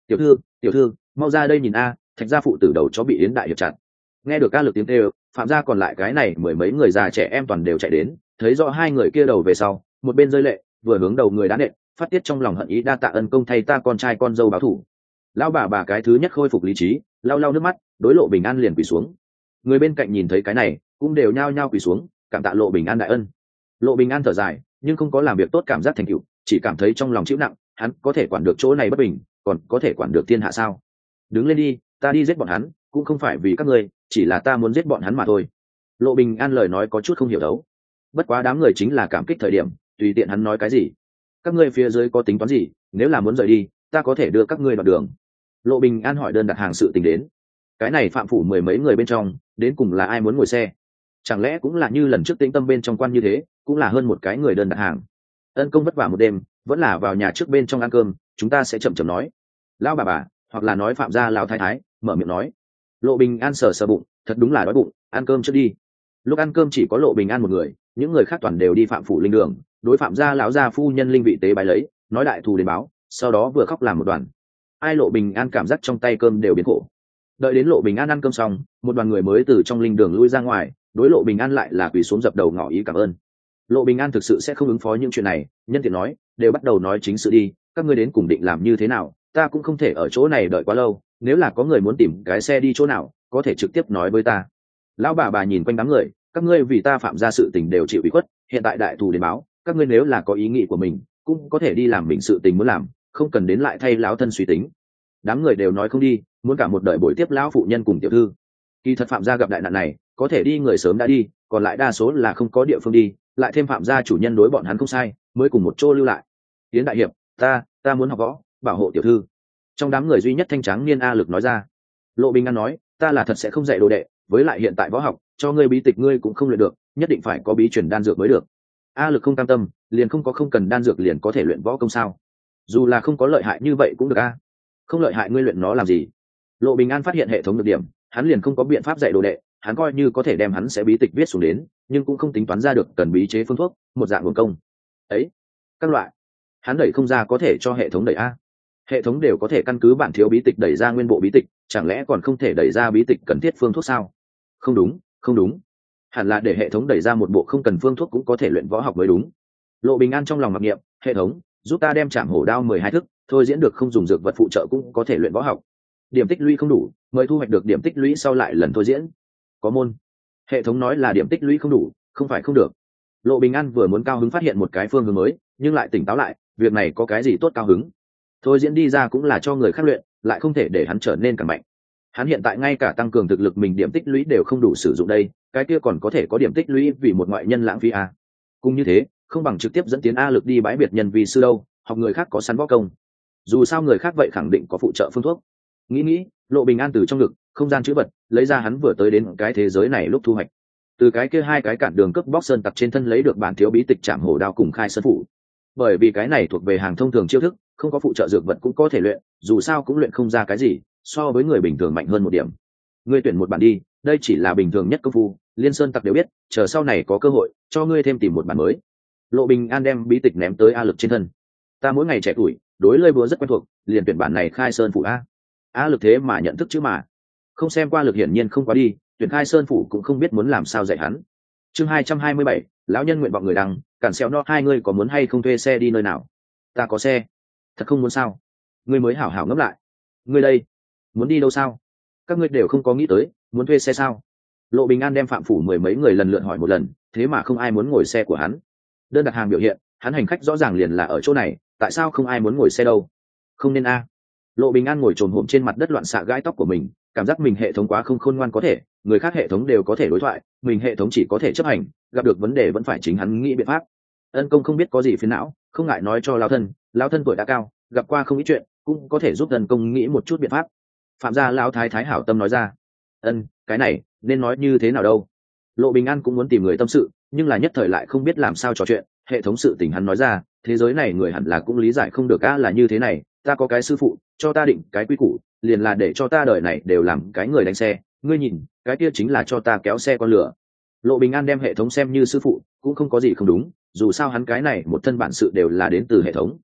tiểu thư tiểu thư mau ra đây nhìn a, thạch gia phụ tử đầu chó bị yến đại hiệp chặt. Nghe được ca lực tiếng kêu, phạm gia còn lại cái này mười mấy người già trẻ em toàn đều chạy đến, thấy rõ hai người kia đầu về sau, một bên rơi lệ vừa hướng đầu người đá nện, phát tiết trong lòng hận ý đa tạ ân công thay ta con trai con dâu báo thù. Lão bà bà cái thứ nhất khôi phục lý trí, lau lau nước mắt, đối Lộ Bình An liền quỳ xuống. Người bên cạnh nhìn thấy cái này cũng đều nhao nhao quỳ xuống, cảm tạ Lộ Bình An đại ân. Lộ Bình An thở dài, nhưng không có làm việc tốt cảm giác thành tựu, chỉ cảm thấy trong lòng chịu nặng, hắn có thể quản được chỗ này bất bình, còn có thể quản được thiên hạ sao? Đứng lên đi, ta đi giết bọn hắn, cũng không phải vì các ngươi, chỉ là ta muốn giết bọn hắn mà thôi. Lộ Bình An lời nói có chút không hiểu đấu, bất quá đám người chính là cảm kích thời điểm, tùy tiện hắn nói cái gì. Các ngươi phía dưới có tính toán gì? Nếu là muốn rời đi, ta có thể đưa các ngươi đoạn đường. Lộ Bình An hỏi đơn đặt hàng sự tình đến. Cái này phạm phủ mười mấy người bên trong, đến cùng là ai muốn ngồi xe? Chẳng lẽ cũng là như lần trước Tĩnh Tâm bên trong quan như thế, cũng là hơn một cái người đơn đặt hàng. Ân công vất vả một đêm, vẫn là vào nhà trước bên trong ăn cơm, chúng ta sẽ chậm chậm nói. Lão bà bà, hoặc là nói phạm gia lão thái thái, mở miệng nói. Lộ Bình An sờ sờ bụng, thật đúng là đói bụng, ăn cơm trước đi. Lúc ăn cơm chỉ có Lộ Bình An một người, những người khác toàn đều đi phạm phủ linh đường, đối phạm gia lão gia phu nhân linh vị tế bái lấy, nói đại thù đến báo, sau đó vừa khóc làm một đoàn. Ai Lộ Bình An cảm giác trong tay cơm đều biến khổ. Đợi đến Lộ Bình An ăn cơm xong, một đoàn người mới từ trong linh đường lui ra ngoài, đối Lộ Bình An lại là quỳ xuống dập đầu ngỏ ý cảm ơn. Lộ Bình An thực sự sẽ không ứng phó những chuyện này, nhân tiện nói, đều bắt đầu nói chính sự đi, các ngươi đến cùng định làm như thế nào, ta cũng không thể ở chỗ này đợi quá lâu, nếu là có người muốn tìm cái xe đi chỗ nào, có thể trực tiếp nói với ta. Lão bà bà nhìn quanh đám người, các ngươi vì ta phạm ra sự tình đều chịu ủy khuất, hiện tại đại thù đến báo, các ngươi nếu là có ý nghĩ của mình, cũng có thể đi làm mình sự tình muốn làm, không cần đến lại thay lão thân suy tính. Đám người đều nói không đi, muốn cả một đời buổi tiếp lão phụ nhân cùng tiểu thư. Kỳ thật phạm gia gặp đại nạn này, có thể đi người sớm đã đi, còn lại đa số là không có địa phương đi, lại thêm phạm gia chủ nhân đối bọn hắn không sai, mới cùng một chỗ lưu lại. Tiến đại hiệp, ta ta muốn học võ, bảo hộ tiểu thư. Trong đám người duy nhất thanh trắng niên A Lực nói ra. Lộ Bình An nói, ta là thật sẽ không dạy đồ đệ, với lại hiện tại võ học, cho ngươi bí tịch ngươi cũng không luyện được, nhất định phải có bí truyền đan dược mới được. A Lực không cam tâm, liền không có không cần đan dược liền có thể luyện võ công sao? Dù là không có lợi hại như vậy cũng được a. Không lợi hại ngươi luyện nó làm gì? Lộ Bình An phát hiện hệ thống được điểm, hắn liền không có biện pháp dạy đồ đệ, hắn coi như có thể đem hắn sẽ bí tịch viết xuống đến, nhưng cũng không tính toán ra được cần bí chế phương thuốc, một dạng nguồn công. Ấy, các loại, hắn đẩy không ra có thể cho hệ thống đẩy a. Hệ thống đều có thể căn cứ bản thiếu bí tịch đẩy ra nguyên bộ bí tịch, chẳng lẽ còn không thể đẩy ra bí tịch cần thiết phương thuốc sao? Không đúng, không đúng. Hẳn là để hệ thống đẩy ra một bộ không cần phương thuốc cũng có thể luyện võ học mới đúng. Lộ Bình An trong lòng mặc niệm, hệ thống, giúp ta đem Trảm Hổ Đao mười hai thức, thôi diễn được không dùng dược vật phụ trợ cũng có thể luyện võ học. Điểm tích lũy không đủ, mới thu hoạch được điểm tích lũy sau lại lần thôi diễn. Có môn. Hệ thống nói là điểm tích lũy không đủ, không phải không được. Lộ Bình An vừa muốn cao hứng phát hiện một cái phương hướng mới, nhưng lại tỉnh táo lại, việc này có cái gì tốt cao hứng? Thôi diễn đi ra cũng là cho người khác luyện, lại không thể để hắn trở nên càng mạnh. Hắn hiện tại ngay cả tăng cường thực lực mình điểm tích lũy đều không đủ sử dụng đây, cái kia còn có thể có điểm tích lũy vì một ngoại nhân lãng phí à? Cũng như thế, không bằng trực tiếp dẫn tiến A Lực đi bãi biệt nhân vì sư đâu, học người khác có sẵn võ công. Dù sao người khác vậy khẳng định có phụ trợ phương thuốc. Nghĩ nghĩ, Lộ Bình An từ trong ngực không gian chữ vật lấy ra hắn vừa tới đến cái thế giới này lúc thu hoạch. Từ cái kia hai cái cản đường cướp bóc sơn tặc trên thân lấy được bản thiếu bí tịch Trảm Hổ Đao cùng Khai Sơn Phủ. Bởi vì cái này thuộc về hàng thông thường chiêu thức, không có phụ trợ dược vật cũng có thể luyện, dù sao cũng luyện không ra cái gì, so với người bình thường mạnh hơn một điểm. Ngươi tuyển một bản đi, đây chỉ là bình thường nhất công phu, liên sơn tặc đều biết, chờ sau này có cơ hội cho ngươi thêm tìm một bản mới. Lộ Bình An đem bí tịch ném tới A Lực trên thân. Ta mỗi ngày trẻ tuổi, đối lơi búa rất quen thuộc, liền tuyển bản này Khai Sơn Phủ a. A Lực thế mà nhận thức chữ mà, không xem qua Lực hiển nhiên không quá đi, tuyển Khai Sơn Phủ cũng không biết muốn làm sao dạy hắn. Chương hai trăm hai mươi bảy, lão nhân nguyện vọng người đăng, cản xéo no hai ngươi có muốn hay không thuê xe đi nơi nào? Ta có xe. Thật không muốn sao? Ngươi mới hảo hảo ngẫm lại. Ngươi đây, muốn đi đâu sao? Các ngươi đều không có nghĩ tới, muốn thuê xe sao? Lộ Bình An đem phạm phủ mười mấy người lần lượt hỏi một lần, thế mà không ai muốn ngồi xe của hắn. Đơn đặt hàng biểu hiện, hắn hành khách rõ ràng liền là ở chỗ này, tại sao không ai muốn ngồi xe đâu? Không nên a. Lộ Bình An ngồi trồn hổm trên mặt đất loạn xạ gãi tóc của mình, cảm giác mình hệ thống quá không khôn ngoan có thể, người khác hệ thống đều có thể đối thoại, mình hệ thống chỉ có thể chấp hành, gặp được vấn đề vẫn phải chính hắn nghĩ biện pháp. Ân công không biết có gì phiền não, không ngại nói cho lão thân, lão thân tuổi đã cao, gặp qua không ít chuyện, cũng có thể giúp Ân công nghĩ một chút biện pháp. Phạm gia lão thái thái hảo tâm nói ra. Ân, cái này nên nói như thế nào đâu? Lộ Bình An cũng muốn tìm người tâm sự, nhưng là nhất thời lại không biết làm sao trò chuyện, hệ thống sự tình hắn nói ra, thế giới này người hẳn là cũng lý giải không được a, là như thế này, ta có cái sư phụ, cho ta định cái quy củ, liền là để cho ta đời này đều làm cái người đánh xe, ngươi nhìn, cái kia chính là cho ta kéo xe con lửa. Lộ Bình An đem hệ thống xem như sư phụ, cũng không có gì không đúng, dù sao hắn cái này một thân bản sự đều là đến từ hệ thống.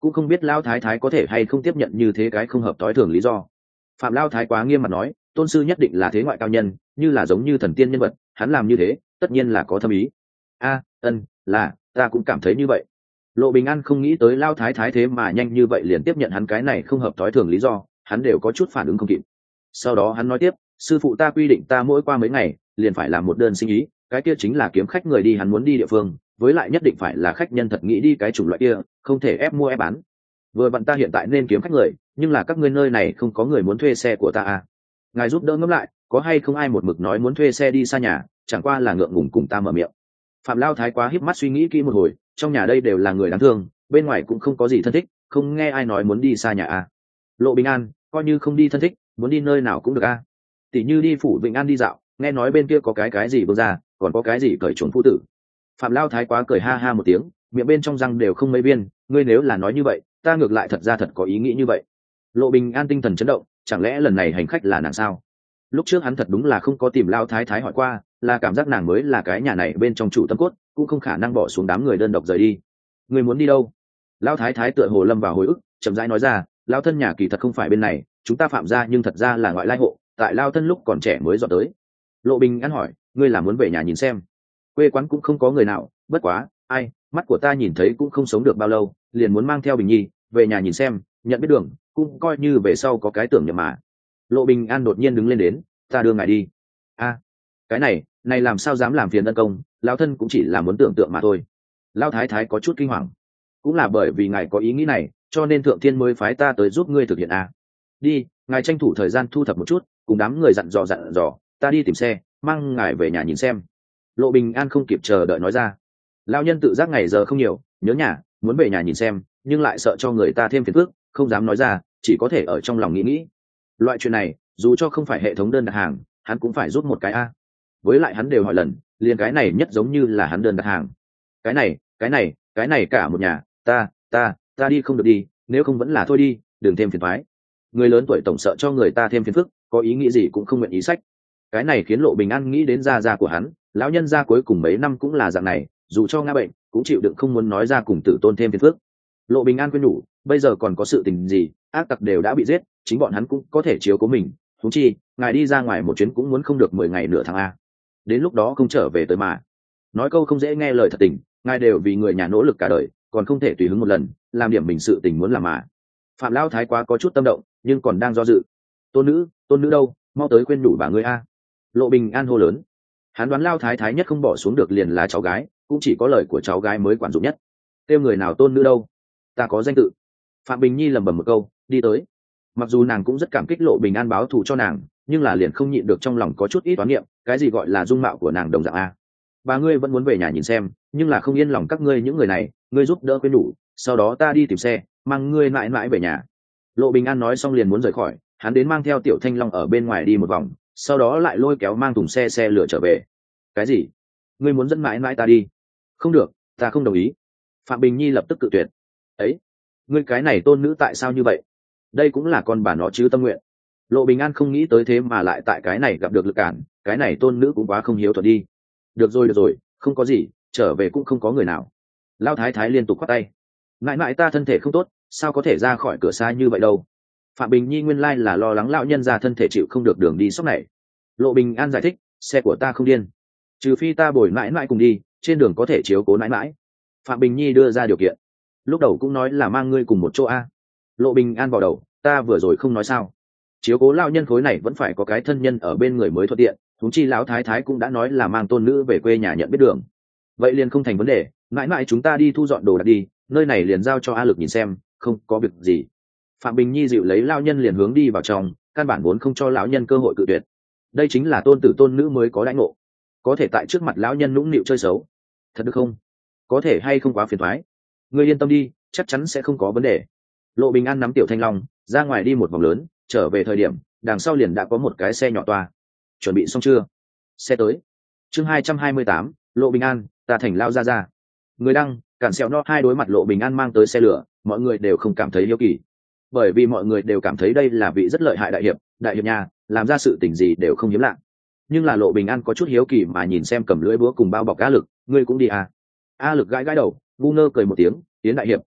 cũng không biết lao thái thái có thể hay không tiếp nhận như thế cái không hợp tối thường lý do. Phạm lao thái quá nghiêm mặt nói, tôn sư nhất định là thế ngoại cao nhân, như là giống như thần tiên nhân vật, hắn làm như thế tất nhiên là có thâm ý. A, ân, là ta cũng cảm thấy như vậy. Lộ Bình An không nghĩ tới lao thái thái thế mà nhanh như vậy liền tiếp nhận hắn cái này không hợp tối thường lý do, hắn đều có chút phản ứng không kịp. Sau đó hắn nói tiếp, sư phụ ta quy định ta mỗi qua mấy ngày liền phải làm một đơn sinh ý, cái kia chính là kiếm khách người đi hắn muốn đi địa phương, với lại nhất định phải là khách nhân thật nghĩ đi cái chủng loại kia, không thể ép mua ép bán. Vừa vặn ta hiện tại nên kiếm khách người, nhưng là các ngươi nơi này không có người muốn thuê xe của ta à? Ngài giúp đỡ ngẫm lại, có hay không ai một mực nói muốn thuê xe đi xa nhà, chẳng qua là ngượng ngùng cùng ta mở miệng. Phạm lao thái quá híp mắt suy nghĩ kỹ một hồi, trong nhà đây đều là người đáng thương, bên ngoài cũng không có gì thân thích, không nghe ai nói muốn đi xa nhà à? Lộ Bình An, coi như không đi thân thích, muốn đi nơi nào cũng được à? Tỷ như đi phủ Vĩnh An đi dạo, nghe nói bên kia có cái cái gì vương ra, còn có cái gì cởi chuồn phu tử. Phạm lao thái quá cười ha ha một tiếng, miệng bên trong răng đều không mấy viên, ngươi nếu là nói như vậy, ta ngược lại thật ra thật có ý nghĩ như vậy. Lộ Bình An tinh thần chấn động, chẳng lẽ lần này hành khách là nàng sao? Lúc trước hắn thật đúng là không có tìm lao thái thái hỏi qua, là cảm giác nàng mới là cái nhà này bên trong chủ tâm cốt, cũng không khả năng bỏ xuống đám người đơn độc rời đi. Người muốn đi đâu? Lao thái thái tựa hồ lâm vào hồi ức, chậm rãi nói ra, lao thân nhà kỳ thật không phải bên này, chúng ta Phạm gia nhưng thật ra là ngoại lai hộ, tại lao thân lúc còn trẻ mới dọn tới. Lộ Bình An hỏi, ngươi là muốn về nhà nhìn xem? Quê quán cũng không có người nào, bất quá, ai, mắt của ta nhìn thấy cũng không sống được bao lâu, liền muốn mang theo Bình Nhi về nhà nhìn xem, nhận biết đường, cũng coi như về sau có cái tưởng nhầm mà. Lộ Bình An đột nhiên đứng lên đến, ta đưa ngài đi. A, cái này, này làm sao dám làm phiền ân công, lão thân cũng chỉ là muốn tưởng tượng mà thôi. Lão thái thái có chút kinh hoàng, cũng là bởi vì ngài có ý nghĩ này, cho nên thượng thiên mới phái ta tới giúp ngươi thực hiện a. Đi, ngài tranh thủ thời gian thu thập một chút, cùng đám người dặn dò dặn dò, ta đi tìm xe, mang ngài về nhà nhìn xem. Lộ Bình An không kịp chờ đợi nói ra. Lão nhân tự giác ngày giờ không nhiều, nhớ nhà, muốn về nhà nhìn xem, nhưng lại sợ cho người ta thêm phiền phức, không dám nói ra, chỉ có thể ở trong lòng nghĩ nghĩ. Loại chuyện này, dù cho không phải hệ thống đơn đặt hàng, hắn cũng phải rút một cái a. Với lại hắn đều hỏi lần, liền cái này nhất giống như là hắn đơn đặt hàng. Cái này, cái này, cái này cả một nhà, ta, ta, ta đi không được đi, nếu không vẫn là thôi đi, đừng thêm phiền toái. Người lớn tuổi tổng sợ cho người ta thêm phiền phức, có ý nghĩ gì cũng không nguyện ý sách. Cái này khiến Lộ Bình An nghĩ đến gia gia của hắn, lão nhân gia cuối cùng mấy năm cũng là dạng này, dù cho ngã bệnh, cũng chịu đựng không muốn nói ra cùng tử tôn thêm phiền phức. Lộ Bình An khuyên nhủ, bây giờ còn có sự tình gì, ác tặc đều đã bị giết, chính bọn hắn cũng có thể chiếu cố mình, huống chi ngài đi ra ngoài một chuyến cũng muốn không được mười ngày nửa tháng a, đến lúc đó không trở về tới mà. Nói câu không dễ nghe lời thật tình, ngài đều vì người nhà nỗ lực cả đời, còn không thể tùy hứng một lần làm điểm mình sự tình muốn làm mà. Phạm lão thái quá có chút tâm động, nhưng còn đang do dự. Tôn nữ, tôn nữ đâu, mau tới khuyên nhủ bà ngươi a. Lộ Bình An hô lớn. Hắn đoán lao thái thái nhất không bỏ xuống được liền là cháu gái, cũng chỉ có lời của cháu gái mới quản dụng nhất. Kêu người nào tôn nữ đâu, ta có danh tự. Phạm Bình Nhi lẩm bẩm một câu, đi tới. Mặc dù nàng cũng rất cảm kích Lộ Bình An báo thù cho nàng, nhưng là liền không nhịn được trong lòng có chút ít toán niệm, cái gì gọi là dung mạo của nàng đồng dạng a. Bà ngươi vẫn muốn về nhà nhìn xem, nhưng là không yên lòng các ngươi những người này, ngươi giúp đỡ khuyên nhủ, sau đó ta đi tìm xe, mang ngươi mãi mãi về nhà. Lộ Bình An nói xong liền muốn rời khỏi, hắn đến mang theo Tiểu Thanh Long ở bên ngoài đi một vòng, sau đó lại lôi kéo mang thùng xe xe lửa trở về. Cái gì? Ngươi muốn dẫn mãi mãi ta đi? Không được, ta không đồng ý. Phạm Bình Nhi lập tức cự tuyệt. Ấy, ngươi cái này tôn nữ tại sao như vậy? Đây cũng là con bà nó chứ tâm nguyện. Lộ Bình An không nghĩ tới thế mà lại tại cái này gặp được lực cản, cái này tôn nữ cũng quá không hiếu thuận đi. Được rồi được rồi, không có gì, trở về cũng không có người nào. Lão thái thái liên tục khoát tay. Mãi mãi ta thân thể không tốt, sao có thể ra khỏi cửa xa như vậy đâu? Phạm Bình Nhi nguyên lai là lo lắng lão nhân ra thân thể chịu không được đường đi sóc này. Lộ Bình An giải thích, xe của ta không điên, trừ phi ta bồi mãi mãi cùng đi, trên đường có thể chiếu cố mãi mãi. Phạm Bình Nhi đưa ra điều kiện. Lúc đầu cũng nói là mang ngươi cùng một chỗ a. Lộ Bình An vào đầu, ta vừa rồi không nói sao? Chiếu cố lão nhân khối này vẫn phải có cái thân nhân ở bên người mới thuận tiện, huống chi lão thái thái cũng đã nói là mang tôn nữ về quê nhà nhận biết đường. Vậy liền không thành vấn đề, mãi mãi chúng ta đi thu dọn đồ đạc đi, nơi này liền giao cho A Lực nhìn xem, không có việc gì. Phạm Bình Nhi dịu lấy lão nhân liền hướng đi vào trong, căn bản vốn không cho lão nhân cơ hội cự tuyệt. Đây chính là tôn tử tôn nữ mới có đãi ngộ, có thể tại trước mặt lão nhân nũng nịu chơi xấu, thật được không? Có thể hay không quá phiền toái? Ngươi yên tâm đi, chắc chắn sẽ không có vấn đề. Lộ Bình An nắm Tiểu Thanh Long ra ngoài đi một vòng lớn, trở về thời điểm đằng sau liền đã có một cái xe nhỏ toa. Chuẩn bị xong chưa? Xe tới. Chương hai trăm hai mươi tám, Lộ Bình An, ta thành lao ra ra. Người đăng, cản sẹo no hai đối mặt Lộ Bình An mang tới xe lửa, mọi người đều không cảm thấy hiếu kỳ, bởi vì mọi người đều cảm thấy đây là vị rất lợi hại đại hiệp, đại hiệp nhà làm ra sự tình gì đều không hiếm lạ. Nhưng là Lộ Bình An có chút hiếu kỳ mà nhìn xem cầm lưỡi búa cùng bao bọc A Lực, ngươi cũng đi à? A Lực gãi gãi đầu, ngu ngơ cười một tiếng, tiến đại hiệp,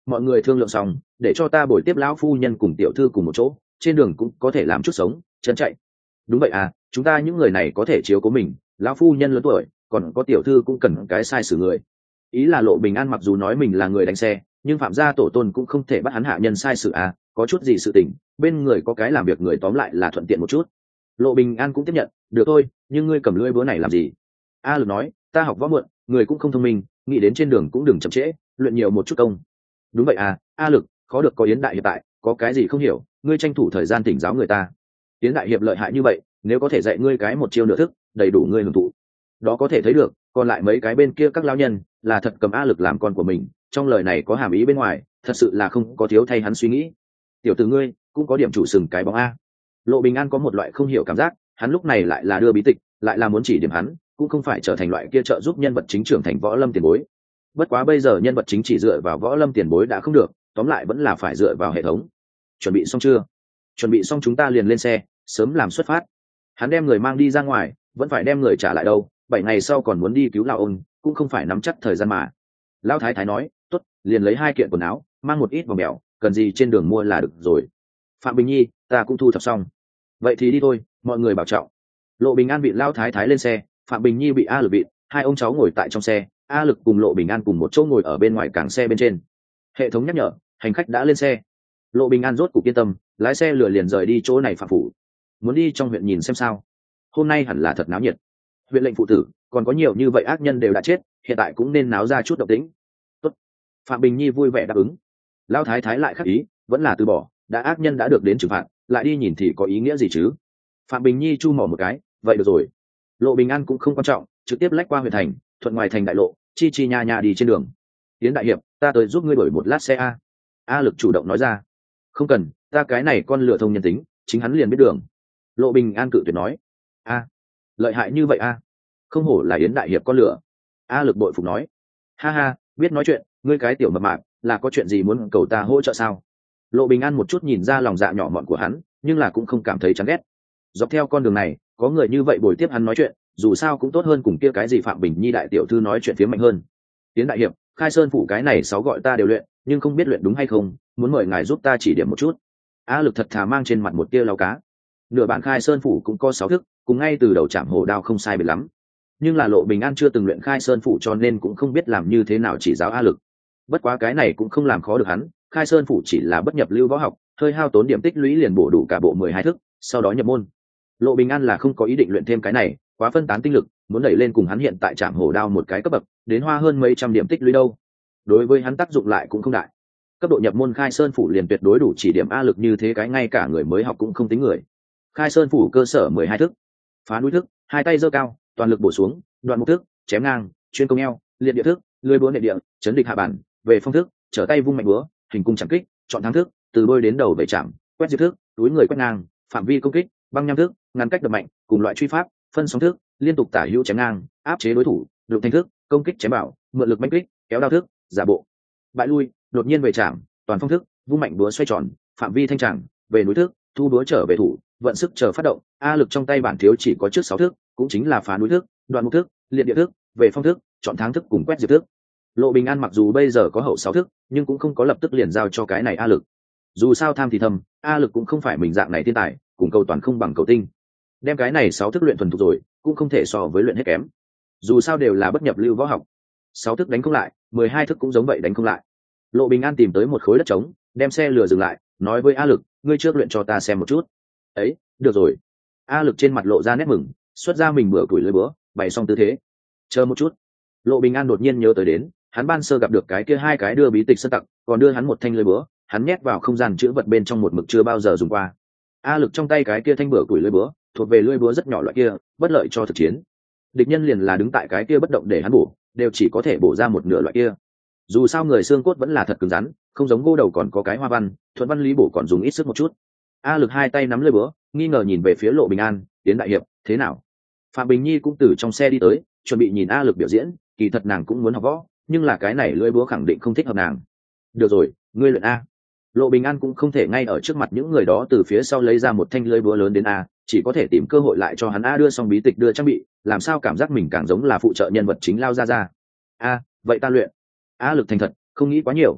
mọi người thương lượng xong để cho ta bồi tiếp lão phu nhân cùng tiểu thư cùng một chỗ, trên đường cũng có thể làm chút sống chân chạy. Đúng vậy à, chúng ta những người này có thể chiếu cố mình, lão phu nhân lớn tuổi còn có tiểu thư cũng cần cái sai xử người. Ý là Lộ Bình An mặc dù nói mình là người đánh xe, nhưng phạm gia tổ tôn cũng không thể bắt hắn hạ nhân sai sự à, có chút gì sự tình bên người có cái làm việc người tóm lại là thuận tiện một chút. Lộ Bình An cũng tiếp nhận, được thôi, nhưng ngươi cầm lưỡi búa này làm gì? A Lực nói, ta học võ muộn, người cũng không thông minh, nghĩ đến trên đường cũng đừng chậm trễ, luyện nhiều một chút công. Đúng vậy à, A Lực, khó được có Yến đại hiệp tại, có cái gì không hiểu, ngươi tranh thủ thời gian thỉnh giáo người ta. Yến đại hiệp lợi hại như vậy, nếu có thể dạy ngươi cái một chiêu nửa thức, đầy đủ ngươi hưởng thụ. Đó có thể thấy được, còn lại mấy cái bên kia các lão nhân, là thật cầm A Lực làm con của mình, trong lời này có hàm ý bên ngoài, thật sự là không có thiếu thay hắn suy nghĩ. Tiểu tử ngươi, cũng có điểm chủ sừng cái bóng a. Lộ Bình An có một loại không hiểu cảm giác, hắn lúc này lại là đưa bí tịch, lại là muốn chỉ điểm hắn, cũng không phải trở thành loại kia trợ giúp nhân vật chính trưởng thành võ lâm tiền bối. Bất quá bây giờ nhân vật chính chỉ dựa vào võ lâm tiền bối đã không được, tóm lại vẫn là phải dựa vào hệ thống. Chuẩn bị xong chưa? Chuẩn bị xong chúng ta liền lên xe, sớm làm xuất phát. Hắn đem người mang đi ra ngoài, vẫn phải đem người trả lại đâu, bảy ngày sau còn muốn đi cứu lão ôn, cũng không phải nắm chắc thời gian mà. Lão thái thái nói, tốt, liền lấy hai kiện quần áo, mang một ít vòng mèo, cần gì trên đường mua là được rồi. Phạm Bình Nhi, ta cũng thu thập xong, vậy thì đi thôi, mọi người bảo trọng. Lộ Bình An bị Lão thái thái lên xe, Phạm Bình Nhi bị A Lực vịn, hai ông cháu ngồi tại trong xe, A Lực cùng Lộ Bình An cùng một chỗ ngồi ở bên ngoài cảng xe bên trên. Hệ thống nhắc nhở, hành khách đã lên xe. Lộ Bình An rốt cục yên tâm, lái xe lừa liền rời đi chỗ này phạm phủ. Muốn đi trong huyện nhìn xem sao, hôm nay hẳn là thật náo nhiệt. Huyện lệnh phụ tử, còn có nhiều như vậy ác nhân đều đã chết, hiện tại cũng nên náo ra chút động tĩnh. Tốt. Phạm Bình Nhi vui vẻ đáp ứng. Lão thái thái lại khắc ý, vẫn là từ bỏ, đã ác nhân đã được đến trừng phạt, lại đi nhìn thì có ý nghĩa gì chứ? Phạm Bình Nhi chu mỏ một cái, vậy được rồi. Lộ Bình An cũng không quan trọng, trực tiếp lách qua huyện thành, thuận ngoài thành đại lộ, chi chi nha nha đi trên đường. Tiến đại hiệp, ta tới giúp ngươi đổi một lát xe a. A Lực chủ động nói ra. Không cần, ta cái này con lựa thông nhân tính, chính hắn liền biết đường. Lộ Bình An cự tuyệt nói. A, lợi hại như vậy a. Không hổ là Yến đại hiệp con lửa. A Lực bội phục nói. Ha ha, biết nói chuyện, ngươi cái tiểu mập mạp, là có chuyện gì muốn cầu ta hỗ trợ sao? Lộ Bình An một chút nhìn ra lòng dạ nhỏ mọn của hắn, nhưng là cũng không cảm thấy chán ghét. Dọc theo con đường này, có người như vậy bồi tiếp hắn nói chuyện, dù sao cũng tốt hơn cùng kia cái gì Phạm Bình Nhi đại tiểu thư nói chuyện phía mạnh hơn. Yến đại hiệp, Khai Sơn phủ cái này sáu gọi ta đều luyện, nhưng không biết luyện đúng hay không, muốn mời ngài giúp ta chỉ điểm một chút. A Lực thật thà mang trên mặt một tia lau cá. Nửa bản Khai Sơn phủ cũng có sáu thức, cùng ngay từ đầu chạm hổ đao không sai biệt lắm. Nhưng là Lộ Bình An chưa từng luyện Khai Sơn phủ cho nên cũng không biết làm như thế nào chỉ giáo A Lực. Bất quá cái này cũng không làm khó được hắn, Khai Sơn phủ chỉ là bất nhập lưu võ học, hơi hao tốn điểm tích lũy liền bổ đủ cả bộ mười hai thức, sau đó nhập môn. Lộ Bình An là không có ý định luyện thêm cái này, quá phân tán tinh lực, muốn đẩy lên cùng hắn hiện tại chạm hổ đao một cái cấp bậc, đến hoa hơn mấy trăm điểm tích lũy đâu. Đối với hắn tác dụng lại cũng không đại. Cấp độ nhập môn Khai Sơn phủ liền tuyệt đối đủ chỉ điểm A Lực như thế cái ngay cả người mới học cũng không tính người. Khai Sơn phủ cơ sở mười hai thức. Phá núi thức, hai tay giơ cao, toàn lực bổ xuống, đoạn mục thức, chém ngang, chuyên công eo, liệt địa thức, lưới búa nệ địa, chấn địch hạ bản, về phong thức, trở tay vung mạnh búa, hình cung chạm kích, chọn thắng thức, từ đôi đến đầu về chạm, quét diệt thức, túi người quét ngang, phạm vi công kích, băng nham thức, ngăn cách đập mạnh, cùng loại truy pháp, phân sóng thức, liên tục tả hữu chém ngang, áp chế đối thủ, đụng thanh thức, công kích chém bảo, mượn lực mãnh kích, kéo đao thức, giả bộ, bại lui, đột nhiên về chạm, toàn phong thức, vung mạnh búa xoay tròn, phạm vi thanh tràng, về núi thức, thu búa trở về thủ, vận sức chờ phát động. A Lực trong tay bản thiếu chỉ có trước sáu thức, cũng chính là phá núi thức, đoạn mục thức, liệt địa thức, về phong thức, chọn thắng thức cùng quét diệt thức. Lộ Bình An mặc dù bây giờ có hậu sáu thức, nhưng cũng không có lập tức liền giao cho cái này A Lực. Dù sao tham thì thầm, A Lực cũng không phải mình dạng này thiên tài, cùng cầu toàn không bằng cầu tinh. Đem cái này sáu thức luyện thuần thục rồi, cũng không thể so với luyện hết kém. Dù sao đều là bất nhập lưu võ học, sáu thức đánh không lại, mười hai thức cũng giống vậy đánh không lại. Lộ Bình An tìm tới một khối đất trống, đem xe lừa dừng lại, nói với A Lực, ngươi trước luyện cho ta xem một chút. Ấy, được rồi. A Lực trên mặt lộ ra nét mừng, xuất ra mình bữa củi lưới búa, bày xong tư thế. Chờ một chút. Lộ Bình An đột nhiên nhớ tới đến, hắn ban sơ gặp được cái kia hai cái đưa bí tịch sơn tặc, còn đưa hắn một thanh lưới búa, hắn nhét vào không gian chữ vật bên trong một mực chưa bao giờ dùng qua. A Lực trong tay cái kia thanh bữa củi lưới búa, thuộc về lưới búa rất nhỏ loại kia, bất lợi cho thực chiến. Địch nhân liền là đứng tại cái kia bất động để hắn bổ, đều chỉ có thể bổ ra một nửa loại kia. Dù sao người xương cốt vẫn là thật cứng rắn, không giống gô đầu còn có cái hoa văn, thuận văn lý bổ còn dùng ít sức một chút. A Lực hai tay nắm lưỡi búa, nghi ngờ nhìn về phía Lộ Bình An, Tiến đại hiệp, thế nào? Phạm Bình Nhi cũng từ trong xe đi tới, chuẩn bị nhìn A Lực biểu diễn, kỳ thật nàng cũng muốn học võ, nhưng là cái này lưỡi búa khẳng định không thích hợp nàng. Được rồi, ngươi luyện a. Lộ Bình An cũng không thể ngay ở trước mặt những người đó từ phía sau lấy ra một thanh lưỡi búa lớn đến a, chỉ có thể tìm cơ hội lại cho hắn a đưa xong bí tịch đưa trang bị, làm sao cảm giác mình càng giống là phụ trợ nhân vật chính lao ra ra. A, vậy ta luyện. A Lực thành thật, không nghĩ quá nhiều.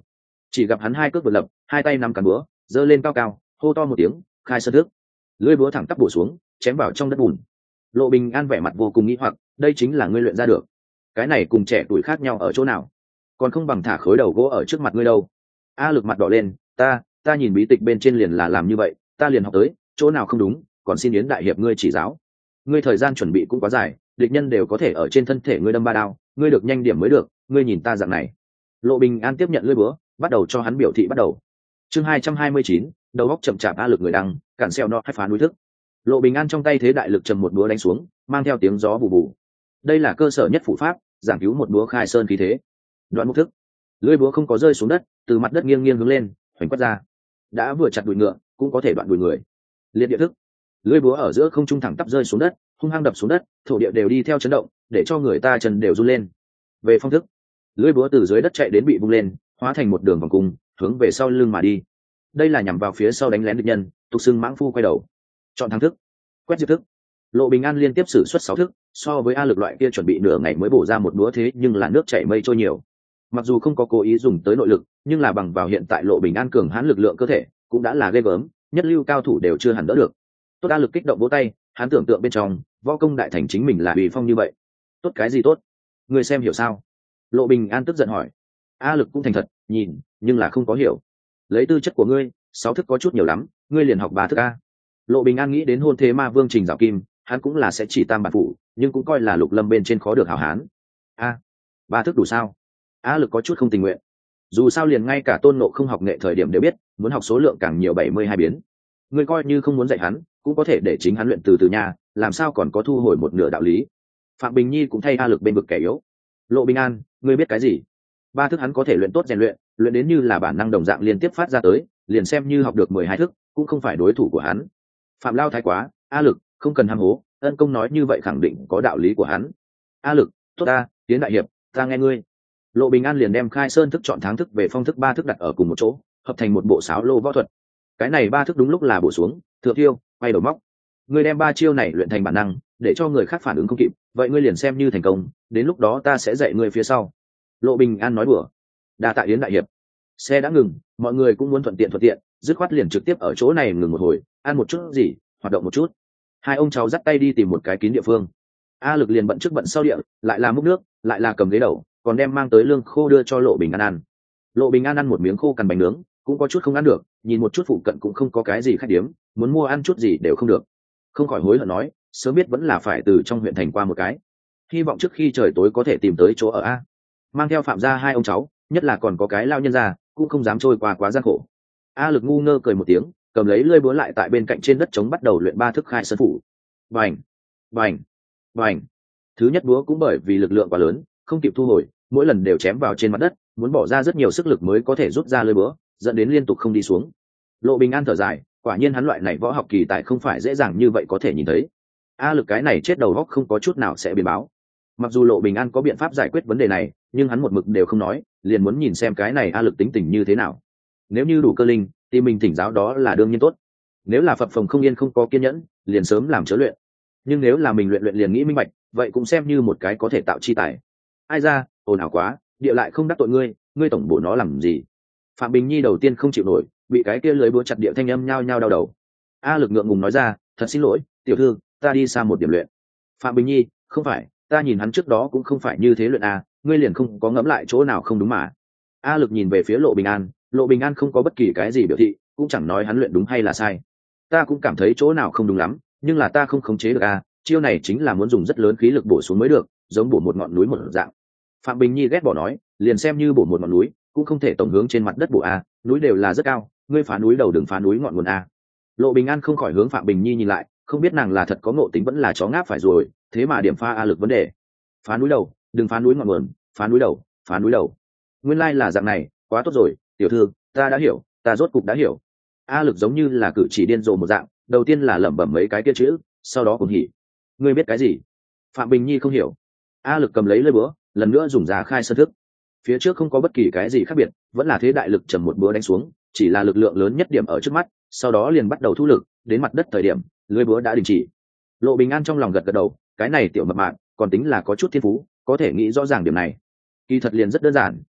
chỉ gặp hắn hai cước vượt lập, hai tay nắm cán búa giơ lên cao cao, hô to một tiếng, khai sơn thức. Lưỡi búa thẳng tắp bổ xuống, chém vào trong đất bùn. Lộ Bình An vẻ mặt vô cùng nghĩ hoặc, đây chính là ngươi luyện ra được? Cái này cùng trẻ tuổi khác nhau ở chỗ nào? Còn không bằng thả khối đầu gỗ ở trước mặt ngươi đâu. A Lực mặt đỏ lên, ta ta nhìn bí tịch bên trên liền là làm như vậy, ta liền học tới, chỗ nào không đúng, còn xin Yến đại hiệp ngươi chỉ giáo. Ngươi thời gian chuẩn bị cũng quá dài, địch nhân đều có thể ở trên thân thể ngươi đâm ba đao, ngươi được nhanh điểm mới được, ngươi nhìn ta dạng này. Lộ Bình An tiếp nhận lưỡi búa, bắt đầu cho hắn biểu thị bắt đầu. Chương hai trăm hai mươi chín, đầu óc chậm chạp. A Lực người đăng, cản xeo nọ hay phá núi thức. Lộ Bình An trong tay thế đại lực trầm một búa đánh xuống, mang theo tiếng gió bù bù. Đây là cơ sở nhất phụ pháp, giảng cứu một búa khai sơn khí thế. Đoạn mục thức. Lưỡi búa không có rơi xuống đất, từ mặt đất nghiêng nghiêng hướng lên, hoành quét ra. Đã vừa chặt đùi ngựa, cũng có thể đoạn đùi người. Liệt địa thức. Lưỡi búa ở giữa không trung thẳng tắp rơi xuống đất, hung hăng đập xuống đất, thổ địa đều đi theo chấn động, để cho người ta chân đều run lên. Về phong thức. Lưỡi búa từ dưới đất chạy đến bị bung lên, hóa thành một đường vòng cung, hướng về sau lưng mà đi. Đây là nhằm vào phía sau đánh lén địch nhân, tục xưng mãng phu quay đầu. Chọn thắng thức. Quét diệt thức. Lộ Bình An liên tiếp sử xuất sáu thức, so với A Lực loại kia chuẩn bị nửa ngày mới bổ ra một búa thế nhưng là nước chảy mây trôi nhiều. Mặc dù không có cố ý dùng tới nội lực, nhưng là bằng vào hiện tại Lộ Bình An cường hãn lực lượng cơ thể, cũng đã là ghê gớm, nhất lưu cao thủ đều chưa hẳn đỡ được. Tốt. A Lực kích động vỗ tay, hắn tưởng tượng bên trong, võ công đại thành chính mình là uy phong như vậy. Tốt cái gì tốt? Người xem hiểu sao? Lộ Bình An tức giận hỏi. A Lực cũng thành thật, nhìn, nhưng là không có hiểu. Lấy tư chất của ngươi, sáu thức có chút nhiều lắm, ngươi liền học ba thức a. Lộ Bình An nghĩ đến hôn thế ma vương Trình Giảo Kim, hắn cũng là sẽ chỉ tam bản phụ, nhưng cũng coi là Lục Lâm bên trên khó được hảo hán. A, ba thức đủ sao? A Lực có chút không tình nguyện. Dù sao liền ngay cả Tôn Ngộ không học nghệ thời điểm đều biết, muốn học số lượng càng nhiều bảy mươi hai biến. Ngươi coi như không muốn dạy hắn, cũng có thể để chính hắn luyện từ từ nha, làm sao còn có thu hồi một nửa đạo lý. Phạm Bình Nhi cũng thay A Lực bên vực kẻ yếu. Lộ Bình An, ngươi biết cái gì? Ba thức hắn có thể luyện tốt rèn luyện, luyện đến như là bản năng đồng dạng liên tiếp phát ra tới, liền xem như học được mười hai thức, cũng không phải đối thủ của hắn. Phạm Lao thái quá, A Lực, không cần ham hố, ân công nói như vậy khẳng định có đạo lý của hắn. A Lực, tốt ta, Tiến đại hiệp, ta nghe ngươi. Lộ Bình An liền đem khai sơn thức chọn tháng thức về phong thức ba thức đặt ở cùng một chỗ, hợp thành một bộ sáo lô võ thuật. Cái này ba thức đúng lúc là bổ xuống, thừa tiêu, quay đầu móc. Ngươi đem ba chiêu này luyện thành bản năng, để cho người khác phản ứng không kịp, vậy ngươi liền xem như thành công, đến lúc đó ta sẽ dạy ngươi phía sau. Lộ Bình An nói đùa. Đa tạ Yến đại hiệp. Xe đã ngừng, mọi người cũng muốn thuận tiện thuận tiện, dứt khoát liền trực tiếp ở chỗ này ngừng một hồi, ăn một chút gì, hoạt động một chút. Hai ông cháu dắt tay đi tìm một cái kín địa phương. A Lực liền bận trước bận sau địa, lại là múc nước, lại là cầm ghế đầu, còn đem mang tới lương khô đưa cho Lộ Bình An ăn. Lộ Bình An ăn một miếng khô cằn bánh nướng, cũng có chút không ăn được, nhìn một chút phụ cận cũng không có cái gì khách điếm, muốn mua ăn chút gì đều không được. Không khỏi hối hận nói, sớm biết vẫn là phải từ trong huyện thành qua một cái. Hy vọng trước khi trời tối có thể tìm tới chỗ ở a. Mang theo Phạm gia hai ông cháu, nhất là còn có cái lao nhân già, cũng không dám trôi qua quá gian khổ. A Lực ngu ngơ cười một tiếng, cầm lấy lưỡi búa lại tại bên cạnh trên đất trống bắt đầu luyện ba thức khai sơn phủ. Bành, bành, bành. Thứ nhất búa cũng bởi vì lực lượng quá lớn, không kịp thu hồi, mỗi lần đều chém vào trên mặt đất, muốn bỏ ra rất nhiều sức lực mới có thể rút ra lưỡi búa, dẫn đến liên tục không đi xuống. Lộ Bình An thở dài, quả nhiên hắn loại này võ học kỳ tài không phải dễ dàng như vậy có thể nhìn thấy. A Lực cái này chết đầu óc không có chút nào sẽ biến báo. Mặc dù Lộ Bình An có biện pháp giải quyết vấn đề này, nhưng hắn một mực đều không nói, liền muốn nhìn xem cái này A Lực tính tình như thế nào. Nếu như đủ cơ linh, thì mình thỉnh giáo đó là đương nhiên tốt. Nếu là phập phồng không yên không có kiên nhẫn, liền sớm làm chớ luyện. Nhưng nếu là mình luyện luyện liền nghĩ minh bạch, vậy cũng xem như một cái có thể tạo chi tài. Ai ra, ồn ào quá, địa lại không đắc tội ngươi, ngươi tổng bổ nó làm gì? Phạm Bình Nhi đầu tiên không chịu nổi, bị cái kia lưới búa chặt địa thanh âm nhao nhao đau đầu. A Lực ngượng ngùng nói ra, thật xin lỗi, tiểu thư, ta đi xa một điểm luyện. Phạm Bình Nhi, không phải, ta nhìn hắn trước đó cũng không phải như thế luyện à, ngươi liền không có ngẫm lại chỗ nào không đúng mà. A Lực nhìn về phía Lộ Bình An, Lộ Bình An không có bất kỳ cái gì biểu thị, cũng chẳng nói hắn luyện đúng hay là sai. Ta cũng cảm thấy chỗ nào không đúng lắm, nhưng là ta không khống chế được à, chiêu này chính là muốn dùng rất lớn khí lực bổ xuống mới được, giống bổ một ngọn núi một dạng. Phạm Bình Nhi ghét bỏ nói, liền xem như bổ một ngọn núi, cũng không thể tổng hướng trên mặt đất bổ à, núi đều là rất cao, ngươi phá núi đầu đừng phá núi ngọn nguồn à. Lộ Bình An không khỏi hướng Phạm Bình Nhi nhìn lại, không biết nàng là thật có ngộ tính vẫn là chó ngáp phải rồi, thế mà điểm pha A Lực vấn đề. Phá núi đầu, đừng phá núi ngọn nguồn, phá núi đầu, phá núi đầu. Nguyên lai là dạng này, quá tốt rồi, tiểu thư, ta đã hiểu, ta rốt cục đã hiểu. A Lực giống như là cử chỉ điên rồ một dạng, đầu tiên là lẩm bẩm mấy cái kia chữ, sau đó cũng hỉ. Ngươi biết cái gì? Phạm Bình Nhi không hiểu. A Lực cầm lấy lưỡi búa, lần nữa dùng ra khai sơn thức. Phía trước không có bất kỳ cái gì khác biệt, vẫn là thế đại lực trầm một búa đánh xuống, chỉ là lực lượng lớn nhất điểm ở trước mắt, sau đó liền bắt đầu thu lực, đến mặt đất thời điểm, lưỡi búa đã đình chỉ. Lộ Bình An trong lòng gật gật đầu, cái này tiểu mập mạp, còn tính là có chút thiên phú, có thể nghĩ rõ ràng điểm này. Kỳ thật liền rất đơn giản,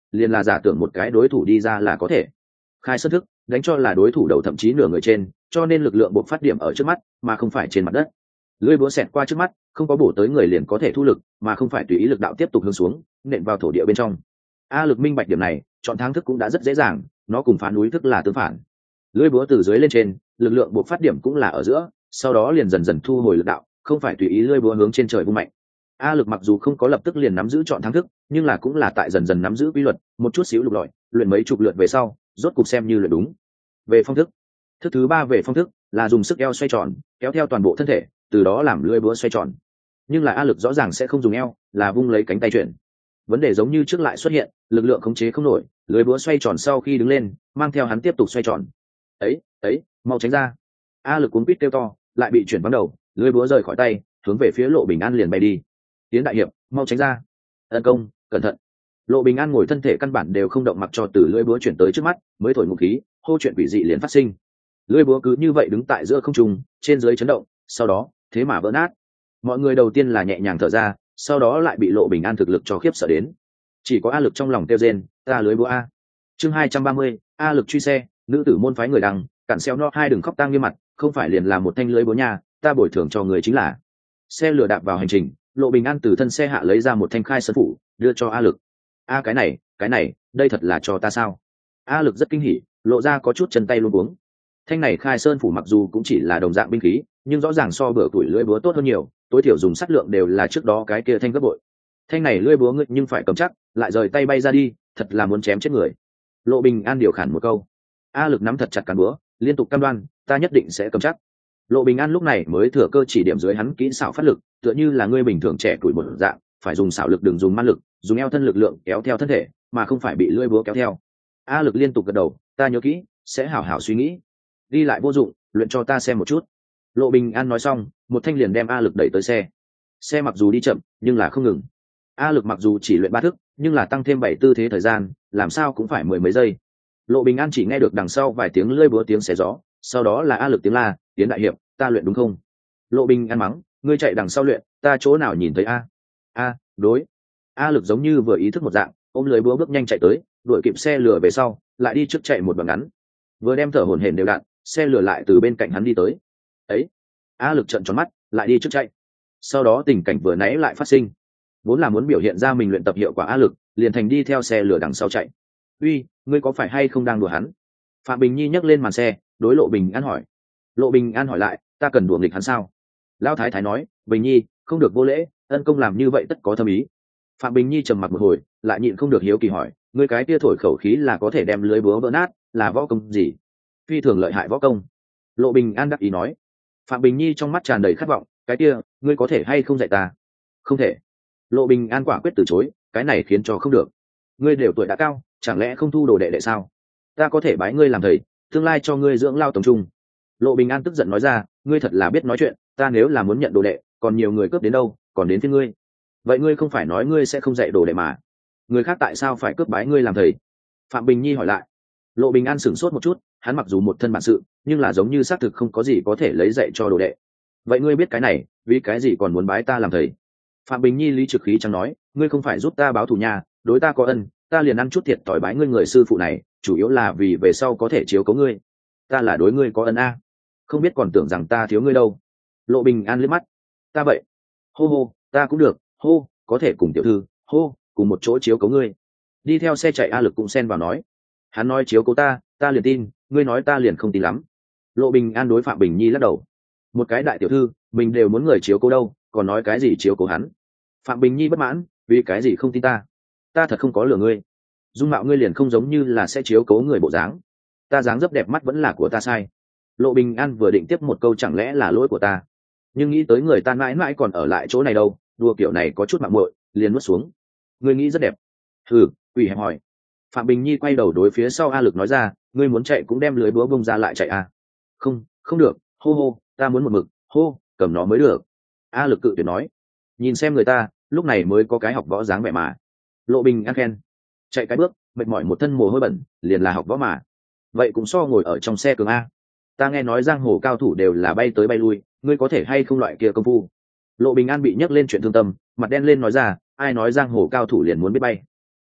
liền là giả tưởng một cái đối thủ đi ra là có thể khai sơn thức, đánh cho là đối thủ đầu thậm chí nửa người trên, cho nên lực lượng buộc phát điểm ở trước mắt mà không phải trên mặt đất. Lưỡi búa xẹt qua trước mắt, không có bổ tới người liền có thể thu lực, mà không phải tùy ý lực đạo tiếp tục hướng xuống nện vào thổ địa bên trong. A Lực minh bạch điểm này, chọn thắng thức cũng đã rất dễ dàng, nó cùng phá núi thức là tương phản. Lưỡi búa từ dưới lên trên, lực lượng buộc phát điểm cũng là ở giữa, sau đó liền dần dần thu hồi lực đạo, không phải tùy ý lưỡi búa hướng trên trời vung mạnh. A Lực mặc dù không có lập tức liền nắm giữ chọn thắng thức, nhưng là cũng là tại dần dần nắm giữ quy luật, một chút xíu lục lọi, luyện mấy chục lượt về sau, rốt cục xem như luyện đúng. Về phong thức, thức thứ ba về phong thức là dùng sức eo xoay tròn, kéo theo toàn bộ thân thể, từ đó làm lưỡi búa xoay tròn. Nhưng là A Lực rõ ràng sẽ không dùng eo, là vung lấy cánh tay chuyển. Vấn đề giống như trước lại xuất hiện, lực lượng khống chế không nổi, lưỡi búa xoay tròn sau khi đứng lên, mang theo hắn tiếp tục xoay tròn. Ấy, ấy, mau tránh ra! A Lực cuống quýt kêu to, lại bị chuyển bắn đầu, lưỡi búa rời khỏi tay, hướng về phía Lộ Bình An liền bay đi. Tiến đại hiệp, mau tránh ra! Tấn công, cẩn thận! Lộ Bình An ngồi thân thể căn bản đều không động, mặc cho từ lưỡi búa chuyển tới trước mắt, mới thổi ngụ khí, hô chuyện quỷ dị liền phát sinh. Lưỡi búa cứ như vậy đứng tại giữa không trung, trên dưới chấn động, sau đó thế mà vỡ nát. Mọi người đầu tiên là nhẹ nhàng thở ra, sau đó lại bị Lộ Bình An thực lực cho khiếp sợ đến. Chỉ có A Lực trong lòng kêu rên, ta lưới búa a. Chương hai trăm ba mươi, A Lực truy xe, nữ tử môn phái người đằng, cản xeo no hai đừng khóc tang nghiêm mặt, không phải liền là một thanh lưới búa nha, ta bồi thường cho người chính là. Xe lửa đạp vào hành trình, Lộ Bình An từ thân xe hạ lấy ra một thanh khai sơn phủ, đưa cho A Lực. A cái này, cái này, đây thật là cho ta sao? A Lực rất kinh hỉ, lộ ra có chút chân tay luống cuống. Thanh này khai sơn phủ mặc dù cũng chỉ là đồng dạng binh khí, nhưng rõ ràng so bữa tuổi lưỡi búa tốt hơn nhiều, tối thiểu dùng sắt lượng đều là trước đó cái kia thanh gấp bội. Thanh này lưỡi búa ngự nhưng phải cầm chắc, lại rời tay bay ra đi, thật là muốn chém chết người. Lộ Bình An điều khản một câu. A Lực nắm thật chặt cán búa, liên tục cam đoan, ta nhất định sẽ cầm chắc. Lộ Bình An lúc này mới thừa cơ chỉ điểm dưới hắn kỹ xảo phát lực, tựa như là người bình thường trẻ tuổi một dạng, phải dùng xảo lực đừng dùng man lực, dùng eo thân lực lượng kéo theo thân thể, mà không phải bị lưỡi búa kéo theo. A Lực liên tục gật đầu, ta nhớ kỹ, sẽ hảo hảo suy nghĩ. Đi lại vô dụng, luyện cho ta xem một chút. Lộ Bình An nói xong, một thanh liền đem A Lực đẩy tới xe. Xe mặc dù đi chậm, nhưng là không ngừng. A Lực mặc dù chỉ luyện ba thức, nhưng là tăng thêm bảy tư thế thời gian, làm sao cũng phải mười mấy giây. Lộ Bình An chỉ nghe được đằng sau vài tiếng lưỡi búa tiếng xé gió, sau đó là A Lực tiếng la, tiến đại hiệp, ta luyện đúng không? Lộ Bình An mắng, ngươi chạy đằng sau luyện, ta chỗ nào nhìn thấy a? A, đối. A Lực giống như vừa ý thức một dạng, ôm lưỡi búa bước nhanh chạy tới, đuổi kịp xe lửa về sau, lại đi trước chạy một đoạn ngắn. Vừa đem thở hổn hển đều đặn, xe lửa lại từ bên cạnh hắn đi tới. Ấy, A Lực trợn tròn mắt, lại đi trước chạy. Sau đó tình cảnh vừa nãy lại phát sinh. Vốn là muốn biểu hiện ra mình luyện tập hiệu quả A Lực, liền thành đi theo xe lửa đằng sau chạy. Uy, ngươi có phải hay không đang đùa hắn? Phạm Bình Nhi nhấc lên màn xe, đối Lộ Bình An hỏi. Lộ Bình An hỏi lại, ta cần đùa nghịch hắn sao? Lão Thái Thái nói, Bình Nhi, không được vô lễ, ân công làm như vậy tất có thâm ý. Phạm Bình Nhi trầm mặc một hồi, lại nhịn không được hiếu kỳ hỏi, ngươi cái kia thổi khẩu khí là có thể đem lưới búa vỡ nát, là võ công gì? Phi thường lợi hại võ công. Lộ Bình An đắc ý nói. Phạm Bình Nhi trong mắt tràn đầy khát vọng, cái kia, ngươi có thể hay không dạy ta? Không thể. Lộ Bình An quả quyết từ chối, cái này khiến cho không được. Ngươi đều tuổi đã cao, chẳng lẽ không thu đồ đệ đệ sao? Ta có thể bái ngươi làm thầy, tương lai cho ngươi dưỡng lao tổng trung. Lộ Bình An tức giận nói ra, ngươi thật là biết nói chuyện, ta nếu là muốn nhận đồ đệ, còn nhiều người cướp đến đâu, còn đến phía ngươi. Vậy ngươi không phải nói ngươi sẽ không dạy đồ đệ mà? Người khác tại sao phải cướp bái ngươi làm thầy? Phạm Bình Nhi hỏi lại. Lộ Bình An sửng sốt một chút, hắn mặc dù một thân bản sự, nhưng là giống như xác thực không có gì có thể lấy dạy cho đồ đệ. Vậy ngươi biết cái này, vì cái gì còn muốn bái ta làm thầy? Phạm Bình Nhi lý trực khí chẳng nói, ngươi không phải giúp ta báo thù nhà, đối ta có ân, ta liền ăn chút thiệt thòi bái ngươi người sư phụ này, chủ yếu là vì về sau có thể chiếu cố ngươi. Ta là đối ngươi có ân a, không biết còn tưởng rằng ta thiếu ngươi đâu. Lộ Bình An liếc mắt, ta vậy, hô hô, ta cũng được, hô, có thể cùng tiểu thư, hô, cùng một chỗ chiếu cố ngươi. Đi theo xe chạy A Lực cũng xen vào nói, hắn nói chiếu cố ta, ta liền tin, ngươi nói ta liền không tin lắm. Lộ Bình An đối Phạm Bình Nhi lắc đầu, một cái đại tiểu thư, mình đều muốn người chiếu cố đâu, còn nói cái gì chiếu cố hắn. Phạm Bình Nhi bất mãn, vì cái gì không tin ta? Ta thật không có lừa ngươi, dung mạo ngươi liền không giống như là sẽ chiếu cố người bộ dáng. Ta dáng dấp đẹp mắt vẫn là của ta sai. Lộ Bình An vừa định tiếp một câu chẳng lẽ là lỗi của ta, nhưng nghĩ tới người ta mãi mãi còn ở lại chỗ này đâu, đùa kiểu này có chút mạng muội, liền nuốt xuống. Ngươi nghĩ rất đẹp. Hừ, quỷ hẹp hỏi. Phạm Bình Nhi quay đầu đối phía sau A Lực nói ra, ngươi muốn chạy cũng đem lưới búa bông ra lại chạy à? Không, không được, hô hô, ta muốn một mực, hô, cầm nó mới được. A Lực cự tuyệt nói. Nhìn xem người ta, lúc này mới có cái học võ dáng vẻ mà. Lộ Bình An khen. Chạy cái bước, mệt mỏi một thân mồ hôi bẩn, liền là học võ mà. Vậy cũng so ngồi ở trong xe cường a. Ta nghe nói giang hồ cao thủ đều là bay tới bay lui, ngươi có thể hay không loại kia công phu? Lộ Bình An bị nhắc lên chuyện thương tâm, mặt đen lên nói ra, ai nói giang hồ cao thủ liền muốn biết bay?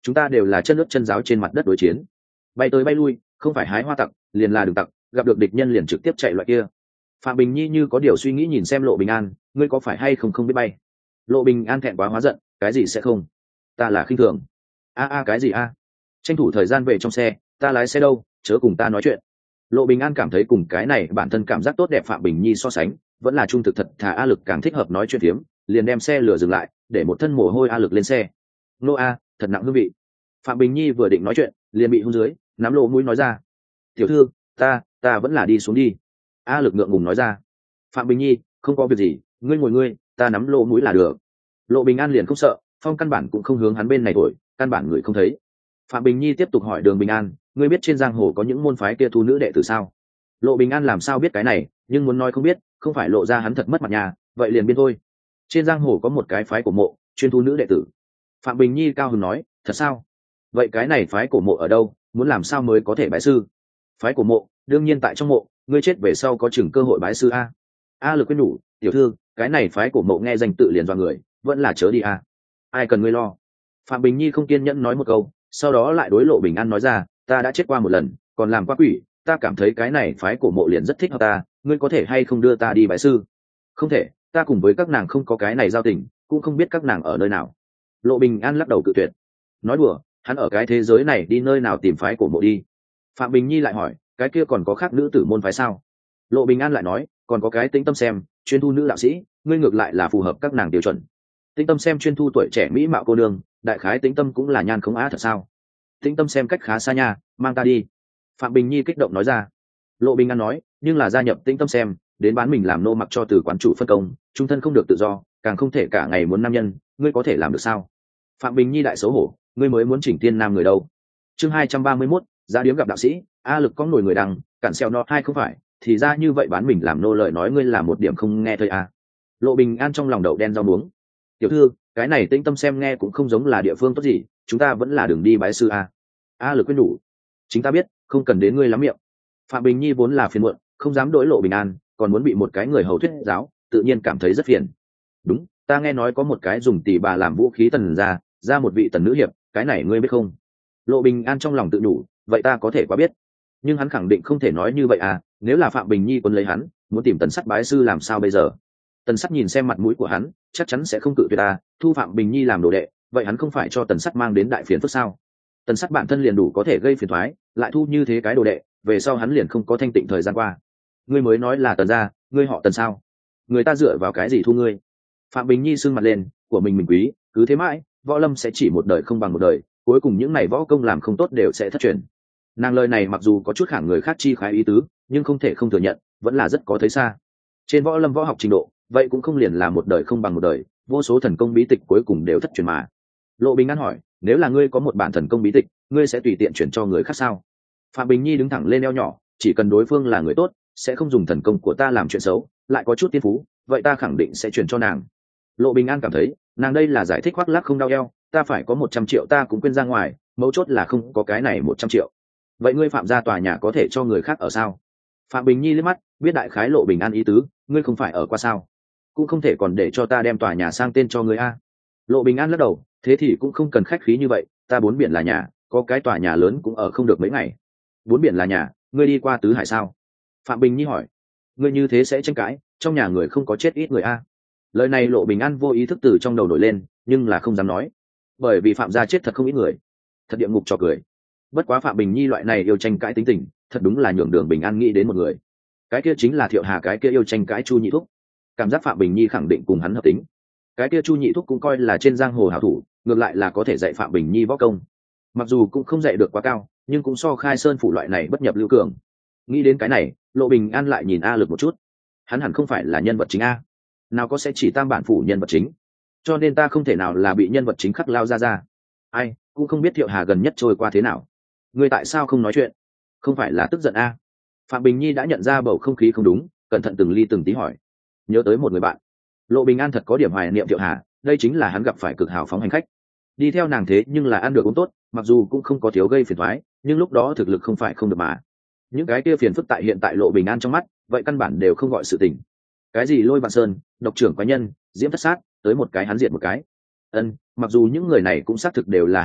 chúng ta đều là chân nước chân giáo trên mặt đất đối chiến, bay tới bay lui, không phải hái hoa tặc liền là đường tặc, gặp được địch nhân liền trực tiếp chạy loại kia. Phạm Bình Nhi như có điều suy nghĩ nhìn xem Lộ Bình An, ngươi có phải hay không không biết bay? Lộ Bình An thẹn quá hóa giận, cái gì sẽ không, ta là khinh thường. A a cái gì a? Tranh thủ thời gian về trong xe, ta lái xe đâu, chớ cùng ta nói chuyện. Lộ Bình An cảm thấy cùng cái này bản thân cảm giác tốt đẹp Phạm Bình Nhi so sánh, vẫn là trung thực thật thà A Lực càng thích hợp nói chuyện phiếm, liền đem xe lửa dừng lại, để một thân mồ hôi A Lực lên xe. Nô a, thật nặng hương vị. Phạm Bình Nhi vừa định nói chuyện, liền bị hôn dưới, nắm lỗ mũi nói ra. Tiểu thư, ta, ta vẫn là đi xuống đi. A Lực ngượng ngùng nói ra. Phạm Bình Nhi, không có việc gì, ngươi ngồi ngươi, ta nắm lỗ mũi là được. Lộ Bình An liền không sợ, phong căn bản cũng không hướng hắn bên này thổi, căn bản người không thấy. Phạm Bình Nhi tiếp tục hỏi Đường Bình An, ngươi biết trên giang hồ có những môn phái kia thu nữ đệ tử sao? Lộ Bình An làm sao biết cái này, nhưng muốn nói không biết, không phải lộ ra hắn thật mất mặt nhà, vậy liền biên thôi. Trên giang hồ có một cái phái cổ mộ, chuyên thu nữ đệ tử. Phạm Bình Nhi cao hứng nói, thật sao? Vậy cái này phái cổ mộ ở đâu, muốn làm sao mới có thể bái sư? Phái cổ mộ, đương nhiên tại trong mộ, ngươi chết về sau có chừng cơ hội bái sư a. A Lực khuyên nhủ, tiểu thư, cái này phái cổ mộ nghe danh tự liền do người, vẫn là chớ đi a. Ai cần ngươi lo. Phạm Bình Nhi không kiên nhẫn nói một câu, sau đó lại đối Lộ Bình An nói ra, ta đã chết qua một lần, còn làm qua quỷ, ta cảm thấy cái này phái cổ mộ liền rất thích hợp ta, ngươi có thể hay không đưa ta đi bái sư? Không thể, ta cùng với các nàng không có cái này giao tình, cũng không biết các nàng ở nơi nào. Lộ Bình An lắc đầu cự tuyệt. Nói đùa, hắn ở cái thế giới này đi nơi nào tìm phái cổ mộ đi? Phạm Bình Nhi lại hỏi, cái kia còn có khác nữ tử môn phái sao? Lộ Bình An lại nói, còn có cái Tĩnh Tâm xem, chuyên thu nữ đạo sĩ, ngươi ngược lại là phù hợp các nàng tiêu chuẩn. Tĩnh Tâm xem chuyên thu tuổi trẻ mỹ mạo cô nương, đại khái Tĩnh Tâm cũng là nhan không á thật sao? Tĩnh Tâm xem cách khá xa nha, mang ta đi. Phạm Bình Nhi kích động nói ra. Lộ Bình An nói, nhưng là gia nhập Tĩnh Tâm xem, đến bán mình làm nô mặc cho từ quán chủ phân công, trung thân không được tự do, càng không thể cả ngày muốn nam nhân, ngươi có thể làm được sao? Phạm Bình Nhi đại xấu hổ, ngươi mới muốn chỉnh tiên nam người đâu? Chương hai trăm ba mươi mốt, giá điếm gặp đạo sĩ, A Lực có nổi người đằng, cản xeo nó hay không phải, thì ra như vậy bán mình làm nô lợi nói ngươi là một điểm không nghe thôi à? Lộ Bình An trong lòng đậu đen rau muống. Tiểu thư, cái này Tĩnh Tâm xem nghe cũng không giống là địa phương tốt gì, chúng ta vẫn là đường đi bái sư a. A Lực khuyên nhủ, chính ta biết, không cần đến ngươi lắm miệng. Phạm Bình Nhi vốn là phiền muộn, không dám đối Lộ Bình An, còn muốn bị một cái người hầu thuyết giáo, tự nhiên cảm thấy rất phiền. Đúng, ta nghe nói có một cái dùng tỷ bà làm vũ khí tần ra, ra một vị tần nữ hiệp, cái này ngươi biết không? Lộ Bình An trong lòng tự đủ, vậy ta có thể quá biết. Nhưng hắn khẳng định không thể nói như vậy à, nếu là Phạm Bình Nhi quân lấy hắn, muốn tìm Tần Sắt bái sư làm sao bây giờ? Tần Sắt nhìn xem mặt mũi của hắn, chắc chắn sẽ không cự tuyệt ta, thu Phạm Bình Nhi làm đồ đệ, vậy hắn không phải cho Tần Sắt mang đến đại phiền phức sao? Tần Sắt bản thân liền đủ có thể gây phiền toái, lại thu như thế cái đồ đệ, về sau hắn liền không có thanh tịnh thời gian qua. Ngươi mới nói là Tần gia, ngươi họ Tần sao? Người ta dựa vào cái gì thu ngươi? Phạm Bình Nhi sưng mặt lên, của mình mình quý, cứ thế mãi, võ lâm sẽ chỉ một đời không bằng một đời, cuối cùng những này võ công làm không tốt đều sẽ thất truyền. Nàng lời này mặc dù có chút khẳng người khác chi khái ý tứ, nhưng không thể không thừa nhận, vẫn là rất có thấy xa. Trên võ lâm võ học trình độ, vậy cũng không liền là một đời không bằng một đời, vô số thần công bí tịch cuối cùng đều thất truyền mà. Lộ Bình An hỏi, nếu là ngươi có một bản thần công bí tịch, ngươi sẽ tùy tiện chuyển cho người khác sao? Phạm Bình Nhi đứng thẳng lên eo nhỏ, chỉ cần đối phương là người tốt, sẽ không dùng thần công của ta làm chuyện xấu, lại có chút tiên phú, vậy ta khẳng định sẽ chuyển cho nàng. Lộ Bình An cảm thấy, nàng đây là giải thích khoác lác không đau eo, ta phải có một trăm triệu ta cũng quên ra ngoài, mấu chốt là không có cái này một trăm triệu. Vậy ngươi Phạm gia tòa nhà có thể cho người khác ở sao? Phạm Bình Nhi liếc mắt, biết đại khái Lộ Bình An ý tứ, ngươi không phải ở qua sao? Cũng không thể còn để cho ta đem tòa nhà sang tên cho ngươi a. Lộ Bình An lắc đầu, thế thì cũng không cần khách khí như vậy, ta bốn biển là nhà, có cái tòa nhà lớn cũng ở không được mấy ngày. Bốn biển là nhà, ngươi đi qua tứ hải sao? Phạm Bình Nhi hỏi. Ngươi như thế sẽ tranh cãi, trong nhà người không có chết ít người a. Lời này Lộ Bình An vô ý thức từ trong đầu nổi lên, nhưng là không dám nói, bởi vì Phạm gia chết thật không ít người, thật địa ngục cho cười. Bất quá Phạm Bình Nhi loại này yêu tranh cãi tính tình, thật đúng là nhường Đường Bình An nghĩ đến một người, cái kia chính là Thiệu Hà, cái kia yêu tranh cãi Chu Nhị Thúc. Cảm giác Phạm Bình Nhi khẳng định cùng hắn hợp tính. Cái kia Chu Nhị Thúc cũng coi là trên giang hồ hảo thủ, ngược lại là có thể dạy Phạm Bình Nhi võ công, mặc dù cũng không dạy được quá cao, nhưng cũng so Khai Sơn phủ loại này bất nhập lưu cường. Nghĩ đến cái này, Lộ Bình An lại nhìn A Lực một chút, hắn hẳn không phải là nhân vật chính a, nào có sẽ chỉ tam bản phủ nhân vật chính, cho nên ta không thể nào là bị nhân vật chính khắc lao ra ra. Ai cũng không biết Thiệu Hà gần nhất trôi qua thế nào. Ngươi tại sao không nói chuyện? Không phải là tức giận a? Phạm Bình Nhi đã nhận ra bầu không khí không đúng, cẩn thận từng ly từng tí hỏi. Nhớ tới một người bạn. Lộ Bình An thật có điểm hoài niệm Thiệu Hà, đây chính là hắn gặp phải cực hào phóng hành khách, đi theo nàng thế nhưng là ăn được uống tốt, mặc dù cũng không có thiếu gây phiền toái, nhưng lúc đó thực lực không phải không được mà. Những cái kia phiền phức tại hiện tại Lộ Bình An trong mắt, vậy căn bản đều không gọi sự tình. Cái gì Lôi Vạn Sơn, độc trưởng quái nhân, Diễm Thất Sát, tới một cái hắn diệt một cái. Ân, mặc dù những người này cũng xác thực đều là hắn diệt,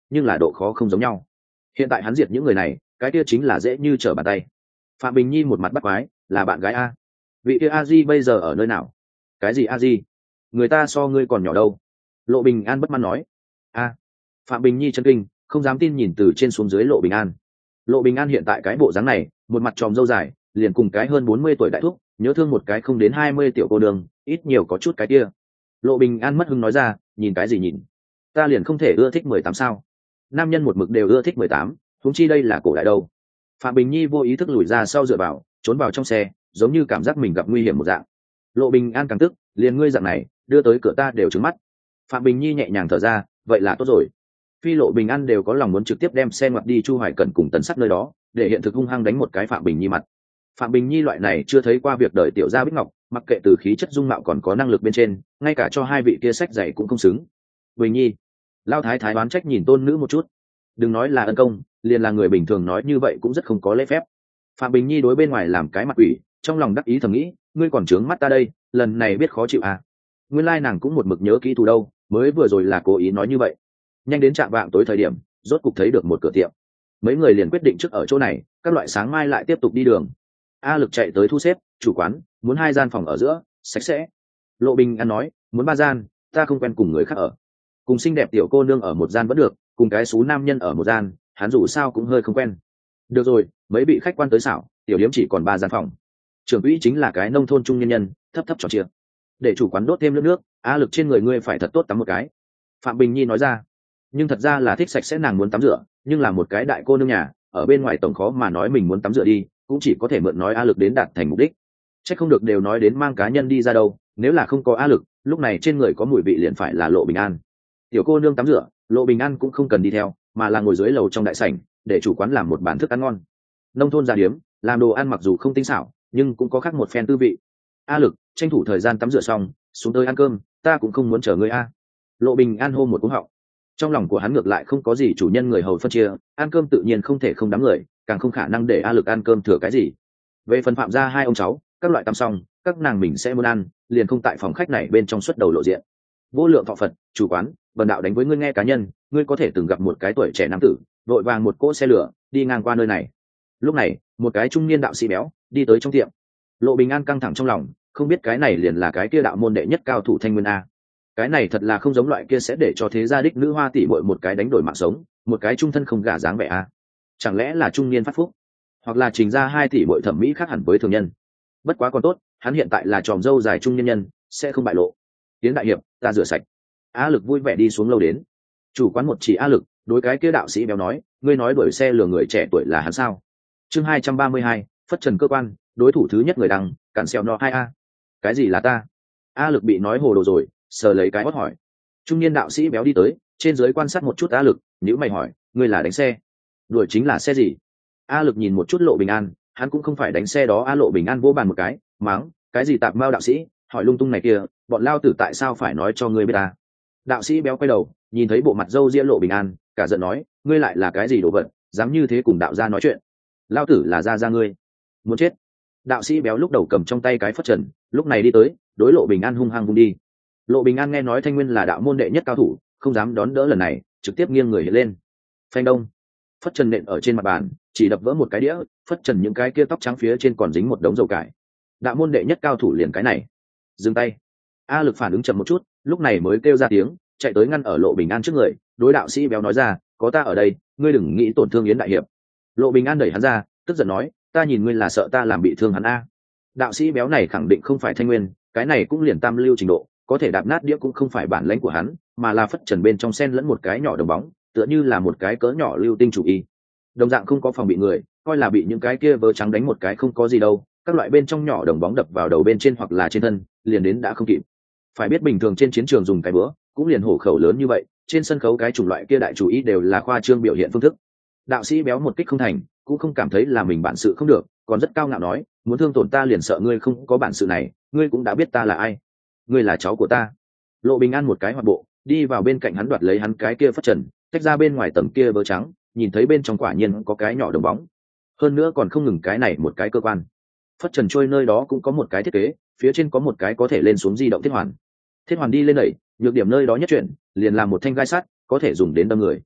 nhưng là độ khó không giống nhau. Hiện tại hắn diệt những người này, cái kia chính là dễ như trở bàn tay. Phạm Bình Nhi một mặt bắt quái, là bạn gái a? Vị kia a di bây giờ ở nơi nào? Cái gì a di? Người ta so ngươi còn nhỏ đâu. Lộ Bình An bất mãn nói. A. Phạm Bình Nhi chấn kinh, không dám tin nhìn từ trên xuống dưới Lộ Bình An. Lộ Bình An hiện tại cái bộ dáng này, một mặt tròm râu dài, liền cùng cái hơn bốn mươi tuổi đại thúc, nhớ thương một cái không đến hai mươi tiểu cô đường, ít nhiều có chút cái kia. Lộ Bình An mất hứng nói ra, nhìn cái gì nhìn? Ta liền không thể ưa thích mười tám sao? Nam nhân một mực đều ưa thích mười tám, huống chi đây là cổ đại đâu. Phạm Bình Nhi vô ý thức lùi ra sau dựa vào, trốn vào trong xe, giống như cảm giác mình gặp nguy hiểm một dạng. Lộ Bình An càng tức, liền ngươi dạng này, đưa tới cửa ta đều trừng mắt. Phạm Bình Nhi nhẹ nhàng thở ra, vậy là tốt rồi. Phi Lộ Bình An đều có lòng muốn trực tiếp đem xe ngoặt đi Chu Hoài Cẩn cùng Tần Sắt nơi đó, để hiện thực hung hăng đánh một cái Phạm Bình Nhi mặt. Phạm Bình Nhi loại này chưa thấy qua việc đời tiểu gia Bích Ngọc, mặc kệ từ khí chất dung mạo còn có năng lực bên trên, ngay cả cho hai vị kia sách dạy cũng không xứng. Bình Nhi, Lao Thái Thái đoán trách nhìn tôn nữ một chút. Đừng nói là ân công, liền là người bình thường nói như vậy cũng rất không có lễ phép. Phạm Bình Nhi đối bên ngoài làm cái mặt ủy, trong lòng đắc ý thầm nghĩ, ngươi còn trướng mắt ta đây, lần này biết khó chịu à? Nguyên lai nàng cũng một mực nhớ kỹ thù đâu, mới vừa rồi là cố ý nói như vậy. Nhanh đến trạm vạng tối thời điểm, rốt cục thấy được một cửa tiệm. Mấy người liền quyết định trước ở chỗ này, các loại sáng mai lại tiếp tục đi đường. A Lực chạy tới thu xếp, chủ quán, muốn hai gian phòng ở giữa, sạch sẽ. Lộ Bình An nói, muốn ba gian, ta không quen cùng người khác ở. Cùng xinh đẹp tiểu cô nương ở một gian vẫn được, cùng cái xú nam nhân ở một gian, hắn dù sao cũng hơi không quen. Được rồi, mấy vị khách quan tới xảo, tiểu điếm chỉ còn ba gian phòng. Trưởng quỹ chính là cái nông thôn trung nhân nhân, thấp thấp trò chuyện. Để chủ quán đốt thêm nước nước, A Lực trên người ngươi phải thật tốt tắm một cái. Phạm Bình Nhi nói ra. Nhưng thật ra là thích sạch sẽ, nàng muốn tắm rửa, nhưng là một cái đại cô nương nhà, ở bên ngoài tổng khó mà nói mình muốn tắm rửa đi, cũng chỉ có thể mượn nói A Lực đến đạt thành mục đích. Chắc không được đều nói đến mang cá nhân đi ra đâu, nếu là không có A Lực, lúc này trên người có mùi vị liền phải là Lộ Bình An. Tiểu cô nương tắm rửa, Lộ Bình An cũng không cần đi theo, mà là ngồi dưới lầu trong đại sảnh, để chủ quán làm một bàn thức ăn ngon. Nông thôn gia điếm, làm đồ ăn mặc dù không tinh xảo, nhưng cũng có khác một phen tư vị. A Lực, tranh thủ thời gian tắm rửa xong, xuống tới ăn cơm, ta cũng không muốn chờ ngươi a. Lộ Bình An hô một cú họng. Trong lòng của hắn ngược lại không có gì chủ nhân người hầu phân chia, ăn cơm tự nhiên không thể không đám người, càng không khả năng để A Lực ăn cơm thừa cái gì. Về phần Phạm gia hai ông cháu, các loại tắm xong, các nàng mình sẽ muốn ăn, liền không tại phòng khách này bên trong xuất đầu lộ diện. Vô lượng thọ Phật, chủ quán, bần đạo đánh với ngươi nghe cá nhân, ngươi có thể từng gặp một cái tuổi trẻ nam tử, vội vàng một cỗ xe lửa đi ngang qua nơi này. Lúc này, một cái trung niên đạo sĩ béo đi tới trong tiệm. Lộ Bình An căng thẳng trong lòng, không biết cái này liền là cái kia đạo môn đệ nhất cao thủ Thanh Nguyên a. Cái này thật là không giống loại kia sẽ để cho thế gia đích nữ hoa tỷ muội một cái đánh đổi mạng sống, một cái trung thân không gả dáng vẻ a. Chẳng lẽ là trung niên phát phúc, hoặc là trình ra hai tỷ muội thẩm mỹ khác hẳn với thường nhân. Bất quá còn tốt, hắn hiện tại là tròm râu dài trung niên nhân, sẽ không bại lộ. Tiến đại hiệp, ta rửa sạch. A Lực vui vẻ đi xuống lâu đến. Chủ quán một chỉ A Lực, đối cái kia đạo sĩ béo nói, ngươi nói đuổi xe lừa người trẻ tuổi là hắn sao? Chương hai trăm ba mươi hai, phất trần cơ quan, đối thủ thứ nhất người đăng, cản xèo no hai a. Cái gì là ta? A Lực bị nói hồ đồ rồi, sờ lấy cái hót hỏi. Trung niên đạo sĩ béo đi tới, trên dưới quan sát một chút A Lực, nhíu mày hỏi, ngươi là đánh xe? Đuổi chính là xe gì? A Lực nhìn một chút Lộ Bình An, hắn cũng không phải đánh xe đó. A Lộ Bình An vỗ bàn một cái, mắng, cái gì tạp mao đạo sĩ, hỏi lung tung này kia, bọn lao tử tại sao phải nói cho ngươi biết ta? Đạo sĩ béo quay đầu, nhìn thấy bộ mặt râu ria Lộ Bình An, cả giận nói, ngươi lại là cái gì đồ vật, dám như thế cùng đạo gia nói chuyện? Lao tử là gia gia ngươi, muốn chết. Đạo sĩ béo lúc đầu cầm trong tay cái phất trần, lúc này đi tới, đối Lộ Bình An hung hăng vung đi. Lộ Bình An nghe nói Thanh Nguyên là đạo môn đệ nhất cao thủ, không dám đón đỡ lần này, trực tiếp nghiêng người hiện lên. Phanh đông, phất trần nện ở trên mặt bàn, chỉ đập vỡ một cái đĩa, phất trần những cái kia tóc trắng phía trên còn dính một đống dầu cải. Đạo môn đệ nhất cao thủ liền cái này, dừng tay. A Lực phản ứng chậm một chút, lúc này mới kêu ra tiếng, chạy tới ngăn ở Lộ Bình An trước người, đối đạo sĩ béo nói ra, có ta ở đây, ngươi đừng nghĩ tổn thương Yến đại hiệp. Lộ Bình An đẩy hắn ra, tức giận nói, ta nhìn ngươi là sợ ta làm bị thương hắn a. Đạo sĩ béo này khẳng định không phải Thanh Nguyên, cái này cũng liền tam lưu trình độ, có thể đạp nát đĩa cũng không phải bản lãnh của hắn, mà là phất trần bên trong sen lẫn một cái nhỏ đồng bóng, tựa như là một cái cỡ nhỏ lưu tinh chủ y. Đồng dạng không có phòng bị người, coi là bị những cái kia vớ trắng đánh một cái không có gì đâu, các loại bên trong nhỏ đồng bóng đập vào đầu bên trên hoặc là trên thân, liền đến đã không kịp. Phải biết bình thường trên chiến trường dùng cái bữa, cũng liền hổ khẩu lớn như vậy, trên sân khấu cái chủng loại kia đại chủ ý đều là khoa trương biểu hiện phương thức. Đạo sĩ béo một kích không thành, cũng không cảm thấy là mình bản sự không được, còn rất cao ngạo nói, muốn thương tổn ta liền sợ ngươi không có bản sự này, ngươi cũng đã biết ta là ai. Ngươi là cháu của ta. Lộ Bình An một cái hoạt bộ, đi vào bên cạnh hắn đoạt lấy hắn cái kia phất trần, tách ra bên ngoài tầng kia bơ trắng, nhìn thấy bên trong quả nhiên có cái nhỏ đồng bóng. Hơn nữa còn không ngừng cái này một cái cơ quan. Phất trần trôi nơi đó cũng có một cái thiết kế, phía trên có một cái có thể lên xuống di động thiết hoàn. Thiết hoàn đi lên đẩy, nhược điểm nơi đó nhất chuyển, liền làm một thanh gai sắt, có thể dùng đến đâm người.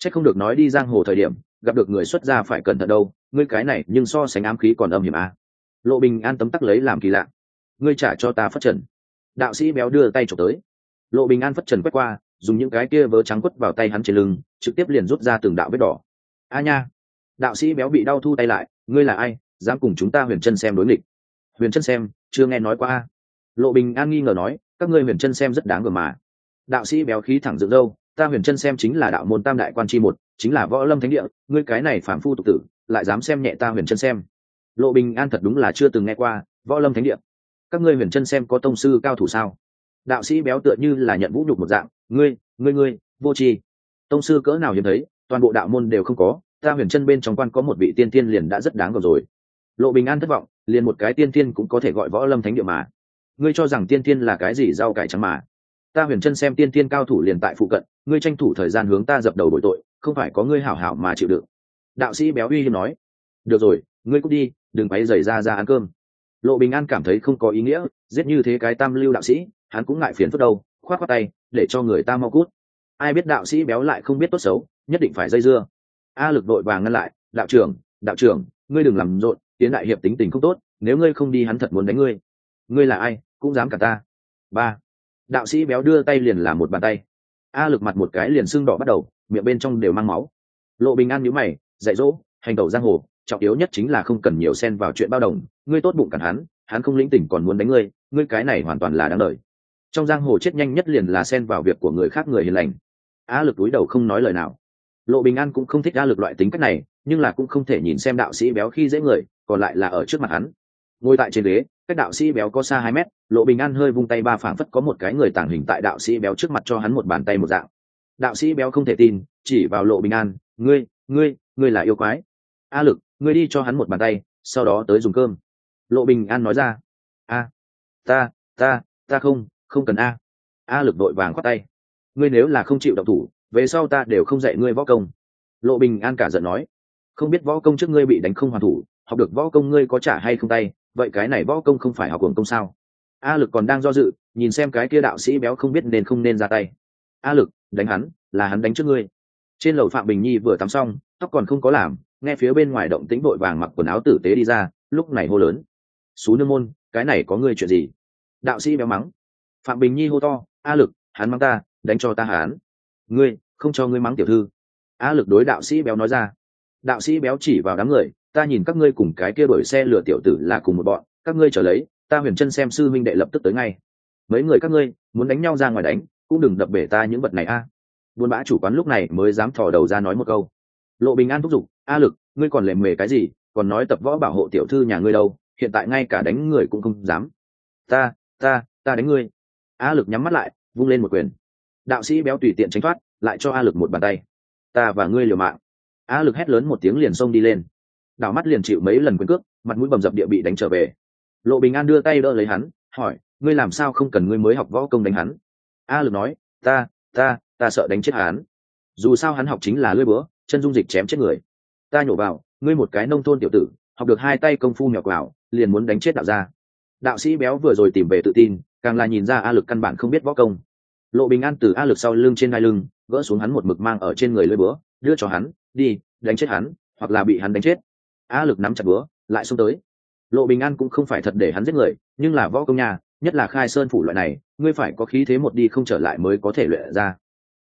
Chắc không được nói đi giang hồ thời điểm gặp được người xuất gia phải cẩn thận đâu, ngươi cái này nhưng so sánh ám khí còn âm hiểm à. Lộ Bình An tấm tắc lấy làm kỳ lạ. Ngươi trả cho ta phất trần. Đạo sĩ béo đưa tay chụp tới. Lộ Bình An phất trần quét qua, dùng những cái kia vớ trắng quất vào tay hắn trên lưng, trực tiếp liền rút ra từng đạo vết đỏ. A nha. Đạo sĩ béo bị đau thu tay lại, ngươi là ai, dám cùng chúng ta Huyền Chân Xem đối nghịch? Huyền Chân Xem, chưa nghe nói qua a. Lộ Bình An nghi ngờ nói, các ngươi Huyền Chân Xem rất đáng gờm mà. Đạo sĩ béo khí thẳng dựng râu, ta Huyền Chân Xem chính là đạo môn tam đại quan chi một, chính là võ lâm thánh địa, ngươi cái này phàm phu tục tử, lại dám xem nhẹ ta Huyền Chân Xem. Lộ Bình An thật đúng là chưa từng nghe qua võ lâm thánh địa. Các ngươi Huyền Chân Xem có tông sư cao thủ sao? Đạo sĩ béo tựa như là nhận vũ nhục một dạng, ngươi, ngươi ngươi, vô tri. Tông sư cỡ nào hiếm thấy, toàn bộ đạo môn đều không có, ta Huyền Chân bên trong quan có một vị tiên tiên liền đã rất đáng gờm rồi. Lộ Bình An thất vọng, liền một cái tiên tiên cũng có thể gọi võ lâm thánh địa mà. Ngươi cho rằng tiên tiên là cái gì rau cải trắng mà? Ta Huyền Chân Xem tiên tiên cao thủ liền tại phụ cận, ngươi tranh thủ thời gian hướng ta dập đầu bội tội, không phải có ngươi hảo hảo mà chịu đựng. Đạo sĩ béo uy hiếp nói. Được rồi, ngươi cút đi, đừng quấy rầy ra ra ăn cơm. Lộ Bình An cảm thấy không có ý nghĩa, giết như thế cái tam lưu đạo sĩ, hắn cũng ngại phiền phức đâu, khoát khoát tay, để cho người ta mau cút. Ai biết đạo sĩ béo lại không biết tốt xấu, nhất định phải dây dưa. A Lực vội vàng ngăn lại, đạo trưởng, đạo trưởng, ngươi đừng làm rộn, Tiến đại hiệp tính tình không tốt, nếu ngươi không đi hắn thật muốn đánh ngươi. Ngươi là ai, cũng dám cả ta. Ba. Đạo sĩ béo đưa tay liền làm một bàn tay. A Lực mặt một cái liền sưng đỏ bắt đầu, miệng bên trong đều mang máu. Lộ Bình An nhíu mày, dạy dỗ, hành tẩu giang hồ, trọng yếu nhất chính là không cần nhiều xen vào chuyện bao đồng, ngươi tốt bụng cản hắn, hắn không lĩnh tỉnh còn muốn đánh ngươi, ngươi cái này hoàn toàn là đáng đời. Trong giang hồ chết nhanh nhất liền là xen vào việc của người khác người hiền lành. A Lực túi đầu không nói lời nào. Lộ Bình An cũng không thích A Lực loại tính cách này, nhưng là cũng không thể nhìn xem đạo sĩ béo khi dễ người, còn lại là ở trước mặt hắn. Ngồi tại trên ghế, cách đạo sĩ béo có xa hai mét, Lộ Bình An hơi vung tay ba phảng phất có một cái người tàng hình tại đạo sĩ béo trước mặt cho hắn một bàn tay một dạng. Đạo sĩ béo không thể tin, chỉ vào Lộ Bình An, ngươi, ngươi, ngươi là yêu quái. A Lực, ngươi đi cho hắn một bàn tay, sau đó tới dùng cơm. Lộ Bình An nói ra. A, ta, ta, ta không, không cần a. A Lực đội vàng khoát tay. Ngươi nếu là không chịu động thủ, về sau ta đều không dạy ngươi võ công. Lộ Bình An cả giận nói. Không biết võ công trước ngươi bị đánh không hoàn thủ, học được võ công ngươi có trả hay không tay, vậy cái này võ công không phải học cuồng công sao? A Lực còn đang do dự, nhìn xem cái kia đạo sĩ béo không biết nên không nên ra tay. A Lực, đánh hắn, là hắn đánh trước ngươi. Trên lầu Phạm Bình Nhi vừa tắm xong, tóc còn không có làm, nghe phía bên ngoài động tĩnh vội vàng mặc quần áo tử tế đi ra, lúc này hô lớn. Xú nương môn, cái này có ngươi chuyện gì? Đạo sĩ béo mắng. Phạm Bình Nhi hô to, A Lực, hắn mắng ta, đánh cho ta hắn. Ngươi, không cho ngươi mắng tiểu thư. A Lực đối đạo sĩ béo nói ra. Đạo sĩ béo chỉ vào đám người, ta nhìn các ngươi cùng cái kia đổi xe lừa tiểu tử là cùng một bọn, các ngươi trở lấy, ta Huyền Chân Xem sư minh đệ lập tức tới ngay. Mấy người các ngươi muốn đánh nhau ra ngoài đánh, cũng đừng đập bể ta những vật này a. Buôn bã chủ quán lúc này mới dám thò đầu ra nói một câu. Lộ Bình An thúc giục, A Lực, ngươi còn lề mề cái gì, còn nói tập võ bảo hộ tiểu thư nhà ngươi đâu, hiện tại ngay cả đánh người cũng không dám. Ta, ta, ta đánh ngươi. A Lực nhắm mắt lại, vung lên một quyền. Đạo sĩ béo tùy tiện tránh thoát, lại cho A Lực một bàn tay. Ta và ngươi liều mạng. A Lực hét lớn một tiếng liền xông đi lên. Đảo mắt liền chịu mấy lần quyền cước, mặt mũi bầm dập địa bị đánh trở về. Lộ Bình An đưa tay đỡ lấy hắn, hỏi, ngươi làm sao không cần ngươi mới học võ công đánh hắn? A Lực nói, ta, ta, ta sợ đánh chết hắn. Dù sao hắn học chính là lưỡi búa, chân dung dịch chém chết người. Ta nhổ vào, ngươi một cái nông thôn tiểu tử, học được hai tay công phu mèo quào, liền muốn đánh chết đạo gia. Đạo sĩ béo vừa rồi tìm về tự tin, càng là nhìn ra A Lực căn bản không biết võ công. Lộ Bình An từ A Lực sau lưng trên hai lưng gỡ xuống hắn một mực mang ở trên người lưỡi búa, đưa cho hắn, đi, đánh chết hắn, hoặc là bị hắn đánh chết. A Lực nắm chặt búa, lại xông tới. Lộ Bình An cũng không phải thật để hắn giết người, nhưng là võ công nhà, nhất là khai sơn phủ loại này, ngươi phải có khí thế một đi không trở lại mới có thể luyện ra.